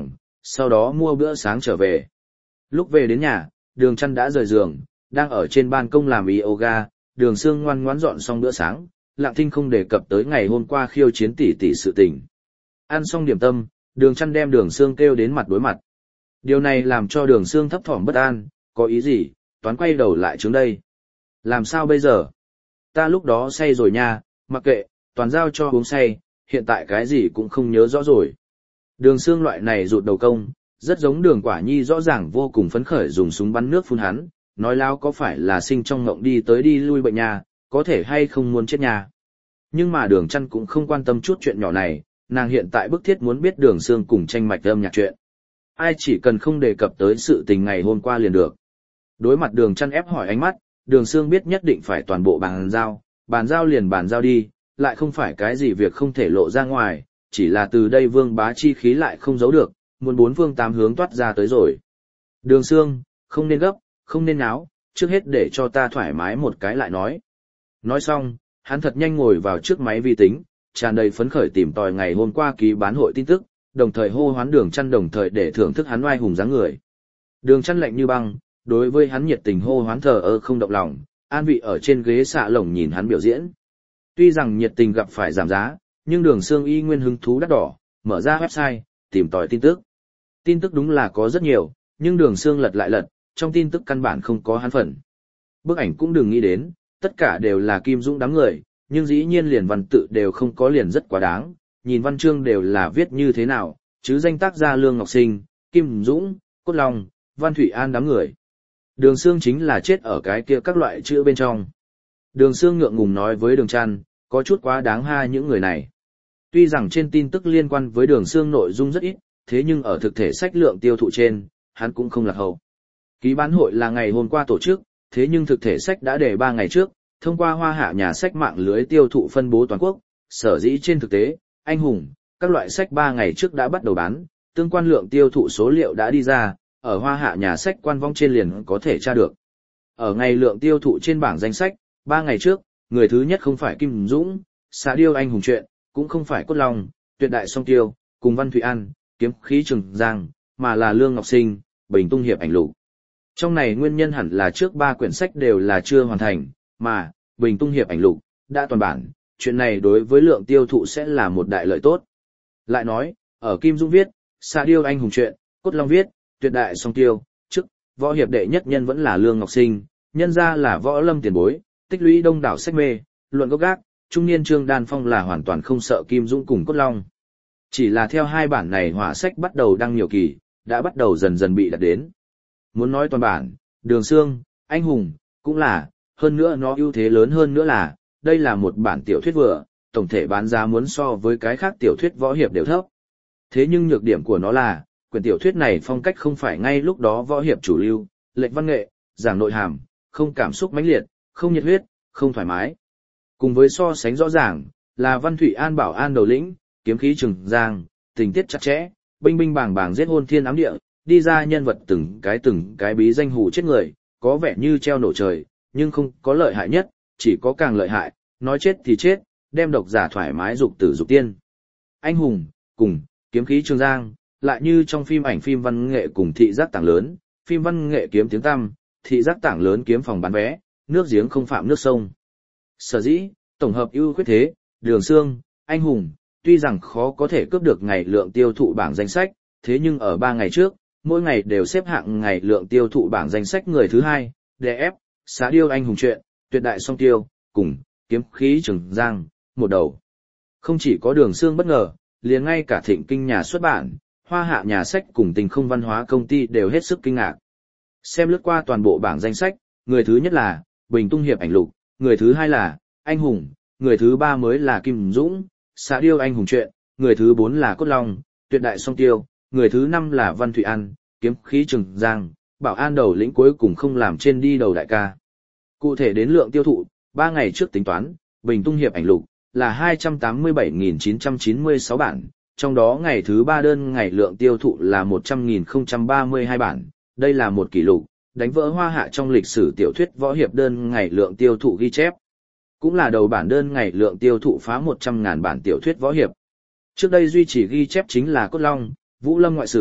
sau đó mua bữa sáng trở về. Lúc về đến nhà, Đường Chăn đã rời giường, đang ở trên ban công làm yoga, Đường Sương ngoan ngoãn dọn xong bữa sáng, Lặng Thinh không đề cập tới ngày hôm qua khiêu chiến tỷ tỷ sự tình. Ăn xong điểm tâm, Đường Chăn đem Đường Sương kêu đến mặt đối mặt. Điều này làm cho Đường Sương thấp thỏm bất an, có ý gì, toán quay đầu lại trước đây. Làm sao bây giờ? Ta lúc đó say rồi nha, mặc kệ, toàn giao cho uống say, hiện tại cái gì cũng không nhớ rõ rồi. Đường Sương loại này rụt đầu công, rất giống Đường Quả Nhi rõ ràng vô cùng phấn khởi dùng súng bắn nước phun hắn, nói láo có phải là sinh trong ngộng đi tới đi lui bệnh nhà, có thể hay không muốn chết nhà. Nhưng mà Đường Chăn cũng không quan tâm chút chuyện nhỏ này, nàng hiện tại bức thiết muốn biết Đường Sương cùng tranh mạch âm nhạc chuyện. Ai chỉ cần không đề cập tới sự tình ngày hôm qua liền được. Đối mặt Đường Chăn ép hỏi ánh mắt, Đường Sương biết nhất định phải toàn bộ bàn giao, bàn giao liền bàn giao đi, lại không phải cái gì việc không thể lộ ra ngoài, chỉ là từ đây vương bá chi khí lại không giấu được, muốn bốn phương tám hướng toát ra tới rồi. Đường Sương, không nên gấp, không nên náo, trước hết để cho ta thoải mái một cái lại nói. Nói xong, hắn thật nhanh ngồi vào trước máy vi tính, tràn đầy phấn khởi tìm tòi ngày hôm qua ký bán hội tin tức, đồng thời hô hoán Đường Chăn đồng thời để thưởng thức hắn oai hùng dáng người. Đường Chăn lạnh như băng, đối với hắn nhiệt tình hô hoán thờ ơ không động lòng, an vị ở trên ghế xạ lồng nhìn hắn biểu diễn. Tuy rằng nhiệt tình gặp phải giảm giá, nhưng Đường Sương y nguyên hứng thú đắt đỏ, mở ra website, tìm tòi tin tức. Tin tức đúng là có rất nhiều, nhưng Đường Sương lật lại lật, trong tin tức căn bản không có hắn phần. Bức ảnh cũng đừng nghĩ đến, tất cả đều là Kim Dũng đám người, nhưng dĩ nhiên liền văn tự đều không có liền rất quá đáng, nhìn văn chương đều là viết như thế nào, chứ danh tác gia Lương Ngọc Sinh, Kim Dũng, Cốt Long, Văn Thủy An đám người. Đường Sương chính là chết ở cái kia các loại chữ bên trong. Đường Sương ngượng ngùng nói với Đường Chăn, có chút quá đáng ha những người này. Tuy rằng trên tin tức liên quan với Đường Sương nội dung rất ít, thế nhưng ở thực thể sách lượng tiêu thụ trên, hắn cũng không lạc hậu. Ký bán hội là ngày hôm qua tổ chức, thế nhưng thực thể sách đã để ba ngày trước, thông qua Hoa Hạ nhà sách mạng lưới tiêu thụ phân bố toàn quốc, sở dĩ trên thực tế, anh hùng, các loại sách ba ngày trước đã bắt đầu bán, tương quan lượng tiêu thụ số liệu đã đi ra, ở Hoa Hạ nhà sách quan vong trên liền có thể tra được. Ở ngày lượng tiêu thụ trên bảng danh sách, ba ngày trước, người thứ nhất không phải Kim Dũng, Xạ Điêu anh hùng truyện, cũng không phải Cốt Long, Tuyệt Đại Song Tiêu, cùng Văn Thủy An, Kiếm Khí Trường Giang, mà là Lương Ngọc Sinh, Bình Tung Hiệp ảnh lục. Trong này nguyên nhân hẳn là trước ba quyển sách đều là chưa hoàn thành, mà Bình Tung Hiệp ảnh lục đã toàn bản, chuyện này đối với lượng tiêu thụ sẽ là một đại lợi tốt. Lại nói, ở Kim Dũng viết, Xạ Điêu anh hùng truyện, Cốt Long viết, Tuyệt Đại Song Tiêu, trước, võ hiệp đệ nhất nhân vẫn là Lương Ngọc Sinh, nhân ra là võ lâm tiền bối, tích lũy đông đảo sách mê, luận gốc gác, trung niên Trương Đan Phong là hoàn toàn không sợ Kim Dũng cùng Cốt Long. Chỉ là theo hai bản này hỏa sách bắt đầu đăng nhiều kỳ, đã bắt đầu dần dần bị đặt đến. Muốn nói toàn bản, Đường Sương, anh hùng, cũng là, hơn nữa nó ưu thế lớn hơn nữa là, đây là một bản tiểu thuyết vừa, tổng thể bán giá muốn so với cái khác tiểu thuyết võ hiệp đều thấp. Thế nhưng nhược điểm của nó là, quyển tiểu thuyết này phong cách không phải ngay lúc đó võ hiệp chủ lưu, lệch văn nghệ, giảng nội hàm, không cảm xúc mãnh liệt, không nhiệt huyết, không thoải mái. Cùng với so sánh rõ ràng, là Văn Thủy An bảo an đầu lĩnh, Kiếm Khí Trường Giang, tình tiết chặt chẽ, binh binh bàng bàng giết hôn thiên ám địa, đi ra nhân vật từng cái từng cái bí danh hù chết người, có vẻ như treo nổ trời, nhưng không có lợi hại nhất, chỉ có càng lợi hại, nói chết thì chết, đem độc giả thoải mái dục tử dục tiên. Anh hùng, cùng, Kiếm Khí Trường Giang, lại như trong phim ảnh phim văn nghệ cùng thị giác tảng lớn, phim văn nghệ kiếm tiếng tăm, thị giác tảng lớn kiếm phòng bán vé, nước giếng không phạm nước sông. Sở dĩ, tổng hợp ưu khuyết thế, Đường Sương, anh hùng, tuy rằng khó có thể cướp được ngày lượng tiêu thụ bảng danh sách, thế nhưng ở ba ngày trước, mỗi ngày đều xếp hạng ngày lượng tiêu thụ bảng danh sách người thứ hai, đè ép, Xạ Điêu anh hùng truyện, Tuyệt Đại Song Tiêu, cùng, Kiếm Khí Trường Giang, một đầu. Không chỉ có Đường Sương bất ngờ, liền ngay cả Thịnh Kinh nhà xuất bản, Hoa Hạ nhà sách cùng Tình Không văn hóa công ty đều hết sức kinh ngạc. Xem lướt qua toàn bộ bảng danh sách, người thứ nhất là Bình Tung Hiệp ảnh lục, người thứ hai là anh hùng, người thứ ba mới là Kim Dũng, Xạ Điêu anh hùng truyện, người thứ bốn là Cốt Long, Tuyệt Đại Song Tiêu, người thứ năm là Văn Thủy An, Kiếm Khí Trường Giang, bảo an đầu lĩnh cuối cùng không làm trên đi đầu đại ca. Cụ thể đến lượng tiêu thụ, ba ngày trước tính toán, Bình Tung Hiệp ảnh lục là hai trăm tám mươi bảy nghìn chín trăm chín mươi sáu bản, trong đó ngày thứ ba đơn ngày lượng tiêu thụ là một trăm nghìn không trăm ba mươi hai bản, đây là một kỷ lục, đánh vỡ Hoa Hạ trong lịch sử tiểu thuyết võ hiệp đơn ngày lượng tiêu thụ ghi chép. Cũng là đầu bản đơn ngày lượng tiêu thụ phá một trăm ngàn bản tiểu thuyết võ hiệp. Trước đây duy trì ghi chép chính là Cốt Long, Vũ Lâm ngoại sử,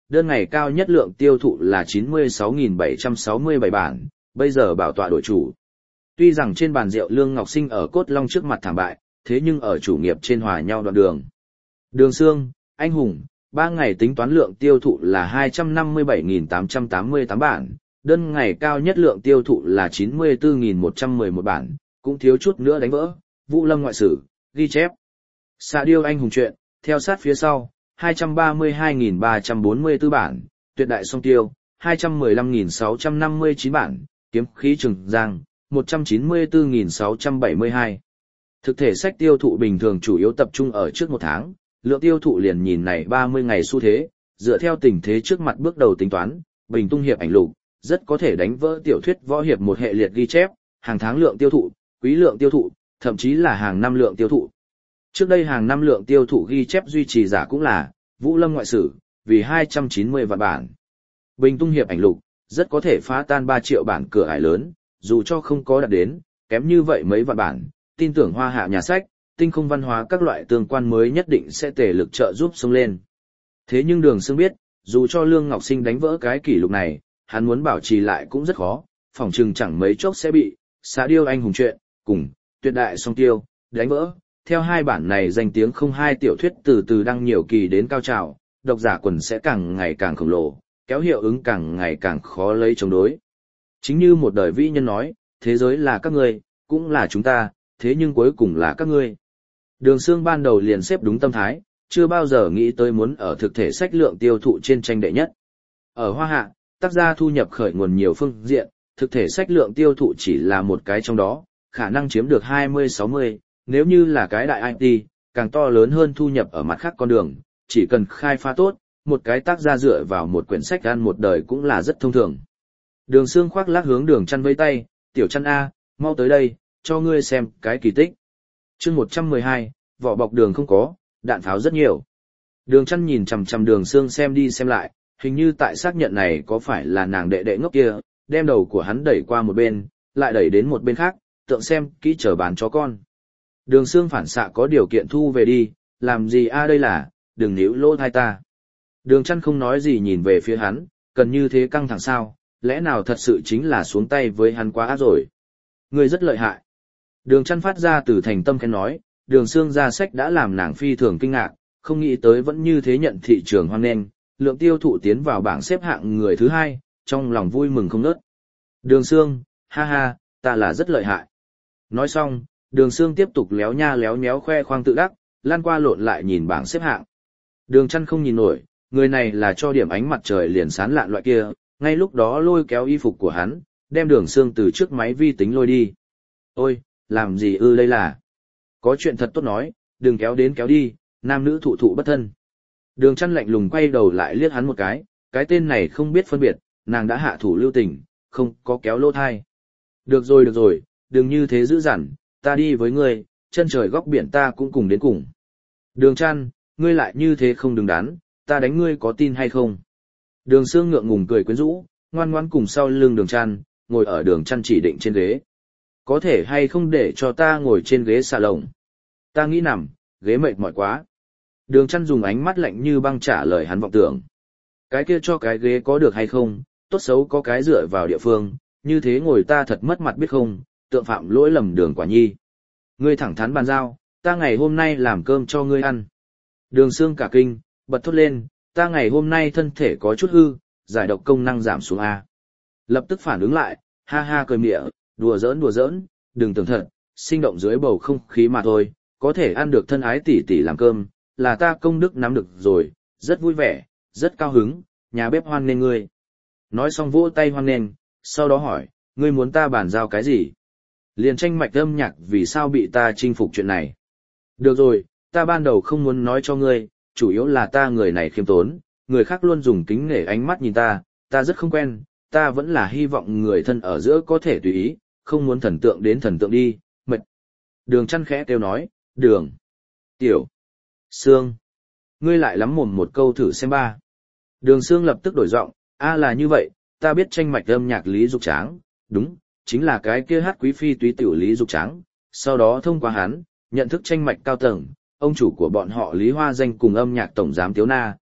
đơn ngày cao nhất lượng tiêu thụ là chín mươi sáu nghìn bảy trăm sáu mươi bảy bản, bây giờ bảo tọa đổi chủ. Tuy rằng trên bàn rượu Lương Ngọc Sinh ở Cốt Long trước mặt thảm bại, thế nhưng ở chủ nghiệp trên hòa nhau đoạn đường. Đường Sương, anh hùng, ba ngày tính toán lượng tiêu thụ là hai trăm năm mươi bảy nghìn tám trăm tám mươi tám bản, đơn ngày cao nhất lượng tiêu thụ là chín mươi tư nghìn một trăm mười một bản, cũng thiếu chút nữa đánh vỡ. Vũ Lâm ngoại sử, ghi chép. Xạ điêu anh hùng truyện, theo sát phía sau, hai trăm ba mươi hai nghìn ba trăm bốn mươi tư bản, tuyệt đại song tiêu, hai trăm mười lăm nghìn sáu trăm năm mươi chín bản, kiếm khí Trường Giang, một trăm chín mươi tư nghìn sáu trăm bảy mươi hai. Thực thể sách tiêu thụ bình thường chủ yếu tập trung ở trước một tháng, lượng tiêu thụ liền nhìn này ba mươi ngày xu thế, dựa theo tình thế trước mặt bước đầu tính toán, Bình Tung hiệp ảnh lục, rất có thể đánh vỡ tiểu thuyết võ hiệp một hệ liệt ghi chép, hàng tháng lượng tiêu thụ, quý lượng tiêu thụ, thậm chí là hàng năm lượng tiêu thụ. Trước đây hàng năm lượng tiêu thụ ghi chép duy trì giả cũng là Vũ Lâm ngoại sử, vì hai trăm chín mươi vạn bản. Bình Tung hiệp ảnh lục, rất có thể phá tan ba triệu bản cửa ải lớn, dù cho không có đạt đến, kém như vậy mấy vạn bản, tin tưởng Hoa Hạ nhà sách, tinh không văn hóa các loại tương quan mới nhất định sẽ tề lực trợ giúp xông lên. Thế nhưng Đường Sương biết, dù cho Lương Ngọc Sinh đánh vỡ cái kỷ lục này, hắn muốn bảo trì lại cũng rất khó, phỏng chừng chẳng mấy chốc sẽ bị Xạ điêu anh hùng truyện cùng Tuyệt đại song tiêu đánh vỡ. Theo hai bản này danh tiếng không hai tiểu thuyết từ từ đăng nhiều kỳ đến cao trào, độc giả quần sẽ càng ngày càng khổng lồ, kéo hiệu ứng càng ngày càng khó lấy chống đối. Chính như một đời vĩ nhân nói, thế giới là các ngươi, cũng là chúng ta, thế nhưng cuối cùng là các ngươi. Đường Sương ban đầu liền xếp đúng tâm thái, chưa bao giờ nghĩ tới muốn ở thực thể sách lượng tiêu thụ trên tranh đệ nhất. Ở Hoa Hạ, tác gia thu nhập khởi nguồn nhiều phương diện, thực thể sách lượng tiêu thụ chỉ là một cái trong đó, khả năng chiếm được hai mươi sáu mươi, nếu như là cái đại i tê, càng to lớn hơn thu nhập ở mặt khác con đường, chỉ cần khai phá tốt, một cái tác gia dựa vào một quyển sách ăn một đời cũng là rất thông thường. Đường Sương khoác lác hướng Đường Chăn vây tay, tiểu Chăn A, mau tới đây, cho ngươi xem cái kỳ tích. Chương một trăm mười hai, vỏ bọc đường không có, đạn pháo rất nhiều. Đường Chăn nhìn chằm chằm Đường Sương xem đi xem lại, hình như tại xác nhận này có phải là nàng đệ đệ ngốc kia, đem đầu của hắn đẩy qua một bên, lại đẩy đến một bên khác, tượng xem kỹ chờ bán chó con. Đường Sương phản xạ có điều kiện thu về đi, làm gì a đây là, đừng níu lỗ thai ta. Đường Chăn không nói gì nhìn về phía hắn, cần như thế căng thẳng sao, lẽ nào thật sự chính là xuống tay với hắn quá ác rồi. Ngươi rất lợi hại. Đường Chăn phát ra từ thành tâm khen nói, Đường Sương ra sách đã làm nàng phi thường kinh ngạc, không nghĩ tới vẫn như thế nhận thị trường hoan nghênh, lượng tiêu thụ tiến vào bảng xếp hạng người thứ hai, trong lòng vui mừng không ngớt. Đường Sương, ha ha, ta là rất lợi hại. Nói xong, Đường Sương tiếp tục léo nha léo nhéo khoe khoang tự đắc, lan qua lộn lại nhìn bảng xếp hạng. Đường Chăn không nhìn nổi, người này là cho điểm ánh mặt trời liền sáng lạn loại kia, ngay lúc đó lôi kéo y phục của hắn, đem Đường Sương từ trước máy vi tính lôi đi. Ôi, làm gì ư đây là? Có chuyện thật tốt nói, đừng kéo đến kéo đi, nam nữ thụ thụ bất thân. Đường Chăn lạnh lùng quay đầu lại liếc hắn một cái, cái tên này không biết phân biệt, nàng đã hạ thủ lưu tình, không có kéo lỗ thai. Được rồi được rồi, đừng như thế dữ dằn, ta đi với ngươi, chân trời góc biển ta cũng cùng đến cùng. Đường Chăn, ngươi lại như thế không đứng đắn, ta đánh ngươi có tin hay không? Đường Sương ngượng ngùng cười quyến rũ, ngoan ngoãn cùng sau lưng Đường Chăn, ngồi ở Đường Chăn chỉ định trên ghế. Có thể hay không để cho ta ngồi trên ghế xà lồng? Ta nghĩ nằm, ghế mệt mỏi quá. Đường Chăn dùng ánh mắt lạnh như băng trả lời hắn vọng tưởng. Cái kia cho cái ghế có được hay không, tốt xấu có cái dựa vào địa phương, như thế ngồi ta thật mất mặt biết không, tượng phạm lỗi lầm Đường quả nhi. Ngươi thẳng thắn bàn giao, ta ngày hôm nay làm cơm cho ngươi ăn. Đường Sương cả kinh, bật thốt lên, ta ngày hôm nay thân thể có chút hư, giải độc công năng giảm xuống A. Lập tức phản ứng lại, ha ha cười mỉa, đùa giỡn đùa giỡn, đừng tưởng thật, sinh động dưới bầu không khí mà thôi, có thể ăn được thân ái tỷ tỷ làm cơm, là ta công đức nắm được rồi, rất vui vẻ, rất cao hứng, nhà bếp hoan nghênh ngươi. Nói xong vỗ tay hoan nghênh, sau đó hỏi, ngươi muốn ta bàn giao cái gì? Liền tranh mạch âm nhạc vì sao bị ta chinh phục chuyện này. Được rồi, ta ban đầu không muốn nói cho ngươi, chủ yếu là ta người này khiêm tốn, người khác luôn dùng kính nể ánh mắt nhìn ta, ta rất không quen, ta vẫn là hy vọng người thân ở giữa có thể tùy ý, không muốn thần tượng đến thần tượng đi, mệt. Đường Chăn khẽ kêu nói, Đường, Tiểu, Sương, ngươi lại lắm mồm một câu thử xem ba. Đường Sương lập tức đổi giọng, a là như vậy, ta biết tranh mạch âm nhạc Lý Dục Tráng, đúng, chính là cái kia hát quý phi túy tiểu Lý Dục Tráng, sau đó thông qua hắn, nhận thức tranh mạch cao tầng, ông chủ của bọn họ Lý Hoa Danh cùng âm nhạc tổng giám Tiếu Na,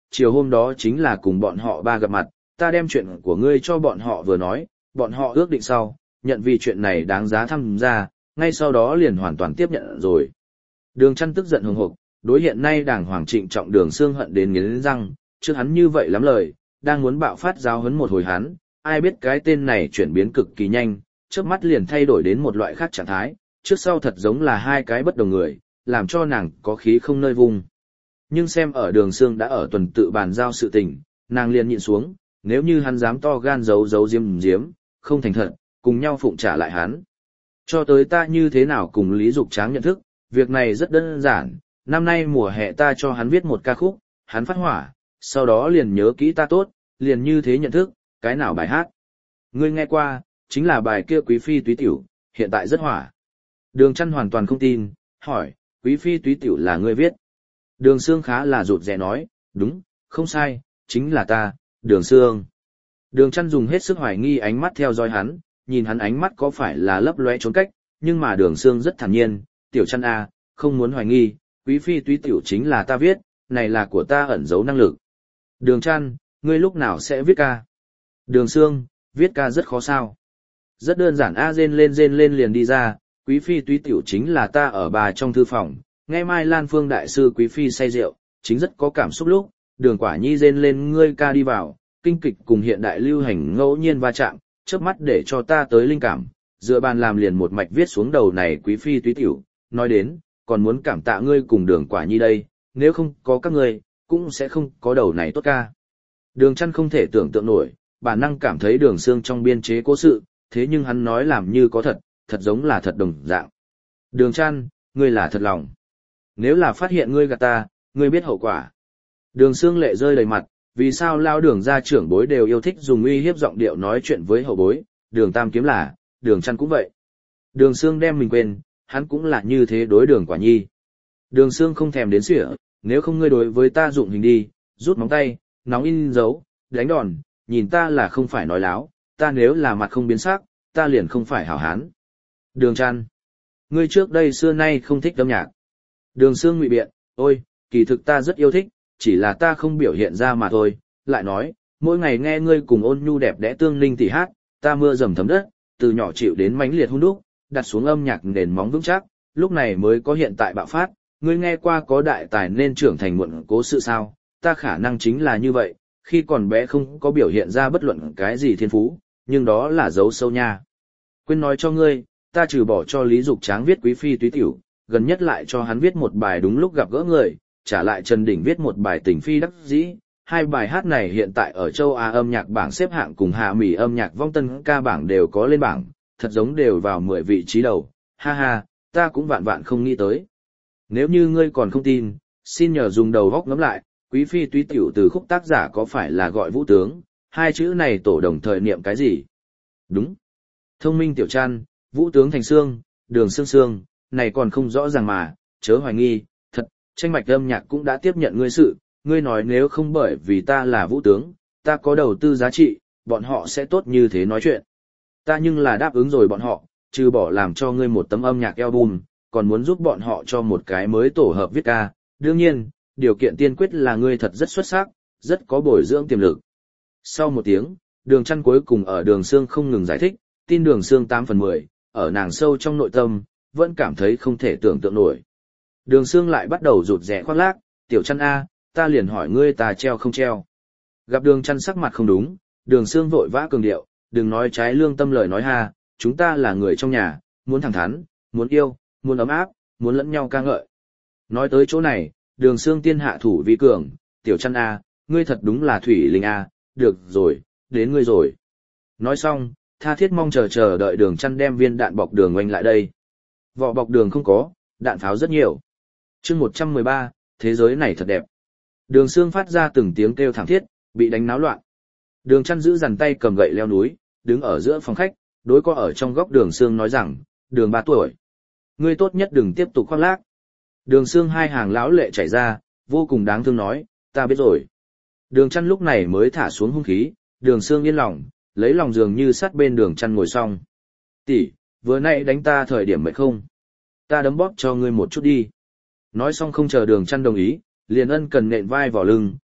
chiều hôm đó chính là cùng bọn họ ba gặp mặt, ta đem chuyện của ngươi cho bọn họ vừa nói, bọn họ ước định sau, nhận vì chuyện này đáng giá tham gia, ngay sau đó liền hoàn toàn tiếp nhận rồi. Đường Chăn tức giận hùng hục, đối hiện nay đảng hoàng trịnh trọng Đường Sương hận đến nghiến răng, trước hắn như vậy lắm lời, đang muốn bạo phát giáo huấn một hồi hắn, ai biết cái tên này chuyển biến cực kỳ nhanh, trước mắt liền thay đổi đến một loại khác trạng thái, trước sau thật giống là hai cái bất đồng người, làm cho nàng có khí không nơi vùng. Nhưng xem ở Đường Sương đã ở tuần tự bàn giao sự tình, nàng liền nhịn xuống, nếu như hắn dám to gan giấu giấu diếm diếm, không thành thật, cùng nhau phụng trả lại hắn. Cho tới ta như thế nào cùng Lý Dục Tráng nhận thức, việc này rất đơn giản, năm nay mùa hè ta cho hắn viết một ca khúc, hắn phát hỏa, sau đó liền nhớ kỹ ta tốt, liền như thế nhận thức, cái nào bài hát. Ngươi nghe qua, chính là bài kia Quý Phi Túy Tiểu, hiện tại rất hỏa. Đường Chăn hoàn toàn không tin, hỏi, Quý Phi Túy Tiểu là ngươi viết. Đường Sương khá là rụt rè nói, đúng, không sai, chính là ta, Đường Sương. Đường Chăn dùng hết sức hoài nghi ánh mắt theo dõi hắn, nhìn hắn ánh mắt có phải là lấp lóe trốn cách, nhưng mà Đường Sương rất thản nhiên, Tiểu Chăn a, không muốn hoài nghi, Quý Phi Túy Tiểu chính là ta viết, này là của ta ẩn giấu năng lực. Đường Chăn, ngươi lúc nào sẽ viết ca? Đường Sương, viết ca rất khó sao. Rất đơn giản a, rên lên rên lên liền đi ra, Quý Phi Túy Tiểu chính là ta ở bà trong thư phòng, nghe Mai Lan Phương đại sư Quý Phi say rượu, chính rất có cảm xúc lúc, Đường Quả Nhi rên lên ngươi ca đi vào, kinh kịch cùng hiện đại lưu hành ngẫu nhiên va chạm, chớp mắt để cho ta tới linh cảm, dựa bàn làm liền một mạch viết xuống đầu này Quý Phi Túy Tiểu, nói đến, còn muốn cảm tạ ngươi cùng Đường Quả Nhi đây, nếu không có các ngươi, cũng sẽ không có đầu này tốt ca. Đường Chăn không thể tưởng tượng nổi, bản năng cảm thấy Đường Sương trong biên chế cố sự, thế nhưng hắn nói làm như có thật, thật giống là thật đồng dạng. Đường Chăn, ngươi là thật lòng. Nếu là phát hiện ngươi gạt ta, ngươi biết hậu quả. Đường Sương lệ rơi đầy mặt, vì sao lao Đường gia trưởng bối đều yêu thích dùng uy hiếp giọng điệu nói chuyện với hậu bối, Đường Tam Kiếm là, Đường Chăn cũng vậy. Đường Sương đem mình quên, hắn cũng là như thế đối Đường Quả Nhi. Đường Sương không thèm đến sỉa, nếu không ngươi đối với ta dụng hình đi, rút móng tay, nóng in dấu, đánh đòn, nhìn ta là không phải nói láo, ta nếu là mặt không biến sắc, ta liền không phải hảo hán. Đường Chăn, ngươi trước đây xưa nay không thích âm nhạc. Đường Sương ngụy biện, ôi, kỳ thực ta rất yêu thích, chỉ là ta không biểu hiện ra mà thôi. Lại nói, mỗi ngày nghe ngươi cùng Ôn Nhu đẹp đẽ Tương Linh tỉ hát, ta mưa dầm thấm đất, từ nhỏ chịu đến mãnh liệt hung đúc, đặt xuống âm nhạc nền móng vững chắc, lúc này mới có hiện tại bạo phát. Ngươi nghe qua có đại tài nên trưởng thành muộn cố sự sao, ta khả năng chính là như vậy, khi còn bé không có biểu hiện ra bất luận cái gì thiên phú, nhưng đó là dấu sâu nha. Quên nói cho ngươi, ta trừ bỏ cho Lý Dục Tráng viết Quý Phi Túy Tiểu, gần nhất lại cho hắn viết một bài đúng lúc gặp gỡ người, trả lại Trần Đỉnh viết một bài Tình Phi đắc dĩ. Hai bài hát này hiện tại ở châu Á âm nhạc bảng xếp hạng cùng Hạ Mỹ âm nhạc vong tân ca bảng đều có lên bảng, thật giống đều vào mười vị trí đầu, ha ha, ta cũng vạn vạn không nghĩ tới. Nếu như ngươi còn không tin, xin nhờ dùng đầu góc ngẫm lại, Quý Phi Túy Tiểu từ khúc tác giả có phải là gọi Vũ Tướng, hai chữ này tổ đồng thời niệm cái gì? Đúng. Thông minh Tiểu Chăn, Vũ Tướng thành xương, Đường Sương Sương, này còn không rõ ràng mà, chớ hoài nghi, thật, tranh mạch âm nhạc cũng đã tiếp nhận ngươi sự, ngươi nói nếu không bởi vì ta là Vũ Tướng, ta có đầu tư giá trị, bọn họ sẽ tốt như thế nói chuyện. Ta nhưng là đáp ứng rồi bọn họ, trừ bỏ làm cho ngươi một tấm âm nhạc album, còn muốn giúp bọn họ cho một cái mới tổ hợp viết ca, đương nhiên, điều kiện tiên quyết là ngươi thật rất xuất sắc, rất có bồi dưỡng tiềm lực. Sau một tiếng, Đường Chăn cuối cùng ở Đường Sương không ngừng giải thích, tin Đường Sương tám phần mười, ở nàng sâu trong nội tâm, vẫn cảm thấy không thể tưởng tượng nổi. Đường Sương lại bắt đầu rụt rẽ khoác lác, Tiểu Chăn a, ta liền hỏi ngươi ta treo không treo. Gặp Đường Chăn sắc mặt không đúng, Đường Sương vội vã cường điệu, đừng nói trái lương tâm lời nói ha, chúng ta là người trong nhà, muốn thẳng thắn, muốn yêu, muốn ấm áp, muốn lẫn nhau ca ngợi. Nói tới chỗ này, Đường Sương tiên hạ thủ vi cường, Tiểu Chăn a, ngươi thật đúng là thủy linh a, được rồi, đến ngươi rồi. Nói xong, tha thiết mong chờ chờ đợi Đường Chăn đem viên đạn bọc đường oanh lại đây. Vỏ bọc đường không có, đạn pháo rất nhiều. Chương một trăm mười ba, thế giới này thật đẹp. Đường Sương phát ra từng tiếng kêu thảm thiết, bị đánh náo loạn. Đường Chăn giữ dằn tay cầm gậy leo núi, đứng ở giữa phòng khách, đối có ở trong góc Đường Sương nói rằng, Đường ba tuổi, ngươi tốt nhất đừng tiếp tục khoác lác. Đường Sương hai hàng lão lệ chảy ra, vô cùng đáng thương nói, ta biết rồi. Đường Chăn lúc này mới thả xuống hung khí, Đường Sương yên lòng, lấy lòng dường như sát bên Đường Chăn ngồi xong. Tỷ, vừa nãy đánh ta thời điểm mệt không? Ta đấm bóp cho ngươi một chút đi. Nói xong không chờ Đường Chăn đồng ý, liền ân cần nện vai vào lưng,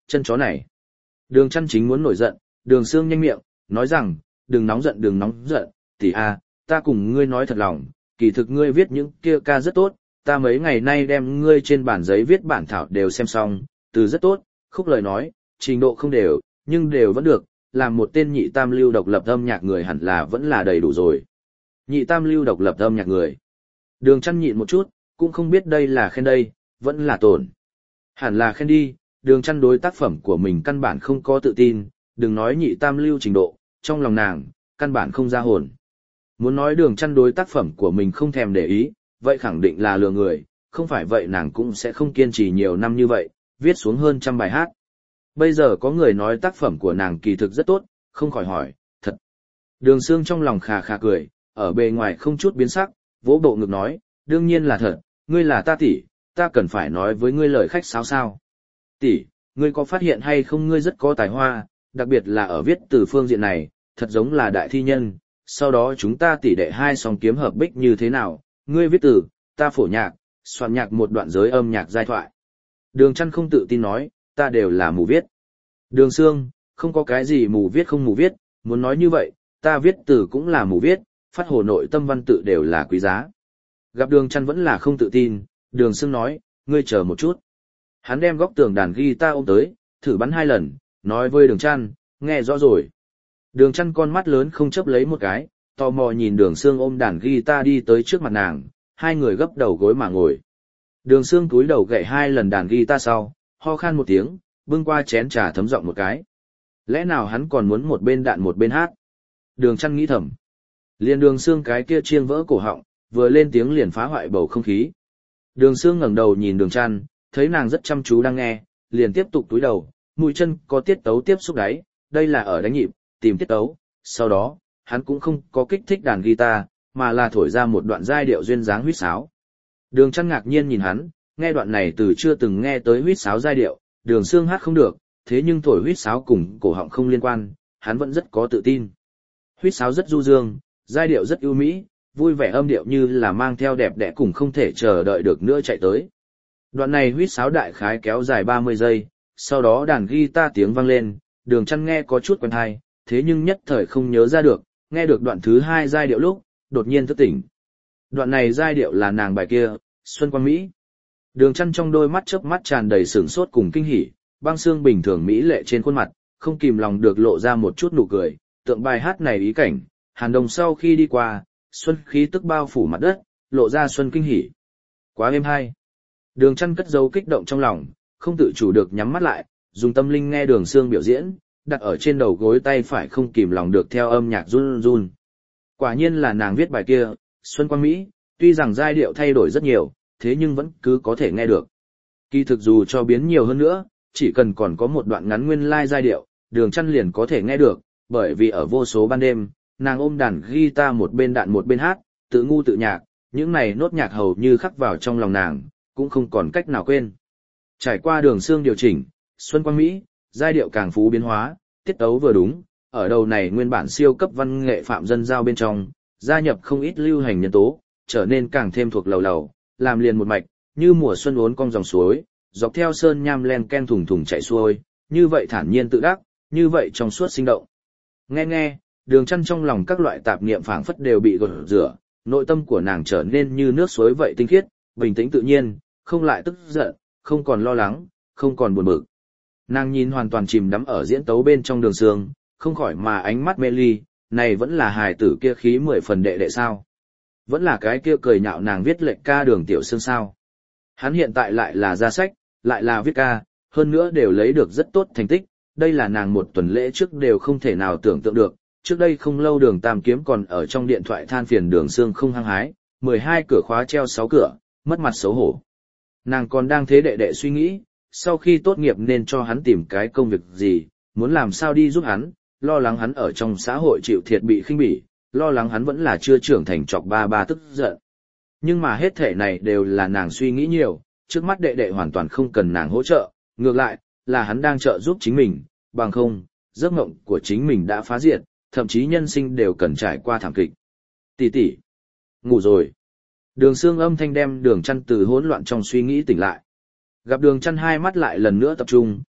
chân chó này. Đường Chân chính muốn nổi giận, Đường Sương nhanh miệng, nói rằng, đừng nóng giận đừng nóng giận, tỷ a, ta cùng ngươi nói thật lòng, kỳ thực ngươi viết những kia ca rất tốt, ta mấy ngày nay đem ngươi trên bản giấy viết bản thảo đều xem xong, từ rất tốt, khúc lời nói, trình độ không đều, nhưng đều vẫn được, làm một tên nhị tam lưu độc lập âm nhạc người hẳn là vẫn là đầy đủ rồi. Nhị tam lưu độc lập âm nhạc người. Đường Chân nhịn một chút, cũng không biết đây là khen đây, vẫn là tổn. Hẳn là khen đi, Đường Chân đối tác phẩm của mình căn bản không có tự tin, đừng nói nhị tam lưu trình độ, trong lòng nàng, căn bản không ra hồn. Muốn nói Đường Chân đối tác phẩm của mình không thèm để ý, vậy khẳng định là lừa người, không phải vậy nàng cũng sẽ không kiên trì nhiều năm như vậy, viết xuống hơn trăm bài hát. Bây giờ có người nói tác phẩm của nàng kỳ thực rất tốt, không khỏi hỏi, thật. Đường Sương trong lòng khà khà cười, ở bề ngoài không chút biến sắc, vỗ bộ ngực nói, đương nhiên là thật, ngươi là ta tỷ, ta cần phải nói với ngươi lời khách sáo sao. Tỷ, ngươi có phát hiện hay không ngươi rất có tài hoa, đặc biệt là ở viết từ phương diện này, thật giống là đại thi nhân, sau đó chúng ta tỷ đệ hai song kiếm hợp bích như thế nào, ngươi viết từ, ta phổ nhạc, soạn nhạc một đoạn giới âm nhạc giai thoại. Đường Chân không tự tin nói, ta đều là mù viết. Đường Sương, không có cái gì mù viết không mù viết, muốn nói như vậy, ta viết từ cũng là mù viết, phát hồ nội tâm văn tự đều là quý giá. Gặp Đường Chân vẫn là không tự tin, Đường Sương nói, ngươi chờ một chút. Hắn đem góc tường đàn guitar ôm tới, thử bắn hai lần, nói với Đường Chân, nghe rõ rồi. Đường Chân con mắt lớn không chớp lấy một cái, tò mò nhìn Đường Sương ôm đàn guitar đi tới trước mặt nàng, hai người gấp đầu gối mà ngồi. Đường Sương cúi đầu gậy hai lần đàn guitar sau, ho khan một tiếng, bưng qua chén trà thấm giọng một cái. Lẽ nào hắn còn muốn một bên đạn một bên hát? Đường Chân nghĩ thầm. Liền Đường Sương cái kia chiêng vỡ cổ họng, vừa lên tiếng liền phá hoại bầu không khí. Đường Sương ngẩng đầu nhìn Đường Chân, thấy nàng rất chăm chú đang nghe, liền tiếp tục túi đầu, mũi chân có tiết tấu tiếp xúc đáy, đây là ở đánh nhịp, tìm tiết tấu. Sau đó, hắn cũng không có kích thích đàn guitar, mà là thổi ra một đoạn giai điệu duyên dáng huýt sáo. Đường Chân ngạc nhiên nhìn hắn, nghe đoạn này từ chưa từng nghe tới huýt sáo giai điệu, Đường Sương hát không được, thế nhưng thổi huýt sáo cùng cổ họng không liên quan, hắn vẫn rất có tự tin. Huýt sáo rất du dương, giai điệu rất ưu mỹ, vui vẻ âm điệu như là mang theo đẹp đẽ cùng không thể chờ đợi được nữa chạy tới. Đoạn này huýt sáo đại khái kéo dài ba mươi giây, sau đó đàn guitar tiếng vang lên, Đường Chân nghe có chút quen tai, thế nhưng nhất thời không nhớ ra được, nghe được đoạn thứ hai giai điệu lúc, đột nhiên thức tỉnh. Đoạn này giai điệu là nàng bài kia, Xuân Quang Mỹ. Đường Chân trong đôi mắt chớp mắt tràn đầy sửng sốt cùng kinh hỉ, băng xương bình thường mỹ lệ trên khuôn mặt, không kìm lòng được lộ ra một chút nụ cười, tượng bài hát này ý cảnh, Hàn Đồng sau khi đi qua, xuân khí tức bao phủ mặt đất, lộ ra xuân kinh hỉ. Quá êm hay. Đường Chân cất giấu kích động trong lòng, không tự chủ được nhắm mắt lại, dùng tâm linh nghe Đường Sương biểu diễn, đặt ở trên đầu gối tay phải không kìm lòng được theo âm nhạc run run. Quả nhiên là nàng viết bài kia, Xuân Quang Mỹ, tuy rằng giai điệu thay đổi rất nhiều, thế nhưng vẫn cứ có thể nghe được. Kỳ thực dù cho biến nhiều hơn nữa, chỉ cần còn có một đoạn ngắn nguyên lai like giai điệu, Đường Chân liền có thể nghe được, bởi vì ở vô số ban đêm, nàng ôm đàn guitar một bên đạn một bên hát, tự ngu tự nhạc, những này nốt nhạc hầu như khắc vào trong lòng nàng, cũng không còn cách nào quên. Trải qua Đường Sương điều chỉnh, Xuân Quang Mỹ, giai điệu càng phú biến hóa, tiết tấu vừa đúng, ở đầu này nguyên bản siêu cấp văn nghệ phạm dân giao bên trong, gia nhập không ít lưu hành nhân tố, trở nên càng thêm thuộc lầu lầu, làm liền một mạch, như mùa xuân uốn cong dòng suối, dọc theo sơn nham len ken thùng thùng chảy xuôi, như vậy thản nhiên tự đắc, như vậy trong suốt sinh động. Nghe nghe, Đường Chân trong lòng các loại tạp niệm phảng phất đều bị gột rửa, nội tâm của nàng trở nên như nước suối vậy tinh khiết, bình tĩnh tự nhiên, không lại tức giận, không còn lo lắng, không còn buồn bực. Nàng nhìn hoàn toàn chìm đắm ở diễn tấu bên trong Đường Sương, không khỏi mà ánh mắt mê ly, này vẫn là hài tử kia khí mười phần đệ đệ sao? Vẫn là cái kia cười nhạo nàng viết lệnh ca Đường Tiểu Sương sao? Hắn hiện tại lại là ra sách, lại là viết ca, hơn nữa đều lấy được rất tốt thành tích, đây là nàng một tuần lễ trước đều không thể nào tưởng tượng được. Trước đây không lâu Đường Tam Kiếm còn ở trong điện thoại than phiền Đường Sương không hăng hái, mười hai cửa khóa treo sáu cửa, mất mặt xấu hổ. Nàng còn đang thế đệ đệ suy nghĩ, sau khi tốt nghiệp nên cho hắn tìm cái công việc gì, muốn làm sao đi giúp hắn, lo lắng hắn ở trong xã hội chịu thiệt bị khinh bỉ, lo lắng hắn vẫn là chưa trưởng thành chọc ba ba tức giận. Nhưng mà hết thể này đều là nàng suy nghĩ nhiều, trước mắt đệ đệ hoàn toàn không cần nàng hỗ trợ, ngược lại, là hắn đang trợ giúp chính mình, bằng không, giấc mộng của chính mình đã phá diệt, thậm chí nhân sinh đều cần trải qua thảm kịch. Tỷ tỷ, ngủ rồi. Đường Sương âm thanh đem Đường Chân từ hỗn loạn trong suy nghĩ tỉnh lại. Gặp Đường Chân hai mắt lại lần nữa tập trung,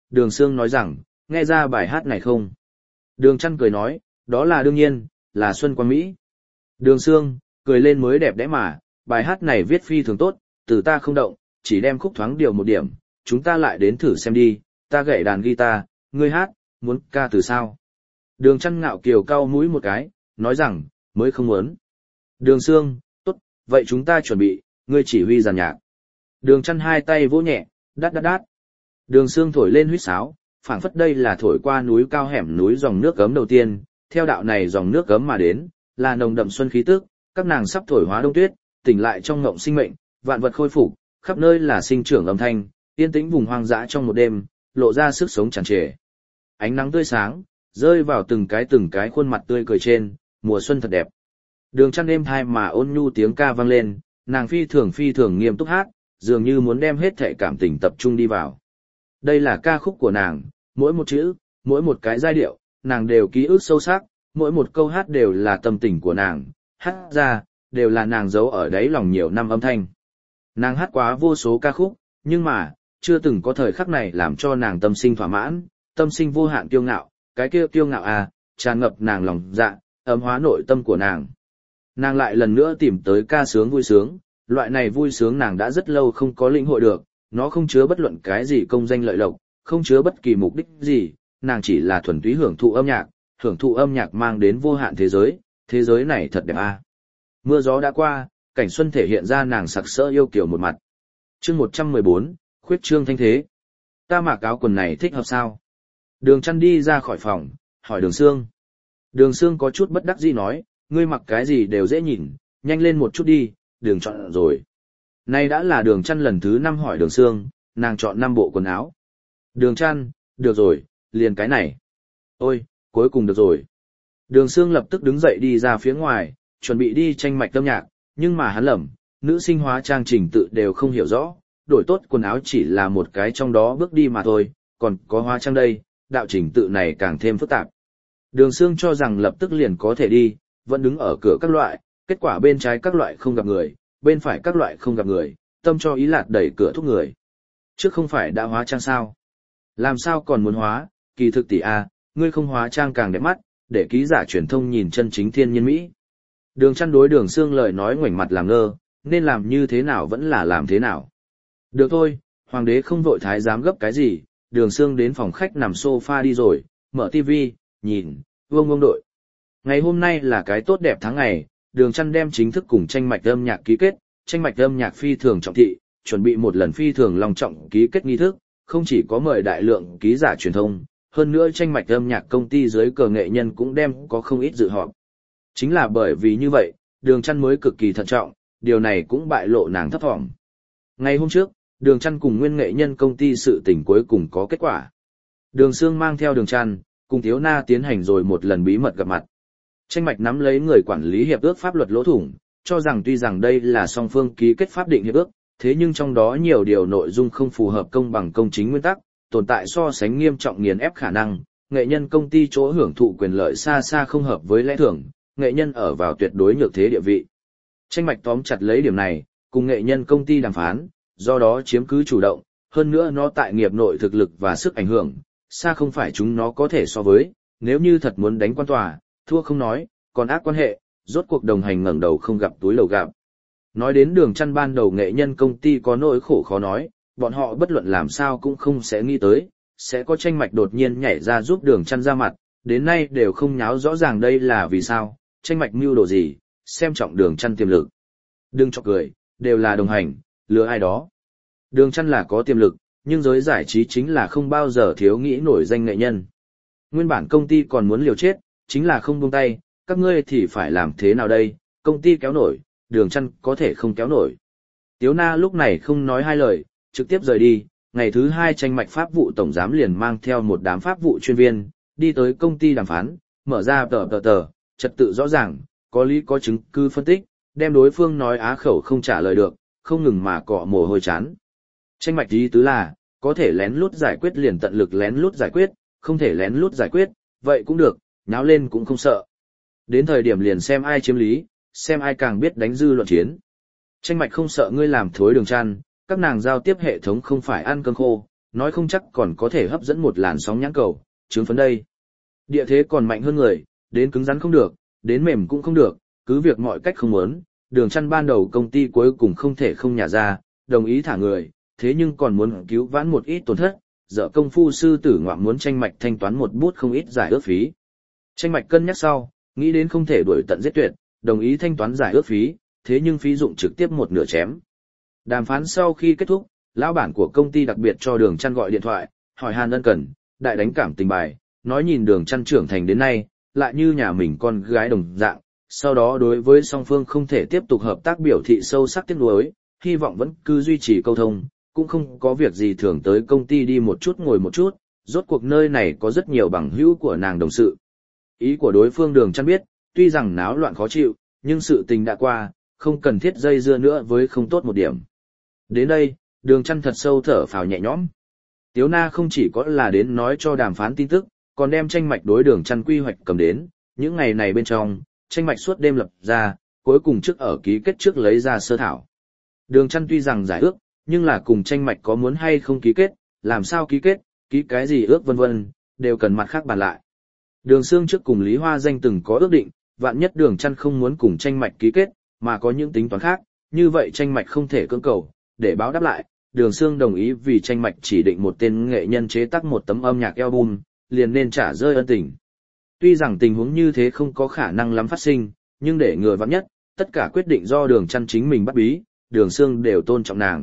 Đường Sương nói rằng, nghe ra bài hát này không? Đường Chăn cười nói, đó là đương nhiên, là Xuân Quang Mỹ. Đường Sương, cười lên mới đẹp đẽ mà, bài hát này viết phi thường tốt, từ ta không động, chỉ đem khúc thoáng điều một điểm, chúng ta lại đến thử xem đi, ta gậy đàn guitar, ngươi hát, muốn ca từ sao? Đường Chăn ngạo kiều cau mũi một cái, nói rằng, mới không muốn. Đường Sương, tốt, vậy chúng ta chuẩn bị, ngươi chỉ huy giàn nhạc. Đường Chăn hai tay vỗ nhẹ, đát đát đát. Đường Sương thổi lên huýt sáo, phảng phất đây là thổi qua núi cao hẻm núi dòng nước gấm đầu tiên, theo đạo này dòng nước gấm mà đến, là nồng đậm xuân khí tức, các nàng sắp thổi hóa đông tuyết, tỉnh lại trong ngộng sinh mệnh, vạn vật khôi phục, khắp nơi là sinh trưởng âm thanh, yên tĩnh vùng hoang dã trong một đêm, lộ ra sức sống tràn trề. Ánh nắng tươi sáng, rơi vào từng cái từng cái khuôn mặt tươi cười trên, mùa xuân thật đẹp. Đường Chăn êm thai mà ôn nhu tiếng ca vang lên, nàng phi thường phi thường nghiêm túc hát, dường như muốn đem hết thể cảm tình tập trung đi vào. Đây là ca khúc của nàng, mỗi một chữ, mỗi một cái giai điệu, nàng đều ký ức sâu sắc, mỗi một câu hát đều là tâm tình của nàng, hát ra, đều là nàng giấu ở đáy lòng nhiều năm âm thanh. Nàng hát quá vô số ca khúc, nhưng mà, chưa từng có thời khắc này làm cho nàng tâm sinh thỏa mãn, tâm sinh vô hạn kiêu ngạo, cái kia kiêu ngạo à, tràn ngập nàng lòng dạ, ấm hóa nội tâm của nàng. Nàng lại lần nữa tìm tới ca sướng vui sướng, loại này vui sướng nàng đã rất lâu không có lĩnh hội được, nó không chứa bất luận cái gì công danh lợi lộc, không chứa bất kỳ mục đích gì, nàng chỉ là thuần túy hưởng thụ âm nhạc, hưởng thụ âm nhạc mang đến vô hạn thế giới, thế giới này thật đẹp à. Mưa gió đã qua, cảnh xuân thể hiện ra nàng sặc sỡ yêu kiều một mặt. Chương một trăm mười bốn, khuyết trương thanh thế. Ta mặc áo quần này thích hợp sao? Đường Chăn đi ra khỏi phòng, hỏi Đường Sương. Đường Sương có chút bất đắc dĩ nói, ngươi mặc cái gì đều dễ nhìn, nhanh lên một chút đi, Đường chọn rồi. Nay đã là Đường Chăn lần thứ năm hỏi Đường Sương, nàng chọn năm bộ quần áo. Đường Chăn, được rồi, liền cái này. Ôi, cuối cùng được rồi. Đường Sương lập tức đứng dậy đi ra phía ngoài, chuẩn bị đi tranh mạch âm nhạc, nhưng mà hắn lầm, nữ sinh hóa trang trình tự đều không hiểu rõ, đổi tốt quần áo chỉ là một cái trong đó bước đi mà thôi, còn có hóa trang đây, đạo trình tự này càng thêm phức tạp. Đường Sương cho rằng lập tức liền có thể đi, vẫn đứng ở cửa các loại, kết quả bên trái các loại không gặp người, bên phải các loại không gặp người, tâm cho ý lạt đẩy cửa thúc người. Trước không phải đã hóa trang sao? Làm sao còn muốn hóa, kỳ thực tỷ a, ngươi không hóa trang càng đẹp mắt, để ký giả truyền thông nhìn chân chính thiên nhiên Mỹ. Đường Chăn đối Đường Sương lời nói ngoảnh mặt làm ngơ, nên làm như thế nào vẫn là làm thế nào. Được thôi, hoàng đế không vội thái giám gấp cái gì, Đường Sương đến phòng khách nằm sofa đi rồi, mở tivi, nhìn, vương vương đội. Ngày hôm nay là cái tốt đẹp tháng ngày, Đường Chăn đem chính thức cùng tranh mạch âm nhạc ký kết, tranh mạch âm nhạc phi thường trọng thị, chuẩn bị một lần phi thường long trọng ký kết nghi thức, không chỉ có mời đại lượng ký giả truyền thông, hơn nữa tranh mạch âm nhạc công ty dưới cờ nghệ nhân cũng đem có không ít dự họp. Chính là bởi vì như vậy, Đường Chăn mới cực kỳ thận trọng, điều này cũng bại lộ nàng thấp thỏm. Ngày hôm trước, Đường Chăn cùng nguyên nghệ nhân công ty sự tình cuối cùng có kết quả. Đường Sương mang theo Đường Chăn, cùng Tiếu Na tiến hành rồi một lần bí mật gặp mặt. Tranh mạch nắm lấy người quản lý hiệp ước pháp luật lỗ thủng, cho rằng tuy rằng đây là song phương ký kết pháp định hiệp ước, thế nhưng trong đó nhiều điều nội dung không phù hợp công bằng công chính nguyên tắc, tồn tại so sánh nghiêm trọng nghiền ép khả năng, nghệ nhân công ty chỗ hưởng thụ quyền lợi xa xa không hợp với lẽ thường, nghệ nhân ở vào tuyệt đối nhược thế địa vị. Tranh mạch tóm chặt lấy điểm này, cùng nghệ nhân công ty đàm phán, do đó chiếm cứ chủ động, hơn nữa nó tại nghiệp nội thực lực và sức ảnh hưởng, xa không phải chúng nó có thể so với, nếu như thật muốn đánh quan tòa, thua không nói, còn ác quan hệ, rốt cuộc đồng hành ngẩng đầu không gặp túi lầu gặp. Nói đến Đường Chăn ban đầu nghệ nhân công ty có nỗi khổ khó nói, bọn họ bất luận làm sao cũng không sẽ nghĩ tới, sẽ có tranh mạch đột nhiên nhảy ra giúp Đường Chăn ra mặt, đến nay đều không nháo rõ ràng đây là vì sao, tranh mạch mưu đồ gì, xem trọng Đường Chăn tiềm lực. Đừng cho cười, đều là đồng hành, lừa ai đó. Đường Chăn là có tiềm lực, nhưng giới giải trí chính là không bao giờ thiếu nghĩ nổi danh nghệ nhân. Nguyên bản công ty còn muốn liều chết, chính là không buông tay, các ngươi thì phải làm thế nào đây, công ty kéo nổi, Đường Chăn có thể không kéo nổi. Tiếu Na lúc này không nói hai lời, trực tiếp rời đi, ngày thứ hai tranh mạch pháp vụ tổng giám liền mang theo một đám pháp vụ chuyên viên, đi tới công ty đàm phán, mở ra tờ tờ tờ, trật tự rõ ràng, có lý có chứng cứ phân tích, đem đối phương nói á khẩu không trả lời được, không ngừng mà cọ mồ hôi chán. Tranh mạch ý tứ là, có thể lén lút giải quyết liền tận lực lén lút giải quyết, không thể lén lút giải quyết, vậy cũng được, nháo lên cũng không sợ. Đến thời điểm liền xem ai chiếm lý, xem ai càng biết đánh dư luận chiến. Tranh mạch không sợ ngươi làm thối Đường Chăn, các nàng giao tiếp hệ thống không phải ăn cơm khô, nói không chắc còn có thể hấp dẫn một làn sóng nhãn cầu, trướng phấn đây. Địa thế còn mạnh hơn người, đến cứng rắn không được, đến mềm cũng không được, cứ việc mọi cách không muốn, Đường Chăn ban đầu công ty cuối cùng không thể không nhả ra, đồng ý thả người, thế nhưng còn muốn cứu vãn một ít tổn thất, dở công phu sư tử ngoạm muốn Tranh Mạch thanh toán một bút không ít giải ước phí. Tranh Mạch cân nhắc sau, nghĩ đến không thể đuổi tận giết tuyệt, đồng ý thanh toán giải ước phí, thế nhưng phí dụng trực tiếp một nửa chém. Đàm phán sau khi kết thúc, lão bản của công ty đặc biệt cho Đường Chăn gọi điện thoại, hỏi han ân cần, đại đánh cảm tình bài, nói nhìn Đường Chăn trưởng thành đến nay, lại như nhà mình con gái đồng dạng, sau đó đối với song phương không thể tiếp tục hợp tác biểu thị sâu sắc tiếc nuối, hy vọng vẫn cứ duy trì câu thông, cũng không có việc gì thường tới công ty đi một chút ngồi một chút, rốt cuộc nơi này có rất nhiều bằng hữu của nàng đồng sự. Ý của đối phương Đường Chăn biết, tuy rằng náo loạn khó chịu, nhưng sự tình đã qua, không cần thiết dây dưa nữa với không tốt một điểm. Đến đây, Đường Chăn thật sâu thở phào nhẹ nhõm. Tiếu Na không chỉ có là đến nói cho đàm phán tin tức, còn đem Tranh Mạch đối Đường Chăn quy hoạch cầm đến, những ngày này bên trong, Tranh Mạch suốt đêm lập ra, cuối cùng trước ở ký kết trước lấy ra sơ thảo. Đường Chăn tuy rằng giải ước, nhưng là cùng Tranh Mạch có muốn hay không ký kết, làm sao ký kết, ký cái gì ước vân vân, đều cần mặt khác bàn lại. Đường Sương trước cùng Lý Hoa Danh từng có ước định, vạn nhất Đường Chăn không muốn cùng Tranh Mạch ký kết, mà có những tính toán khác, như vậy Tranh Mạch không thể cưỡng cầu, để báo đáp lại, Đường Sương đồng ý vì Tranh Mạch chỉ định một tên nghệ nhân chế tác một tấm âm nhạc album, liền nên trả rơi ân tình. Tuy rằng tình huống như thế không có khả năng lắm phát sinh, nhưng để ngừa vạn nhất, tất cả quyết định do Đường Chăn chính mình bắt bí, Đường Sương đều tôn trọng nàng.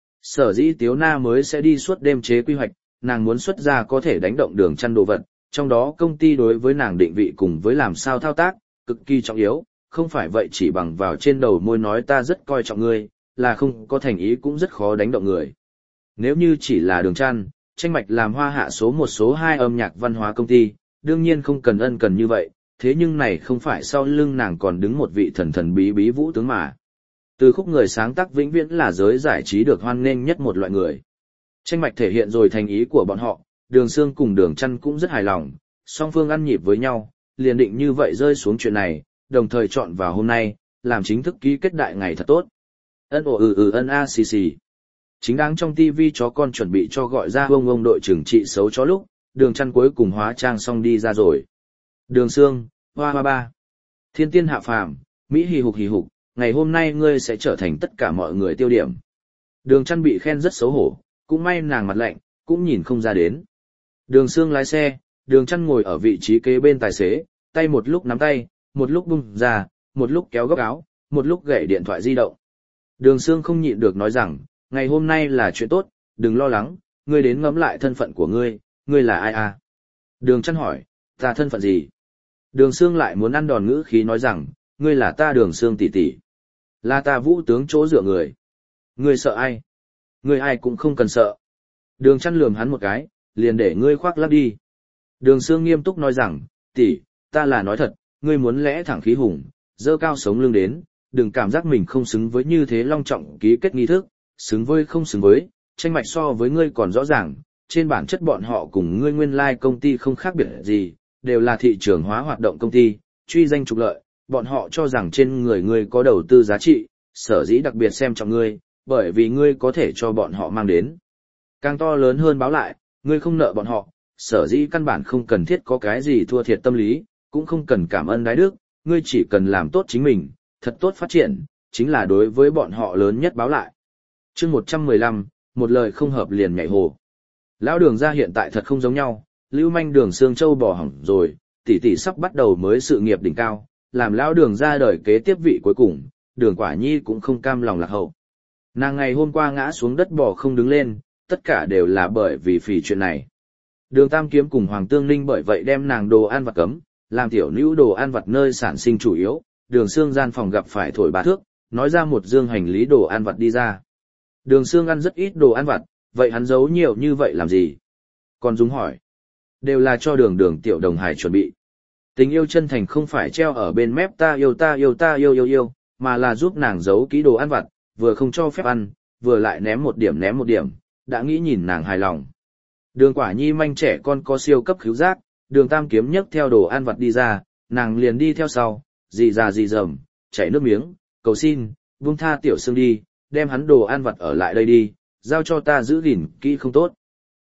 Sở dĩ Tiếu Na mới sẽ đi suốt đêm chế quy hoạch, nàng muốn xuất ra có thể đánh động Đường Chăn đồ vật, trong đó công ty đối với nàng định vị cùng với làm sao thao tác, cực kỳ trọng yếu, không phải vậy chỉ bằng vào trên đầu môi nói ta rất coi trọng ngươi, là không có thành ý cũng rất khó đánh động người. Nếu như chỉ là Đường Chăn, Tranh Mạch làm hoa hạ số một số hai âm nhạc văn hóa công ty, đương nhiên không cần ân cần như vậy, thế nhưng này không phải sau lưng nàng còn đứng một vị thần thần bí bí vũ tướng mà. Từ khúc người sáng tác vĩnh viễn là giới giải trí được hoan nghênh nhất một loại người. Tranh Mạch thể hiện rồi thành ý của bọn họ, Đường Sương cùng Đường Chăn cũng rất hài lòng, song phương ăn nhịp với nhau, liền định như vậy rơi xuống chuyện này, đồng thời chọn vào hôm nay, làm chính thức ký kết đại ngày thật tốt. Ân ồ ừ ừ ân a xì xì. Chính đáng trong tivi chó con chuẩn bị cho gọi ra ông ông đội trưởng trị xấu chó lúc, Đường Chăn cuối cùng hóa trang xong đi ra rồi. Đường Sương, hoa hoa ba. Thiên tiên hạ phàm, Mỹ hì hục hì hục, ngày hôm nay ngươi sẽ trở thành tất cả mọi người tiêu điểm. Đường Chăn bị khen rất xấu hổ, cũng may nàng mặt lạnh, cũng nhìn không ra đến. Đường Sương lái xe, Đường Chăn ngồi ở vị trí kế bên tài xế, tay một lúc nắm tay, một lúc bung ra, một lúc kéo góc áo, một lúc gậy điện thoại di động. Đường Sương không nhịn được nói rằng, ngày hôm nay là chuyện tốt, đừng lo lắng, ngươi đến ngẫm lại thân phận của ngươi, ngươi là ai à? Đường Chăn hỏi, ta thân phận gì? Đường Sương lại muốn ăn đòn ngữ khí nói rằng, ngươi là ta Đường Sương tỷ tỷ, là ta vũ tướng chỗ dựa người. Ngươi sợ ai? Ngươi ai cũng không cần sợ. Đường Chăn lườm hắn một cái, liền để ngươi khoác lác đi. Đường Sương nghiêm túc nói rằng, tỷ, ta là nói thật, ngươi muốn lẽ thẳng khí hùng, dơ cao sống lưng đến, đừng cảm giác mình không xứng với như thế long trọng ký kết nghi thức, xứng với không xứng với, Tranh Mạch so với ngươi còn rõ ràng, trên bản chất bọn họ cùng ngươi nguyên lai like công ty không khác biệt gì, đều là thị trường hóa hoạt động công ty, truy danh trục lợi, bọn họ cho rằng trên người ngươi có đầu tư giá trị, sở dĩ đặc biệt xem trọng ngươi, bởi vì ngươi có thể cho bọn họ mang đến. Càng to lớn hơn báo lại, ngươi không nợ bọn họ, sở dĩ căn bản không cần thiết có cái gì thua thiệt tâm lý, cũng không cần cảm ơn đái đức, ngươi chỉ cần làm tốt chính mình, thật tốt phát triển, chính là đối với bọn họ lớn nhất báo lại. Chương một trăm mười lăm, một lời không hợp liền nhảy hồ. Lão Đường gia hiện tại thật không giống nhau, lưu manh Đường Sương Châu bỏ hỏng rồi, tỷ tỷ sắp bắt đầu mới sự nghiệp đỉnh cao, làm lão Đường gia đời kế tiếp vị cuối cùng, Đường Quả Nhi cũng không cam lòng lạc hậu. Nàng ngày hôm qua ngã xuống đất bò không đứng lên, tất cả đều là bởi vì phỉ chuyện này. Đường Tam Kiếm cùng Hoàng Tương Ninh bởi vậy đem nàng đồ ăn vặt cấm, làm tiểu nữ đồ ăn vặt nơi sản sinh chủ yếu, Đường Sương gian phòng gặp phải thổi bà thước, nói ra một dương hành lý đồ ăn vặt đi ra. Đường Sương ăn rất ít đồ ăn vặt, vậy hắn giấu nhiều như vậy làm gì? Còn Dung hỏi. Đều là cho đường đường tiểu đồng hải chuẩn bị. Tình yêu chân thành không phải treo ở bên mép ta yêu ta yêu ta yêu yêu yêu, mà là giúp nàng giấu ký đồ ăn vặt, vừa không cho phép ăn, vừa lại ném một điểm ném một điểm, đã nghĩ nhìn nàng hài lòng. Đường Quả Nhi manh trẻ con có siêu cấp khứu giác, Đường Tam Kiếm nhấc theo đồ ăn vặt đi ra, nàng liền đi theo sau, dì già dì dầm, chảy nước miếng, cầu xin, buông tha tiểu Sương đi, đem hắn đồ ăn vặt ở lại đây đi, giao cho ta giữ gìn kỹ không tốt.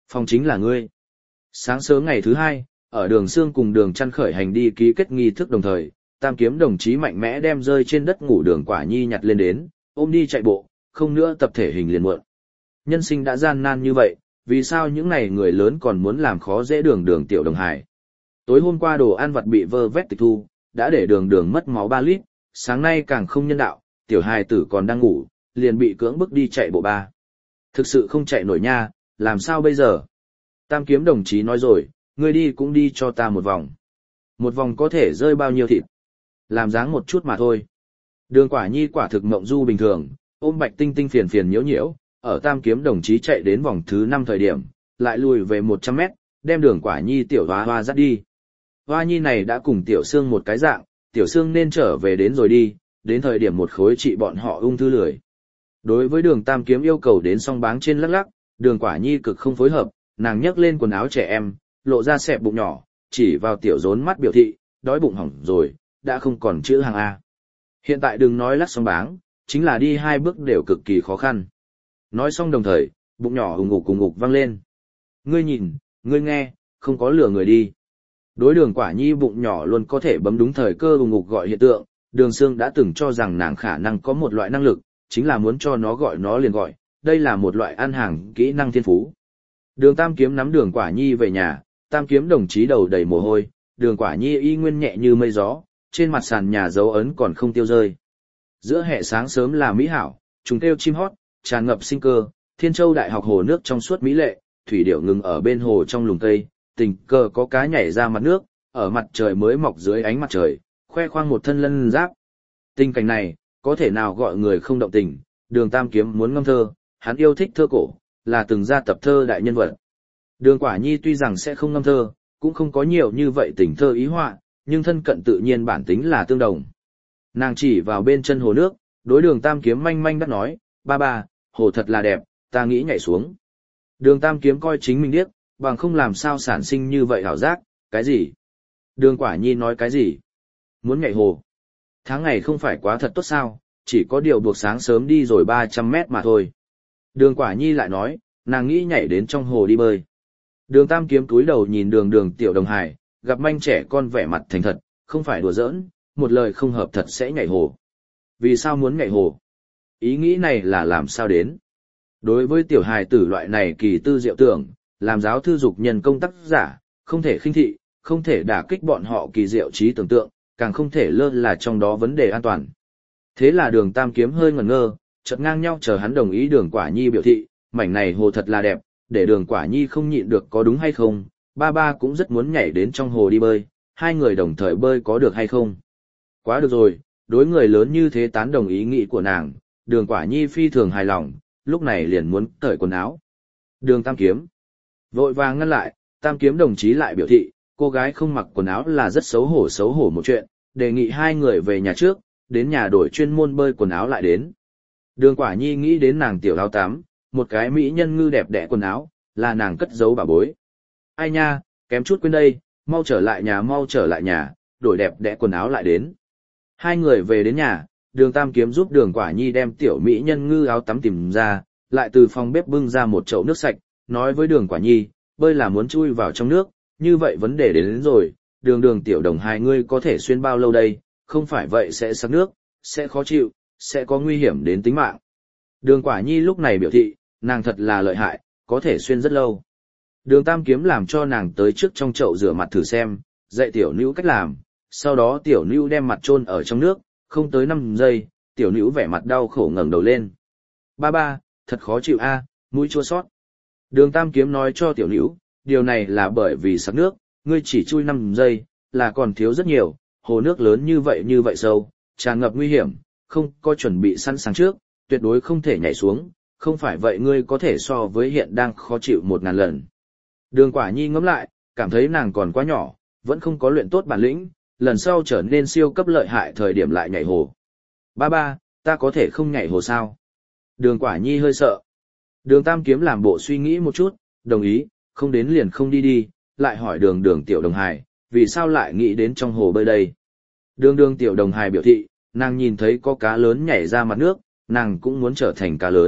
Phòng chính là ngươi. Sáng sớm ngày thứ hai, ở đường Sương cùng đường Chăn khởi hành đi ký kết nghi thức đồng thời, Tam Kiếm đồng chí mạnh mẽ đem rơi trên đất ngủ đường Quả Nhi nhặt lên đến, ôm đi chạy bộ, không nữa tập thể hình liền muộn. Nhân sinh đã gian nan như vậy, vì sao những này người lớn còn muốn làm khó dễ đường đường tiểu đồng hải. Tối hôm qua đồ ăn vặt bị vơ vét tịch thu, đã để đường đường mất máu ba lít, sáng nay càng không nhân đạo, tiểu hài tử còn đang ngủ, liền bị cưỡng bức đi chạy bộ ba. Thực sự không chạy nổi nha, làm sao bây giờ? Tam Kiếm đồng chí nói rồi, ngươi đi cũng đi cho ta một vòng. Một vòng có thể rơi bao nhiêu thịt? Làm dáng một chút mà thôi. Đường Quả Nhi quả thực mộng du bình thường, ôm Bạch Tinh Tinh phiền phiền nhiễu nhiễu, ở Tam Kiếm đồng chí chạy đến vòng thứ năm thời điểm, lại lùi về một trăm mét, đem đường Quả Nhi tiểu hoa hoa dắt đi. Hoa Nhi này đã cùng Tiểu Sương một cái dạng, Tiểu Sương nên trở về đến rồi đi, đến thời điểm một khối trị bọn họ ung thư lười. Đối với đường Tam Kiếm yêu cầu đến song báng trên lắc lắc, đường Quả Nhi cực không phối hợp, nàng nhấc lên quần áo trẻ em, lộ ra xẹp bụng nhỏ, chỉ vào Tiểu rốn mắt biểu thị, đói bụng hỏng rồi, đã không còn chữ hàng A. Hiện tại đừng nói lắc song báng, chính là đi hai bước đều cực kỳ khó khăn. Nói xong đồng thời, bụng nhỏ ùng ục ùng ục vang lên. Ngươi nhìn, ngươi nghe, không có lừa người đi. Đối đường Quả Nhi bụng nhỏ luôn có thể bấm đúng thời cơ ùng ục gọi hiện tượng, đường Sương đã từng cho rằng nàng khả năng có một loại năng lực, chính là muốn cho nó gọi nó liền gọi, đây là một loại ăn hàng kỹ năng thiên phú. Đường Tam Kiếm nắm đường Quả Nhi về nhà, Tam Kiếm đồng chí đầu đầy mồ hôi, đường Quả Nhi y nguyên nhẹ như mây gió, trên mặt sàn nhà dấu ấn còn không tiêu rơi. Giữa hè sáng sớm là mỹ hảo, trùng kêu chim hót, tràn ngập sinh cơ, Thiên Châu Đại học hồ nước trong suốt mỹ lệ, thủy điểu ngừng ở bên hồ trong lùm cây, tình cờ có cá nhảy ra mặt nước, ở mặt trời mới mọc dưới ánh mặt trời, khoe khoang một thân lân giáp. Tình cảnh này, có thể nào gọi người không động tình, đường Tam Kiếm muốn ngâm thơ, hắn yêu thích thơ cổ, là từng ra tập thơ đại nhân vật. Đường Quả Nhi tuy rằng sẽ không ngâm thơ, cũng không có nhiều như vậy tình thơ ý họa, nhưng thân cận tự nhiên bản tính là tương đồng. Nàng chỉ vào bên chân hồ nước, đối đường Tam Kiếm manh manh đắt nói, ba ba, hồ thật là đẹp, ta nghĩ nhảy xuống. Đường Tam Kiếm coi chính mình điếc, bằng không làm sao sản sinh như vậy hảo giác, cái gì? Đường Quả Nhi nói cái gì? Muốn nhảy hồ. Tháng ngày không phải quá thật tốt sao, chỉ có điều buộc sáng sớm đi rồi ba trăm mét mà thôi. Đường Quả Nhi lại nói, nàng nghĩ nhảy đến trong hồ đi bơi. Đường Tam Kiếm cúi đầu nhìn đường đường tiểu đồng hải, gặp manh trẻ con vẻ mặt thành thật, không phải đùa giỡn, một lời không hợp thật sẽ nhảy hồ. Vì sao muốn nhảy hồ? Ý nghĩ này là làm sao đến? Đối với tiểu hài tử loại này kỳ tư diệu tưởng, làm giáo thư dục nhân công tác giả, không thể khinh thị, không thể đả kích bọn họ kỳ diệu trí tưởng tượng, càng không thể lơ là trong đó vấn đề an toàn. Thế là đường Tam Kiếm hơi ngẩn ngơ, chợt ngang nhau chờ hắn đồng ý đường Quả Nhi biểu thị, mảnh này hồ thật là đẹp, để đường Quả Nhi không nhịn được có đúng hay không, ba ba cũng rất muốn nhảy đến trong hồ đi bơi, hai người đồng thời bơi có được hay không. Quá được rồi, đối người lớn như thế tán đồng ý nghĩ của nàng, đường Quả Nhi phi thường hài lòng, lúc này liền muốn cởi quần áo. Đường Tam Kiếm vội vàng ngăn lại, Tam Kiếm đồng chí lại biểu thị, cô gái không mặc quần áo là rất xấu hổ xấu hổ một chuyện, đề nghị hai người về nhà trước, đến nhà đổi chuyên môn bơi quần áo lại đến. Đường Quả Nhi nghĩ đến nàng tiểu áo tắm, một cái mỹ nhân ngư đẹp đẽ quần áo, là nàng cất giấu bà bối. Ai nha, kém chút quên đây, mau trở lại nhà mau trở lại nhà, đổi đẹp đẽ quần áo lại đến. Hai người về đến nhà, đường Tam Kiếm giúp đường Quả Nhi đem tiểu mỹ nhân ngư áo tắm tìm ra, lại từ phòng bếp bưng ra một chậu nước sạch, nói với đường Quả Nhi, bơi là muốn chui vào trong nước, như vậy vấn đề đến, đến rồi, đường đường tiểu đồng hai ngươi có thể xuyên bao lâu đây, không phải vậy sẽ sặc nước, sẽ khó chịu, sẽ có nguy hiểm đến tính mạng. Đường Quả Nhi lúc này biểu thị, nàng thật là lợi hại, có thể xuyên rất lâu. Đường Tam Kiếm làm cho nàng tới trước trong chậu rửa mặt thử xem, dạy tiểu nữ cách làm, sau đó tiểu nữ đem mặt chôn ở trong nước, không tới năm giây, tiểu nữ vẻ mặt đau khổ ngẩng đầu lên. Ba ba, thật khó chịu a, mũi chua xót. Đường Tam Kiếm nói cho tiểu nữ, điều này là bởi vì sặc nước, ngươi chỉ chui năm giây, là còn thiếu rất nhiều, hồ nước lớn như vậy như vậy sâu, tràn ngập nguy hiểm, không có chuẩn bị sẵn sàng trước, tuyệt đối không thể nhảy xuống, không phải vậy ngươi có thể so với hiện đang khó chịu một ngàn lần. Đường Quả Nhi ngẫm lại, cảm thấy nàng còn quá nhỏ, vẫn không có luyện tốt bản lĩnh, lần sau trở nên siêu cấp lợi hại thời điểm lại nhảy hồ. Ba ba, ta có thể không nhảy hồ sao? Đường Quả Nhi hơi sợ. Đường Tam Kiếm làm bộ suy nghĩ một chút, đồng ý, không đến liền không đi đi, lại hỏi đường đường tiểu đồng hài, vì sao lại nghĩ đến trong hồ bơi đây? Đường đường tiểu đồng hài biểu thị, nàng nhìn thấy có cá lớn nhảy ra mặt nước, nàng cũng muốn trở thành cá lớn,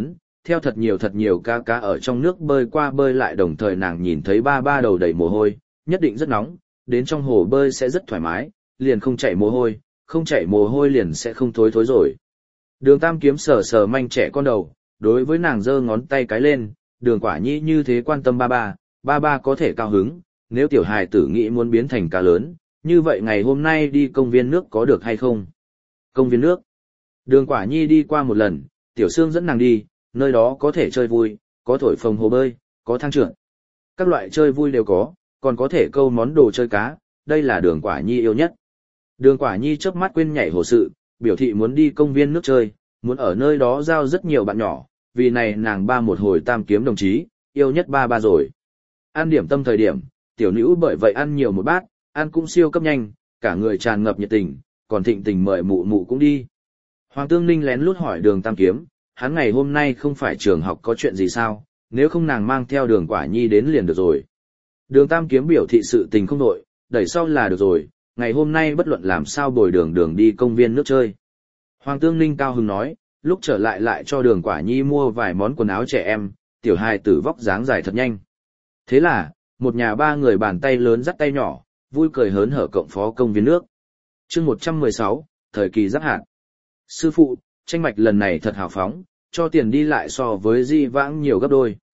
theo thật nhiều thật nhiều cá cá ở trong nước bơi qua bơi lại, đồng thời nàng nhìn thấy ba ba đầu đầy mồ hôi, nhất định rất nóng, đến trong hồ bơi sẽ rất thoải mái, liền không chảy mồ hôi, không chảy mồ hôi liền sẽ không thối thối rồi. Đường Tam Kiếm sờ sờ manh trẻ con đầu, đối với nàng giơ ngón tay cái lên, Đường Quả Nhi như thế quan tâm ba ba, ba ba có thể cao hứng, nếu tiểu hài tử nghĩ muốn biến thành cá lớn, như vậy ngày hôm nay đi công viên nước có được hay không? Công viên nước. Đường Quả Nhi đi qua một lần, Tiểu Sương dẫn nàng đi, nơi đó có thể chơi vui, có thổi phồng hồ bơi, có thang trượt. Các loại chơi vui đều có, còn có thể câu món đồ chơi cá, đây là Đường Quả Nhi yêu nhất. Đường Quả Nhi chớp mắt quên nhảy hồ sự, biểu thị muốn đi công viên nước chơi, muốn ở nơi đó giao rất nhiều bạn nhỏ, vì này nàng ba một hồi Tam Kiếm đồng chí, yêu nhất ba ba rồi. Ăn điểm tâm thời điểm, tiểu nữ bởi vậy ăn nhiều một bát, ăn cũng siêu cấp nhanh, cả người tràn ngập nhiệt tình, còn thịnh tình mời mụ mụ cũng đi. Hoàng Tương Ninh lén lút hỏi Đường Tam Kiếm, hắn ngày hôm nay không phải trường học có chuyện gì sao, nếu không nàng mang theo Đường Quả Nhi đến liền được rồi. Đường Tam Kiếm biểu thị sự tình không nội, đẩy sau là được rồi, ngày hôm nay bất luận làm sao bồi Đường Đường đi công viên nước chơi. Hoàng Tương Ninh cao hứng nói, lúc trở lại lại cho Đường Quả Nhi mua vài món quần áo trẻ em, tiểu hài tử vóc dáng dài thật nhanh. Thế là, một nhà ba người bàn tay lớn dắt tay nhỏ, vui cười hớn hở cộng phó công viên nước. Chương một trăm mười sáu, thời kỳ giáp hạt. Sư phụ, tranh mạch lần này thật hào phóng, cho tiền đi lại so với di vãng nhiều gấp đôi.